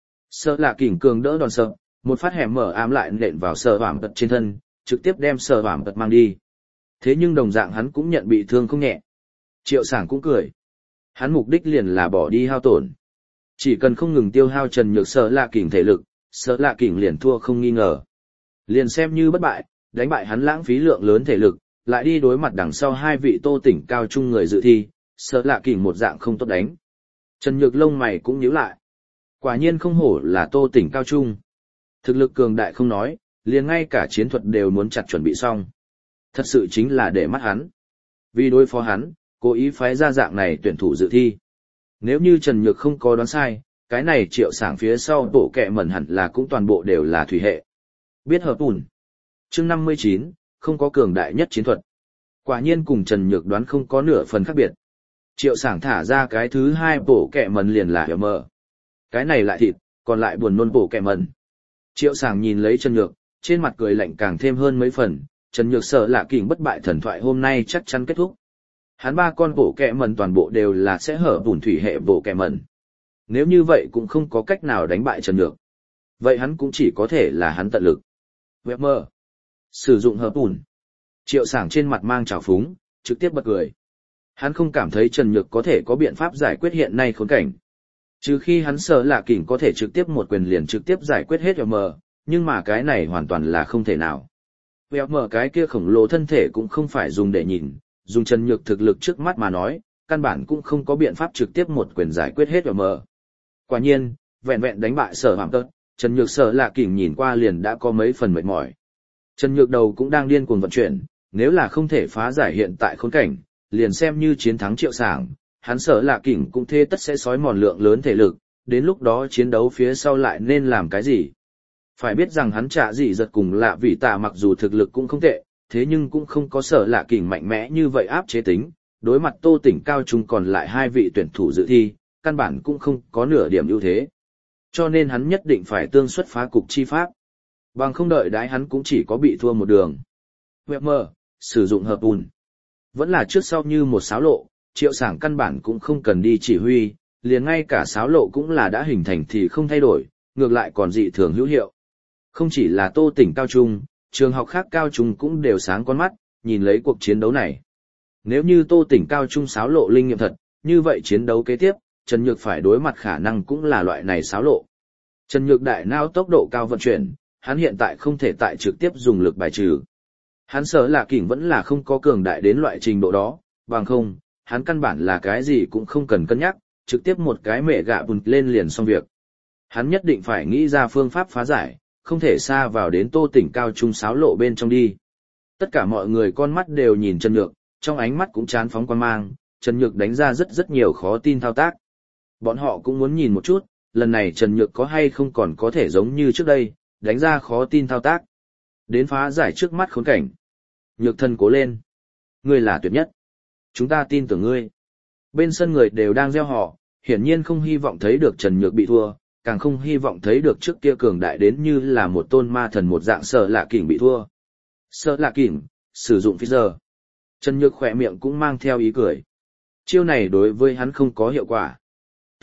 Sở Lạ Kình cường đỡ đòn sợ, một phát hẻm mở ám lại nện vào Sở Hoàng Tớt trên thân, trực tiếp đem Sở Hoàng Tớt mang đi. Thế nhưng đồng dạng hắn cũng nhận bị thương không nhẹ. Triệu Sảng cũng cười. Hắn mục đích liền là bỏ đi hao tổn. Chỉ cần không ngừng tiêu hao Trần Nhược Sở Lạ Kình thể lực, Sở Lạ Kình liền thua không nghi ngờ. Liền xem như bất bại, đánh bại hắn lãng phí lượng lớn thể lực, lại đi đối mặt đằng sau hai vị Tô Tỉnh Cao Trung người dự thi, Sở Lạ Kình một dạng không tốt đánh. Trần Nhược lông mày cũng nhíu lại. Quả nhiên không hổ là Tô Tỉnh Cao Trung. Thực lực cường đại không nói, liền ngay cả chiến thuật đều muốn chặt chuẩn bị xong. Thật sự chính là để mắt hắn. Vì đối phó hắn, cố ý phái ra dạng này tuyển thủ dự thi. Nếu như Trần Nhược không có đoán sai, cái này Triệu Sảng phía sau bộ kẹ mẩn hẳn là cũng toàn bộ đều là thủy hệ. Biết hợp ủn. Chương năm mươi chín, không có cường đại nhất chiến thuật. Quả nhiên cùng Trần Nhược đoán không có nửa phần khác biệt. Triệu Sảng thả ra cái thứ hai bộ kẹ mẩn liền là hiểu mờ. Cái này lại thịt, còn lại buồn nôn bộ kẹ mẩn. Triệu Sảng nhìn lấy Trần Nhược, trên mặt cười lạnh càng thêm hơn mấy phần. Trần Nhược Sở Lạ Kình bất bại thần thoại hôm nay chắc chắn kết thúc. Hắn ba con bộ kẹ mẩn toàn bộ đều là sẽ hở bùn thủy hệ bộ kẹ mẩn. Nếu như vậy cũng không có cách nào đánh bại Trần Nhược. Vậy hắn cũng chỉ có thể là hắn tận lực. Web mơ. Sử dụng hợp bùn. Triệu Sảng trên mặt mang trào phúng, trực tiếp bật cười. Hắn không cảm thấy Trần Nhược có thể có biện pháp giải quyết hiện nay khốn cảnh. Trừ khi hắn Sở Lạ Kình có thể trực tiếp một quyền liền trực tiếp giải quyết hết Web mơ, nhưng mà cái này hoàn toàn là không thể nào. Web mơ cái kia khổng lồ thân thể cũng không phải dùng để nhìn, dùng Trần Nhược thực lực trước mắt mà nói, căn bản cũng không có biện pháp trực tiếp một quyền giải quyết hết Web mơ. Quả nhiên, vẹn vẹn đánh bại Sở Hoàng Tớt, Trần Nhược Sở Lạ Kình nhìn qua liền đã có mấy phần mệt mỏi. Trần Nhược đầu cũng đang điên cuồng vận chuyển, nếu là không thể phá giải hiện tại khốn cảnh, liền xem như chiến thắng Triệu Sảng, hắn Sở Lạ Kình cũng thế tất sẽ xói mòn lượng lớn thể lực, đến lúc đó chiến đấu phía sau lại nên làm cái gì. Phải biết rằng hắn Trả Dị Giật cùng Lạ Vĩ Tạ mặc dù thực lực cũng không tệ, thế nhưng cũng không có Sở Lạ Kình mạnh mẽ như vậy áp chế tính, đối mặt Tô Tỉnh Cao Trung còn lại hai vị tuyển thủ dự thi, căn bản cũng không có nửa điểm ưu thế. Cho nên hắn nhất định phải tương xuất phá cục chi pháp. Bằng không đợi đái hắn cũng chỉ có bị thua một đường. Web mơ, sử dụng hợp ùn. Vẫn là trước sau như một xáo lộ, Triệu Sảng căn bản cũng không cần đi chỉ huy, liền ngay cả xáo lộ cũng là đã hình thành thì không thay đổi, ngược lại còn dị thường hữu hiệu. Không chỉ là Tô Tỉnh Cao Trung, trường học khác Cao Trung cũng đều sáng con mắt, nhìn lấy cuộc chiến đấu này. Nếu như Tô Tỉnh Cao Trung xáo lộ linh nghiệm thật, như vậy chiến đấu kế tiếp, Trần Nhược phải đối mặt khả năng cũng là loại này xáo lộ. Trần Nhược đại não tốc độ cao vận chuyển, hắn hiện tại không thể tại trực tiếp dùng lực bài trừ. Hắn Sở Lạ Kình vẫn là không có cường đại đến loại trình độ đó, bằng không, hắn căn bản là cái gì cũng không cần cân nhắc, trực tiếp một cái mẹ gạ bùn lên liền xong việc. Hắn nhất định phải nghĩ ra phương pháp phá giải, không thể xa vào đến Tô Tỉnh Cao Trung xáo lộ bên trong đi. Tất cả mọi người con mắt đều nhìn Trần Nhược, trong ánh mắt cũng chán phóng quan mang, Trần Nhược đánh ra rất rất nhiều khó tin thao tác. Bọn họ cũng muốn nhìn một chút, lần này Trần Nhược có hay không còn có thể giống như trước đây, đánh ra khó tin thao tác. Đến phá giải trước mắt khốn cảnh. Nhược thân cố lên. Ngươi là tuyệt nhất. Chúng ta tin tưởng ngươi. Bên sân người đều đang reo hò, hiển nhiên không hy vọng thấy được Trần Nhược bị thua, càng không hy vọng thấy được trước kia cường đại đến như là một tôn ma thần một dạng Sở Lạ Kình bị thua. Sở Lạ Kình, sử dụng phi giờ. Trần Nhược khỏe miệng cũng mang theo ý cười. Chiêu này đối với hắn không có hiệu quả.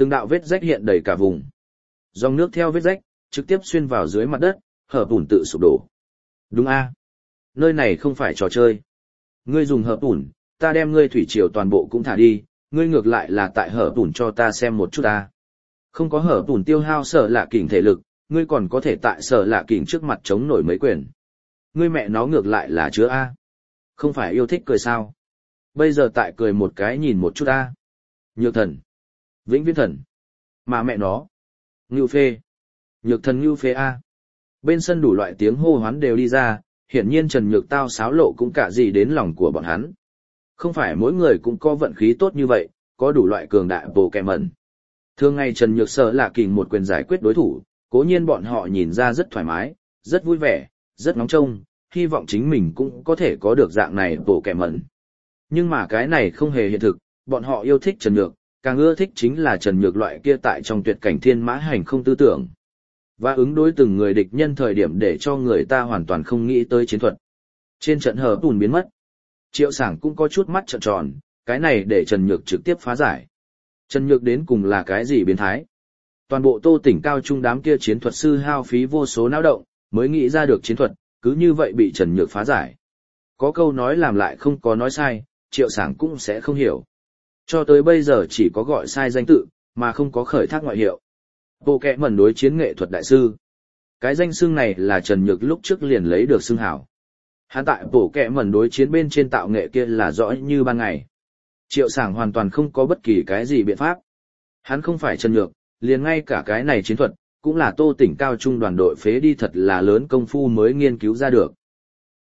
Từng đạo vết rách hiện đầy cả vùng. Dòng nước theo vết rách, trực tiếp xuyên vào dưới mặt đất, hợp ủn tự sụp đổ. Đúng a, nơi này không phải trò chơi. Ngươi dùng hợp ủn, ta đem ngươi thủy triều toàn bộ cũng thả đi, ngươi ngược lại là tại hợp ủn cho ta xem một chút ta. Không có hợp ủn tiêu hao sở lạ kình thể lực, ngươi còn có thể tại sở lạ kình trước mặt chống nổi mấy quyền. Ngươi mẹ nó ngược lại là chứa a. Không phải yêu thích cười sao? Bây giờ tại cười một cái nhìn một chút a. Nhược thần. Vĩnh viễn thần. Mà mẹ nó. Ngưu phê. Nhược thần ngưu phê a. Bên sân đủ loại tiếng hô hoán đều đi ra, hiển nhiên Trần Nhược Tao xáo lộ cũng cả gì đến lòng của bọn hắn. Không phải mỗi người cũng có vận khí tốt như vậy, có đủ loại cường đại bồ kẹ mẩn. Thường ngày Trần Nhược Sở là kình một quyền giải quyết đối thủ, cố nhiên bọn họ nhìn ra rất thoải mái, rất vui vẻ, rất nóng trông, hy vọng chính mình cũng có thể có được dạng này bồ kẹ mẩn. Nhưng mà cái này không hề hiện thực, bọn họ yêu thích Trần Nhược, càng ưa thích chính là Trần Nhược loại kia tại trong tuyệt cảnh thiên mã hành không tư tưởng. Và ứng đối từng người địch nhân thời điểm để cho người ta hoàn toàn không nghĩ tới chiến thuật. Trên trận hờ bùn biến mất. Triệu Sảng cũng có chút mắt trợn tròn, cái này để Trần Nhược trực tiếp phá giải. Trần Nhược đến cùng là cái gì biến thái? Toàn bộ Tô Tỉnh cao trung đám kia chiến thuật sư hao phí vô số não động, mới nghĩ ra được chiến thuật, cứ như vậy bị Trần Nhược phá giải. Có câu nói làm lại không có nói sai, Triệu Sảng cũng sẽ không hiểu. Cho tới bây giờ chỉ có gọi sai danh tự, mà không có khởi thác ngoại hiệu. Bộ kẹ mẩn đối chiến nghệ thuật đại sư. Cái danh xưng này là Trần Nhược lúc trước liền lấy được xưng hảo. Hắn tại bộ kẹ mẩn đối chiến bên trên tạo nghệ kia là rõ như ban ngày. Triệu Sảng hoàn toàn không có bất kỳ cái gì biện pháp. Hắn không phải Trần Nhược, liền ngay cả cái này chiến thuật, cũng là Tô Tỉnh cao trung đoàn đội phế đi thật là lớn công phu mới nghiên cứu ra được.